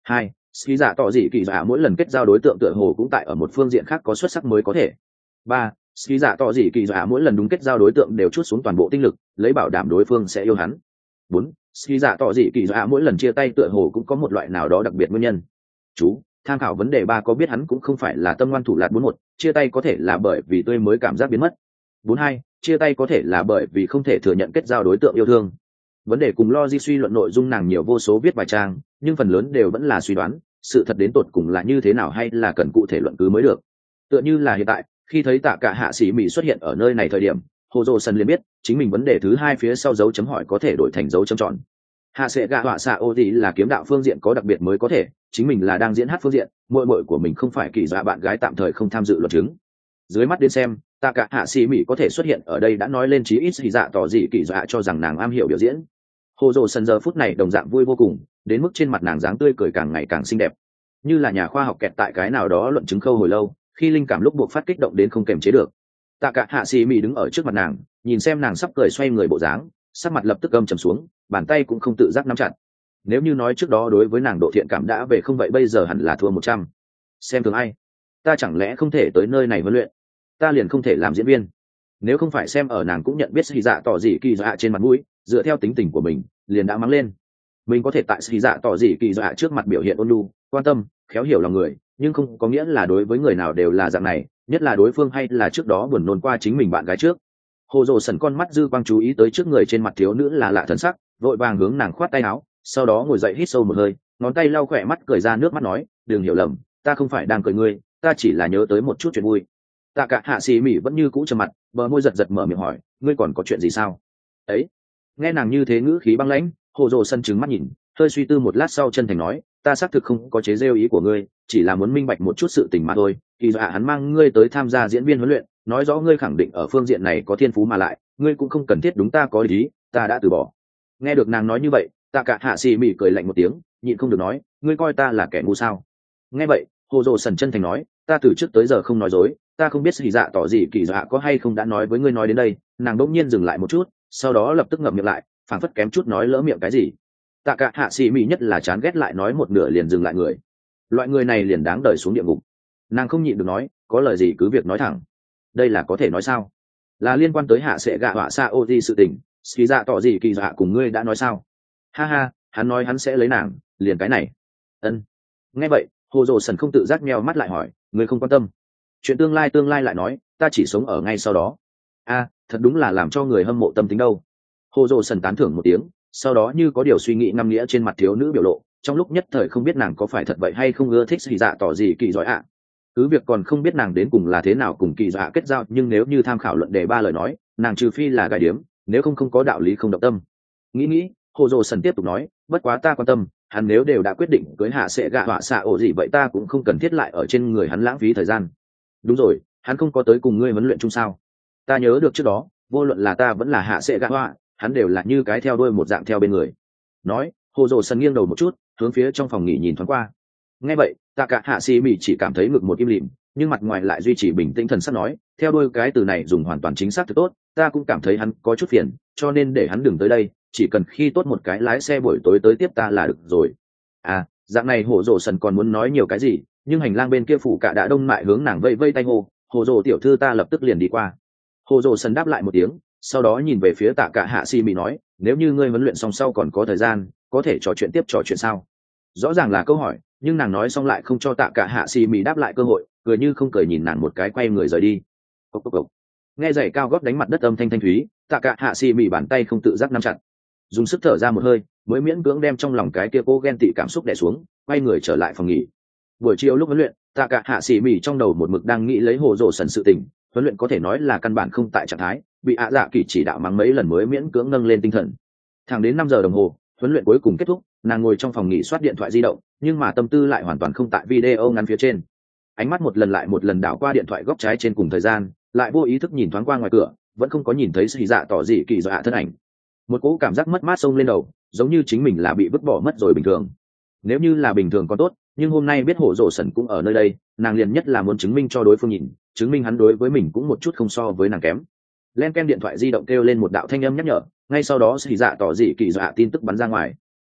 2. Ski dạ tỏ dị kỳ dạ mỗi lần kết giao đối tượng tựa hồ cũng tại ở một phương diện khác có xuất sắc mới có thể. 3. Ski dạ tỏ dị kỳ dạ mỗi lần đúng kết giao đối tượng đều trút xuống toàn bộ tinh lực, lấy bảo đảm đối phương sẽ yêu hắn. 4. Ski dạ tỏ dị kỳ dạ mỗi lần chia tay tựa hồ cũng có một loại nào đó đặc biệt nguyên nhân. Chú tham khảo vấn đề 3 có biết hắn cũng không phải là tâm ngoan thủ lạt. 41. Chia tay có thể là bởi vì tươi mới cảm giác biến mất. 42. Chia tay có thể là bởi vì không thể thừa nhận kết giao đối tượng yêu thương. Vấn đề cùng logic suy luận nội dung nàng nhiều vô số viết vài trang, nhưng phần lớn đều vẫn là suy đoán, sự thật đến tột cùng là như thế nào hay là cần cụ thể luận cứ mới được. Tựa như là hiện tại, khi thấy Tạ Cả Hạ Sĩ Mỹ xuất hiện ở nơi này thời điểm, Hồ Dô Sân liền biết, chính mình vấn đề thứ 2 phía sau dấu chấm hỏi có thể đổi thành dấu chấm tròn. Hạ Sẽ Gạ Họa Xạ Ô thì là kiếm đạo phương diện có đặc biệt mới có thể, chính mình là đang diễn hát phương diện, muội của mình không phải kỳ dạ bạn gái tạm thời không tham dự luận chứng. Dưới mắt đến xem, Tạ Cả Hạ Sĩ Mỹ có thể xuất hiện ở đây đã nói lên chí ít thì dạ tỏ gì kỳ dạ cho rằng nàng am hiểu biểu diễn. Hồ Dô Sân giờ phút này đồng dạng vui vô cùng, đến mức trên mặt nàng dáng tươi cười càng ngày càng xinh đẹp, như là nhà khoa học kẹt tại cái nào đó luận chứng khâu hồi lâu, khi linh cảm lúc buộc phát kích động đến không kềm chế được. Tạ Cả Hạ Sĩ Mỹ đứng ở trước mặt nàng, nhìn xem nàng sắp cười xoay người bộ dáng, sắc mặt lập tức âm trầm xuống, bàn tay cũng không tự giác nắm chặt. Nếu như nói trước đó đối với nàng độ thiện cảm đã về không, vậy bây giờ hẳn là thua 100. Xem thường ai? Ta chẳng lẽ không thể tới nơi này huấn luyện? Ta liền không thể làm diễn viên? Nếu không phải xem ở nàng cũng nhận biết Sĩ Dạ tỏ gì kỳ dạ trên mặt mũi, dựa theo tính tình của mình, liền đã mắng lên. Mình có thể tại Sĩ Dạ tỏ gì kỳ dạ trước mặt biểu hiện ôn nhu, quan tâm, khéo hiểu lòng người, nhưng không có nghĩa là đối với người nào đều là dạng này, nhất là đối phương hay là trước đó buồn nôn qua chính mình bạn gái trước. Hồ Dô Sẩn con mắt dư quang chú ý tới trước người trên mặt thiếu nữ là lạ thần sắc, vội vàng hướng nàng khoát tay áo, sau đó ngồi dậy hít sâu một hơi, ngón tay lau khỏe mắt cười ra nước mắt nói, đừng hiểu lầm, ta không phải đang cười ngươi, ta chỉ là nhớ tới một chút chuyện vui. Tạ Cả Hạ Sĩ Mỹ vẫn như cũ trầm mặt, bờ môi giật giật mở miệng hỏi, ngươi còn có chuyện gì sao? Ấy, nghe nàng như thế ngữ khí băng lãnh, Hồ Dô Sẩn trừng mắt nhìn, hơi suy tư một lát sau chân thành nói, ta xác thực không có chế giễu ý của ngươi, chỉ là muốn minh bạch một chút sự tình mà thôi. Kỳ dạ hắn mang ngươi tới tham gia diễn viên huấn luyện, nói rõ ngươi khẳng định ở phương diện này có thiên phú, mà lại ngươi cũng không cần thiết đúng ta có ý, ta đã từ bỏ. Nghe được nàng nói như vậy, Tạ Cả Hạ Sĩ Mỹ cười lạnh một tiếng, nhịn không được nói, ngươi coi ta là kẻ ngu sao? Nghe vậy, Hồ Dô Sẩn chân thành nói, ta từ trước tới giờ không nói dối, ta không biết Sĩ Dạ tỏ gì kỳ dạ có hay không đã nói với ngươi. Nói đến đây, nàng đỗng nhiên dừng lại một chút, sau đó lập tức ngậm miệng lại, phảng phất kém chút nói lỡ miệng cái gì. Tạ Cả Hạ Sĩ Mỹ nhất là chán ghét lại nói một nửa liền dừng lại người, loại người này liền đáng đời xuống địa ngục. Nàng không nhịn được nói, có lời gì cứ việc nói thẳng. Đây là có thể nói sao? Là liên quan tới Hạ Sẽ Gạ Họa Xạ Ô Di sự tình, Sĩ Dạ tỏ gì kỳ dạ cùng ngươi đã nói sao? Ha ha, hắn nói hắn sẽ lấy nàng, liền cái này. Ân. Nghe vậy, Hồ Dô Sẩn không tự giác nheo mắt lại hỏi, ngươi không quan tâm? Chuyện tương lai lại nói, ta chỉ sống ở ngay sau đó. A, thật đúng là làm cho người hâm mộ tâm tính đâu. Hồ Dô Sẩn tán thưởng một tiếng, sau đó như có điều suy nghĩ ngâm nghĩa trên mặt thiếu nữ biểu lộ, trong lúc nhất thời không biết nàng có phải thật vậy hay không ưa thích Sĩ Dạ tỏ gì kỳ giỏi ạ. Cứ việc còn không biết nàng đến cùng là thế nào cùng kỳ dạ kết giao, nhưng nếu như tham khảo luận đề 3 lời nói, nàng trừ phi là gài điếm, nếu không có đạo lý không động tâm. Nghĩ, Hồ Dô Sẩn tiếp tục nói, bất quá ta quan tâm, hắn nếu đều đã quyết định cưới Hạ Sẽ Gạ Họa Xạ Ổ gì, vậy ta cũng không cần thiết lại ở trên người hắn lãng phí thời gian. Đúng rồi, hắn không có tới cùng ngươi huấn luyện chung sao? Ta nhớ được trước đó, vô luận là ta vẫn là Hạ Sẽ Gạ Họa, hắn đều là như cái theo đuôi một dạng theo bên người. Nói, Hồ Dô Sẩn nghiêng đầu một chút, hướng phía trong phòng nghỉ nhìn thoáng qua. Nghe vậy, Tạ Cả Hạ Sĩ Mỹ chỉ cảm thấy ngực một im lìm, nhưng mặt ngoài lại duy trì bình tĩnh thần sắc nói, theo đuôi cái từ này dùng hoàn toàn chính xác thật tốt, ta cũng cảm thấy hắn có chút phiền, cho nên để hắn đừng tới đây, chỉ cần khi tốt một cái lái xe buổi tối tới tiếp ta là được rồi. À, dạng này Hồ Dô Sẩn còn muốn nói nhiều cái gì, nhưng hành lang bên kia phủ cả đã đông mại hướng nàng vây vây tay hô, Hồ Dô tiểu thư, ta lập tức liền đi qua. Hồ Dô Sẩn đáp lại một tiếng, sau đó nhìn về phía Tạ Cả Hạ Sĩ Mỹ nói, nếu như ngươi huấn luyện xong sau còn có thời gian, có thể trò chuyện sao? Rõ ràng là câu hỏi, nhưng nàng nói xong lại không cho Tạ Cả Hạ Sĩ Mỹ đáp lại cơ hội, cười như không cười nhìn nàng một cái, quay người rời đi. Cốc cốc cốc. Nghe giày cao gót đánh mặt đất âm thanh thanh thúy, Tạ Cả Hạ Sĩ Mỹ bàn tay không tự giác nắm chặt, dùng sức thở ra một hơi, mới miễn cưỡng đem trong lòng cái kia cô ghen tị cảm xúc đè xuống, quay người trở lại phòng nghỉ. Buổi chiều lúc huấn luyện, Tạ Cả Hạ Sĩ Mỹ trong đầu một mực đang nghĩ lấy Hồ Dô Sẩn sự tình, huấn luyện có thể nói là căn bản không tại trạng thái, bị ạ dạ kỳ chỉ đạo mắng mấy lần mới miễn cưỡng nâng lên tinh thần. Thẳng đến 5 giờ đồng hồ, huấn luyện cuối cùng kết thúc, nàng ngồi trong phòng nghỉ soát điện thoại di động, nhưng mà tâm tư lại hoàn toàn không tại video ngắn phía trên. Ánh mắt một lần lại một lần đảo qua điện thoại góc trái trên cùng thời gian, lại vô ý thức nhìn thoáng qua ngoài cửa, vẫn không có nhìn thấy Sĩ Dạ tỏ gì kỳ dạ thân ảnh. Một cỗ cảm giác mất mát xông lên đầu, giống như chính mình là bị vứt bỏ mất rồi bình thường. Nếu như là bình thường còn tốt, nhưng hôm nay biết Hồ Dô Sẩn cũng ở nơi đây, nàng liền nhất là muốn chứng minh cho đối phương nhìn, chứng minh hắn đối với mình cũng một chút không so với nàng kém. Len ken điện thoại di động kêu lên một đạo thanh âm nhắc nhở, ngay sau đó Sĩ Dạ tỏ gì kỳ dạ tin tức bắn ra ngoài.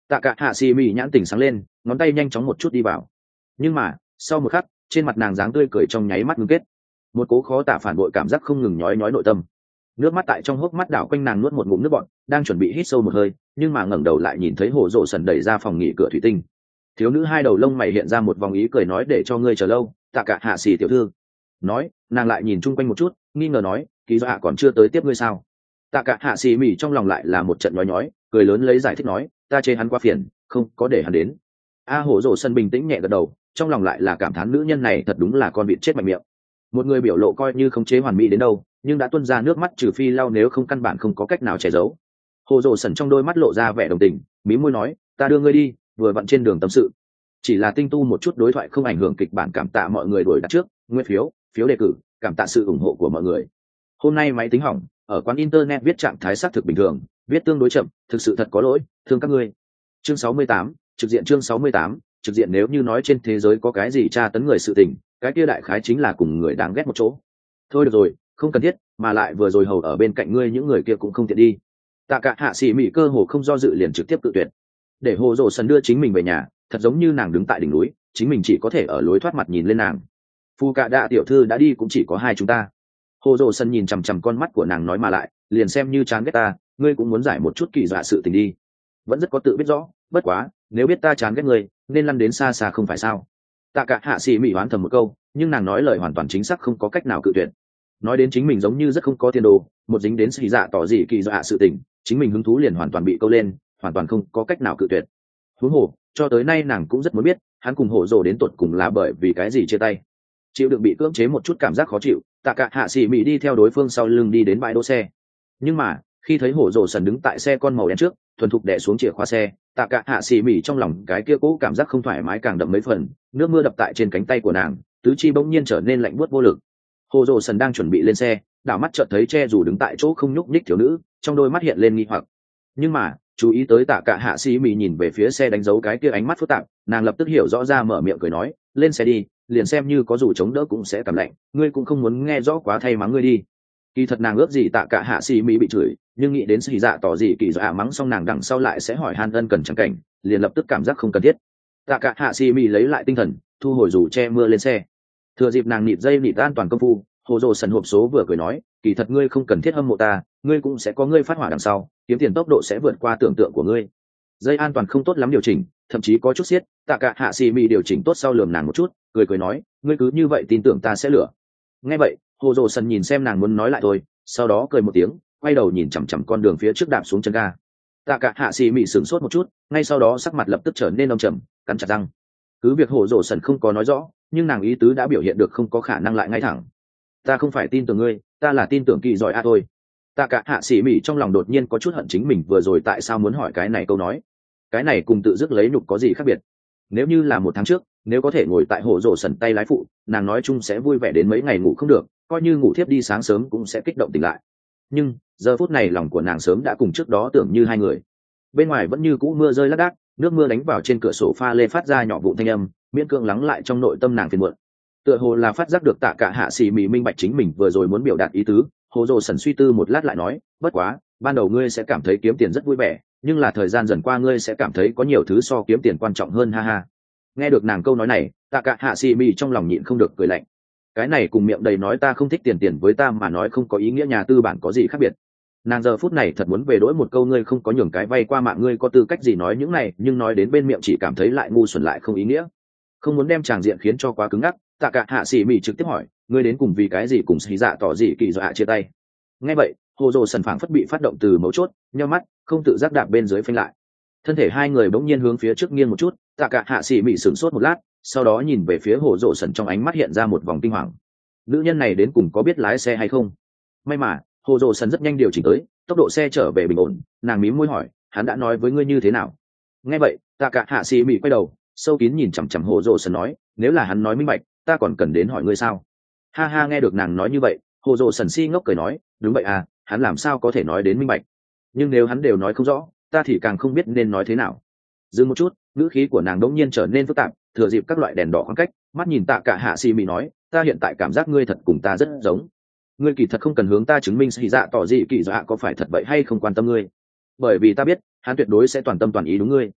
Tạ cả hạ xì mị nhãn tỉnh sáng lên, ngón tay nhanh chóng một chút đi vào. Nhưng mà sau một khắc, trên mặt nàng dáng tươi cười trong nháy mắt ngưng kết, một cố khó tả phản bội cảm giác không ngừng nhói nhói nội tâm. Nước mắt tại trong hốc mắt đảo quanh, nàng nuốt một ngụm nước bọt, đang chuẩn bị hít sâu một hơi, nhưng mà ngẩng đầu lại nhìn thấy Hồ Dỗ Sần đẩy ra phòng nghỉ cửa thủy tinh. Thiếu nữ hai đầu lông mày hiện ra một vòng ý cười, nói để cho ngươi chờ lâu. Tạ cả hạ xì tiểu thư nói, nàng lại nhìn chung quanh một chút, nghi ngờ nói, kỳ do hạ còn chưa tới tiếp ngươi sao? Tạ cả hạ xì mỉ trong lòng lại là một trận nhói nhói, cười lớn lấy giải thích nói, ta chê hắn quá phiền, không có để hắn đến. Hồ Dỗ Sần bình tĩnh nhẹ gật đầu, trong lòng lại là cảm thán nữ nhân này thật đúng là con vịt chết mạnh miệng. Một người biểu lộ coi như khống chế hoàn mỹ đến đâu, nhưng đã tuôn ra nước mắt trừ phi lau, nếu không căn bản không có cách nào che giấu. Hồ Dỗ Sần trong đôi mắt lộ ra vẻ đồng tình, mí môi nói, ta đưa ngươi đi, vừa vặn trên đường tâm sự. Chỉ là tinh tu một chút đối thoại không ảnh hưởng kịch bản, cảm tạ mọi người đuổi đặt trước, nguyên phiếu đề cử, cảm tạ sự ủng hộ của mọi người. Hôm nay máy tính hỏng, ở quán internet viết trạng thái xác thực bình thường, viết tương đối chậm, thực sự thật có lỗi, thương các ngươi. Chương 68, trực diện. Chương 68, trực diện. Nếu như nói trên thế giới có cái gì tra tấn người sự tình, cái kia đại khái chính là cùng người đáng ghét một chỗ. Thôi được rồi, không cần thiết, mà lại vừa rồi hầu ở bên cạnh ngươi những người kia cũng không tiện đi. Tạ cả hạ xỉ mỉ cơ hồ không do dự liền trực tiếp tự tuyệt, để Hồ Dỗ Sần đưa chính mình về nhà, thật giống như nàng đứng tại đỉnh núi, chính mình chỉ có thể ở lối thoát mặt nhìn lên nàng. Phu cạ đạ tiểu thư đã đi, cũng chỉ có hai chúng ta. Hồ Dỗ Sần nhìn chằm chằm con mắt của nàng nói, mà lại liền xem như chán ghét ta, ngươi cũng muốn giải một chút kỳ dọa sự tình đi. Vẫn rất có tự biết rõ, bất quá nếu biết ta chán ghét ngươi, nên lăn đến xa xa không phải sao? Tạ cả hạ xỉ mỉ hoán thầm một câu, nhưng nàng nói lời hoàn toàn chính xác, không có cách nào cự tuyệt. Nói đến chính mình giống như rất không có tiền đồ, một dính đến xì dạ tỏ gì kỳ dọa sự tình, chính mình hứng thú liền hoàn toàn bị câu lên, hoàn toàn không có cách nào cự tuyệt. Huống hồ cho tới nay nàng cũng rất muốn biết hắn cùng Hổ Dồ đến tột cùng là bởi vì cái gì chia tay. Chịu đựng bị cưỡng chế một chút cảm giác khó chịu, Tạ cả hạ xỉ mỉ đi theo đối phương sau lưng đi đến bãi đỗ xe. Nhưng mà khi thấy Hổ Dồ Sần đứng tại xe con màu đen trước, thuần thục đè xuống chìa khóa xe, Tạ cả hạ xỉ mỉ trong lòng cái kia cố cảm giác không thoải mái càng đậm mấy phần. Nước mưa đập tại trên cánh tay của nàng, tứ chi bỗng nhiên trở nên lạnh buốt vô lực. Hổ Dồ Sần đang chuẩn bị lên xe, đảo mắt chợt thấy che dù đứng tại chỗ không nhúc nhích thiếu nữ, trong đôi mắt hiện lên nghi hoặc. Nhưng mà chú ý tới Tạ cả hạ xỉ mỉ nhìn về phía xe đánh dấu cái kia ánh mắt phức tạp, nàng lập tức hiểu rõ ra, mở miệng cười nói, lên xe đi, liền xem như có dù chống đỡ cũng sẽ cảm lạnh, ngươi cũng không muốn nghe rõ quá thay mắng ngươi đi. Kỳ thật nàng ước gì Tạ cả hạ xỉ mỉ bị chửi, nhưng nghĩ đến xì dạ tỏ gì kỳ dọa mắng xong nàng đằng sau lại sẽ hỏi han ân cần chẳng cảnh, liền lập tức cảm giác không cần thiết. Tạ cả hạ xỉ mỉ lấy lại tinh thần, thu hồi dù che mưa lên xe. Thừa dịp nàng nịt dây nịt an toàn công phu, Hồ Dồ Sần hộp số vừa cười nói, kỳ thật ngươi không cần thiết hâm mộ ta, ngươi cũng sẽ có ngươi phát hỏa đằng sau, kiếm tiền tốc độ sẽ vượt qua tưởng tượng của ngươi. Dây an toàn không tốt lắm điều chỉnh, thậm chí có chút xiết. Tạ cả hạ xỉ mỉ điều chỉnh tốt sau lườm nàng một chút, cười nói, ngươi cứ như vậy tin tưởng ta sẽ lửa. Nghe vậy Hồ Dồ Sần nhìn xem nàng muốn nói lại thôi, sau đó cười một tiếng, quay đầu nhìn chằm chằm con đường phía trước, đạp xuống chân ga. Tạ cả hạ xỉ mỉ sửng sốt một chút, ngay sau đó sắc mặt lập tức trở nên âm trầm, cắn chặt răng. Cứ việc Hồ Dồ Sần không có nói rõ, nhưng nàng ý tứ đã biểu hiện được không có khả năng lại ngay thẳng. Ta không phải tin tưởng ngươi, ta là tin tưởng kỳ giỏi a thôi. Tạ cả hạ xỉ mỉ trong lòng đột nhiên có chút hận chính mình vừa rồi tại sao muốn hỏi cái này câu nói. Cái này cùng tự dứt lấy nhục có gì khác biệt? Nếu như là một tháng trước, nếu có thể ngồi tại Hồ Dồ Sần tay lái phụ, nàng nói chung sẽ vui vẻ đến mấy ngày ngủ không được, coi như ngủ thiếp đi sáng sớm cũng sẽ kích động tỉnh lại. Nhưng giờ phút này lòng của nàng sớm đã cùng trước đó tưởng như hai người. Bên ngoài vẫn như cũ mưa rơi lác đác, nước mưa đánh vào trên cửa sổ pha lê phát ra nhỏ vụn thanh âm, miễn cưỡng lắng lại trong nội tâm nàng phiền muộn. Tựa hồ là phát giác được Tạ cả hạ xỉ mỉ minh bạch chính mình vừa rồi muốn biểu đạt ý tứ, Hồ Dồ Sần suy tư một lát lại nói, bất quá ban đầu ngươi sẽ cảm thấy kiếm tiền rất vui vẻ, nhưng là thời gian dần qua ngươi sẽ cảm thấy có nhiều thứ so kiếm tiền quan trọng hơn, ha ha. Nghe được nàng câu nói này, Tạ cả hạ xỉ mỉ trong lòng nhịn không được cười lạnh. Cái này cùng miệng đầy nói ta không thích tiền, tiền với ta mà nói không có ý nghĩa nhà tư bản có gì khác biệt. Nàng giờ phút này thật muốn về đối một câu, ngươi không có nhường cái vay qua mạng, ngươi có tư cách gì nói những này, nhưng nói đến bên miệng chỉ cảm thấy lại ngu xuẩn lại không ý nghĩa. Không muốn đem tràng diện khiến cho quá cứng ngắc, Tạ cả hạ xỉ mỉ trực tiếp hỏi, ngươi đến cùng vì cái gì cùng xì dạ tỏ gì kỳ dọa chia tay? Nghe vậy Hồ Dồ Sần phảng phất bị phát động từ mấu chốt, nheo mắt không tự giác đạp bên dưới phanh lại. Thân thể hai người bỗng nhiên hướng phía trước nghiêng một chút, Tạ cả hạ xỉ mỉ sửng sốt một lát, sau đó nhìn về phía Hồ Dồ Sần, trong ánh mắt hiện ra một vòng kinh hoàng. Nữ nhân này đến cùng có biết lái xe hay không? May mà Hồ Dồ Sần rất nhanh điều chỉnh tới tốc độ xe trở về bình ổn. Nàng mím môi hỏi, hắn đã nói với ngươi như thế nào? Nghe vậy Tạ cả hạ xỉ mỉ quay đầu sâu kín nhìn chằm chằm Hồ Dồ Sần nói, nếu là hắn nói minh bạch, ta còn cần đến hỏi ngươi sao? Ha ha. Nghe được nàng nói như vậy, Hồ Dồ Sần si ngốc cười nói, đúng vậy à, hắn làm sao có thể nói đến minh bạch? Nhưng nếu hắn đều nói không rõ, ta thì càng không biết nên nói thế nào. Dừng một chút, ngữ khí của nàng đống nhiên trở nên phức tạp, thừa dịp các loại đèn đỏ khoảng cách, mắt nhìn Tạ cả hạ xỉ mỉ nói, ta hiện tại cảm giác ngươi thật cùng ta rất giống. Ngươi kỳ thật không cần hướng ta chứng minh xì dạ tỏ gì kỳ dọa có phải thật vậy hay không quan tâm ngươi, bởi vì ta biết hắn tuyệt đối sẽ toàn tâm toàn ý đúng ngươi.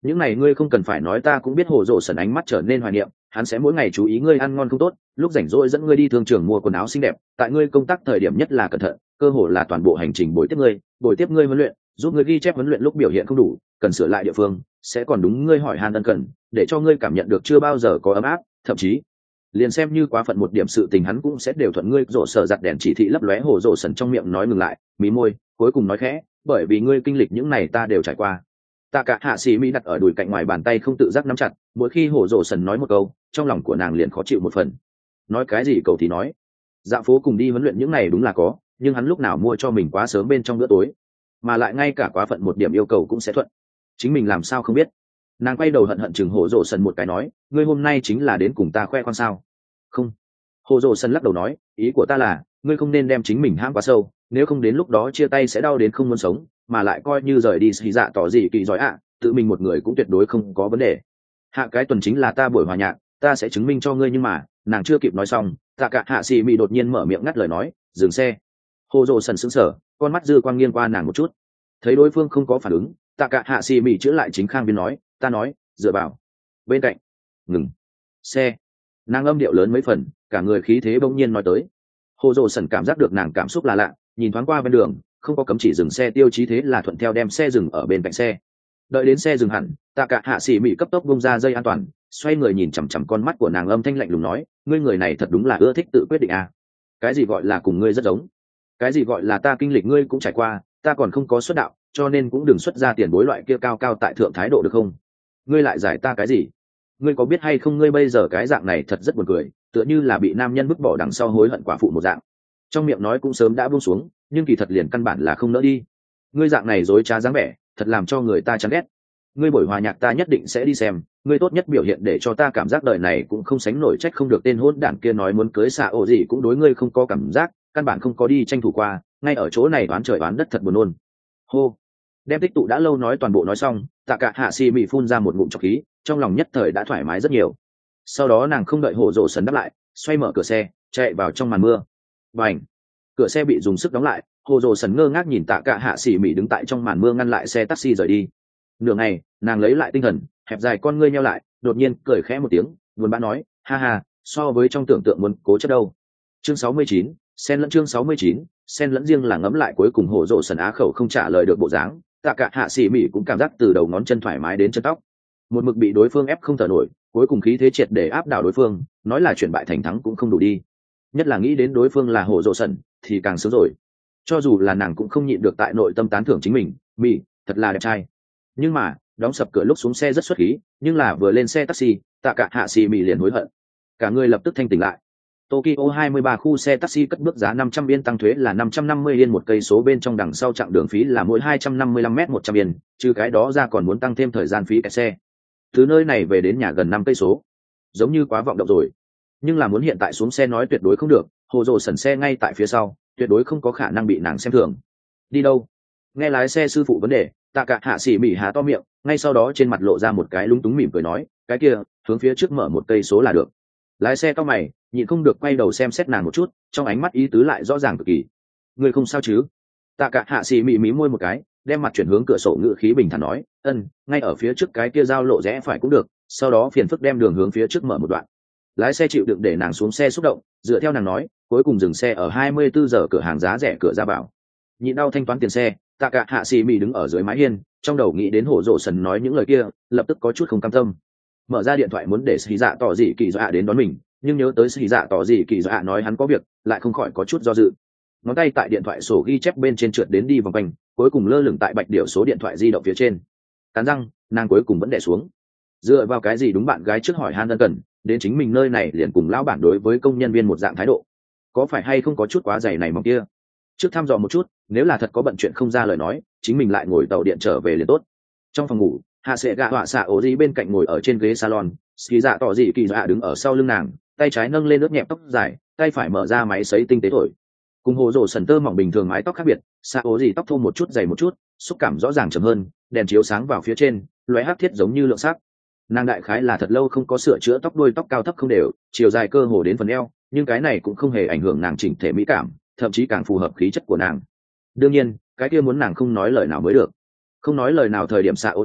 những này ngươi không cần phải nói, ta cũng biết. Hồ rộ sần ánh mắt trở nên hoài niệm, hắn sẽ mỗi ngày chú ý ngươi ăn ngon không tốt, lúc rảnh rỗi dẫn ngươi đi thương trường mua quần áo xinh đẹp, tại ngươi công tác thời điểm nhất là cẩn thận, cơ hồ là toàn bộ hành trình bồi tiếp ngươi huấn luyện, giúp ngươi ghi chép huấn luyện lúc biểu hiện không đủ cần sửa lại địa phương, sẽ còn đúng ngươi hỏi han ân cần, để cho ngươi cảm nhận được chưa bao giờ có ấm áp, thậm chí liền xem như quá phận một điểm sự tình hắn cũng sẽ đều thuận ngươi. Rộ sở giặt đèn chỉ thị lấp lóe. Hồ rộ sần trong miệng nói ngừng lại, mí môi cuối cùng nói khẽ, bởi vì ngươi kinh lịch những này ta đều trải qua. Tạ cả hạ xì mỹ đặt ở đùi cạnh ngoài bàn tay không tự giác nắm chặt, mỗi khi Hồ rộ sần nói một câu, trong lòng của nàng liền khó chịu một phần. Nói cái gì cầu thì nói, dạo phố cùng đi huấn luyện những này đúng là có, nhưng hắn lúc nào mua cho mình quá sớm bên trong bữa tối, mà lại ngay cả quá phận một điểm yêu cầu cũng sẽ thuận, chính mình làm sao không biết. Nàng quay đầu hận hận chừng Hồ rộ sần một cái, nói, ngươi hôm nay chính là đến cùng ta khoe khoang sao? Không. Hồ rộ sần lắc đầu nói, ý của ta là ngươi không nên đem chính mình hãm quá sâu, nếu không đến lúc đó chia tay sẽ đau đến không muốn sống, mà lại coi như rời đi xì dạ tỏ gì kỳ giỏi ạ, tự mình một người cũng tuyệt đối không có vấn đề. Hạ cái tuần chính là ta buổi hòa nhạc, ta sẽ chứng minh cho ngươi. Nhưng mà nàng chưa kịp nói xong, tạ cả hạ xì mị đột nhiên mở miệng ngắt lời nói, dừng xe. Hồ rộ sần sững sờ, con mắt dư quang nghiêng qua nàng một chút, thấy đối phương không có phản ứng, tạ cả hạ xì mị chữa lại chính khang viên nói, ta nói dựa vào bên cạnh, ngừng xe. Nàng âm điệu lớn mấy phần, cả người khí thế bỗng nhiên nói tới. Hồ rộ sần cảm giác được nàng cảm xúc là lạ, nhìn thoáng qua bên đường không có cấm chỉ dừng xe tiêu chí, thế là thuận theo đem xe dừng ở bên cạnh xe. Đợi đến xe dừng hẳn, tạ cả hạ xỉ mị cấp tốc bung ra dây an toàn, xoay người nhìn chằm chằm con mắt của nàng, âm thanh lạnh lùng nói, ngươi người này thật đúng là ưa thích tự quyết định à. Cái gì gọi là cùng ngươi rất giống, cái gì gọi là ta kinh lịch ngươi cũng trải qua, ta còn không có xuất đạo, cho nên cũng đừng xuất ra tiền bối loại kia cao cao tại thượng thái độ được không? Ngươi lại giải ta cái gì? Ngươi có biết hay không, ngươi bây giờ cái dạng này thật rất buồn cười, tựa như là bị nam nhân vứt bỏ đằng sau hối hận quả phụ một dạng. Trong miệng nói cũng sớm đã buông xuống, nhưng kỳ thật liền căn bản là không nỡ đi. Ngươi dạng này dối trá dáng vẻ, thật làm cho người ta chán ghét. Ngươi buổi hòa nhạc ta nhất định sẽ đi xem, ngươi tốt nhất biểu hiện để cho ta cảm giác đời này cũng không sánh nổi, trách không được tên hỗn đản kia nói muốn cưới xạ ổ gì cũng đối ngươi không có cảm giác, căn bản không có đi tranh thủ qua, ngay ở chỗ này đoán trời đoán đất, thật buồn nôn. Hô. Đem tích tụ đã lâu nói toàn bộ nói xong, tạ cả hạ xì mị phun ra một ngụm trọc khí, trong lòng nhất thời đã thoải mái rất nhiều. Sau đó nàng không đợi Hồ rộ sần đáp lại, xoay mở cửa xe chạy vào trong màn mưa. Bành. Cửa xe bị dùng sức đóng lại, Hồ rộ sần ngơ ngác nhìn tạ cả hạ xì mị đứng tại trong màn mưa ngăn lại xe taxi rời đi. Nửa ngày nàng lấy lại tinh thần, hẹp dài con ngươi nheo lại, đột nhiên cười khẽ một tiếng, buồn bã nói, ha ha, so với trong tưởng tượng muốn cố chấp đâu. Chương 69, xen lẫn. Chương 69, xen lẫn. Riêng là ngấm lại cuối cùng Hồ rộ sần á khẩu không trả lời được bộ dáng, tạ cả hạ xì mị cũng cảm giác từ đầu ngón chân thoải mái đến chân tóc. Một mực bị đối phương ép không thở nổi, cuối cùng khí thế triệt để áp đảo đối phương, nói là chuyển bại thành thắng cũng không đủ đi. Nhất là nghĩ đến đối phương là Hồ rộ sần thì càng sướng rồi. Cho dù là nàng cũng không nhịn được tại nội tâm tán thưởng chính mình, mị thật là đẹp trai. Nhưng mà đóng sập cửa lúc xuống xe rất xuất khí, nhưng là vừa lên xe taxi, tạ cả hạ xì mị liền hối hận, cả người lập tức thanh tỉnh lại. Tokyo 23 khu xe taxi cất bước giá 500 yên, tăng thuế là 550 yên một cây số, bên trong đằng sau chặng đường phí là mỗi 255 m 100 yên, trừ cái đó ra còn muốn tăng thêm thời gian phí kẹt xe. Từ nơi này về đến nhà gần 5 cây số, giống như quá vọng động rồi. Nhưng là muốn hiện tại xuống xe nói tuyệt đối không được, Hồ rộ sần xe ngay tại phía sau, tuyệt đối không có khả năng bị nàng xem thường. Đi đâu? Nghe lái xe sư phụ vấn đề, tạ cả hạ xỉ mỉ há to miệng, ngay sau đó trên mặt lộ ra một cái lúng túng mỉm cười nói, cái kia hướng phía trước mở 1 cây số là được. Lái xe cao mày, nhịn không được quay đầu xem xét nàng một chút, trong ánh mắt ý tứ lại rõ ràng cực kỳ. Người không sao chứ? Tạ cả hạ xỉ mỉ mí môi một cái, đem mặt chuyển hướng cửa sổ, ngữ khí bình thản nói, ngay ở phía trước cái kia giao lộ rẽ phải cũng được, sau đó phiền phức đem đường hướng phía trước mở một đoạn. Lái xe chịu đựng để nàng xuống xe xúc động, dựa theo nàng nói, cuối cùng dừng xe ở 24 giờ cửa hàng giá rẻ cửa ra bảo. Nhịn đau thanh toán tiền xe, tạ cả hạ xì mị đứng ở dưới mái hiên, trong đầu nghĩ đến Hồ rộ sần nói những lời kia, lập tức có chút không cam tâm. Mở ra điện thoại muốn để xì dạ tỏ dị kỳ dạ đến đón mình, nhưng nhớ tới xì dạ tỏ dị kỳ dạ nói hắn có việc, lại không khỏi có chút do dự. Ngón tay tại điện thoại sổ ghi chép bên trên trượt đến đi vòng quanh, cuối cùng lơ lửng tại bạch điểu số điện thoại di động phía trên. Cắn răng, nàng cuối cùng vẫn đè xuống. Dựa vào cái gì đúng bạn gái trước hỏi han ân cần, đến chính mình nơi này liền cùng lão bản đối với công nhân viên một dạng thái độ, có phải hay không có chút quá dày này mong kia? Trước thăm dò một chút, nếu là thật có bận chuyện không ra lời nói, chính mình lại ngồi tàu điện trở về liền tốt. Trong phòng ngủ, hạ sệ gạ họa xạ ổ gì bên cạnh ngồi ở trên ghế salon, ski dạ tỏ dị kỳ dạ đứng ở sau lưng nàng, tay trái nâng lên ướt nhẹp tóc dài, tay phải mở ra máy sấy tinh tế thổi. Cùng Hồ rộ sần tơ mỏng bình thường mái tóc khác biệt, xạ ổ gì tóc thô một chút dày một chút, xúc cảm rõ ràng chậm hơn, đèn chiếu sáng vào phía trên, lóe hắc thiết giống như lượng sắc. Nàng đại khái là thật lâu không có sửa chữa tóc, đuôi tóc cao thấp không đều, chiều dài cơ hồ đến phần eo, nhưng cái này cũng không hề ảnh hưởng nàng chỉnh thể mỹ cảm, thậm chí càng phù hợp khí chất của nàng. Đương nhiên cái kia muốn nàng không nói lời nào mới được. Không nói lời nào thời điểm xạ ô đi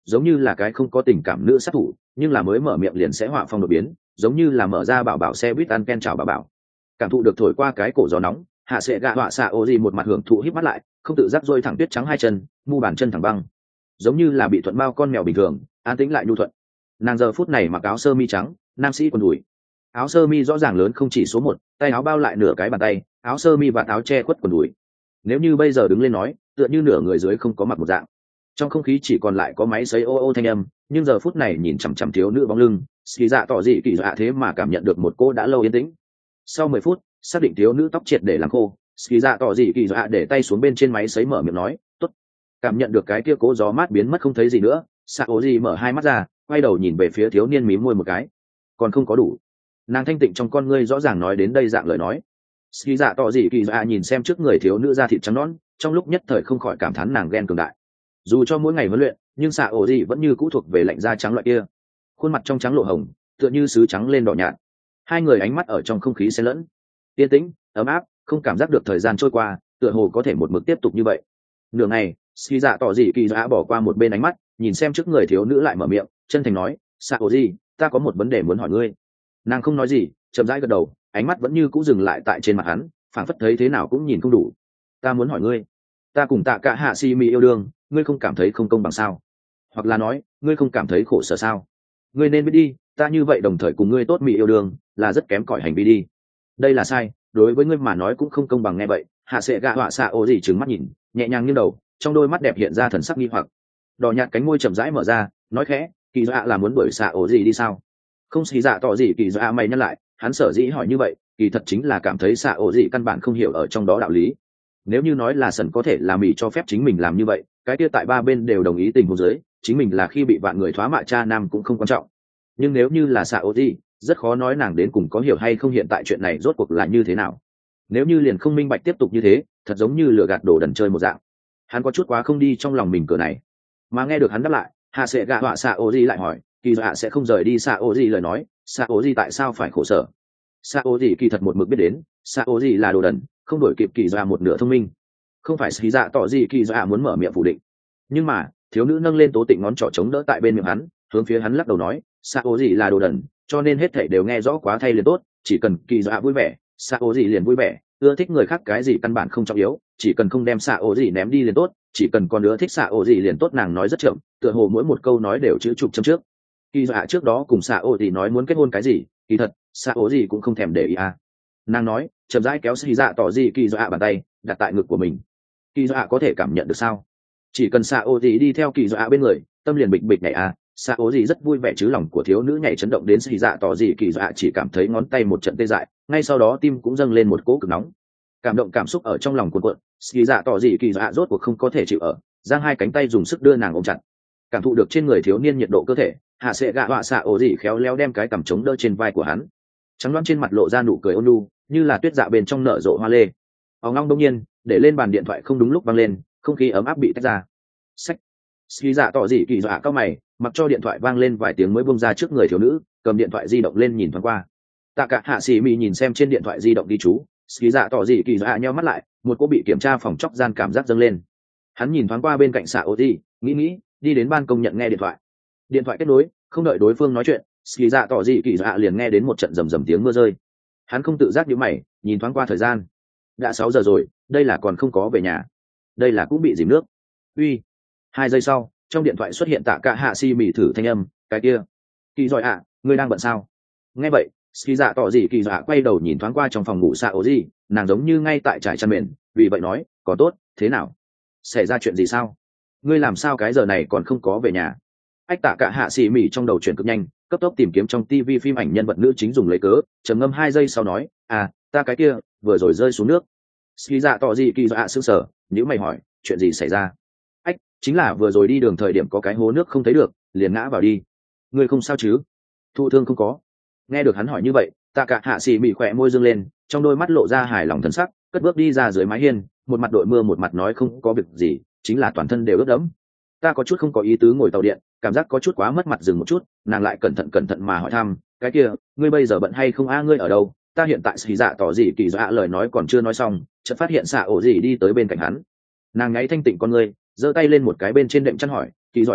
giống như là cái không có tình cảm nữ sát thủ, nhưng là mới mở miệng liền sẽ họa phong đột biến, giống như là mở ra bảo bảo xe buýt ăn ken chào bảo bảo. Cảm thụ được thổi qua cái cổ gió nóng, hạ sệ gạ họa xạ ô gì một mặt hưởng thụ híp mắt lại, không tự giác dôi thẳng tuyết trắng hai chân, mu bàn chân thẳng băng, giống như là bị thuận bao con mèo bình thường, an tĩnh lại nhu thuận. Nàng giờ phút này mặc áo sơ mi trắng, nam sĩ quần đùi, áo sơ mi rõ ràng lớn không chỉ số một, tay áo bao lại nửa cái bàn tay, áo sơ mi và áo che khuất quần đùi. Nếu như bây giờ đứng lên nói, tựa như nửa người dưới không có mặc một dạng. Trong không khí chỉ còn lại có máy sấy ô ô thanh âm, nhưng giờ phút này nhìn chằm chằm thiếu nữ bóng lưng, Ski Dạ tỏ dị kỳ dạ thế mà cảm nhận được một cô đã lâu yên tĩnh. Sau 10 phút, xác định thiếu nữ tóc triệt để làm khô, Ski Dạ tỏ dị kỳ dạ để tay xuống bên trên máy sấy mở miệng nói, "Tốt." Cảm nhận được cái kia cố gió mát biến mất không thấy gì nữa, Saoji mở hai mắt ra, quay đầu nhìn về phía thiếu niên mím môi một cái. Còn không có đủ. Nàng thanh tịnh trong con ngươi rõ ràng nói đến đây dạng lời nói. Ski Dạ tỏ dị kỳ dạ nhìn xem trước người thiếu nữ da thịt trắng nõn, trong lúc nhất thời không khỏi cảm thán nàng ghen cường đại. Dù cho mỗi ngày huấn luyện, nhưng Saoji vẫn như cũ thuộc về lạnh da trắng loại kia. Khuôn mặt trong trắng lộ hồng, tựa như sứ trắng lên đỏ nhạt. Hai người ánh mắt ở trong không khí xen lẫn, yên tĩnh, ấm áp, không cảm giác được thời gian trôi qua, tựa hồ có thể một mực tiếp tục như vậy. Nửa ngày, Ski Dạ tỏ dị kỳ dạ bỏ qua một bên ánh mắt, nhìn xem trước người thiếu nữ lại mở miệng, chân thành nói, "Saoji, ta có một vấn đề muốn hỏi ngươi." Nàng không nói gì, chậm rãi gật đầu, ánh mắt vẫn như cũ dừng lại tại trên mặt hắn, phảng phất thấy thế nào cũng nhìn không đủ. "Ta muốn hỏi ngươi, ta cùng Tạ Cả Hạ Si Mi yêu đương, ngươi không cảm thấy không công bằng sao? Hoặc là nói, ngươi không cảm thấy khổ sở sao? Ngươi nên biết đi, ta như vậy đồng thời cùng ngươi tốt mỹ yêu đương, là rất kém cỏi hành vi đi. Đây là sai, đối với ngươi mà nói cũng không công bằng." Nghe vậy, Hạ Sệ Gạ Họa Xạ Ô gì trừng mắt nhìn, nhẹ nhàng nghiêng đầu, trong đôi mắt đẹp hiện ra thần sắc nghi hoặc. Đỏ nhạt cánh môi chậm rãi mở ra, nói khẽ, "Kỳ Dạ là muốn đuổi Xạ Ô gì đi sao?" Không xì dạ tỏ gì Kỳ Dạ mày nhắc lại, hắn sở dĩ hỏi như vậy, kỳ thật chính là cảm thấy Xạ Ô gì căn bản không hiểu ở trong đó đạo lý. Nếu như nói là sần có thể là mì cho phép chính mình làm như vậy, cái kia tại ba bên đều đồng ý tình huống dưới, chính mình là khi bị vạn người thoá mạ cha nam cũng không quan trọng. Nhưng nếu như là Xạ Ô gì, rất khó nói nàng đến cùng có hiểu hay không hiện tại chuyện này rốt cuộc là như thế nào. Nếu như liền không minh bạch tiếp tục như thế, thật giống như lừa gạt đồ đần chơi một dạng. Hắn có chút quá không đi trong lòng mình cửa này. Mà nghe được hắn đáp lại, Hạ Sệ Gạ Họa Xạ Ô gì lại hỏi, "Kỳ Dạ sẽ không rời đi Xạ Ô gì lời nói, Xạ Ô gì tại sao phải khổ sở?" Xạ Ô gì kỳ thật một mực biết đến, Xạ Ô gì là đồ đần, không đổi kịp Kỳ Dạ một nửa thông minh. Không phải Xí Dạ tỏ gì Kỳ Dạ muốn mở miệng phủ định. Nhưng mà, thiếu nữ nâng lên tố tịnh ngón trỏ chống đỡ tại bên miệng hắn, hướng phía hắn lắc đầu nói, "Xạ Ô gì là đồ đần, cho nên hết thảy đều nghe rõ quá thay liền tốt, chỉ cần Kỳ Dạ vui vẻ, Xạ Ô gì liền vui vẻ, ưa thích người khác cái gì căn bản không trọng yếu, chỉ cần không đem Xạ Ô gì ném đi liền tốt, chỉ cần con ưa thích Xạ Ô gì liền tốt." Nàng nói rất chậm, tựa hồ mỗi một câu nói đều chữ trục châm trước. Kỳ Dạ trước đó cùng Xạ Ô gì nói muốn kết hôn cái gì, kỳ thật Xạ Ô gì cũng không thèm để ý à. Nàng nói, chậm rãi kéo Xí Dạ tỏ gì Kỳ Dạ bàn tay đặt tại ngực của mình. Kỳ Dạ có thể cảm nhận được sao? Chỉ cần Xạ Ô gì đi theo Kỳ Dạ bên người, tâm liền bịch bịch nhảy à. Xạ Ô gì rất vui vẻ chứ, lòng của thiếu nữ nhảy chấn động đến Xí Dạ tỏ gì Kỳ Dạ chỉ cảm thấy ngón tay một trận tê dại, ngay sau đó tim cũng dâng lên một cỗ cực nóng. Cảm động cảm xúc ở trong lòng cuộn cuộn, Xí Dạ tỏ gì Kỳ Dạ rốt cuộc không có thể chịu ở, giang hai cánh tay dùng sức đưa nàng ôm chặt. Cảm thụ được trên người thiếu niên nhiệt độ cơ thể, Hạ Sệ Gạ Họa Xạ Ô gì khéo léo đem cái cằm chống đỡ trên vai của hắn, trắng loáng trên mặt lộ ra nụ cười ôn nhu, như là tuyết dạ bên trong nở rộ hoa lê. Ong ong đông nhiên, để lên bàn điện thoại không đúng lúc vang lên, không khí ấm áp bị tách ra. Xách. Xí Dạ tỏ gì Kỳ Dạ cao mày, mặc cho điện thoại vang lên vài tiếng mới buông ra trước người thiếu nữ, cầm điện thoại di động lên nhìn thoáng qua. Tạ Cả Hạ Sĩ Mị nhìn xem trên điện thoại di động ghi chú, Xí Dạ tỏ gì Kỳ Dạ nheo mắt lại, một cô bị kiểm tra phòng chóc gian cảm giác dâng lên. Hắn nhìn thoáng qua bên cạnh Xạ Ô gì, nghĩ, đi đến ban công nhận nghe điện thoại. Điện thoại kết nối, không đợi đối phương nói chuyện, Xí Dạ tỏ gì Kỳ Dạ liền nghe đến một trận rầm rầm tiếng mưa rơi. Hắn không tự giác nhíu mày, nhìn thoáng qua thời gian. Đã 6 giờ rồi, đây là còn không có về nhà. Đây là cũng bị dìm nước. Uy. 2 giây sau, trong điện thoại xuất hiện Tạ Cả Hạ Si Mị thử thanh âm, "Cái kia, Kỳ giỏi ạ, ngươi đang bận sao?" Nghe vậy, Xí Dạ tỏ gì Kỳ Dạ quay đầu nhìn thoáng qua trong phòng ngủ Xạ Ô gì, nàng giống như ngay tại trải chăn mền, vì vậy nói, "Có tốt, thế nào? Xảy ra chuyện gì sao? Ngươi làm sao cái giờ này còn không có về nhà?" Ách Tạ Cả Hạ Si Mị trong đầu chuyển cực nhanh, cấp tốc tìm kiếm trong tivi phim ảnh nhân vật nữ chính dùng lấy cớ, trầm ngâm 2 giây sau nói, "À, ta cái kia vừa rồi rơi xuống nước." Xí Dạ tỏ gì Kỳ Dạ sững sờ, nhíu mày hỏi, "Chuyện gì xảy ra?" Ách, chính là vừa rồi đi đường thời điểm có cái hố nước không thấy được, liền ngã vào đi. Ngươi không sao chứ? Thụ thương không có? Nghe được hắn hỏi như vậy, Tạ Cả Hạ Sĩ Mị khỏe môi dương lên, trong đôi mắt lộ ra hài lòng thần sắc, cất bước đi ra dưới mái hiên, một mặt đội mưa một mặt nói không có việc gì, chính là toàn thân đều ướt đẫm. Ta có chút không có ý tứ ngồi tàu điện, cảm giác có chút quá mất mặt, dừng một chút, nàng lại cẩn thận mà hỏi thăm, "Cái kia, ngươi bây giờ bận hay không a, ngươi ở đâu?" Ta hiện tại Xí Dạ tỏ gì Kỳ Dạ lời nói còn chưa nói xong, chợt phát hiện Xạ Ô gì đi tới bên cạnh hắn. Nàng ngáy thanh tịnh con ngươi, giơ tay lên một cái bên trên đệm chăn hỏi, "Kỳ giỏi ạ,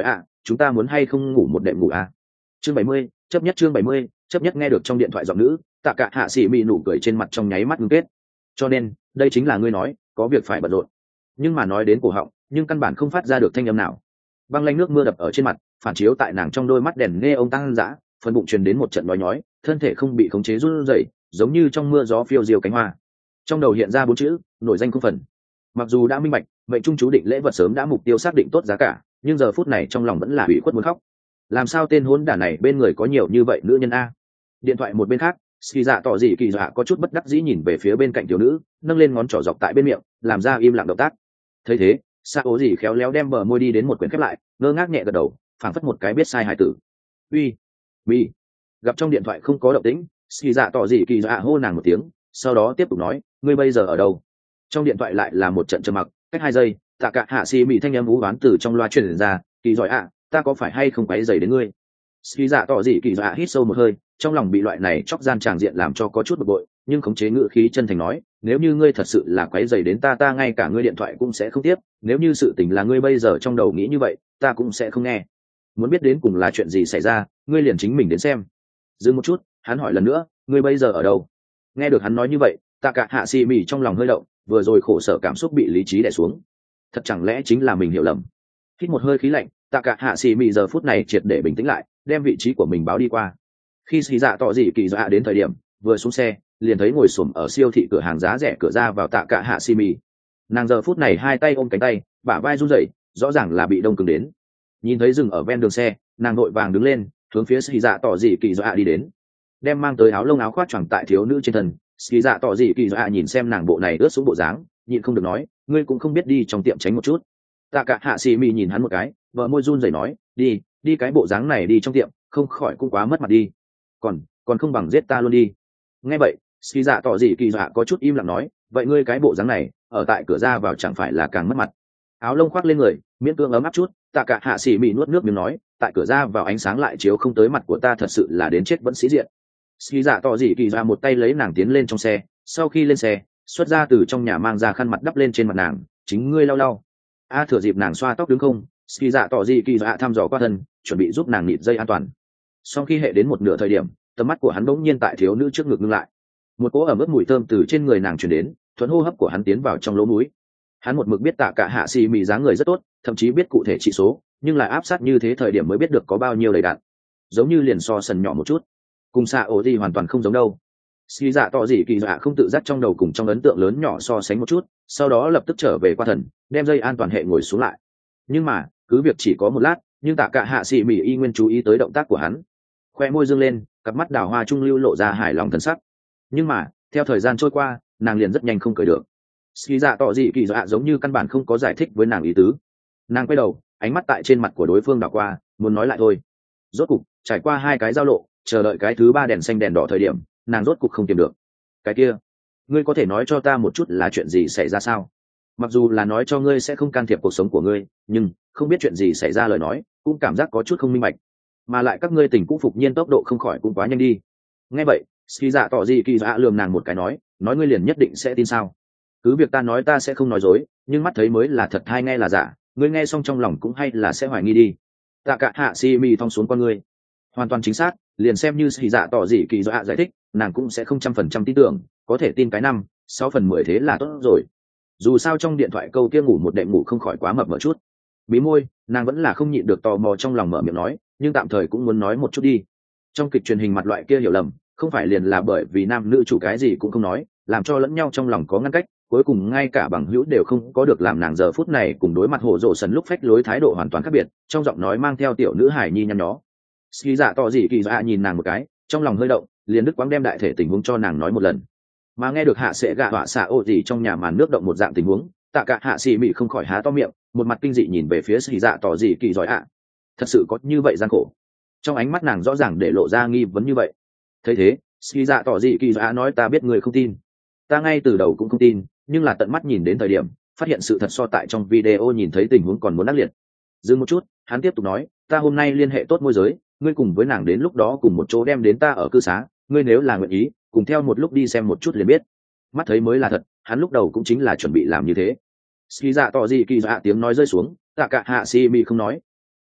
chúng ta muốn hay không ngủ một đêm ngủ à? Chương 70, chấp nhất. Chương 70, chấp nhất. Nghe được trong điện thoại giọng nữ, tạ cả hạ sĩ mị nụ cười trên mặt trong nháy mắt ngưng kết. Cho nên đây chính là ngươi nói có việc phải bận rộn. Nhưng mà nói đến cổ họng nhưng căn bản không phát ra được thanh âm nào. Băng lanh nước mưa đập ở trên mặt, phản chiếu tại nàng trong đôi mắt đèn nghe ông tăng dã, phần bụng truyền đến một trận nhói nhói, thân thể không bị khống chế run rẩy, giống như trong mưa gió phiêu diêu cánh hoa. Trong đầu hiện ra bốn chữ nổi danh không phần. Mặc dù đã minh bạch mệnh trung chú định lễ vật sớm đã mục tiêu xác định tốt giá cả, nhưng giờ phút này trong lòng vẫn là ủy khuất muốn khóc. Làm sao tên hỗn đản này bên người có nhiều như vậy nữ nhân a? Điện thoại một bên khác, ski dạ tỏ dị kỳ dạ có chút bất đắc dĩ nhìn về phía bên cạnh thiếu nữ, nâng lên ngón trỏ dọc tại bên miệng, làm ra im lặng động tác. Thấy thế, Sa ố gì khéo léo đem bờ môi đi đến một quyển khép lại, ngơ ngác nhẹ gật đầu, phảng phất một cái biết sai hài tử. Uy, bi. Gặp trong điện thoại không có động tĩnh, ski dạ tỏ dị kỳ dạ hô nàng một tiếng, sau đó tiếp tục nói, ngươi bây giờ ở đâu? Trong điện thoại lại là một trận trầm mặc, cách 2 giây, tạ cả hạ xì bị thanh âm vũ đoán từ trong loa truyền ra, kỳ giỏi ạ, ta có phải hay không quấy rầy đến ngươi? Ski dạ tỏ dị kỳ dạ hít sâu một hơi, trong lòng bị loại này chọc gian tràng diện làm cho có chút bực bội, nhưng khống chế ngữ khí chân thành nói, nếu như ngươi thật sự là quấy rầy đến ta ngay cả ngươi điện thoại cũng sẽ không tiếp, nếu như sự tình là ngươi bây giờ trong đầu nghĩ như vậy, ta cũng sẽ không nghe. Muốn biết đến cùng là chuyện gì xảy ra, ngươi liền chính mình đến xem. Dừng một chút, hắn hỏi lần nữa, ngươi bây giờ ở đâu? Nghe được hắn nói như vậy, tạ cả hạ xì mỉ trong lòng hơi động, vừa rồi khổ sở cảm xúc bị lý trí đè xuống. Thật chẳng lẽ chính là mình hiểu lầm? Hít một hơi khí lạnh, tạ cả hạ xì mỉ giờ phút này triệt để bình tĩnh lại, đem vị trí của mình báo đi qua. Khi xì dạ tỏ dị kỳ dạ đến thời điểm vừa xuống xe liền thấy ngồi xổm ở siêu thị cửa hàng giá rẻ cửa ra vào tạ cả hạ xì mỉ. Nàng giờ phút này hai tay ôm cánh tay, bả vai run rẩy, rõ ràng là bị đông cứng đến. Nhìn thấy dừng ở ven đường xe, nàng vội vàng đứng lên, hướng phía xì dạ tỏ dị kỳ dạ đi đến, đem mang tới áo lông áo khoác choàng tại thiếu nữ trên thân. Xì dạ tỏ dị kỳ dạ nhìn xem nàng bộ này ướt xuống bộ dáng, nhịn không được nói, ngươi cũng không biết đi trong tiệm tránh một chút. Tạ cả hạ xì mỉ nhìn hắn một cái, vợ môi run rẩy nói, đi cái bộ dáng này đi trong tiệm, không khỏi cũng quá mất mặt đi. Còn không bằng giết ta luôn đi. Nghe vậy, ski dạ tỏ dị kỳ dạ có chút im lặng nói, vậy ngươi cái bộ dáng này ở tại cửa ra vào chẳng phải là càng mất mặt? Áo lông khoác lên người, miễn cưỡng ấm áp chút. Tạ cả hạ sĩ mị nuốt nước miếng nói, tại cửa ra vào ánh sáng lại chiếu không tới mặt của ta, thật sự là đến chết vẫn sĩ diện. Ski dạ tỏ dị kỳ dạ một tay lấy nàng tiến lên trong xe, sau khi lên xe xuất ra từ trong nhà mang ra khăn mặt đắp lên trên mặt nàng, chính ngươi lau lau. Thừa dịp nàng xoa tóc đứng không, ski dạ tỏ dị kỳ dạ thăm dò qua thân, chuẩn bị giúp nàng nịt dây an toàn. Sau khi hệ đến một nửa thời điểm, tầm mắt của hắn bỗng nhiên tại thiếu nữ trước ngực ngưng lại, một cỗ ẩm ướt mùi thơm từ trên người nàng truyền đến, thuận hô hấp của hắn tiến vào trong lỗ mũi. Hắn một mực biết tạ cả hạ xì mị dáng người rất tốt, thậm chí biết cụ thể trị số, nhưng lại áp sát như thế thời điểm mới biết được có bao nhiêu đầy đặn, giống như liền so sần nhỏ một chút, cùng xạ ổ gì hoàn toàn không giống đâu. Ski dạ tỏ dị kỳ dạ không tự giác trong đầu cùng trong ấn tượng lớn nhỏ so sánh một chút, sau đó lập tức trở về qua thần, đem dây an toàn hệ ngồi xuống lại. Nhưng mà cứ việc chỉ có một lát, nhưng tạ cả hạ xì mị y nguyên chú ý tới động tác của hắn, khoe môi dương lên, cặp mắt đào hoa trung lưu lộ ra hài lòng thần sắc. Nhưng mà theo thời gian trôi qua, nàng liền rất nhanh không cười được. Ski dạ tỏ dị kỳ dạ giống như căn bản không có giải thích với nàng ý tứ. Nàng quay đầu, ánh mắt tại trên mặt của đối phương đảo qua, muốn nói lại thôi. Rốt cục trải qua 2 cái giao lộ, chờ đợi cái thứ 3 đèn xanh đèn đỏ thời điểm, nàng rốt cục không tìm được. Cái kia, ngươi có thể nói cho ta một chút là chuyện gì xảy ra sao? Mặc dù là nói cho ngươi sẽ không can thiệp cuộc sống của ngươi, nhưng không biết chuyện gì xảy ra lời nói, cũng cảm giác có chút không minh bạch. Mà lại các ngươi tình cũ phục nhiên tốc độ không khỏi cũng quá nhanh đi. Nghe vậy, ski dạ tỏ dị kỳ dạ lườm nàng một cái nói ngươi liền nhất định sẽ tin sao? Cứ việc ta nói ta sẽ không nói dối, nhưng mắt thấy mới là thật hay nghe là giả, ngươi nghe xong trong lòng cũng hay là sẽ hoài nghi đi. Tạ cả hạ si mi thong xuống con ngươi, hoàn toàn chính xác, liền xem như ski dạ tỏ dị kỳ dạ giải thích, nàng cũng sẽ không 100% tin tưởng, có thể tin cái 5-6/10 thế là tốt rồi. Dù sao trong điện thoại câu kia ngủ một đệm ngủ không khỏi quá mập mờ chút. Bí môi, nàng vẫn là không nhịn được tò mò trong lòng mở miệng nói, nhưng tạm thời cũng muốn nói một chút đi. Trong kịch truyền hình mặt loại kia hiểu lầm, không phải liền là bởi vì nam nữ chủ cái gì cũng không nói, làm cho lẫn nhau trong lòng có ngăn cách, cuối cùng ngay cả bằng hữu đều không có được, làm nàng giờ phút này cùng đối mặt hổ rộ sần lúc phách lối thái độ hoàn toàn khác biệt, trong giọng nói mang theo tiểu nữ hài nhi nhăn nhó. Ski dạ tỏ dị kỳ dạ nhìn nàng một cái, trong lòng hơi động, liền đứt quãng đem đại thể tình huống cho nàng nói một lần. Mà nghe được hạ sẽ gạ họa xạ ô gì trong nhà màn nước động một dạng tình huống, tạ cả hạ xì mị không khỏi há to miệng, một mặt kinh dị nhìn về phía Ski dạ tỏ dị kỳ giỏi ạ. Thật sự có như vậy gian khổ? Trong ánh mắt nàng rõ ràng để lộ ra nghi vấn như vậy. Thấy thế, Ski dạ tỏ dị kỳ dạ nói, ta biết người không tin, ta ngay từ đầu cũng không tin, nhưng là tận mắt nhìn đến thời điểm, phát hiện sự thật so tại trong video nhìn thấy tình huống còn muốn ác liệt. Dừng một chút, hắn tiếp tục nói, ta hôm nay liên hệ tốt môi giới, ngươi cùng với nàng đến lúc đó cùng một chỗ đem đến ta ở cư xá, ngươi nếu là nguyện ý, cùng theo một lúc đi xem một chút liền biết. Mắt thấy mới là thật, hắn lúc đầu cũng chính là chuẩn bị làm như thế. Ski dạ tỏ dị kỳ dạ tiếng nói rơi xuống, tạ cả hạ si mi không nói.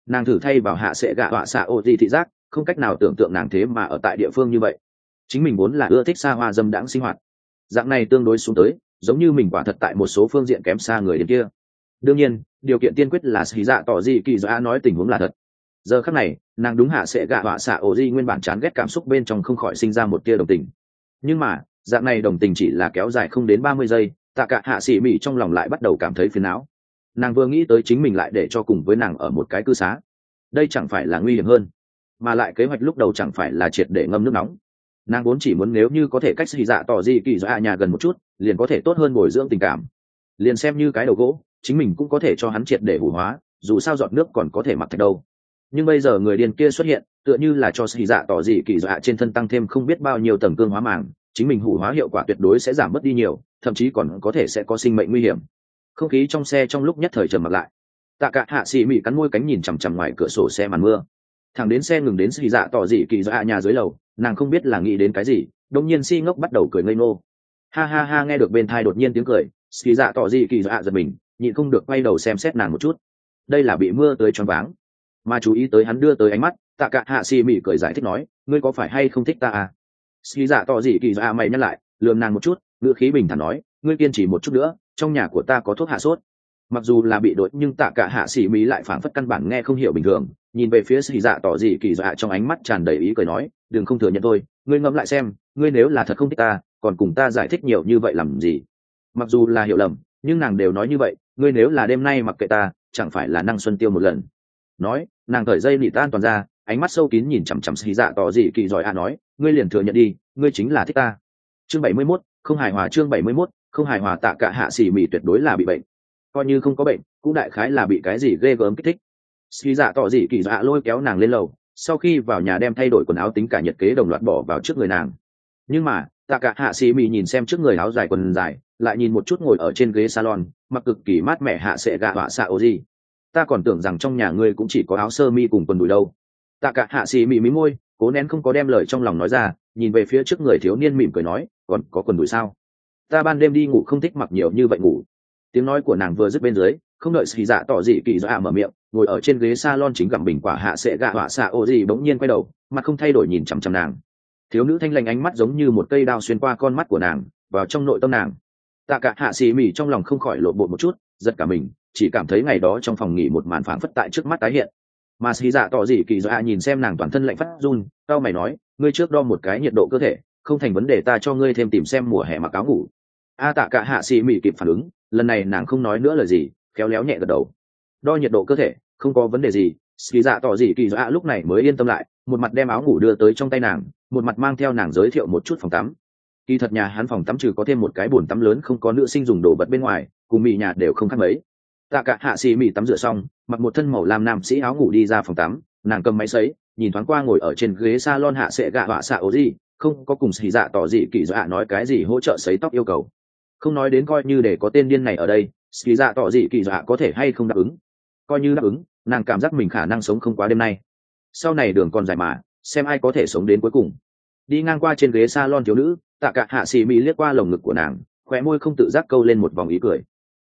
Nàng thử thay vào hạ sẽ gạ họa xạ ô di thị giác, không cách nào tưởng tượng nàng thế mà ở tại địa phương như vậy. Chính mình vốn là ưa thích xa hoa dâm đãng sinh hoạt, dạng này tương đối xuống tới giống như mình quả thật tại một số phương diện kém xa người đến kia. Đương nhiên điều kiện tiên quyết là xì dạ tỏ gì kỳ dạ nói tình huống là thật. Giờ khắc này nàng đúng hạ sẽ gạ họa xạ ô di nguyên bản chán ghét cảm xúc bên trong không khỏi sinh ra một tia đồng tình. Nhưng mà dạng này đồng tình chỉ là kéo dài không đến 30 giây, tạ cả hạ xỉ mỉ trong lòng lại bắt đầu cảm thấy phiền não. Nàng vừa nghĩ tới chính mình lại để cho cùng với nàng ở một cái cư xá, đây chẳng phải là nguy hiểm hơn, mà lại kế hoạch lúc đầu chẳng phải là triệt để ngâm nước nóng. Nàng vốn chỉ muốn nếu như có thể cách xì dạ tỏ gì kỳ dạ nhà gần một chút liền có thể tốt hơn bồi dưỡng tình cảm, liền xem như cái đầu gỗ chính mình cũng có thể cho hắn triệt để hủ hóa, dù sao giọt nước còn có thể mặc thạch đâu. Nhưng bây giờ người điên kia xuất hiện tựa như là cho xì dạ tỏ gì kỳ dạ trên thân tăng thêm không biết bao nhiêu tầng cương hóa màng, chính mình hủ hóa hiệu quả tuyệt đối sẽ giảm mất đi nhiều, thậm chí còn có thể sẽ có sinh mệnh nguy hiểm. Không khí trong xe trong lúc nhất thời trầm mặc lại. Tạ cả hạ xì mị cắn môi cánh nhìn chằm chằm ngoài cửa sổ xe màn mưa, thẳng đến xe ngừng đến xì dạ tỏ dị kỳ dạ nhà dưới lầu, nàng không biết là nghĩ đến cái gì đông nhiên si ngốc bắt đầu cười ngây ngô. Ha ha ha, nghe được bên thai đột nhiên tiếng cười, xì dạ tỏ dị kỳ dạ giật mình, nhịn không được quay đầu xem xét nàng một chút. Đây là bị mưa tới choáng váng, mà chú ý tới hắn đưa tới ánh mắt, tạ cả hạ xì mị cười giải thích nói, ngươi có phải hay không thích ta à? Xì dạ tỏ dị kỳ dạ mày nhắc lại, lườm nàng một chút, ngữ khí bình thản nói, ngươi kiên trì một chút nữa, trong nhà của ta có thuốc hạ sốt. Mặc dù là bị đột nhưng tạ cả hạ xỉ mỹ lại phảng phất căn bản nghe không hiểu bình thường, nhìn về phía xì dạ tỏ dị kỳ dạ trong ánh mắt tràn đầy ý cười nói, đừng không thừa nhận tôi, ngươi ngẫm lại xem, ngươi nếu là thật không thích ta còn cùng ta giải thích nhiều như vậy làm gì? Mặc dù là hiểu lầm nhưng nàng đều nói như vậy, ngươi nếu là đêm nay mặc kệ ta chẳng phải là năng xuân tiêu một lần. Nói nàng cởi dây nị tan toàn ra, ánh mắt sâu kín nhìn chằm chằm xì dạ tỏ dị kỳ giỏi nói, ngươi liền thừa nhận đi, ngươi chính là thích ta. Chương 71, không hài hòa. Chương 71, không hài hòa. Tạ cả hạ xỉ mỹ tuyệt đối là bị bệnh, coi như không có bệnh cũng đại khái là bị cái gì ghê gớm kích thích. Xì dạ tỏ dị kỳ dạ lôi kéo nàng lên lầu, sau khi vào nhà đem thay đổi quần áo tính cả nhiệt kế đồng loạt bỏ vào trước người nàng. Nhưng mà tạ cả hạ xì mị nhìn xem trước người áo dài quần dài, lại nhìn một chút ngồi ở trên ghế salon mặc cực kỳ mát mẻ hạ sẽ gạ họa xạ ô gì, ta còn tưởng rằng trong nhà ngươi cũng chỉ có áo sơ mi cùng quần đùi đâu. Tạ cả hạ xì mị mí môi, cố nén không có đem lời trong lòng nói ra, nhìn về phía trước người thiếu niên mỉm cười nói, còn có quần đùi sao? Ta ban đêm đi ngủ không thích mặc nhiều như vậy ngủ. Tiếng nói của nàng vừa dứt bên dưới, không đợi xì dạ tỏ dị kỳ dạ mở miệng, ngồi ở trên ghế salon chính gặm bình quả hạ sẽ gạ họa xạ ô gì bỗng nhiên quay đầu, mặt không thay đổi nhìn chằm chằm nàng. Thiếu nữ thanh lành ánh mắt giống như một cây đao xuyên qua con mắt của nàng, vào trong nội tâm nàng. Tạ cả hạ xì mỉ trong lòng không khỏi lộ bộ một chút, giật cả mình, chỉ cảm thấy ngày đó trong phòng nghỉ một màn phảng phất tại trước mắt tái hiện. Mà xì dạ tỏ dị kỳ dạ nhìn xem nàng toàn thân lạnh phát run, tao mày nói, ngươi trước đo một cái nhiệt độ cơ thể, không thành vấn đề ta cho ngươi thêm tìm xem mùa hè mặc áo ngủ. Tạ cả hạ xì mỉ kịp phản ứng, lần này nàng không nói nữa lời gì, khéo léo nhẹ gật đầu. Đo nhiệt độ cơ thể không có vấn đề gì. Xì dạ tỏ dị kỳ dạ lúc này mới yên tâm lại, một mặt đem áo ngủ đưa tới trong tay nàng, một mặt mang theo nàng giới thiệu một chút phòng tắm. Kỳ thật nhà hắn phòng tắm trừ có thêm một cái bồn tắm lớn không có nữ sinh dùng đồ vật bên ngoài, cùng mì nhà đều không khác mấy. Tạ cả hạ xì mì tắm rửa xong, mặc một thân màu lam nam sĩ áo ngủ đi ra phòng tắm, nàng cầm máy sấy, nhìn thoáng qua ngồi ở trên ghế salon hạ sẽ gạ họa xạ ô gì, không có cùng xì dạ tỏ dị kỳ dạ nói cái gì hỗ trợ sấy tóc yêu cầu. Không nói đến coi như để có tên điên này ở đây, xì dạ tỏ dị kỳ dạ có thể hay không đáp ứng. Coi như đáp ứng, nàng cảm giác mình khả năng sống không quá đêm nay. Sau này đường còn dài mà, xem ai có thể sống đến cuối cùng. Đi ngang qua trên ghế salon thiếu nữ, tạ cả hạ xì mỹ liếc qua lồng ngực của nàng, khóe môi không tự giác câu lên một vòng ý cười.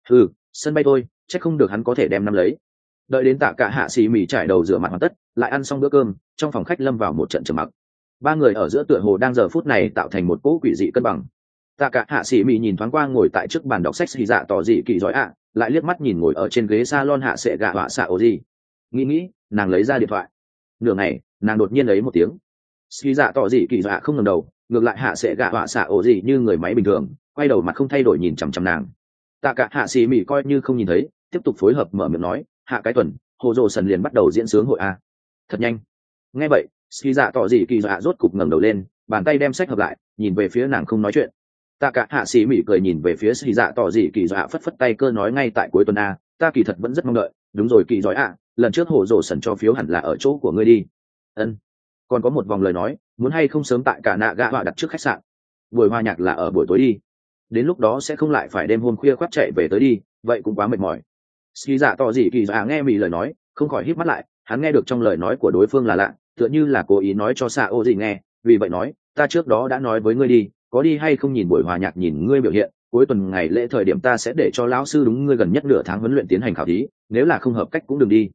Sân bay thôi, chắc không được hắn có thể đem năm lấy. Đợi đến tạ cả hạ xì mỹ trải đầu rửa mặt hoàn tất, lại ăn xong bữa cơm, trong phòng khách lâm vào một trận trầm mặc. Ba người ở giữa tựa hồ đang giờ phút này tạo thành một cỗ quỷ dị cân bằng. Tạ cả hạ xì mỹ nhìn thoáng qua ngồi tại trước bàn đọc sách xì dạ tỏ dị kỳ giỏi lại liếc mắt nhìn ngồi ở trên ghế salon hạ sẽ gạ họa xạ ô gì. Nghĩ nàng lấy ra điện thoại. Nửa ngày nàng đột nhiên lấy một tiếng. Xì dạ tỏ dị kỳ dạ không ngẩng đầu, ngược lại hạ sẽ gạ họa xạ ô gì như người máy bình thường, quay đầu mặt không thay đổi nhìn chằm chằm nàng. Tạ cả hạ xì mỹ coi như không nhìn thấy, tiếp tục phối hợp mở miệng nói, hạ cái tuần hồ dồ sần liền bắt đầu diễn sướng hội a. Thật nhanh. Nghe vậy xì dạ tỏ dị kỳ dạ rốt cục ngẩng đầu lên, bàn tay đem sách hợp lại, nhìn về phía nàng không nói chuyện. Tạ cả hạ xì mỹ cười nhìn về phía xì dạ tỏ dị kỳ dạ phất phất tay cơ nói, ngay tại cuối tuần a, ta kỳ thật vẫn rất mong đợi. Đúng rồi kỳ giỏi lần trước hồ dồ sần cho phiếu hẳn là ở chỗ của ngươi đi. Ân. Còn có một vòng lời nói, muốn hay không sớm tại cả nạ gạ họa đặt trước khách sạn, buổi hòa nhạc là ở buổi tối đi, đến lúc đó sẽ không lại phải đêm hôm khuya khoác chạy về tới đi, vậy cũng quá mệt mỏi. Xì dạ tỏ dị kỳ dạ nghe mì lời nói, không khỏi híp mắt lại, hắn nghe được trong lời nói của đối phương là lạ, tựa như là cố ý nói cho xạ ô gì nghe, vì vậy nói, ta trước đó đã nói với ngươi đi, có đi hay không nhìn buổi hòa nhạc nhìn ngươi biểu hiện, cuối tuần ngày lễ thời điểm ta sẽ để cho lão sư đúng ngươi gần nhất nửa tháng huấn luyện tiến hành khảo thí, nếu là không hợp cách cũng đừng đi.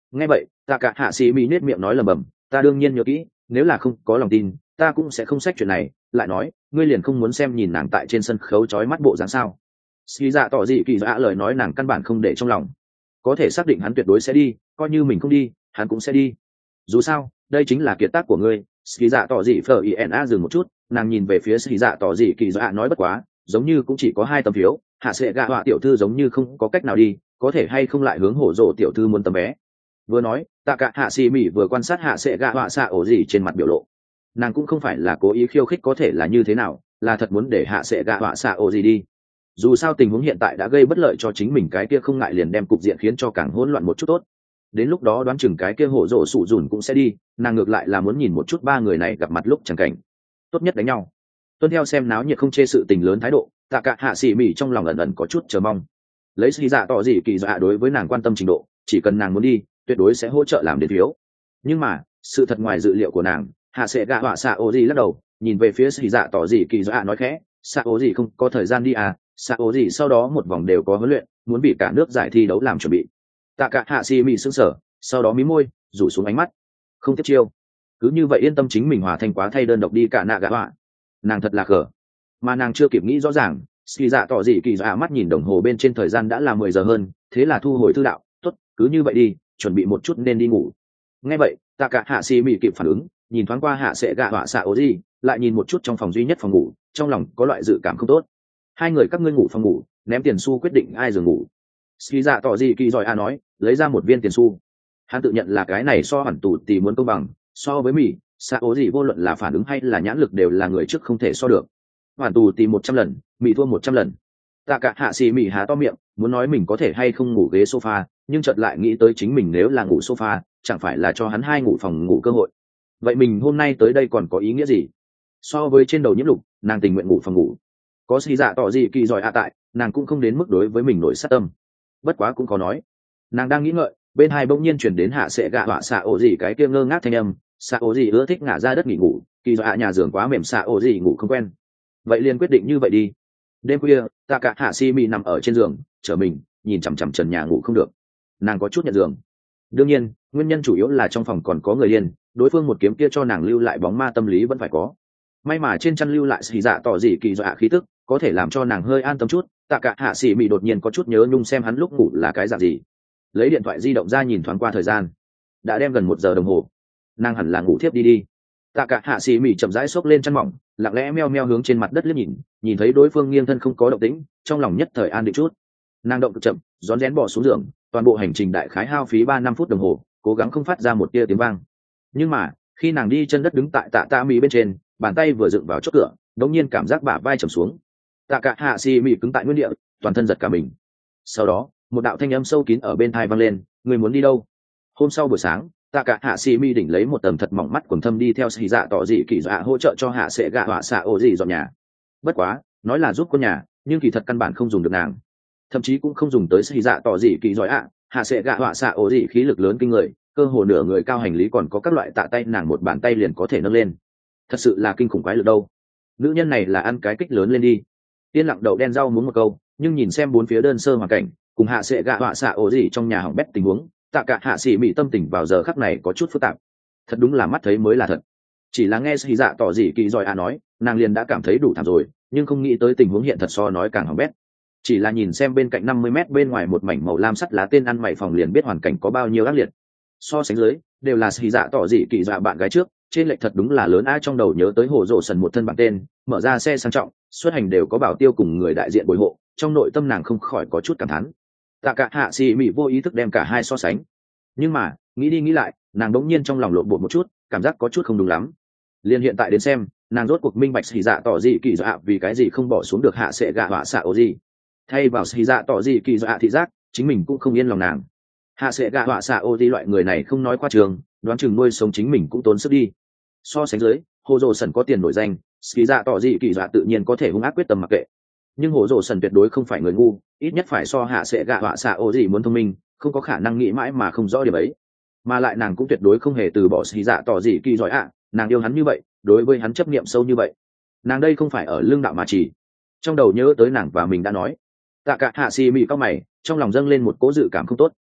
Nghe vậy tạ cả hạ sĩ mỹ nết miệng nói lầm bầm, ta đương nhiên nhớ kỹ, nếu là không có lòng tin ta cũng sẽ không xách chuyện này. Lại nói ngươi liền không muốn xem nhìn nàng tại trên sân khấu chói mắt bộ dáng sao? Ski dạ tỏ dị kỳ dạ lời nói nàng căn bản không để trong lòng, có thể xác định hắn tuyệt đối sẽ đi, coi như mình không đi hắn cũng sẽ đi. Dù sao đây chính là kiệt tác của ngươi. Ski dạ tỏ dị phở ina dừng một chút, nàng nhìn về phía Ski dạ tỏ dị kỳ dạ nói bất quá giống như cũng chỉ có 2 tấm phiếu, hạ sẽ gạ họa tiểu thư giống như không có cách nào đi, có thể hay không lại hướng hổ rộ tiểu thư muốn tấm vé. Vừa nói tạ cả hạ xì mỉ vừa quan sát hạ sẽ gạ họa xạ ổ gì trên mặt biểu lộ, nàng cũng không phải là cố ý khiêu khích, có thể là như thế nào, là thật muốn để hạ sẽ gạ họa xạ ổ gì đi. Dù sao tình huống hiện tại đã gây bất lợi cho chính mình, cái kia không ngại liền đem cục diện khiến cho càng hỗn loạn một chút tốt. Đến lúc đó đoán chừng cái kia hổ rộ sụ dùn cũng sẽ đi, nàng ngược lại là muốn nhìn một chút 3 người này gặp mặt lúc chẳng cảnh tốt nhất đánh nhau. Tuân theo xem náo nhiệt không chê sự tình lớn thái độ, tạ cả hạ xì mỉ trong lòng ẩn ẩn có chút chờ mong. Lấy Ski dạ tỏ gì kỳ dạ đối với nàng quan tâm trình độ, chỉ cần nàng muốn đi tuyệt đối sẽ hỗ trợ làm đến phiếu. Nhưng mà sự thật ngoài dự liệu của nàng, hạ sẽ gạ họa xạ ô gì lắc đầu, nhìn về phía Ski dạ tỏ gì kỳ dạ nói khẽ, xạ ô gì không có thời gian đi à, xạ ô gì sau đó một vòng đều có huấn luyện, muốn bị cả nước giải thi đấu làm chuẩn bị. Tạ cả hạ xì mỉ sững sờ, sau đó mí môi rủ xuống ánh mắt, không tiếp chiêu. Cứ như vậy yên tâm chính mình hòa thành quá thay đơn độc đi cả nạ gạ họa, nàng thật là khờ. Mà nàng chưa kịp nghĩ rõ ràng, Ski dạ tỏ dị kỳ dạ mắt nhìn đồng hồ bên trên thời gian đã là 10 giờ hơn, thế là thu hồi thư đạo, tốt, cứ như vậy đi, chuẩn bị một chút nên đi ngủ. Nghe vậy tạ cả hạ xì mỉ kịp phản ứng, nhìn thoáng qua hạ sẽ gạ họa xạ ố gì, lại nhìn một chút trong phòng duy nhất phòng ngủ, trong lòng có loại dự cảm không tốt. 2 người các ngươi ngủ phòng ngủ, ném tiền xu quyết định ai giường ngủ. Ski dạ tỏ dị kỳ giỏi a nói, lấy ra một viên tiền xu. Hắn tự nhận là cái này so hẳn tù tì muốn công bằng, so với mỉ xạ ố gì vô luận là phản ứng hay là nhãn lực đều là người trước không thể so được. Hoàn tù tìm 100 lần, mị thua 100 lần. Tạ cả hạ xì mị há to miệng, muốn nói mình có thể hay không ngủ ghế sofa, nhưng chợt lại nghĩ tới chính mình nếu là ngủ sofa, chẳng phải là cho hắn 2 ngủ phòng ngủ cơ hội. Vậy mình hôm nay tới đây còn có ý nghĩa gì? So với trên đầu nhiễm lục, nàng tình nguyện ngủ phòng ngủ. Có Ski dạ tỏ gì kỳ giỏi tại, nàng cũng không đến mức đối với mình nổi sát tâm. Bất quá cũng có nói, nàng đang nghĩ ngợi, bên hai bỗng nhiên truyền đến hạ sẽ gạ họa xạ ổ gì cái kia ngơ ngác thanh âm, xạ ổ gì ưa thích ngả ra đất nghỉ ngủ, kỳ giỏi nhà giường quá mềm, xạ ổ gì ngủ không quen. Vậy liền quyết định như vậy đi. Đêm khuya tạ cả hạ si mi nằm ở trên giường trở mình, nhìn chằm chằm trần nhà ngủ không được, nàng có chút nhận giường. Đương nhiên nguyên nhân chủ yếu là trong phòng còn có người điên, đối phương một kiếm kia cho nàng lưu lại bóng ma tâm lý vẫn phải có. May mà trên chăn lưu lại xì dạ tỏ dị kỳ dọa khí tức, có thể làm cho nàng hơi an tâm chút. Tạ cả hạ xì mị đột nhiên có chút nhớ nhung xem hắn lúc ngủ là cái dạng gì, lấy điện thoại di động ra nhìn thoáng qua thời gian, đã đem gần 1 giờ đồng hồ, nàng hẳn là ngủ thiếp đi. Tạ cả hạ xì mị chậm rãi xốc lên chăn mỏng, lặng lẽ meo meo hướng trên mặt đất liếc nhìn, nhìn thấy đối phương nghiêng thân không có động tĩnh, trong lòng nhất thời an định chút. Nàng động cực chậm, rón rén bỏ xuống giường, toàn bộ hành trình đại khái hao phí 3-5 phút đồng hồ, cố gắng không phát ra một tia tiếng vang. Nhưng mà khi nàng đi chân đất đứng tại tạ tạ mỹ bên trên, bàn tay vừa dựng vào chốt cửa, đột nhiên cảm giác bả vai trầm xuống. Tạ cả hạ xì mị cứng tại nguyên địa, toàn thân giật cả mình. Sau đó một đạo thanh âm sâu kín ở bên tai vang lên, người muốn đi đâu? Hôm sau buổi sáng tạ cả hạ xì mi đỉnh lấy một tầm thật mỏng mắt quần thâm đi theo xì dạ tỏ dị kỳ dạ hỗ trợ cho hạ sẽ gạ họa xạ ổ dị dọn nhà. Bất quá nói là giúp con nhà, nhưng kỳ thật căn bản không dùng được nàng, thậm chí cũng không dùng tới xì dạ tỏ dị kỳ giỏi hạ sẽ gạ họa xạ ổ dị khí lực lớn kinh người, cơ hồ nửa người cao hành lý còn có các loại tạ tay nàng một bàn tay liền có thể nâng lên, thật sự là kinh khủng quái lực đâu. Nữ nhân này là ăn cái kích lớn lên đi. Yên lặng đậu đen rau muốn một câu, nhưng nhìn xem bốn phía đơn sơ hoàn cảnh cùng hạ sẽ gạ họa xạ ổ dị trong nhà hỏng bét tình huống, tạ cả hạ sĩ mỹ tâm tình vào giờ khắc này có chút phức tạp. Thật đúng là mắt thấy mới là thật. Chỉ là nghe xì dạ tỏ dị kỳ giỏi nói, nàng liền đã cảm thấy đủ thảm rồi, nhưng không nghĩ tới tình huống hiện thật so nói càng hỏng bét. Chỉ là nhìn xem bên cạnh 50 mét bên ngoài một mảnh màu lam sắt lá tên ăn mày phòng liền biết hoàn cảnh có bao nhiêu ác liệt. So sánh dưới đều là xì dạ tỏ dị kỳ dạ bạn gái trước, trên lệch thật đúng là lớn. Ai trong đầu nhớ tới hồ rộ sần một thân bằng tên, mở ra xe sang trọng, xuất hành đều có bảo tiêu cùng người đại diện bồi hộ, trong nội tâm nàng không khỏi có chút cảm thán. Tạ cả hạ sĩ mỹ vô ý thức đem cả hai so sánh, nhưng mà nghĩ đi nghĩ lại, nàng đống nhiên trong lòng lộn bột một chút, cảm giác có chút không đúng lắm. Liên hiện tại đến xem, nàng rốt cuộc minh bạch xì dạ tỏ dị kỳ dạ vì cái gì không bỏ xuống được hạ sẽ gạ họa xạ ổ gì. Thay vào xì dạ tỏ dị kỳ dạ thị giác, chính mình cũng không yên lòng nàng. Hạ sẽ gạ họa xạ ổ gì loại người này không nói qua trường, đoán chừng nuôi sống chính mình cũng tốn sức đi. So sánh dưới, hồ dồ sần có tiền nổi danh, xì dạ tỏ dị kỳ dạ tự nhiên có thể hung ác quyết tâm mặc kệ. Nhưng hồ dồ sần tuyệt đối không phải người ngu, ít nhất phải so hạ sẽ gạ họa xạ ổ gì muốn thông minh, không có khả năng nghĩ mãi mà không rõ điểm ấy. Mà lại nàng cũng tuyệt đối không hề từ bỏ xì dạ tỏ dị kỳ giỏi nàng yêu hắn như vậy, đối với hắn chấp niệm sâu như vậy, nàng đây không phải ở lương đạo mà chỉ. Trong đầu nhớ tới nàng và mình đã nói. Tạ cả hạ xì mị cao mày, trong lòng dâng lên một cố dự cảm không tốt.